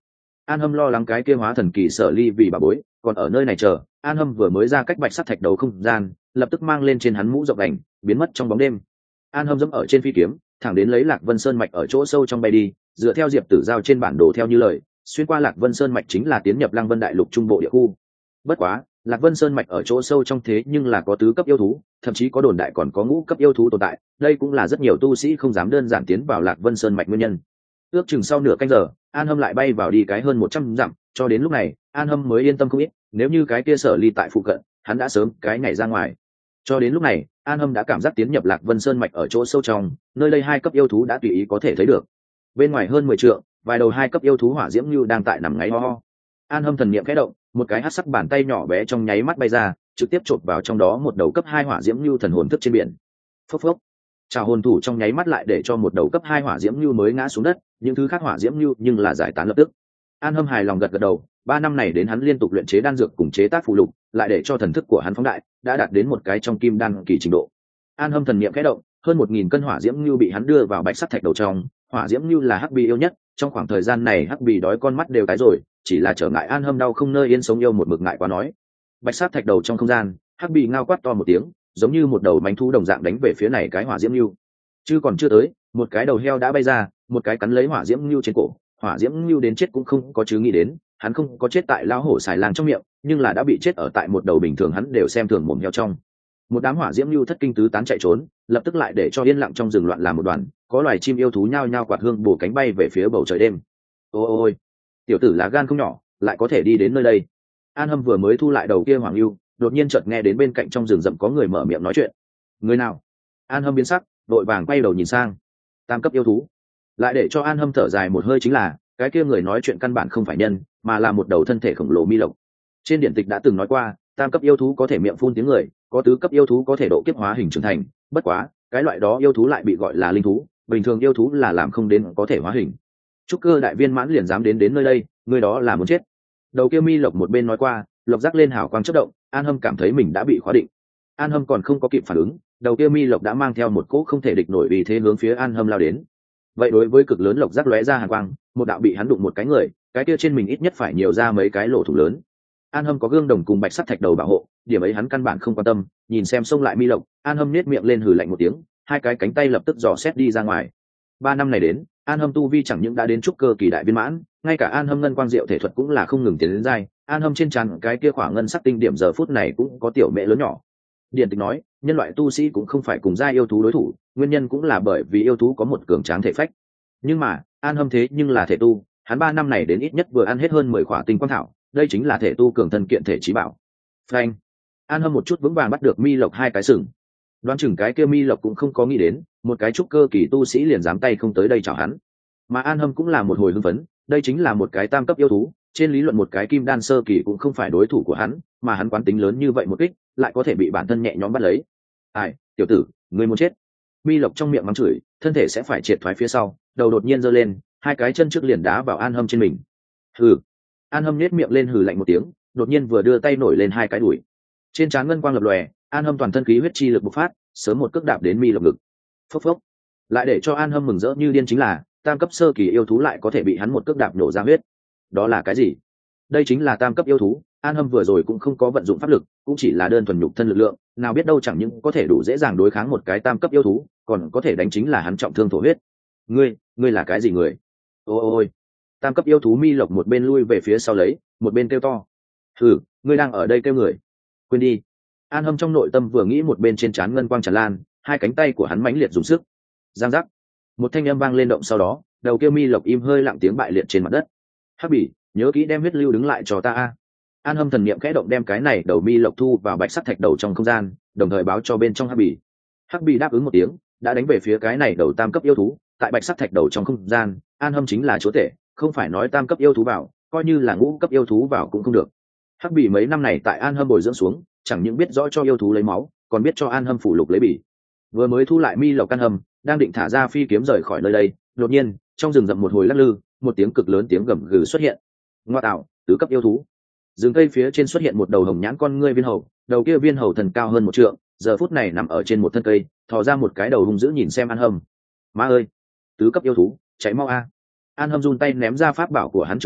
An Hâm lo lắng cái kia hóa thần kỳ Sở Ly vì bà bối còn ở nơi này chờ. An Hâm vừa mới ra cách bạch sắt thạch đầu không gian, lập tức mang lên trên hắn mũ rộng đành, biến mất trong bóng đêm. An Hâm dẫm ở trên phi kiếm, thẳng đến lấy Lạc Vân Sơn mạch ở chỗ sâu trong bay đi, dựa theo Diệp Tử giao trên bản đồ theo như lời, xuyên qua Lạc Vân Sơn mạch chính là tiến nhập Lăng Vân Đại Lục trung bộ địa khu. Bất quá, Lạc Vân Sơn mạch ở chỗ sâu trong thế nhưng là có tứ cấp yêu thú, thậm chí có đồn đại còn có ngũ cấp yêu thú tồn tại, đây cũng là rất nhiều tu sĩ không dám đơn giản tiến vào Lạc Vân Sơn mạch nguyên nhân. Ước chừng sau nửa canh giờ, An Hâm lại bay vào đi cái hơn 100 dặm, cho đến lúc này, An Hâm mới yên tâm không ít, nếu như cái kia Sở Ly tại phụ cận, hắn đã sớm cái nhảy ra ngoài. Cho đến lúc này, An Hâm đã cảm giác tiến nhập Lạc Vân Sơn mạch ở chỗ sâu trong, nơi đây 2 cấp yêu thú đã tùy ý có thể thấy được. Bên ngoài hơn 10 trượng, vài đầu 2 cấp yêu thú hỏa diễm như đang tại nằm ngáy ho ho. An Hâm thần niệm khẽ động, một cái hắc sắc bàn tay nhỏ bé trong nháy mắt bay ra, trực tiếp chộp vào trong đó một đầu cấp 2 hỏa diễm như thần hồn thức trên biển. Phốc phốc. Trào hồn thủ trong nháy mắt lại để cho một đầu cấp 2 hỏa diễm như mới ngã xuống đất, những thứ khác hỏa diễm như nhưng là giải tán lập tức. An Hâm hài lòng gật gật đầu, 3 năm này đến hắn liên tục luyện chế đan dược cùng chế tác phụ lục, lại để cho thần thức của hắn phóng đại, đã đạt đến một cái trong kim đan kỳ trình độ. An Hâm thần niệm khẽ động, hơn 1000 cân hỏa diễm như bị hắn đưa vào bạch sắt thạch đầu trong, hỏa diễm như là hắc bì yêu nhất, trong khoảng thời gian này hắc bì đói con mắt đều tái rồi, chỉ là trở ngại An Hâm đau không nơi yên sống yêu một mực ngại quá nói. Bạch sắt thạch đầu trong không gian, hắc bì ngao quát to một tiếng, giống như một đầu mánh thú đồng dạng đánh về phía này cái hỏa diễm như. Còn chưa tới, một cái đầu heo đã bay ra, một cái cắn lấy hỏa diễm như trên cổ, hỏa diễm như đến chết cũng không có chứ nghĩ đến, hắn không có chết tại lão hổ xài lang trong miệng, nhưng là đã bị chết ở tại một đầu bình thường hắn đều xem thường mồm heo trong. Một đám hỏa diễm như thất kinh tứ tán chạy trốn, lập tức lại để cho yên lặng trong rừng loạn làm một đoàn, có loài chim yêu thú nhao nhao quạt hương bổ cánh bay về phía bầu trời đêm. Ôi, tiểu tử lá gan không nhỏ, lại có thể đi đến nơi đây. An Hâm vừa mới thu lại đầu kia hoàng lưu, đột nhiên chợt nghe đến bên cạnh trong rừng rậm có người mở miệng nói chuyện. Người nào? An Hâm biến sắc, đội vàng quay đầu nhìn sang. Tam cấp yêu thú. Lại để cho An Hâm thở dài một hơi chính là, cái kia người nói chuyện căn bản không phải nhân, mà là một đầu thân thể khổng lồ mi lộc. Trên điển tịch đã từng nói qua, tam cấp yêu thú có thể miệng phun tiếng người, có tứ cấp yêu thú có thể độ kiếp hóa hình trưởng thành, bất quá, cái loại đó yêu thú lại bị gọi là linh thú, bình thường yêu thú là làm không đến có thể hóa hình. Trúc cơ đại viên mãn liền dám đến nơi đây, người đó là muốn chết. Đầu kia mi lộc một bên nói qua, lộc rắc lên hào quang chớp động, An Hâm cảm thấy mình đã bị khóa định. An Hâm còn không có kịp phản ứng, đầu kia mi lộc đã mang theo một cỗ không thể địch nổi vì thế hướng phía An Hâm lao đến. Vậy đối với cực lớn lộc rắc lóe ra hàn quang, một đạo bị hắn đụng một cái người, cái kia trên mình ít nhất phải nhiều ra mấy cái lỗ thủng lớn. An Hâm có gương đồng cùng bạch sắt thạch đầu bảo hộ, điểm ấy hắn căn bản không quan tâm, nhìn xem xông lại mi lộc, An Hâm nhếch miệng lên hừ lạnh một tiếng, hai cái cánh tay lập tức dò xét đi ra ngoài. 3 năm này đến, An Hâm tu vi chẳng những đã đến trúc cơ kỳ đại viên mãn, ngay cả An Hâm ngân quang diệu thể thuật cũng là không ngừng tiến đến giai, An Hâm trên trán cái kia khoảng ngân sắc tinh điểm giờ phút này cũng có tiểu mẹ lớn nhỏ. Điển tịch nói, nhân loại tu sĩ cũng không phải cùng giai yêu thú đối thủ, nguyên nhân cũng là bởi vì yêu thú có một cường tráng thể phách. Nhưng mà, An Hâm thế nhưng là thể tu, hắn 3 năm này đến ít nhất vừa ăn hết hơn 10 khỏa tinh quang thảo, đây chính là thể tu cường thân kiện thể trí bảo. Phanh! An Hâm một chút vững vàng bắt được mi lộc hai cái sừng. Đoán chừng cái kia mi lộc cũng không có nghĩ đến, một cái trúc cơ kỳ tu sĩ liền dám tay không tới đây chào hắn. Mà An Hâm cũng là một hồi hưng phấn, đây chính là một cái tam cấp yêu thú, trên lý luận một cái kim đan sơ kỳ cũng không phải đối thủ của hắn, mà hắn quán tính lớn như vậy một kích, lại có thể bị bản thân nhẹ nhõm bắt lấy. Ai, tiểu tử, ngươi muốn chết. Mi lộc trong miệng mắng chửi, thân thể sẽ phải triệt thoái phía sau, đầu đột nhiên giơ lên, hai cái chân trước liền đá vào An Hâm trên mình. Hừ. An Hâm nhếch miệng lên hừ lạnh một tiếng, đột nhiên vừa đưa tay nổi lên hai cái đùi. Trên trán ngân quang lập lòe, An Hâm toàn thân khí huyết chi lực bộc phát, sớm một cước đạp đến mi lộc ngực. Phốc phốc. Lại để cho An Hâm mừng rỡ như điên chính là, tam cấp sơ kỳ yêu thú lại có thể bị hắn một cước đạp nổ ra huyết. Đó là cái gì? Đây chính là tam cấp yêu thú, An Hâm vừa rồi cũng không có vận dụng pháp lực, cũng chỉ là đơn thuần nhục thân lực lượng, nào biết đâu chẳng những có thể đủ dễ dàng đối kháng một cái tam cấp yêu thú, còn có thể đánh chính là hắn trọng thương thổ huyết. Ngươi là cái gì người? Ôi, tam cấp yêu thú mi lộc một bên lui về phía sau lấy, một bên kêu to. Ngươi đang ở đây kêu người. Quên đi. An Hâm trong nội tâm vừa nghĩ một bên trên trán ngân quang tràn lan, hai cánh tay của hắn mãnh liệt dùng sức. Giang giác. Một thanh âm vang lên động sau đó, đầu kia mi lộc im hơi lặng tiếng bại liệt trên mặt đất. Hắc Bỉ, nhớ kỹ đem huyết lưu đứng lại cho ta a. An Hâm thần niệm khẽ động đem cái này đầu mi lộc thu vào bạch sắt thạch đầu trong không gian, đồng thời báo cho bên trong Hắc Bỉ. Hắc Bỉ đáp ứng một tiếng, đã đánh về phía cái này đầu tam cấp yêu thú, tại bạch sắt thạch đầu trong không gian, An Hâm chính là chúa tể, không phải nói tam cấp yêu thú vào, coi như là ngũ cấp yêu thú vào cũng không được. Hắc Bỉ mấy năm này tại An Hâm bồi dưỡng xuống, chẳng những biết rõ cho yêu thú lấy máu, còn biết cho An Hâm phủ lục lấy bỉ. Vừa mới thu lại mi lộc An Hâm, đang định thả ra phi kiếm rời khỏi nơi đây, đột nhiên, trong rừng rậm một hồi lắc lư, một tiếng cực lớn tiếng gầm gừ xuất hiện. Ngoa tạo, tứ cấp yêu thú. Rừng cây phía trên xuất hiện một đầu hồng nhãn con ngươi viên hầu, đầu kia viên hầu thần cao hơn 1 trượng, giờ phút này nằm ở trên một thân cây, thò ra một cái đầu hung dữ nhìn xem An Hâm. Má ơi, tứ cấp yêu thú, chạy mau a. An Hâm run tay ném ra pháp bảo của hắn trường kiếm,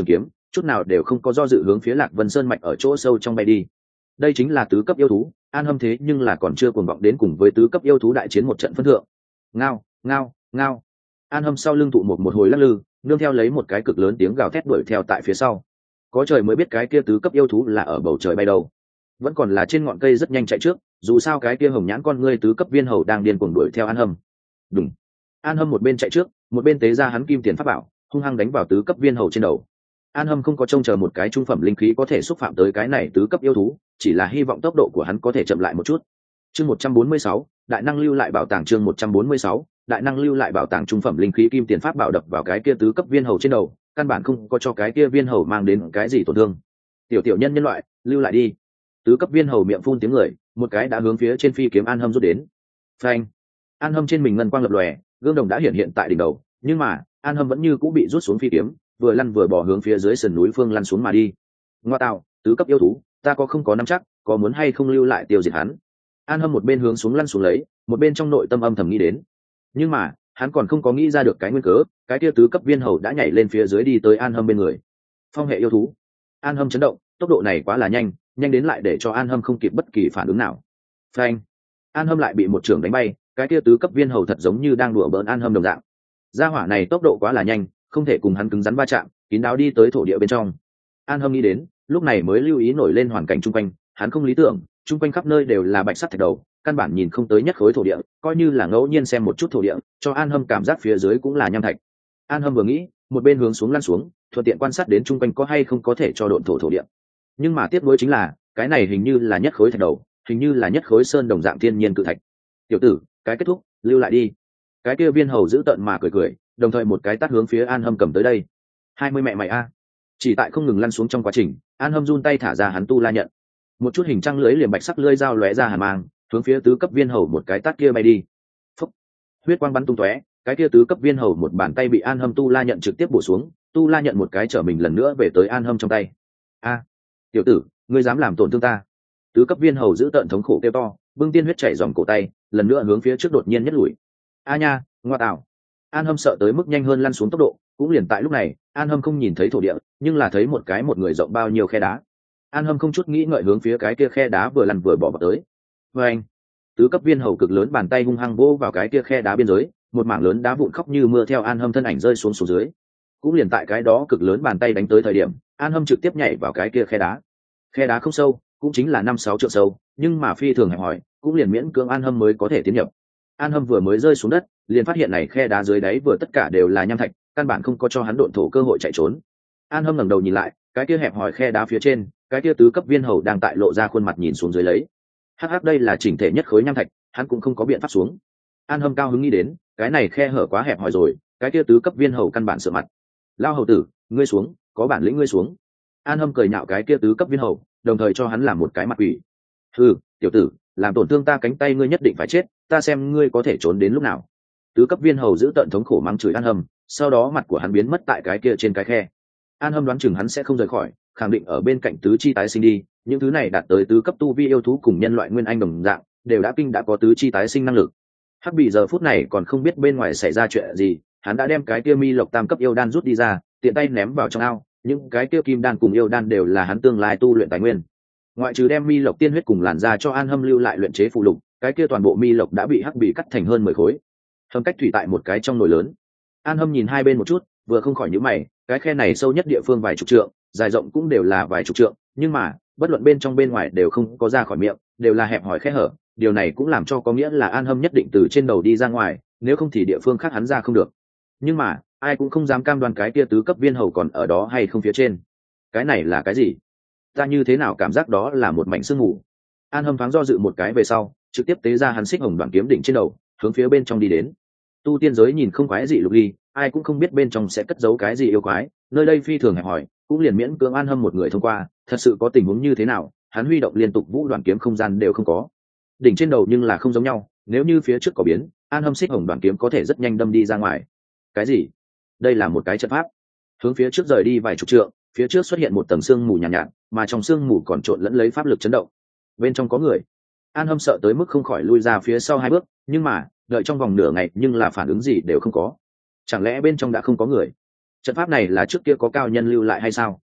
chút nào đều không có do dự hướng phía Lạc Vân Sơn mạch ở chỗ sâu trong bay đi. Đây chính là tứ cấp yêu thú, An Hâm thế nhưng là còn chưa cuồng vọng đến cùng với tứ cấp yêu thú đại chiến một trận phân thượng. Ngao ngao ngao, An Hâm sau lưng tụ một hồi lắc lư, nương theo lấy một cái cực lớn tiếng gào thét đuổi theo tại phía sau. Có trời mới biết cái kia tứ cấp yêu thú là ở bầu trời bay đâu, vẫn còn là trên ngọn cây rất nhanh chạy trước, dù sao cái kia hồng nhãn con ngươi tứ cấp viên hầu đang điên cuồng đuổi theo An Hâm. Đúng, An Hâm một bên chạy trước, một bên tế ra hắn kim tiền pháp bảo, hung hăng đánh vào tứ cấp viên hầu trên đầu. An Hâm không có trông chờ một cái trung phẩm linh khí có thể xúc phạm tới cái này tứ cấp yêu thú, chỉ là hy vọng tốc độ của hắn có thể chậm lại một chút. Chương 146, đại năng lưu lại bảo tàng. Chương 146, đại năng lưu lại bảo tàng. Trung phẩm linh khí kim tiền pháp bảo đập vào cái kia tứ cấp viên hầu trên đầu, căn bản không có cho cái kia viên hầu mang đến cái gì tổn thương. Tiểu nhân loại, lưu lại đi. Tứ cấp viên hầu miệng phun tiếng người, một cái đã hướng phía trên phi kiếm An Hâm rút đến. Phanh! An Hâm trên mình ngân quang lập lòe, gương đồng đã hiện tại đỉnh đầu, nhưng mà An Hâm vẫn như cũng bị rút xuống phi kiếm, vừa lăn vừa bỏ hướng phía dưới sườn núi phương lăn xuống mà đi. Ngoa tạo, tứ cấp yêu thú, ta không có nắm chắc, có muốn hay không lưu lại tiêu diệt hắn. An Hâm một bên hướng xuống lăn xuống lấy, một bên trong nội tâm âm thầm nghĩ đến. Nhưng mà hắn còn không có nghĩ ra được cái nguyên cớ, cái kia tứ cấp viên hầu đã nhảy lên phía dưới đi tới An Hâm bên người. Phong hệ yêu thú. An Hâm chấn động, tốc độ này quá là nhanh, nhanh đến lại để cho An Hâm không kịp bất kỳ phản ứng nào. Phanh! An Hâm lại bị một trưởng đánh bay, cái kia tứ cấp viên hầu thật giống như đang đùa bỡn An Hâm đồng dạng. Gia hỏa này tốc độ quá là nhanh, không thể cùng hắn cứng rắn va chạm, kín đáo đi tới thổ địa bên trong. An Hâm nghĩ đến, lúc này mới lưu ý nổi lên hoàn cảnh chung quanh, hắn không lý tưởng, chung quanh khắp nơi đều là bạch sắt thạch đầu, căn bản nhìn không tới nhất khối thổ địa, coi như là ngẫu nhiên xem một chút thổ địa, cho An Hâm cảm giác phía dưới cũng là nham thạch. An Hâm vừa nghĩ, một bên hướng xuống lăn xuống, thuận tiện quan sát đến chung quanh có hay không có thể cho độn thổ địa. Nhưng mà tiếc nuối chính là, cái này hình như là nhất khối thạch đầu, hình như là nhất khối sơn đồng dạng thiên nhiên cự thạch. Tiểu tử, cái kết thúc, lưu lại đi. Cái kia viên hầu giữ tợn mà cười, đồng thời một cái tát hướng phía An Hâm cầm tới đây. 20 mẹ mày a! Chỉ tại không ngừng lăn xuống trong quá trình, An Hâm run tay thả ra hắn tu la nhận. Một chút hình trăng lưới liềm bạch sắc lưỡi dao lóe ra hàn mang, hướng phía tứ cấp viên hầu một cái tát kia bay đi. Phúc! Huyết quang bắn tung tóe, cái kia tứ cấp viên hầu một bàn tay bị An Hâm tu la nhận trực tiếp bổ xuống, tu la nhận một cái trở mình lần nữa về tới An Hâm trong tay. A! Tiểu tử, ngươi dám làm tổn thương ta? Tứ cấp viên hầu giữ tợn thống khổ kêu to, bưng tiên huyết chảy dòng cổ tay, lần nữa hướng phía trước đột nhiên nhất lùi. A nha, ngoa tạo! An Hâm sợ tới mức nhanh hơn lăn xuống tốc độ, cũng liền tại lúc này, An Hâm không nhìn thấy thổ địa, nhưng là thấy một người rộng bao nhiêu khe đá. An Hâm không chút nghĩ ngợi hướng phía cái kia khe đá vừa lăn vừa bỏ vào tới. Và anh, tứ cấp viên hầu cực lớn bàn tay hung hăng vỗ vào cái kia khe đá biên giới, một mảng lớn đá vụn khóc như mưa theo An Hâm thân ảnh rơi xuống dưới. Cũng liền tại cái đó cực lớn bàn tay đánh tới thời điểm, An Hâm trực tiếp nhảy vào cái kia khe đá. Khe đá không sâu, cũng chính là 5-6 trượng sâu, nhưng mà phi thường hẹp hòi, cũng liền miễn cưỡng An Hâm mới có thể tiến nhập. An Hâm vừa mới rơi xuống đất, liền phát hiện này khe đá dưới đáy vừa tất cả đều là nham thạch, căn bản không có cho hắn độn thổ cơ hội chạy trốn. An Hâm ngẩng đầu nhìn lại, cái kia hẹp hòi khe đá phía trên, cái kia tứ cấp viên hầu đang tại lộ ra khuôn mặt nhìn xuống dưới lấy. Hắc đây là chỉnh thể nhất khối nham thạch, hắn cũng không có biện pháp xuống. An Hâm cao hứng nghĩ đến, cái này khe hở quá hẹp hòi rồi, cái kia tứ cấp viên hầu căn bản sợ mặt. Lao hầu tử, ngươi xuống, có bản lĩnh ngươi xuống. An Hâm cười nhạo cái kia tứ cấp viên hầu, đồng thời cho hắn làm một cái mặt quỷ. Hừ, tiểu tử, làm tổn thương ta cánh tay ngươi nhất định phải chết, ta xem ngươi có thể trốn đến lúc nào. Tứ cấp viên hầu giữ tận thống khổ mắng chửi An Hâm, sau đó mặt của hắn biến mất tại cái kia trên cái khe. An Hâm đoán chừng hắn sẽ không rời khỏi, khẳng định ở bên cạnh tứ chi tái sinh đi, những thứ này đạt tới tứ cấp tu vi yêu thú cùng nhân loại nguyên anh đồng dạng, đều đã có tứ chi tái sinh năng lực. Hắc Bỉ giờ phút này còn không biết bên ngoài xảy ra chuyện gì, hắn đã đem cái kia mi lộc tam cấp yêu đan rút đi ra, tiện tay ném vào trong ao, những cái kia kim đan cùng yêu đan đều là hắn tương lai tu luyện tài nguyên. Ngoại trừ đem mi lộc tiên huyết cùng làn da cho An Hâm lưu lại luyện chế phụ lục, cái kia toàn bộ mi lộc đã bị Hắc Bỉ cắt thành hơn 10 khối. Hầm cách thủy tại một cái trong nồi lớn. An Hâm nhìn hai bên một chút, vừa không khỏi nhíu mày, cái khe này sâu nhất địa phương vài chục trượng, dài rộng cũng đều là vài chục trượng, nhưng mà bất luận bên trong bên ngoài đều không có ra khỏi miệng, đều là hẹp hòi khe hở, điều này cũng làm cho có nghĩa là An Hâm nhất định từ trên đầu đi ra ngoài, nếu không thì địa phương khác hắn ra không được. Nhưng mà ai cũng không dám cam đoan cái kia tứ cấp viên hầu còn ở đó hay không phía trên. Cái này là cái gì? Ta như thế nào cảm giác đó là một mảnh sương mù. An Hâm thoáng do dự một cái về sau, trực tiếp tế ra hắn xích hồng đoạn kiếm đỉnh trên đầu, hướng phía bên trong đi đến. Tu tiên giới nhìn không quái gì lục ly, ai cũng không biết bên trong sẽ cất giấu cái gì yêu quái, nơi đây phi thường hẹp hòi, cũng liền miễn cưỡng An Hâm một người thông qua, thật sự có tình huống như thế nào, hắn huy động liên tục vũ đoạn kiếm không gian đều không có. Đỉnh trên đầu nhưng là không giống nhau, nếu như phía trước có biến, An Hâm xích hồng đoạn kiếm có thể rất nhanh đâm đi ra ngoài. Cái gì? Đây là một cái trận pháp. Hướng phía trước rời đi vài chục trượng, phía trước xuất hiện một tầng sương mù nhàn nhạt, mà trong sương mù còn trộn lẫn lấy pháp lực chấn động. Bên trong có người. An Hâm sợ tới mức không khỏi lui ra phía sau 2 bước, nhưng mà đợi trong vòng nửa ngày nhưng là phản ứng gì đều không có. Chẳng lẽ bên trong đã không có người? Trận pháp này là trước kia có cao nhân lưu lại hay sao?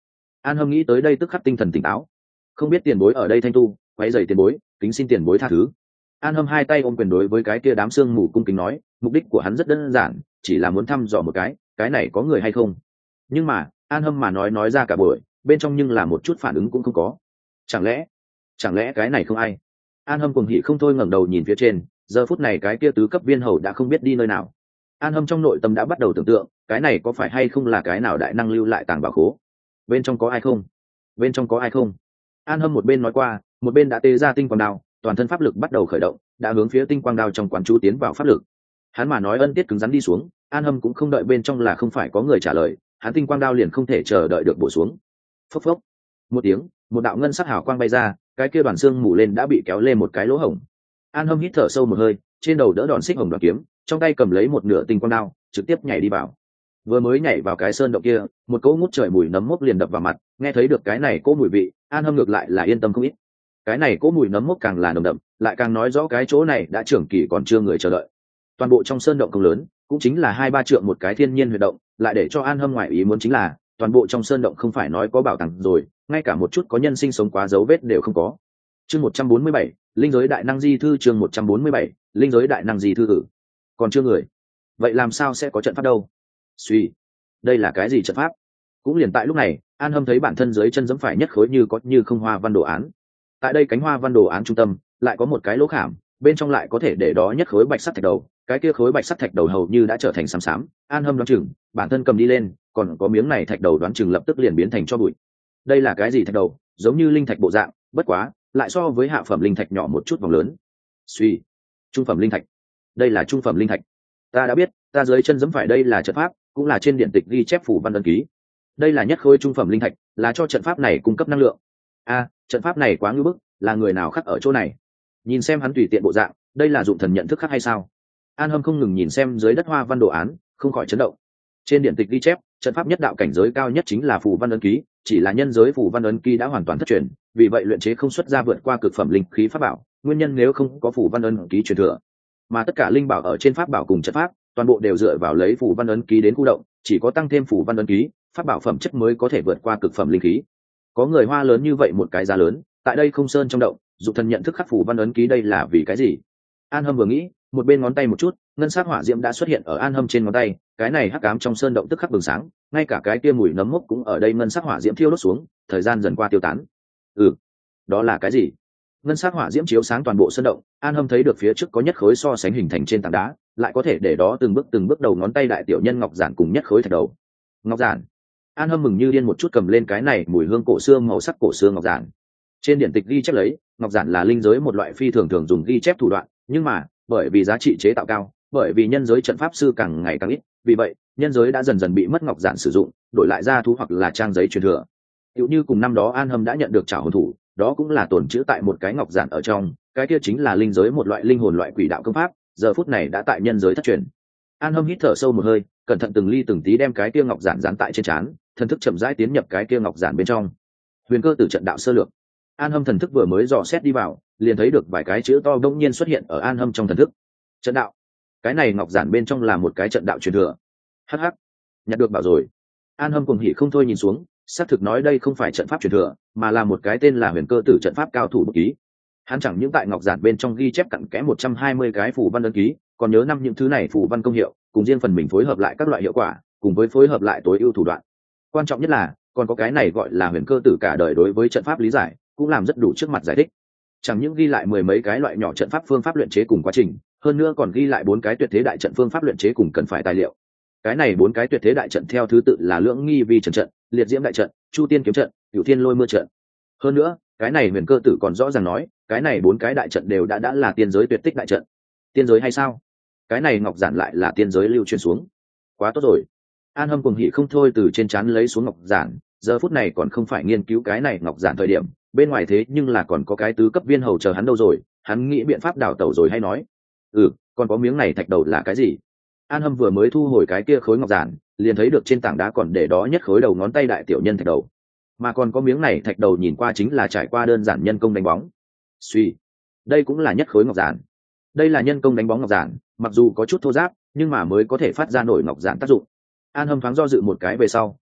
An Hâm nghĩ tới đây tức khắc tinh thần tỉnh táo. Không biết tiền bối ở đây thanh tu, quấy rầy tiền bối, kính xin tiền bối tha thứ. An Hâm hai tay ôm quyền đối với cái kia đám sương mù cung kính nói, mục đích của hắn rất đơn giản, chỉ là muốn thăm dò một cái này có người hay không. Nhưng mà An Hâm mà nói ra cả buổi, bên trong nhưng là một chút phản ứng cũng không có. Chẳng lẽ cái này không ai? An Hâm cuồng hỉ không thôi ngẩng đầu nhìn phía trên, giờ phút này cái kia tứ cấp viên hầu đã không biết đi nơi nào. An Hâm trong nội tâm đã bắt đầu tưởng tượng, cái này có phải hay không là cái nào đại năng lưu lại tàng bảo khố? Bên trong có ai không? Bên trong có ai không? An Hâm một bên nói qua, một bên đã tê ra tinh quang đao, toàn thân pháp lực bắt đầu khởi động, đã hướng phía tinh quang đao trong quán chú tiến vào pháp lực. Hắn mà nói ân tiết cứng rắn đi xuống, An Hâm cũng không đợi bên trong là không phải có người trả lời, hắn tinh quang đao liền không thể chờ đợi được bổ xuống. Phốc phốc. Một tiếng, một đạo ngân sắc hào quang bay ra, cái kia đoàn xương mù lên đã bị kéo lên một cái lỗ hổng. An Hâm hít thở sâu một hơi, trên đầu đỡ đòn xích hồng đoàn kiếm, trong tay cầm lấy một nửa tinh quang đao, trực tiếp nhảy đi vào. Vừa mới nhảy vào cái sơn động kia, một cỗ ngút trời mùi nấm mốc liền đập vào mặt, nghe thấy được cái này cỗ mùi vị, An Hâm ngược lại là yên tâm không ít. Cái này cỗ mùi nấm mốc càng là nồng đậm, lại càng nói rõ cái chỗ này đã trưởng kỳ còn chưa người chờ đợi. Toàn bộ trong sơn động không lớn, cũng chính là 2-3 trượng một cái thiên nhiên huy động, lại để cho An Hâm ngoại ý muốn chính là, toàn bộ trong sơn động không phải nói có bảo tàng rồi, ngay cả một chút có nhân sinh sống quá dấu vết đều không có. Chương 147, linh giới đại năng di thư. Chương 147, linh giới đại năng di thư. Còn chưa người, vậy làm sao sẽ có trận pháp đâu? Suy, đây là cái gì trận pháp? Cũng liền tại lúc này, An Hâm thấy bản thân dưới chân giẫm phải nhất khối như có như không hoa văn đồ án. Tại đây cánh hoa văn đồ án trung tâm, lại có một cái lỗ khảm, bên trong lại có thể để đó nhất khối bạch sắt thạch đầu, cái kia khối bạch sắt thạch đầu hầu như đã trở thành xám xám. An Hâm đoán chừng, bản thân cầm đi lên, còn có miếng này thạch đầu đoán chừng lập tức liền biến thành cho bụi. Đây là cái gì thạch đầu? Giống như linh thạch bộ dạng, bất quá, lại so với hạ phẩm linh thạch nhỏ một chút vòng lớn. Suy, trung phẩm linh thạch. Đây là trung phẩm linh thạch. Ta đã biết, ta dưới chân giẫm phải đây là trận pháp, cũng là trên điện tịch ghi chép phủ văn ấn ký. Đây là nhất khối trung phẩm linh thạch, là cho trận pháp này cung cấp năng lượng. Trận pháp này quá ngưu bức, là người nào khắc ở chỗ này? Nhìn xem hắn tùy tiện bộ dạng, đây là dụng thần nhận thức khắc hay sao? An Hâm không ngừng nhìn xem dưới đất hoa văn đồ án, không khỏi chấn động. Trên điện tịch ghi chép, trận pháp nhất đạo cảnh giới cao nhất chính là phù văn ấn ký, chỉ là nhân giới phù văn ấn ký đã hoàn toàn thất truyền, vì vậy luyện chế không xuất ra vượt qua cực phẩm linh khí pháp bảo, nguyên nhân nếu không có phù văn ấn ký truyền thừa. Mà tất cả linh bảo ở trên pháp bảo cùng trận pháp, toàn bộ đều dựa vào lấy phù văn ấn ký đến khu động, chỉ có tăng thêm phù văn ấn ký, pháp bảo phẩm chất mới có thể vượt qua cực phẩm linh khí. Có người hoa lớn như vậy một cái giá lớn, tại đây không sơn trong động, dụng thần nhận thức khắc phù văn ấn ký đây là vì cái gì? An Hâm vừa nghĩ, một bên ngón tay một chút, ngân sắc hỏa diễm đã xuất hiện ở An Hâm trên ngón tay, cái này hắc ám trong sơn động tức khắc bừng sáng, ngay cả cái kia mùi nấm mốc cũng ở đây ngân sắc hỏa diễm thiêu đốt xuống, thời gian dần qua tiêu tán. Đó là cái gì? Ngân sắc hỏa diễm chiếu sáng toàn bộ sơn động, An Hâm thấy được phía trước có nhất khối so sánh hình thành trên tảng đá, lại có thể để đó từng bước đầu ngón tay đại tiểu nhân ngọc giản cùng nhất khối thạch đầu. Ngọc giản. An Hâm mừng như điên một chút cầm lên cái này mùi hương cổ xưa màu sắc cổ xưa ngọc giản. Trên điển tịch ghi chép lấy, ngọc giản là linh giới một loại phi thường thường dùng ghi chép thủ đoạn, nhưng mà bởi vì giá trị chế tạo cao, bởi vì nhân giới trận pháp sư càng ngày càng ít, vì vậy nhân giới đã dần dần bị mất ngọc giản sử dụng, đổi lại ra thú hoặc là trang giấy truyền thừa. Tựu như cùng năm đó An Hâm đã nhận được trảo hồn thủ, đó cũng là tồn trữ tại một cái ngọc giản ở trong, cái kia chính là linh giới một loại linh hồn loại quỷ đạo công pháp, giờ phút này đã tại nhân giới thất truyền. An Hâm hít thở sâu một hơi, cẩn thận từng ly từng tí đem cái kia ngọc giản dán tại trên trán, thần thức chậm rãi tiến nhập cái kia ngọc giản bên trong. Huyền cơ tử trận đạo sơ lược. An Hâm thần thức vừa mới dò xét đi vào, liền thấy được vài cái chữ to đông nhiên xuất hiện ở An Hâm trong thần thức. Trận đạo. Cái này ngọc giản bên trong là một cái trận đạo truyền thừa. Hắc hắc, nhặt được bảo rồi. An Hâm cuồng hỉ không thôi nhìn xuống, xác thực nói đây không phải trận pháp truyền thừa, mà là một cái tên là huyền cơ tử trận pháp cao thủ bút ký. Hắn chẳng những tại ngọc giản bên trong ghi chép cặn kẽ 120 cái phù văn ấn ký, còn nhớ năm những thứ này phù văn công hiệu, cùng riêng phần mình phối hợp lại các loại hiệu quả, cùng với phối hợp lại tối ưu thủ đoạn. Quan trọng nhất là, còn có cái này gọi là huyền cơ tử cả đời đối với trận pháp lý giải, cũng làm rất đủ trước mặt giải thích. Chẳng những ghi lại 10 mấy cái loại nhỏ trận pháp phương pháp luyện chế cùng quá trình, hơn nữa còn ghi lại 4 cái tuyệt thế đại trận phương pháp luyện chế cùng cần phải tài liệu. Cái này 4 cái tuyệt thế đại trận theo thứ tự là Lưỡng Nghi Vi trận, Liệt Diễm đại trận, Chu Tiên kiếm trận, Cửu Thiên Lôi mưa trận. Hơn nữa, cái này huyền cơ tử còn rõ ràng nói, cái này 4 cái đại trận đều đã là tiên giới tuyệt tích đại trận. Tiên giới hay sao? Cái này ngọc giản lại là tiên giới lưu truyền xuống. Quá tốt rồi. An Hâm cuồng hỉ không thôi từ trên trán lấy xuống ngọc giản, giờ phút này còn không phải nghiên cứu cái này ngọc giản thời điểm, bên ngoài thế nhưng là còn có cái tứ cấp viên hầu chờ hắn đâu rồi, hắn nghĩ biện pháp đào tẩu rồi hay nói. Còn có miếng này thạch đầu là cái gì? An Hâm vừa mới thu hồi cái kia khối ngọc giản, liền thấy được trên tảng đá còn để đó nhất khối đầu ngón tay đại tiểu nhân thạch đầu, mà còn có miếng này thạch đầu nhìn qua chính là trải qua đơn giản nhân công đánh bóng. Suy, đây cũng là nhất khối ngọc giản. Đây là nhân công đánh bóng ngọc giản, mặc dù có chút thô ráp, nhưng mà mới có thể phát ra nổi ngọc giản tác dụng. An Hâm thoáng do dự một cái về sau,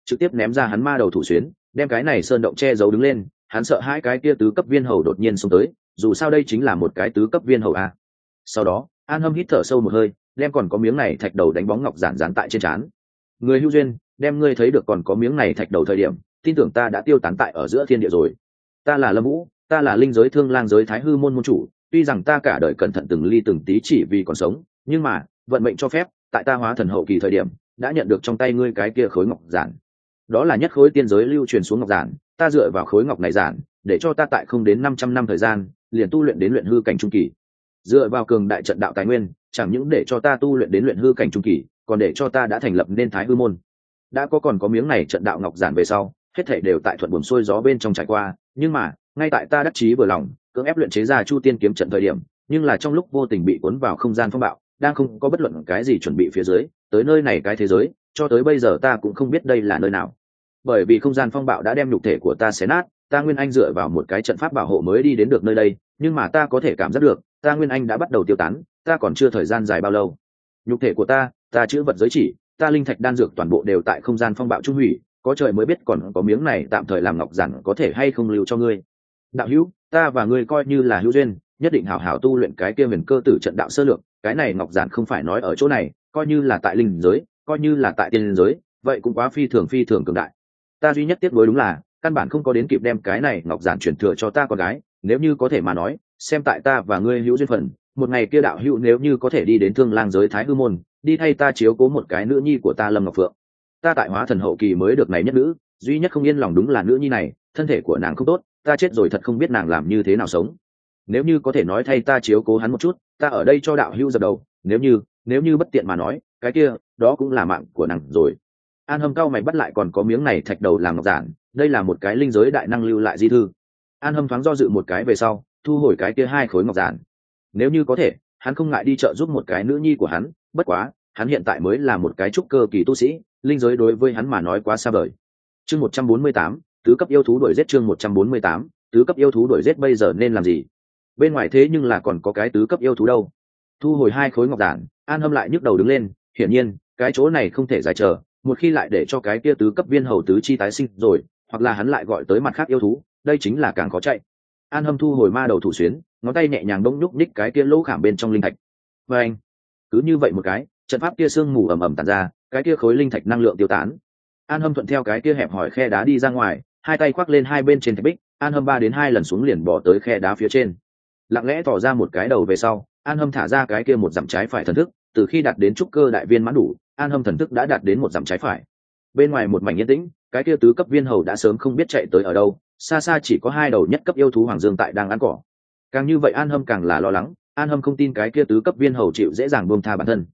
trực tiếp ném ra hắn ma đầu thủ xuyến, đem cái này sơn động che giấu đứng lên. Hắn sợ hai cái kia tứ cấp viên hầu đột nhiên xông tới, dù sao đây chính là một cái tứ cấp viên hầu a. Sau đó An Hâm hít thở sâu một hơi, đem còn có miếng này thạch đầu đánh bóng ngọc giản dán tại trên trán. Người hữu duyên, đem ngươi thấy được còn có miếng này thạch đầu thời điểm, tin tưởng ta đã tiêu tán tại ở giữa thiên địa rồi. Ta là Lâm Vũ, ta là linh giới Thương Lang giới Thái Hư môn môn chủ, tuy rằng ta cả đời cẩn thận từng ly từng tí chỉ vì còn sống, nhưng mà vận mệnh cho phép, tại ta hóa thần hậu kỳ thời điểm, đã nhận được trong tay ngươi cái kia khối ngọc giản. Đó là nhất khối tiên giới lưu truyền xuống ngọc giản, ta dựa vào khối ngọc này giản, để cho ta tại không đến 500 năm thời gian, liền tu luyện đến luyện hư cảnh trung kỳ. Dựa vào cường đại trận đạo tài nguyên, chẳng những để cho ta tu luyện đến luyện hư cảnh trung kỳ, còn để cho ta đã thành lập nên Thái Hư môn. Đã còn có miếng này trận đạo ngọc giản về sau, hết thảy đều tại thuận buồm xuôi gió bên trong trải qua, nhưng mà, ngay tại ta đắc chí vừa lòng, cưỡng ép luyện chế ra Chu Tiên kiếm trận thời điểm, nhưng là trong lúc vô tình bị cuốn vào không gian phong bạo, đang không có bất luận cái gì chuẩn bị phía dưới, tới nơi này cái thế giới, cho tới bây giờ ta cũng không biết đây là nơi nào. Bởi vì không gian phong bạo đã đem nhục thể của ta xé nát, ta nguyên anh dựa vào một cái trận pháp bảo hộ mới đi đến được nơi đây, nhưng mà ta có thể cảm giác được, ta nguyên anh đã bắt đầu tiêu tán, ta còn chưa thời gian dài bao lâu. Nhục thể của ta chữ vật giới chỉ, ta linh thạch đan dược toàn bộ đều tại không gian phong bạo trung hủy, có trời mới biết còn có miếng này tạm thời làm ngọc giản có thể hay không lưu cho ngươi. Đạo hữu, ta và ngươi coi như là hữu duyên, nhất định hảo hảo tu luyện cái kia huyền cơ tử trận đạo sơ lược, cái này ngọc giản không phải nói ở chỗ này, coi như là tại linh giới, coi như là tại tiên giới, vậy cũng quá phi thường cường đại. Ta duy nhất tiếc nuối đúng là căn bản không có đến kịp đem cái này ngọc giản chuyển thừa cho ta con gái, nếu như có thể mà nói, xem tại ta và ngươi hữu duyên phận, một ngày kia đạo hữu nếu như có thể đi đến Thương Lang giới Thái Hư môn, đi thay ta chiếu cố một cái nữ nhi của ta Lâm Ngọc Phượng. Ta tại hóa thần hậu kỳ mới được này nhất nữ, duy nhất không yên lòng đúng là nữ nhi này, thân thể của nàng không tốt, ta chết rồi thật không biết nàng làm như thế nào sống. Nếu như có thể nói thay ta chiếu cố hắn một chút, ta ở đây cho đạo hữu dập đầu, nếu như bất tiện mà nói, cái kia, đó cũng là mạng của nàng rồi. An Hâm cao mày bắt lại còn có miếng này thạch đầu làm ngọc giản, đây là một cái linh giới đại năng lưu lại di thư. An Hâm thoáng do dự một cái về sau, thu hồi cái kia hai khối ngọc giản. Nếu như có thể, hắn không ngại đi trợ giúp một cái nữ nhi của hắn, bất quá, hắn hiện tại mới là một cái trúc cơ kỳ tu sĩ, linh giới đối với hắn mà nói quá xa vời. Chương 148, tứ cấp yêu thú đuổi giết. Chương 148, tứ cấp yêu thú đuổi giết. Bây giờ nên làm gì? Bên ngoài thế nhưng là còn có cái tứ cấp yêu thú đâu. Thu hồi hai khối ngọc giản, An Hâm lại nhức đầu đứng lên, hiển nhiên, cái chỗ này không thể dài chờ, một khi lại để cho cái kia tứ cấp viên hầu tứ chi tái sinh rồi, hoặc là hắn lại gọi tới mặt khác yêu thú, đây chính là càng khó chạy. An Hâm thu hồi ma đầu thủ xuyến, ngón tay nhẹ nhàng bỗng nhúc nhích cái kia lỗ khảm bên trong linh thạch. Và anh, cứ như vậy một cái, trận pháp kia sương mù ầm ầm tản ra, cái kia khối linh thạch năng lượng tiêu tán. An Hâm thuận theo cái kia hẹp hỏi khe đá đi ra ngoài, hai tay khoác lên hai bên trên thạch bích, An Hâm 3 đến 2 lần xuống liền bỏ tới khe đá phía trên. Lặng lẽ tỏ ra một cái đầu về sau, An Hâm thả ra cái kia một dặm trái phải thần thức, từ khi đạt đến trúc cơ đại viên mãn đủ, An Hâm thần thức đã đạt đến một dặm trái phải. Bên ngoài một mảnh yên tĩnh, cái kia tứ cấp viên hầu đã sớm không biết chạy tới ở đâu, xa xa chỉ có hai đầu nhất cấp yêu thú hoàng dương tại đang ăn cỏ. Càng như vậy An Hâm càng là lo lắng, An Hâm không tin cái kia tứ cấp viên hầu chịu dễ dàng buông tha bản thân.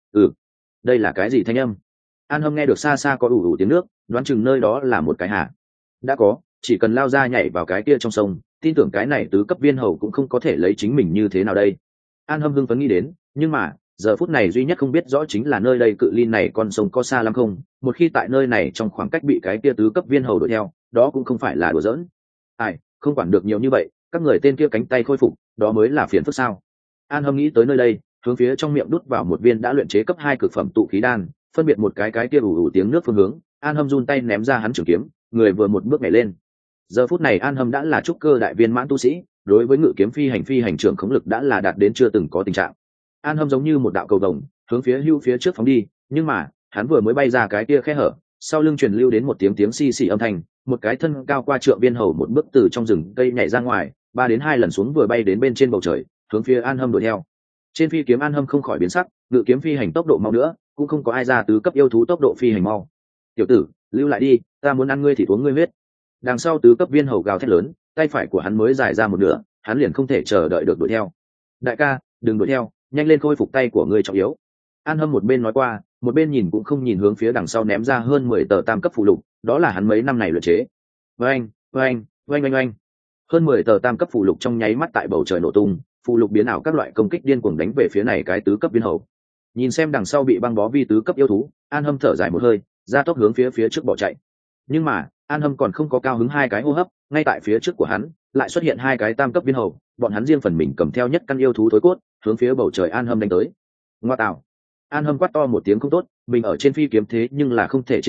Đây là cái gì thanh âm? An Hâm nghe được xa xa có ủ ủ tiếng nước, đoán chừng nơi đó là một cái hà. Đã có, chỉ cần lao ra nhảy vào cái kia trong sông, tin tưởng cái này tứ cấp viên hầu cũng không có thể lấy chính mình như thế nào đây. An Hâm hưng phấn nghĩ đến, nhưng mà giờ phút này duy nhất không biết rõ chính là nơi đây cự ly này con sông có xa lắm không, một khi tại nơi này trong khoảng cách bị cái kia tứ cấp viên hầu đuổi theo, đó cũng không phải là đùa giỡn. Ai, không quản được nhiều như vậy, các người tên kia cánh tay khôi phục, đó mới là phiền phức sao. An Hâm nghĩ tới nơi đây, hướng phía trong miệng đút vào một viên đã luyện chế cấp 2 cực phẩm tụ khí đan, phân biệt một cái kia ủ ủ tiếng nước phương hướng, An Hâm run tay ném ra hắn trường kiếm, người vừa một bước nhảy lên. Giờ phút này An Hâm đã là trúc cơ đại viên mãn tu sĩ, đối với ngự kiếm phi hành trưởng khống lực đã là đạt đến chưa từng có tình trạng. An Hâm giống như một đạo cầu vồng, hướng phía trước phóng đi, nhưng mà hắn vừa mới bay ra cái kia khe hở, sau lưng truyền lưu đến một tiếng xì xì âm thanh, một cái thân cao qua trượng viên hầu một bước từ trong rừng cây nhảy ra ngoài, 3 đến 2 lần xuống vừa bay đến bên trên bầu trời, hướng phía An Hâm đuổi theo. Trên phi kiếm An Hâm không khỏi biến sắc, ngự kiếm phi hành tốc độ mau nữa, cũng không có ai ra tứ cấp yêu thú tốc độ phi hành mau. Tiểu tử, lưu lại đi, ta muốn ăn ngươi thì uống ngươi huyết. Đằng sau tứ cấp viên hầu gào thét lớn, tay phải của hắn mới dài ra một nửa, hắn liền không thể chờ đợi được đuổi theo. Đại ca, đừng đuổi theo, nhanh lên khôi phục tay của ngươi trọng yếu. An Hâm một bên nói qua, một bên nhìn cũng không nhìn hướng phía đằng sau ném ra hơn 10 tờ tam cấp phụ lục, đó là hắn mấy năm này luyện chế. Oanh, oanh, oanh oanh oanh. Hơn 10 tờ tam cấp phụ lục trong nháy mắt tại bầu trời nổ tung, phụ lục biến ảo các loại công kích điên cuồng đánh về phía này cái tứ cấp viên hầu. Nhìn xem đằng sau bị băng bó vi tứ cấp yêu thú, An Hâm thở dài một hơi, ra tốc hướng phía trước bỏ chạy. Nhưng mà An Hâm còn không có cao hứng hai cái hô hấp, ngay tại phía trước của hắn lại xuất hiện hai cái tam cấp viên hầu, bọn hắn riêng phần mình cầm theo nhất căn yêu thú thối cốt, hướng phía bầu trời An Hâm đánh tới. Ngoa tạo! An Hâm quát to một tiếng không tốt, mình ở trên phi kiếm thế nhưng là không thể chiến đấu,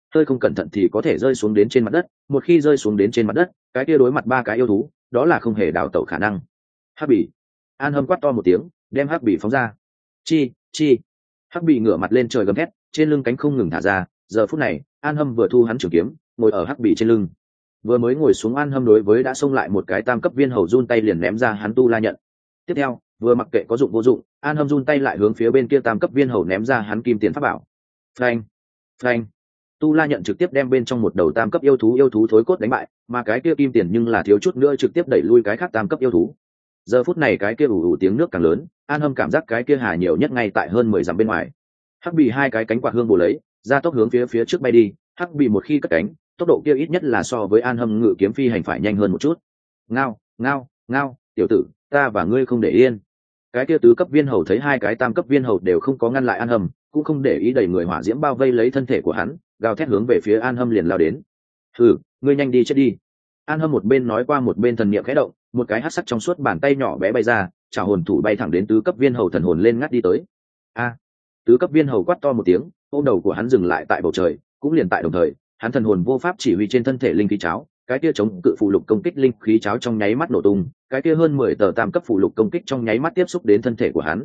hơi không cẩn thận thì có thể rơi xuống đến trên mặt đất, một khi rơi xuống đến trên mặt đất, cái kia đối mặt ba cái yêu thú, đó là không hề đào tẩu khả năng. Hắc bỉ. An Hâm quát to một tiếng, đem hắc bỉ phóng ra. Chi, chi. Hắc bỉ ngửa mặt lên trời gầm thét, trên lưng cánh không ngừng thả ra. Giờ phút này, An Hâm vừa thu hắn trường kiếm, ngồi ở hắc bỉ trên lưng. Vừa mới ngồi xuống, An Hâm đối với đã xông lại một cái tam cấp viên hầu run tay liền ném ra hắn tu la nhận. Tiếp theo, vừa mặc kệ có dụng vô dụng, An Hâm run tay lại hướng phía bên kia tam cấp viên hầu ném ra hắn kim tiền pháp bảo. Phanh, phanh. Tu la nhận trực tiếp đem bên trong một đầu tam cấp yêu thú thối cốt đánh bại, mà cái kia kim tiền nhưng là thiếu chút nữa trực tiếp đẩy lui cái khác tam cấp yêu thú. Giờ phút này cái kia ù ù tiếng nước càng lớn, An Hâm cảm giác cái kia hà nhiều nhất ngay tại hơn 10 dặm bên ngoài. Hắc bì hai cái cánh quạt hương bổ lấy, ra tốc hướng phía trước bay đi. Hắc bì một khi cất cánh, tốc độ kia ít nhất là so với An Hâm ngự kiếm phi hành phải nhanh hơn một chút. Ngao, ngao, ngao, tiểu tử, ta và ngươi không để yên. Cái kia tứ cấp viên hầu thấy hai cái tam cấp viên hầu đều không có ngăn lại An Hâm, cũng không để ý, đầy người hỏa diễm bao vây lấy thân thể của hắn, gào thét hướng về phía An Hâm liền lao đến. Ngươi nhanh đi chết đi. An Hâm một bên nói qua một bên thần niệm khẽ động, một cái hắc sắc trong suốt bàn tay nhỏ bé bay ra, trả hồn thủ bay thẳng đến tứ cấp viên hầu thần hồn lên ngắt đi tới. Tứ cấp viên hầu quát to một tiếng, ôm đầu của hắn dừng lại tại bầu trời, cũng liền tại đồng thời, hắn thần hồn vô pháp chỉ huy trên thân thể linh khí cháo, cái kia chống cự phụ lục công kích linh khí cháo trong nháy mắt nổ tung, cái kia hơn 10 tờ tam cấp phụ lục công kích trong nháy mắt tiếp xúc đến thân thể của hắn.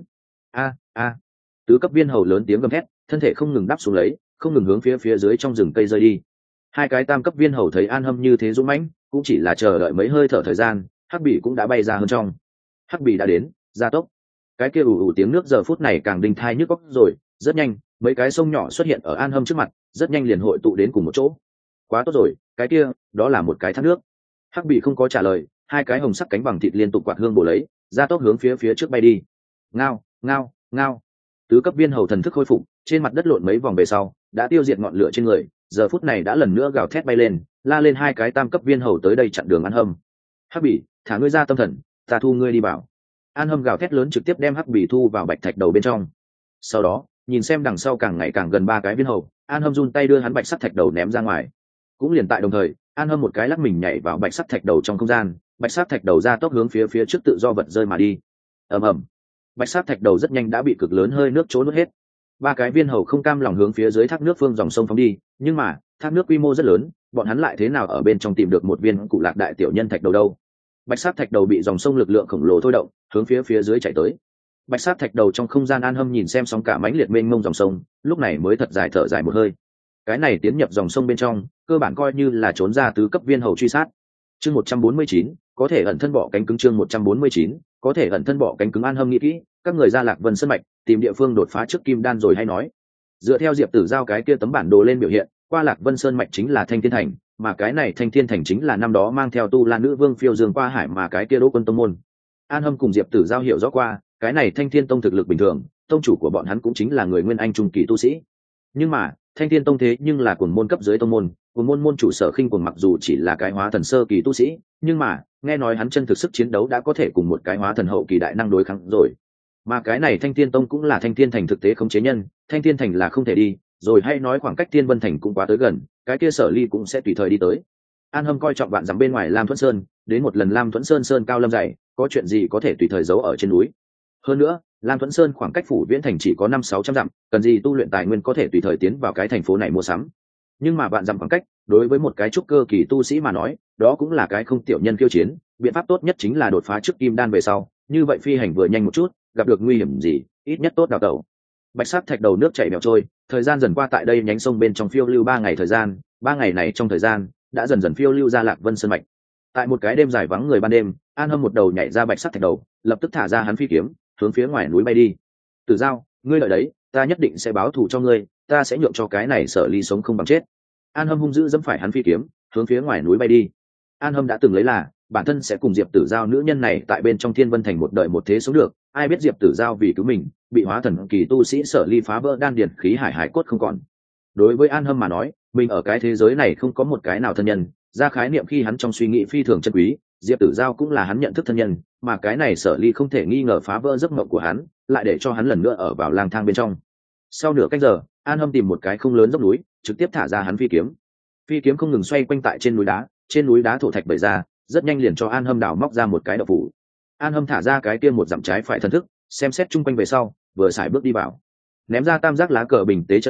Tứ cấp viên hầu lớn tiếng gầm thét, thân thể không ngừng đáp xuống lấy, không ngừng hướng phía dưới trong rừng cây rơi đi. Hai cái tam cấp viên hầu thấy An Hâm như thế dũng mãnh, cũng chỉ là chờ đợi mấy hơi thở thời gian, hắc bỉ cũng đã bay ra hơn trong. Hắc bỉ đã đến, gia tốc. Cái kia ù ù tiếng nước giờ phút này càng đinh thai nhức óc rồi, rất nhanh, mấy cái sông nhỏ xuất hiện ở An Hâm trước mặt, rất nhanh liền hội tụ đến cùng một chỗ. Quá tốt rồi, cái kia, đó là một cái thác nước. Hắc bỉ không có trả lời, hai cái hồng sắc cánh bằng thịt liên tục quạt hương bổ lấy, gia tốc hướng phía trước bay đi. Ngao, ngao, ngao. Tứ cấp viên hầu thần thức khôi phục, trên mặt đất lộn mấy vòng về sau, đã tiêu diệt ngọn lửa trên người, giờ phút này đã lần nữa gào thét bay lên, la lên hai cái tam cấp viên hầu tới đây chặn đường An Hâm. Hắc bỉ, thả ngươi ra tâm thần, ta thu ngươi đi bảo. An Hâm gào thét lớn trực tiếp đem hắc bỉ thu vào bạch thạch đầu bên trong. Sau đó, nhìn xem đằng sau càng ngày càng gần ba cái viên hầu, An Hâm run tay đưa hắn bạch sắt thạch đầu ném ra ngoài. Cũng liền tại đồng thời, An Hâm một cái lắc mình nhảy vào bạch sắt thạch đầu trong không gian, bạch sắt thạch đầu ra tốc hướng phía trước tự do vật rơi mà đi. Ầm ầm. Bạch sắt thạch đầu rất nhanh đã bị cực lớn hơi nước trốn nuốt hết. Ba cái viên hầu không cam lòng hướng phía dưới thác nước phương dòng sông phóng đi, nhưng mà thác nước quy mô rất lớn, bọn hắn lại thế nào ở bên trong tìm được một viên cụ lạc đại tiểu nhân thạch đầu đâu. Bạch sát thạch đầu bị dòng sông lực lượng khổng lồ thôi động, hướng phía dưới chạy tới. Bạch sát thạch đầu trong không gian An Hâm nhìn xem sóng cả mãnh liệt mênh mông dòng sông, lúc này mới thật dài thở dài một hơi. Cái này tiến nhập dòng sông bên trong, cơ bản coi như là trốn ra tứ cấp viên hầu truy sát. Chương 149, có thể ẩn thân bỏ cánh cứng. Chương 149, có thể ẩn thân bỏ cánh cứng. An Hâm nghĩ kỹ, các người ra Lạc Vân Sơn mạch, tìm địa phương đột phá trước kim đan rồi hay nói. Dựa theo Diệp Tử Giao cái kia tấm bản đồ lên biểu hiện, qua Lạc Vân Sơn mạch chính là Thanh Thiên Thành, mà cái này Thanh Thiên Thành chính là năm đó mang theo Tu La nữ vương phiêu dương qua hải mà cái kia Đỗ Quân tông môn. An Hâm cùng Diệp Tử Giao hiểu rõ qua, cái này Thanh Thiên tông thực lực bình thường, tông chủ của bọn hắn cũng chính là người nguyên anh trung kỳ tu sĩ. Nhưng mà, Thanh Thiên tông thế nhưng là cuồng môn cấp dưới tông môn, cuồng môn chủ Sở Khinh Cuồng mặc dù chỉ là cái hóa thần sơ kỳ tu sĩ, nhưng mà, nghe nói hắn chân thực sức chiến đấu đã có thể cùng một cái hóa thần hậu kỳ đại năng đối kháng rồi. Mà cái này Thanh Thiên tông cũng là Thanh Thiên Thành thực tế không chế nhân, Thanh Thiên Thành là không thể đi, rồi hay nói khoảng cách Thiên Vân Thành cũng quá tới gần, cái kia Sở Ly cũng sẽ tùy thời đi tới. An Hâm coi trọng vạn dặm bên ngoài Lam Thuẫn Sơn, đến một lần Lam Thuẫn Sơn sơn cao lâm dày, có chuyện gì có thể tùy thời giấu ở trên núi. Hơn nữa, Lam Thuẫn Sơn khoảng cách phủ Viễn Thành chỉ có 500-600 dặm, cần gì tu luyện tài nguyên có thể tùy thời tiến vào cái thành phố này mua sắm. Nhưng mà vạn dặm khoảng cách, đối với một cái trúc cơ kỳ tu sĩ mà nói, đó cũng là cái không tiểu nhân kiêu chiến, biện pháp tốt nhất chính là đột phá trước kim đan về sau, như vậy phi hành vừa nhanh một chút, gặp được nguy hiểm gì, ít nhất tốt đào tẩu. Bạch sắc thạch đầu nước chảy bèo trôi, thời gian dần qua tại đây nhánh sông bên trong phiêu lưu 3 ngày thời gian, 3 ngày này trong thời gian đã dần dần phiêu lưu ra Lạc Vân Sơn mạch. Tại một cái đêm dài vắng người ban đêm, An Hâm một đầu nhảy ra bạch sắc thạch đầu, lập tức thả ra hắn phi kiếm, hướng phía ngoài núi bay đi. Tử Giao, ngươi lợi đấy, ta nhất định sẽ báo thù cho ngươi, ta sẽ nhượng cho cái này Sở Ly sống không bằng chết. An Hâm hung dữ dẫm phải hắn phi kiếm, hướng phía ngoài núi bay đi. An Hâm đã từng lấy là bản thân sẽ cùng Diệp Tử Giao nữ nhân này tại bên trong Thiên Vân Thành một đời một thế sống được, ai biết Diệp Tử Giao vì cứu mình, bị hóa thần kỳ tu sĩ Sở Ly phá vỡ đan điền khí hải cốt không còn. Đối với An Hâm mà nói, mình ở cái thế giới này không có một cái nào thân nhân, ra khái niệm khi hắn trong suy nghĩ phi thường chân quý, Diệp Tử Giao cũng là hắn nhận thức thân nhân, mà cái này Sở Ly không thể nghi ngờ phá vỡ giấc mộng của hắn, lại để cho hắn lần nữa ở vào lang thang bên trong. Sau nửa canh giờ, An Hâm tìm một cái không lớn dốc núi, trực tiếp thả ra hắn phi kiếm. Phi kiếm không ngừng xoay quanh tại trên núi đá thổ thạch bày ra, rất nhanh liền cho An Hâm đào móc ra một cái đậu phủ. An Hâm thả ra cái kia một dặm trái phải thần thức, xem xét chung quanh về sau, vừa xài bước đi vào, ném ra tam giác lá cờ bình tế trận pháp,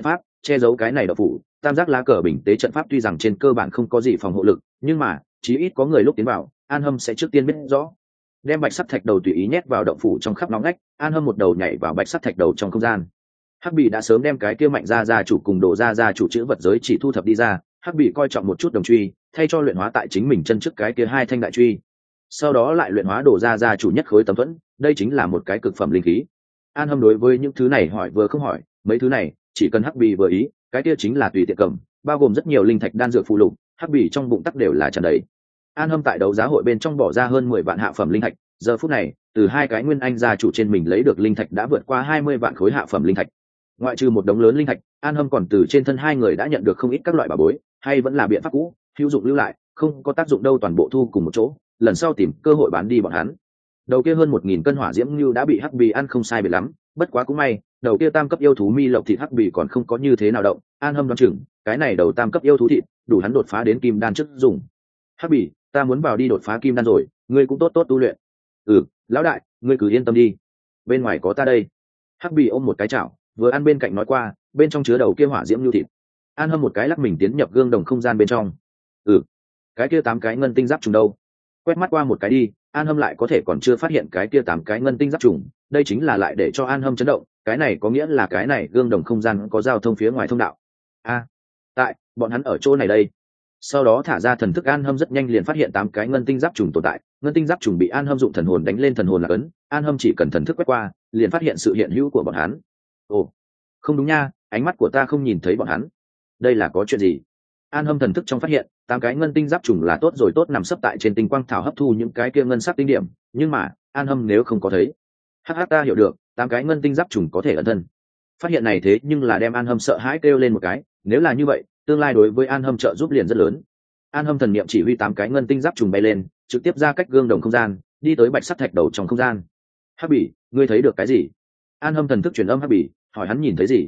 che giấu cái này đậu phủ. Tam giác lá cờ bình tế trận pháp tuy rằng trên cơ bản không có gì phòng hộ lực, nhưng mà chí ít có người lúc tiến vào, An Hâm sẽ trước tiên biết rõ. Đem bạch sắt thạch đầu tùy ý nhét vào động phủ trong khắp nóng ngách, An Hâm một đầu nhảy vào bạch sắt thạch đầu trong không gian. Hắc Bỉ đã sớm đem cái kia Mạnh gia chủ cùng Đồ gia chủ chữ vật giới chỉ thu thập đi ra. Hắc Bỉ coi trọng một chút đồng truy, thay cho luyện hóa tại chính mình chân trước cái kia hai thanh đại truy, sau đó lại luyện hóa Đồ gia chủ nhất khối tấm thuẫn. Đây chính là một cái cực phẩm linh khí. An Hâm đối với những thứ này hỏi vừa không hỏi, mấy thứ này chỉ cần Hắc Bỉ vừa ý, cái kia chính là tùy tiện cầm, bao gồm rất nhiều linh thạch đan dược phụ lục, Hắc Bỉ trong bụng tắc đều là tràn đầy. An Hâm tại đấu giá hội bên trong bỏ ra hơn 10 vạn hạ phẩm linh thạch, giờ phút này từ hai cái nguyên anh gia chủ trên mình lấy được linh thạch đã vượt qua 20 vạn khối hạ phẩm linh thạch. Ngoại trừ một đống lớn linh thạch, An Hâm còn từ trên thân hai người đã nhận được không ít các loại bảo bối, hay vẫn là biện pháp cũ, hữu dụng lưu lại, không có tác dụng đâu toàn bộ thu cùng một chỗ, lần sau tìm cơ hội bán đi bọn hắn. Đầu kia hơn 1000 cân hỏa diễm như đã bị Hắc Bỉ ăn không sai biệt lắm, bất quá cũng may, đầu kia tam cấp yêu thú mi lộc thịt Hắc Bỉ còn không có như thế nào động. An Hâm đoán chừng, cái này đầu tam cấp yêu thú thịt, đủ hắn đột phá đến kim đan trước dùng. Hắc Bỉ, ta muốn vào đi đột phá kim đan rồi, ngươi cũng tốt tốt tu luyện. Lão đại, ngươi cứ yên tâm đi, bên ngoài có ta đây. Hắc Bỉ ôm một cái chảo, vừa ăn bên cạnh nói qua, bên trong chứa đầu kia hỏa diễm lưu thịt. An Hâm một cái lắc mình tiến nhập gương đồng không gian bên trong. Cái kia 8 cái ngân tinh giáp trùng đâu? Quét mắt qua một cái đi, An Hâm lại có thể còn chưa phát hiện cái kia 8 cái ngân tinh giáp trùng, đây chính là lại để cho An Hâm chấn động, cái này có nghĩa là cái này gương đồng không gian có giao thông phía ngoài thông đạo. Tại bọn hắn ở chỗ này đây. Sau đó thả ra thần thức, An Hâm rất nhanh liền phát hiện 8 cái ngân tinh giáp trùng tồn tại. Ngân tinh giáp trùng bị An Hâm dụng thần hồn đánh lên thần hồn là ấn, An Hâm chỉ cần thần thức quét qua, liền phát hiện sự hiện hữu của bọn hắn. Không đúng nha, ánh mắt của ta không nhìn thấy bọn hắn. Đây là có chuyện gì? An Hâm thần thức trong phát hiện, 8 cái ngân tinh giáp trùng là tốt rồi tốt nằm sấp tại trên tinh quang thảo hấp thu những cái kia ngân sắc tinh điểm, nhưng mà An Hâm nếu không có thấy. Ta hiểu được, 8 cái ngân tinh giáp trùng có thể ẩn thân. Phát hiện này thế nhưng là đem An Hâm sợ hãi kêu lên một cái, nếu là như vậy, tương lai đối với An Hâm trợ giúp liền rất lớn. An Hâm thần niệm chỉ huy 8 cái ngân tinh giáp trùng bay lên, trực tiếp ra cách gương đồng không gian, đi tới bạch sắt thạch đầu trong không gian. Hắc Bỉ, ngươi thấy được cái gì? An Hâm thần thức truyền âm Hắc Bỉ, hỏi hắn nhìn thấy gì?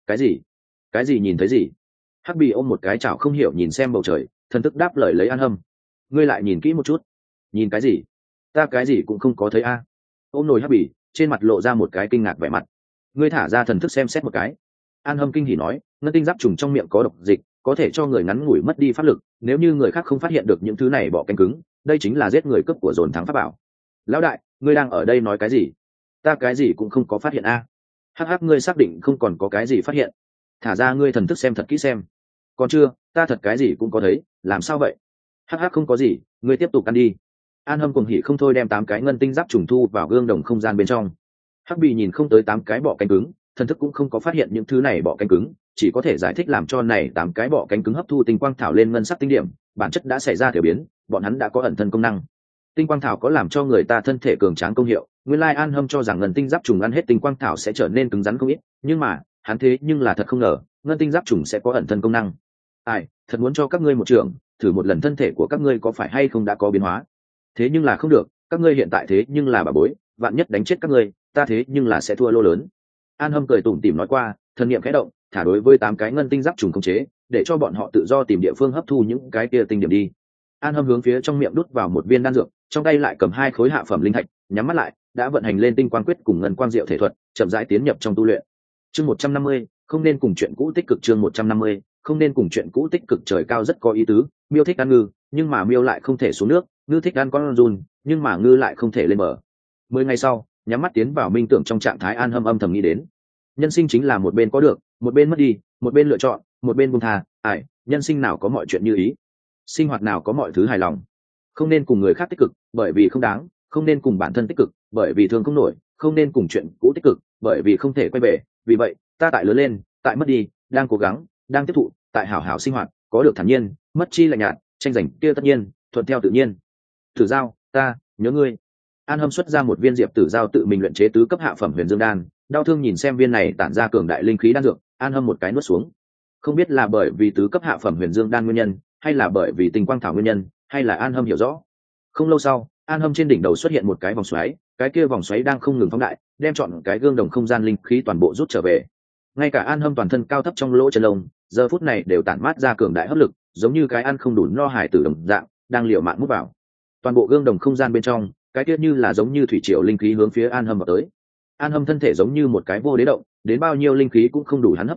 Cái gì nhìn thấy gì? Hắc Bỉ ôm một cái chảo không hiểu nhìn xem bầu trời, thần thức đáp lời lấy An Hâm. Ngươi lại nhìn kỹ một chút. Nhìn cái gì? Ta cái gì cũng không có thấy a. Ôm nồi Hắc Bỉ, trên mặt lộ ra một cái kinh ngạc vẻ mặt. Ngươi thả ra thần thức xem xét một cái. An Hâm kinh hỉ nói, ngân tinh giáp trùng trong miệng có độc dịch, có thể cho người ngắn ngủi mất đi pháp lực, nếu như người khác không phát hiện được những thứ này bỏ cánh cứng, đây chính là giết người cướp của dồn thắng pháp bảo. Lão đại, ngươi đang ở đây nói cái gì? Ta cái gì cũng không có phát hiện a. Hắc, ngươi xác định không còn có cái gì phát hiện? Thả ra ngươi thần thức xem thật kỹ xem. Còn chưa, ta thật cái gì cũng có thấy, làm sao vậy? Hắc, không có gì, ngươi tiếp tục ăn đi. An Hâm cuồng hỉ không thôi đem 8 cái ngân tinh giáp trùng thu vào gương đồng không gian bên trong. Hắc Bỉ nhìn không tới 8 cái bọ cánh cứng, thần thức cũng không có phát hiện những thứ này bọ cánh cứng, chỉ có thể giải thích làm cho này 8 cái bọ cánh cứng hấp thu tinh quang thảo lên ngân sắc tinh điểm, bản chất đã xảy ra thay biến, bọn hắn đã có ẩn thân công năng. Tinh quang thảo có làm cho người ta thân thể cường tráng công hiệu, nguyên lai An Hâm cho rằng ngân tinh giáp trùng ăn hết tinh quang thảo sẽ trở nên cứng rắn không ít, nhưng mà hắn thế nhưng là thật không ngờ, ngân tinh giáp trùng sẽ có ẩn thân công năng. Thật muốn cho các ngươi một trường, thử một lần thân thể của các ngươi có phải hay không đã có biến hóa. Thế nhưng là không được, các ngươi hiện tại thế nhưng là bà bối, vạn nhất đánh chết các ngươi, ta thế nhưng là sẽ thua lô lớn. An Hâm cười tủm tỉm nói qua, thần niệm khẽ động, thả đối với 8 cái ngân tinh giáp trùng khống chế, để cho bọn họ tự do tìm địa phương hấp thu những cái kia tinh điểm đi. An Hâm hướng phía trong miệng đút vào một viên đan dược, trong tay lại cầm 2 khối hạ phẩm linh thạch, nhắm mắt lại, đã vận hành lên tinh quang quyết cùng ngân quang diệu thể thuật, chậm rãi tiến nhập trong tu luyện. Chương 150, không nên cùng chuyện cũ tích cực. Chương 150, không nên cùng chuyện cũ tích cực. Trời cao rất có ý tứ, miêu thích ăn ngư, nhưng mà miêu lại không thể xuống nước, ngư thích ăn con giun, nhưng mà ngư lại không thể lên bờ. 10 ngày sau, nhắm mắt tiến vào minh tưởng trong trạng thái, An Hâm âm thầm nghĩ đến, nhân sinh chính là một bên có được, một bên mất đi, một bên lựa chọn, một bên buông tha. Nhân sinh nào có mọi chuyện như ý, sinh hoạt nào có mọi thứ hài lòng. Không nên cùng người khác tích cực, bởi vì không đáng, không nên cùng bản thân tích cực, bởi vì thương không nổi, không nên cùng chuyện cũ tích cực, bởi vì không thể quay về. Vì vậy, ta tại lớn lên, tại mất đi, đang cố gắng, đang tiếp thụ, tại hảo hảo sinh hoạt, có được thản nhiên, mất chi lạnh nhạt, tranh giành kia tất nhiên, thuận theo tự nhiên. Tử Giao, ta nhớ ngươi. An Hâm xuất ra một viên diệp tử giao tự mình luyện chế tứ cấp hạ phẩm huyền dương đan, đau thương nhìn xem viên này tản ra cường đại linh khí đan dược, An Hâm một cái nuốt xuống. Không biết là bởi vì tứ cấp hạ phẩm huyền dương đan nguyên nhân, hay là bởi vì tinh quang thảo nguyên nhân, hay là An Hâm hiểu rõ. Không lâu sau, An Hâm trên đỉnh đầu xuất hiện một cái vòng xoáy, cái kia vòng xoáy đang không ngừng phóng đại, đem trọn cái gương đồng không gian linh khí toàn bộ rút trở về. Ngay cả An Hâm toàn thân cao thấp trong lỗ chân lông, giờ phút này đều tản mát ra cường đại hấp lực, giống như cái ăn không đủ no hải tử đồng dạng, đang liều mạng mút vào. Toàn bộ gương đồng không gian bên trong, cái kia như là giống như thủy triều linh khí hướng phía An Hâm vào tới. An Hâm thân thể giống như một cái vô đế động, đến bao nhiêu linh khí cũng không đủ hắn hấp thu,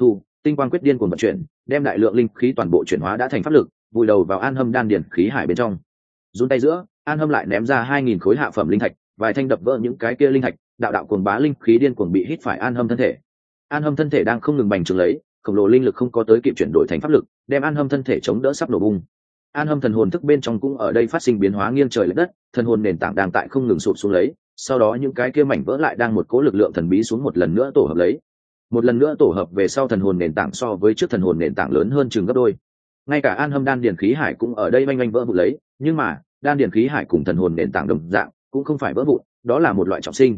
tinh quang quyết điên cuồng vận chuyển, đem đại lượng linh khí toàn bộ chuyển hóa đã thành pháp lực, vùi đầu vào An Hâm đan điển khí hải bên trong. Run tay giữa, An Hâm lại ném ra 2000 khối hạ phẩm linh thạch, vài thanh đập vỡ những cái kia linh thạch, đạo đạo cuồng bá linh khí điên cuồng bị hít phải An Hâm thân thể. An Hâm thân thể đang không ngừng bành trướng lấy, khổng lồ linh lực không có tới kịp chuyển đổi thành pháp lực, đem An Hâm thân thể chống đỡ sắp nổ bung. An Hâm thần hồn thức bên trong cũng ở đây phát sinh biến hóa nghiêng trời lệch đất, thần hồn nền tảng đang tại không ngừng sụp xuống lấy, sau đó những cái kia mảnh vỡ lại đang một cỗ lực lượng thần bí xuống một lần nữa tổ hợp lấy. Một lần nữa tổ hợp về sau thần hồn nền tảng so với trước thần hồn nền tảng lớn hơn chừng gấp đôi. Ngay cả An Hâm đan điển khí hải cũng ở đây oanh oanh vỡ vụn lấy, nhưng mà đan điển khí hải cùng thần hồn nền tảng đồng dạng, cũng không phải vỡ vụn, đó là một loại trọng sinh.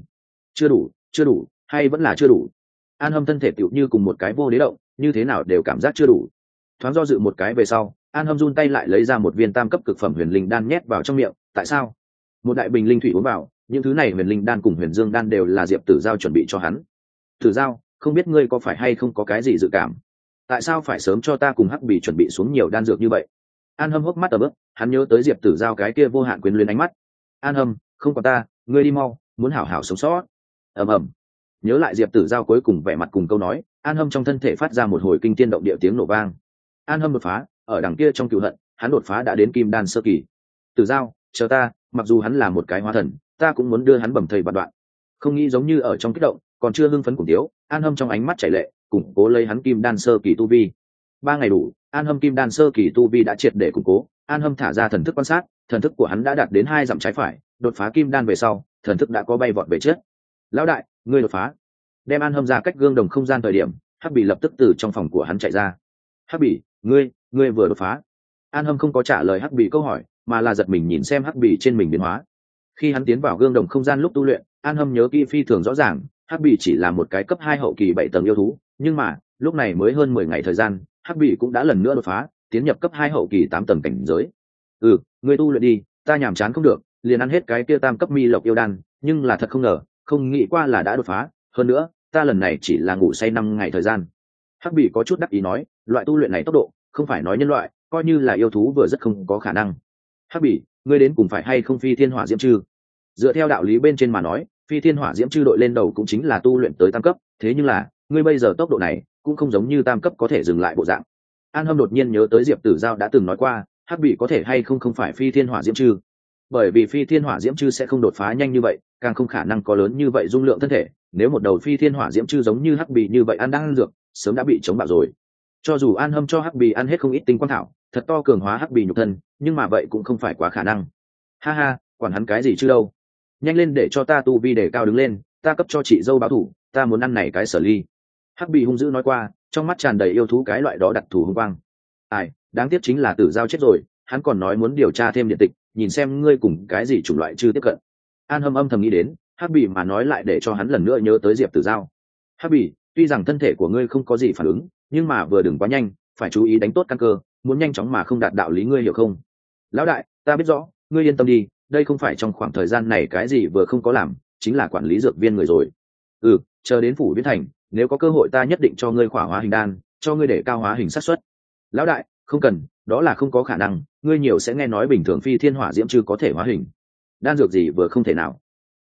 Chưa đủ, hay vẫn là chưa đủ. An Hâm thân thể tựu như cùng một cái vô đế động, như thế nào đều cảm giác chưa đủ. Thoáng do dự một cái về sau, An Hâm run tay lại lấy ra một viên tam cấp cực phẩm huyền linh đan nhét vào trong miệng. Tại sao? Một đại bình linh thủy uống vào, những thứ này huyền linh đan cùng huyền dương đan đều là Diệp Tử Giao chuẩn bị cho hắn. Tử Giao, không biết ngươi có phải hay không có cái gì dự cảm? Tại sao phải sớm cho ta cùng Hắc Bỉ chuẩn bị xuống nhiều đan dược như vậy? An Hâm hốc mắt ở bước, hắn nhớ tới Diệp Tử Giao cái kia vô hạn quyến luyến ánh mắt. An Hâm, không có ta, ngươi đi mau, muốn hảo hảo sống sót. ầm ầm. Nhớ lại Diệp Tử Giao cuối cùng vẻ mặt cùng câu nói, An Hâm trong thân thể phát ra một hồi kinh thiên động địa tiếng nổ vang. An Hâm đột phá, ở đằng kia trong cựu hận, hắn đột phá đã đến kim đan sơ kỳ. Tử Giao, chờ ta, mặc dù hắn là một cái hóa thần, ta cũng muốn đưa hắn bầm thây bạt đoạn. Không nghĩ giống như ở trong kích động, còn chưa hưng phấn cùng tiếu, An Hâm trong ánh mắt chảy lệ, củng cố lấy hắn kim đan sơ kỳ tu vi. 3 ngày đủ, An Hâm kim đan sơ kỳ tu vi đã triệt để củng cố. An Hâm thả ra thần thức quan sát, thần thức của hắn đã đạt đến 2 dặm trái phải, đột phá kim đan về sau, thần thức đã có bay vọt về trước. Lão đại, ngươi đột phá. Đem An Hâm ra cách gương đồng không gian thời điểm, Hắc Bỉ lập tức từ trong phòng của hắn chạy ra. Hắc Bỉ, ngươi vừa đột phá. An Hâm không có trả lời Hắc Bỉ câu hỏi, mà là giật mình nhìn xem Hắc Bỉ trên mình biến hóa. Khi hắn tiến vào gương đồng không gian lúc tu luyện, An Hâm nhớ kỹ phi thường rõ ràng, Hắc Bỉ chỉ là một cái cấp 2 hậu kỳ 7 tầng yêu thú, nhưng mà lúc này mới hơn 10 ngày thời gian, Hắc Bỉ cũng đã lần nữa đột phá, tiến nhập cấp 2 hậu kỳ 8 tầng cảnh giới. Ngươi tu luyện đi, ta nhàm chán không được, liền ăn hết cái kia tam cấp mi lộc yêu đan, nhưng là thật không ngờ, không nghĩ qua là đã đột phá, hơn nữa, ta lần này chỉ là ngủ say 5 ngày thời gian. Hắc Bỉ có chút đắc ý nói, loại tu luyện này tốc độ, không phải nói nhân loại, coi như là yêu thú vừa rất không có khả năng. Hắc Bỉ, ngươi đến cùng phải hay không phi thiên hỏa diễm chư? Dựa theo đạo lý bên trên mà nói, phi thiên hỏa diễm chư đội lên đầu cũng chính là tu luyện tới tam cấp, thế nhưng là, ngươi bây giờ tốc độ này, cũng không giống như tam cấp có thể dừng lại bộ dạng. An Hâm đột nhiên nhớ tới Diệp Tử Giao đã từng nói qua, Hắc Bỉ có thể hay không phải phi thiên hỏa diễm chư. Bởi vì phi thiên hỏa diễm chư sẽ không đột phá nhanh như vậy, càng không khả năng có lớn như vậy dung lượng thân thể, nếu một đầu phi thiên hỏa diễm chư giống như Hắc Bỉ như vậy ăn đang ăn dược, sớm đã bị chống bạo rồi. Cho dù An Hâm cho Hắc Bỉ ăn hết không ít tinh quang thảo, thật to cường hóa Hắc Bỉ nhục thân, nhưng mà vậy cũng không phải quá khả năng. Ha ha, quản hắn cái gì chứ đâu. Nhanh lên để cho ta tu vi để cao đứng lên, ta cấp cho chị dâu báo thủ, ta muốn ăn này cái sở ly. Hắc Bỉ hung dữ nói qua, trong mắt tràn đầy yêu thú cái loại đó đặc thù hung quang. Ai, đáng tiếc chính là Tử Giao chết rồi, hắn còn nói muốn điều tra thêm điện tịch, nhìn xem ngươi cùng cái gì chủng loại chưa tiếp cận. An Hâm âm thầm nghĩ đến, Hắc Bỉ mà nói lại để cho hắn lần nữa nhớ tới Diệp Tử Giao. Hắc Bỉ, tuy rằng thân thể của ngươi không có gì phản ứng, nhưng mà vừa đừng quá nhanh, phải chú ý đánh tốt căn cơ, muốn nhanh chóng mà không đạt đạo lý, ngươi hiểu không? Lão đại, ta biết rõ, ngươi yên tâm đi, đây không phải trong khoảng thời gian này cái gì vừa không có làm, chính là quản lý dược viên người rồi. Chờ đến phủ Viễn Thành, nếu có cơ hội ta nhất định cho ngươi khỏa hóa hình đan, cho ngươi để cao hóa hình xác suất. Lão đại, không cần, đó là không có khả năng, ngươi nhiều sẽ nghe nói bình thường phi thiên hỏa diễm chư có thể hóa hình. Đan dược gì vừa không thể nào.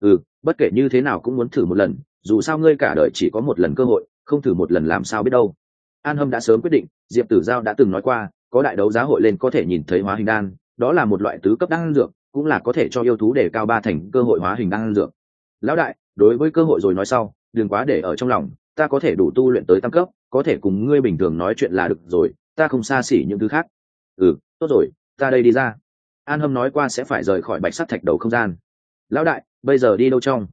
Bất kể như thế nào cũng muốn thử một lần, dù sao ngươi cả đời chỉ có một lần cơ hội, không thử một lần làm sao biết đâu. An Hâm đã sớm quyết định, Diệp Tử Giao đã từng nói qua, có đại đấu giá hội lên có thể nhìn thấy hóa hình đan, đó là một loại tứ cấp đan dược, cũng là có thể cho yêu thú để cao 3 thành cơ hội hóa hình đan dược. Lão đại, đối với cơ hội rồi nói sau, đừng quá để ở trong lòng, ta có thể đủ tu luyện tới tam cấp, có thể cùng ngươi bình thường nói chuyện là được rồi, ta không xa xỉ những thứ khác. Tốt rồi, ta đây đi ra. An Hâm nói qua sẽ phải rời khỏi bạch sắt thạch đầu không gian. Lão đại, bây giờ đi đâu trong?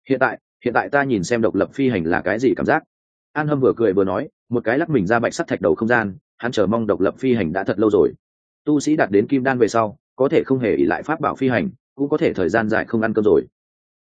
Hiện tại ta nhìn xem độc lập phi hành là cái gì cảm giác. An Hâm vừa cười vừa nói, một cái lắc mình ra bạch sắt thạch đầu không gian, hắn chờ mong độc lập phi hành đã thật lâu rồi. Tu sĩ đạt đến kim đan về sau, có thể không hề ỷ lại pháp bảo phi hành, cũng có thể thời gian dài không ăn cơm rồi.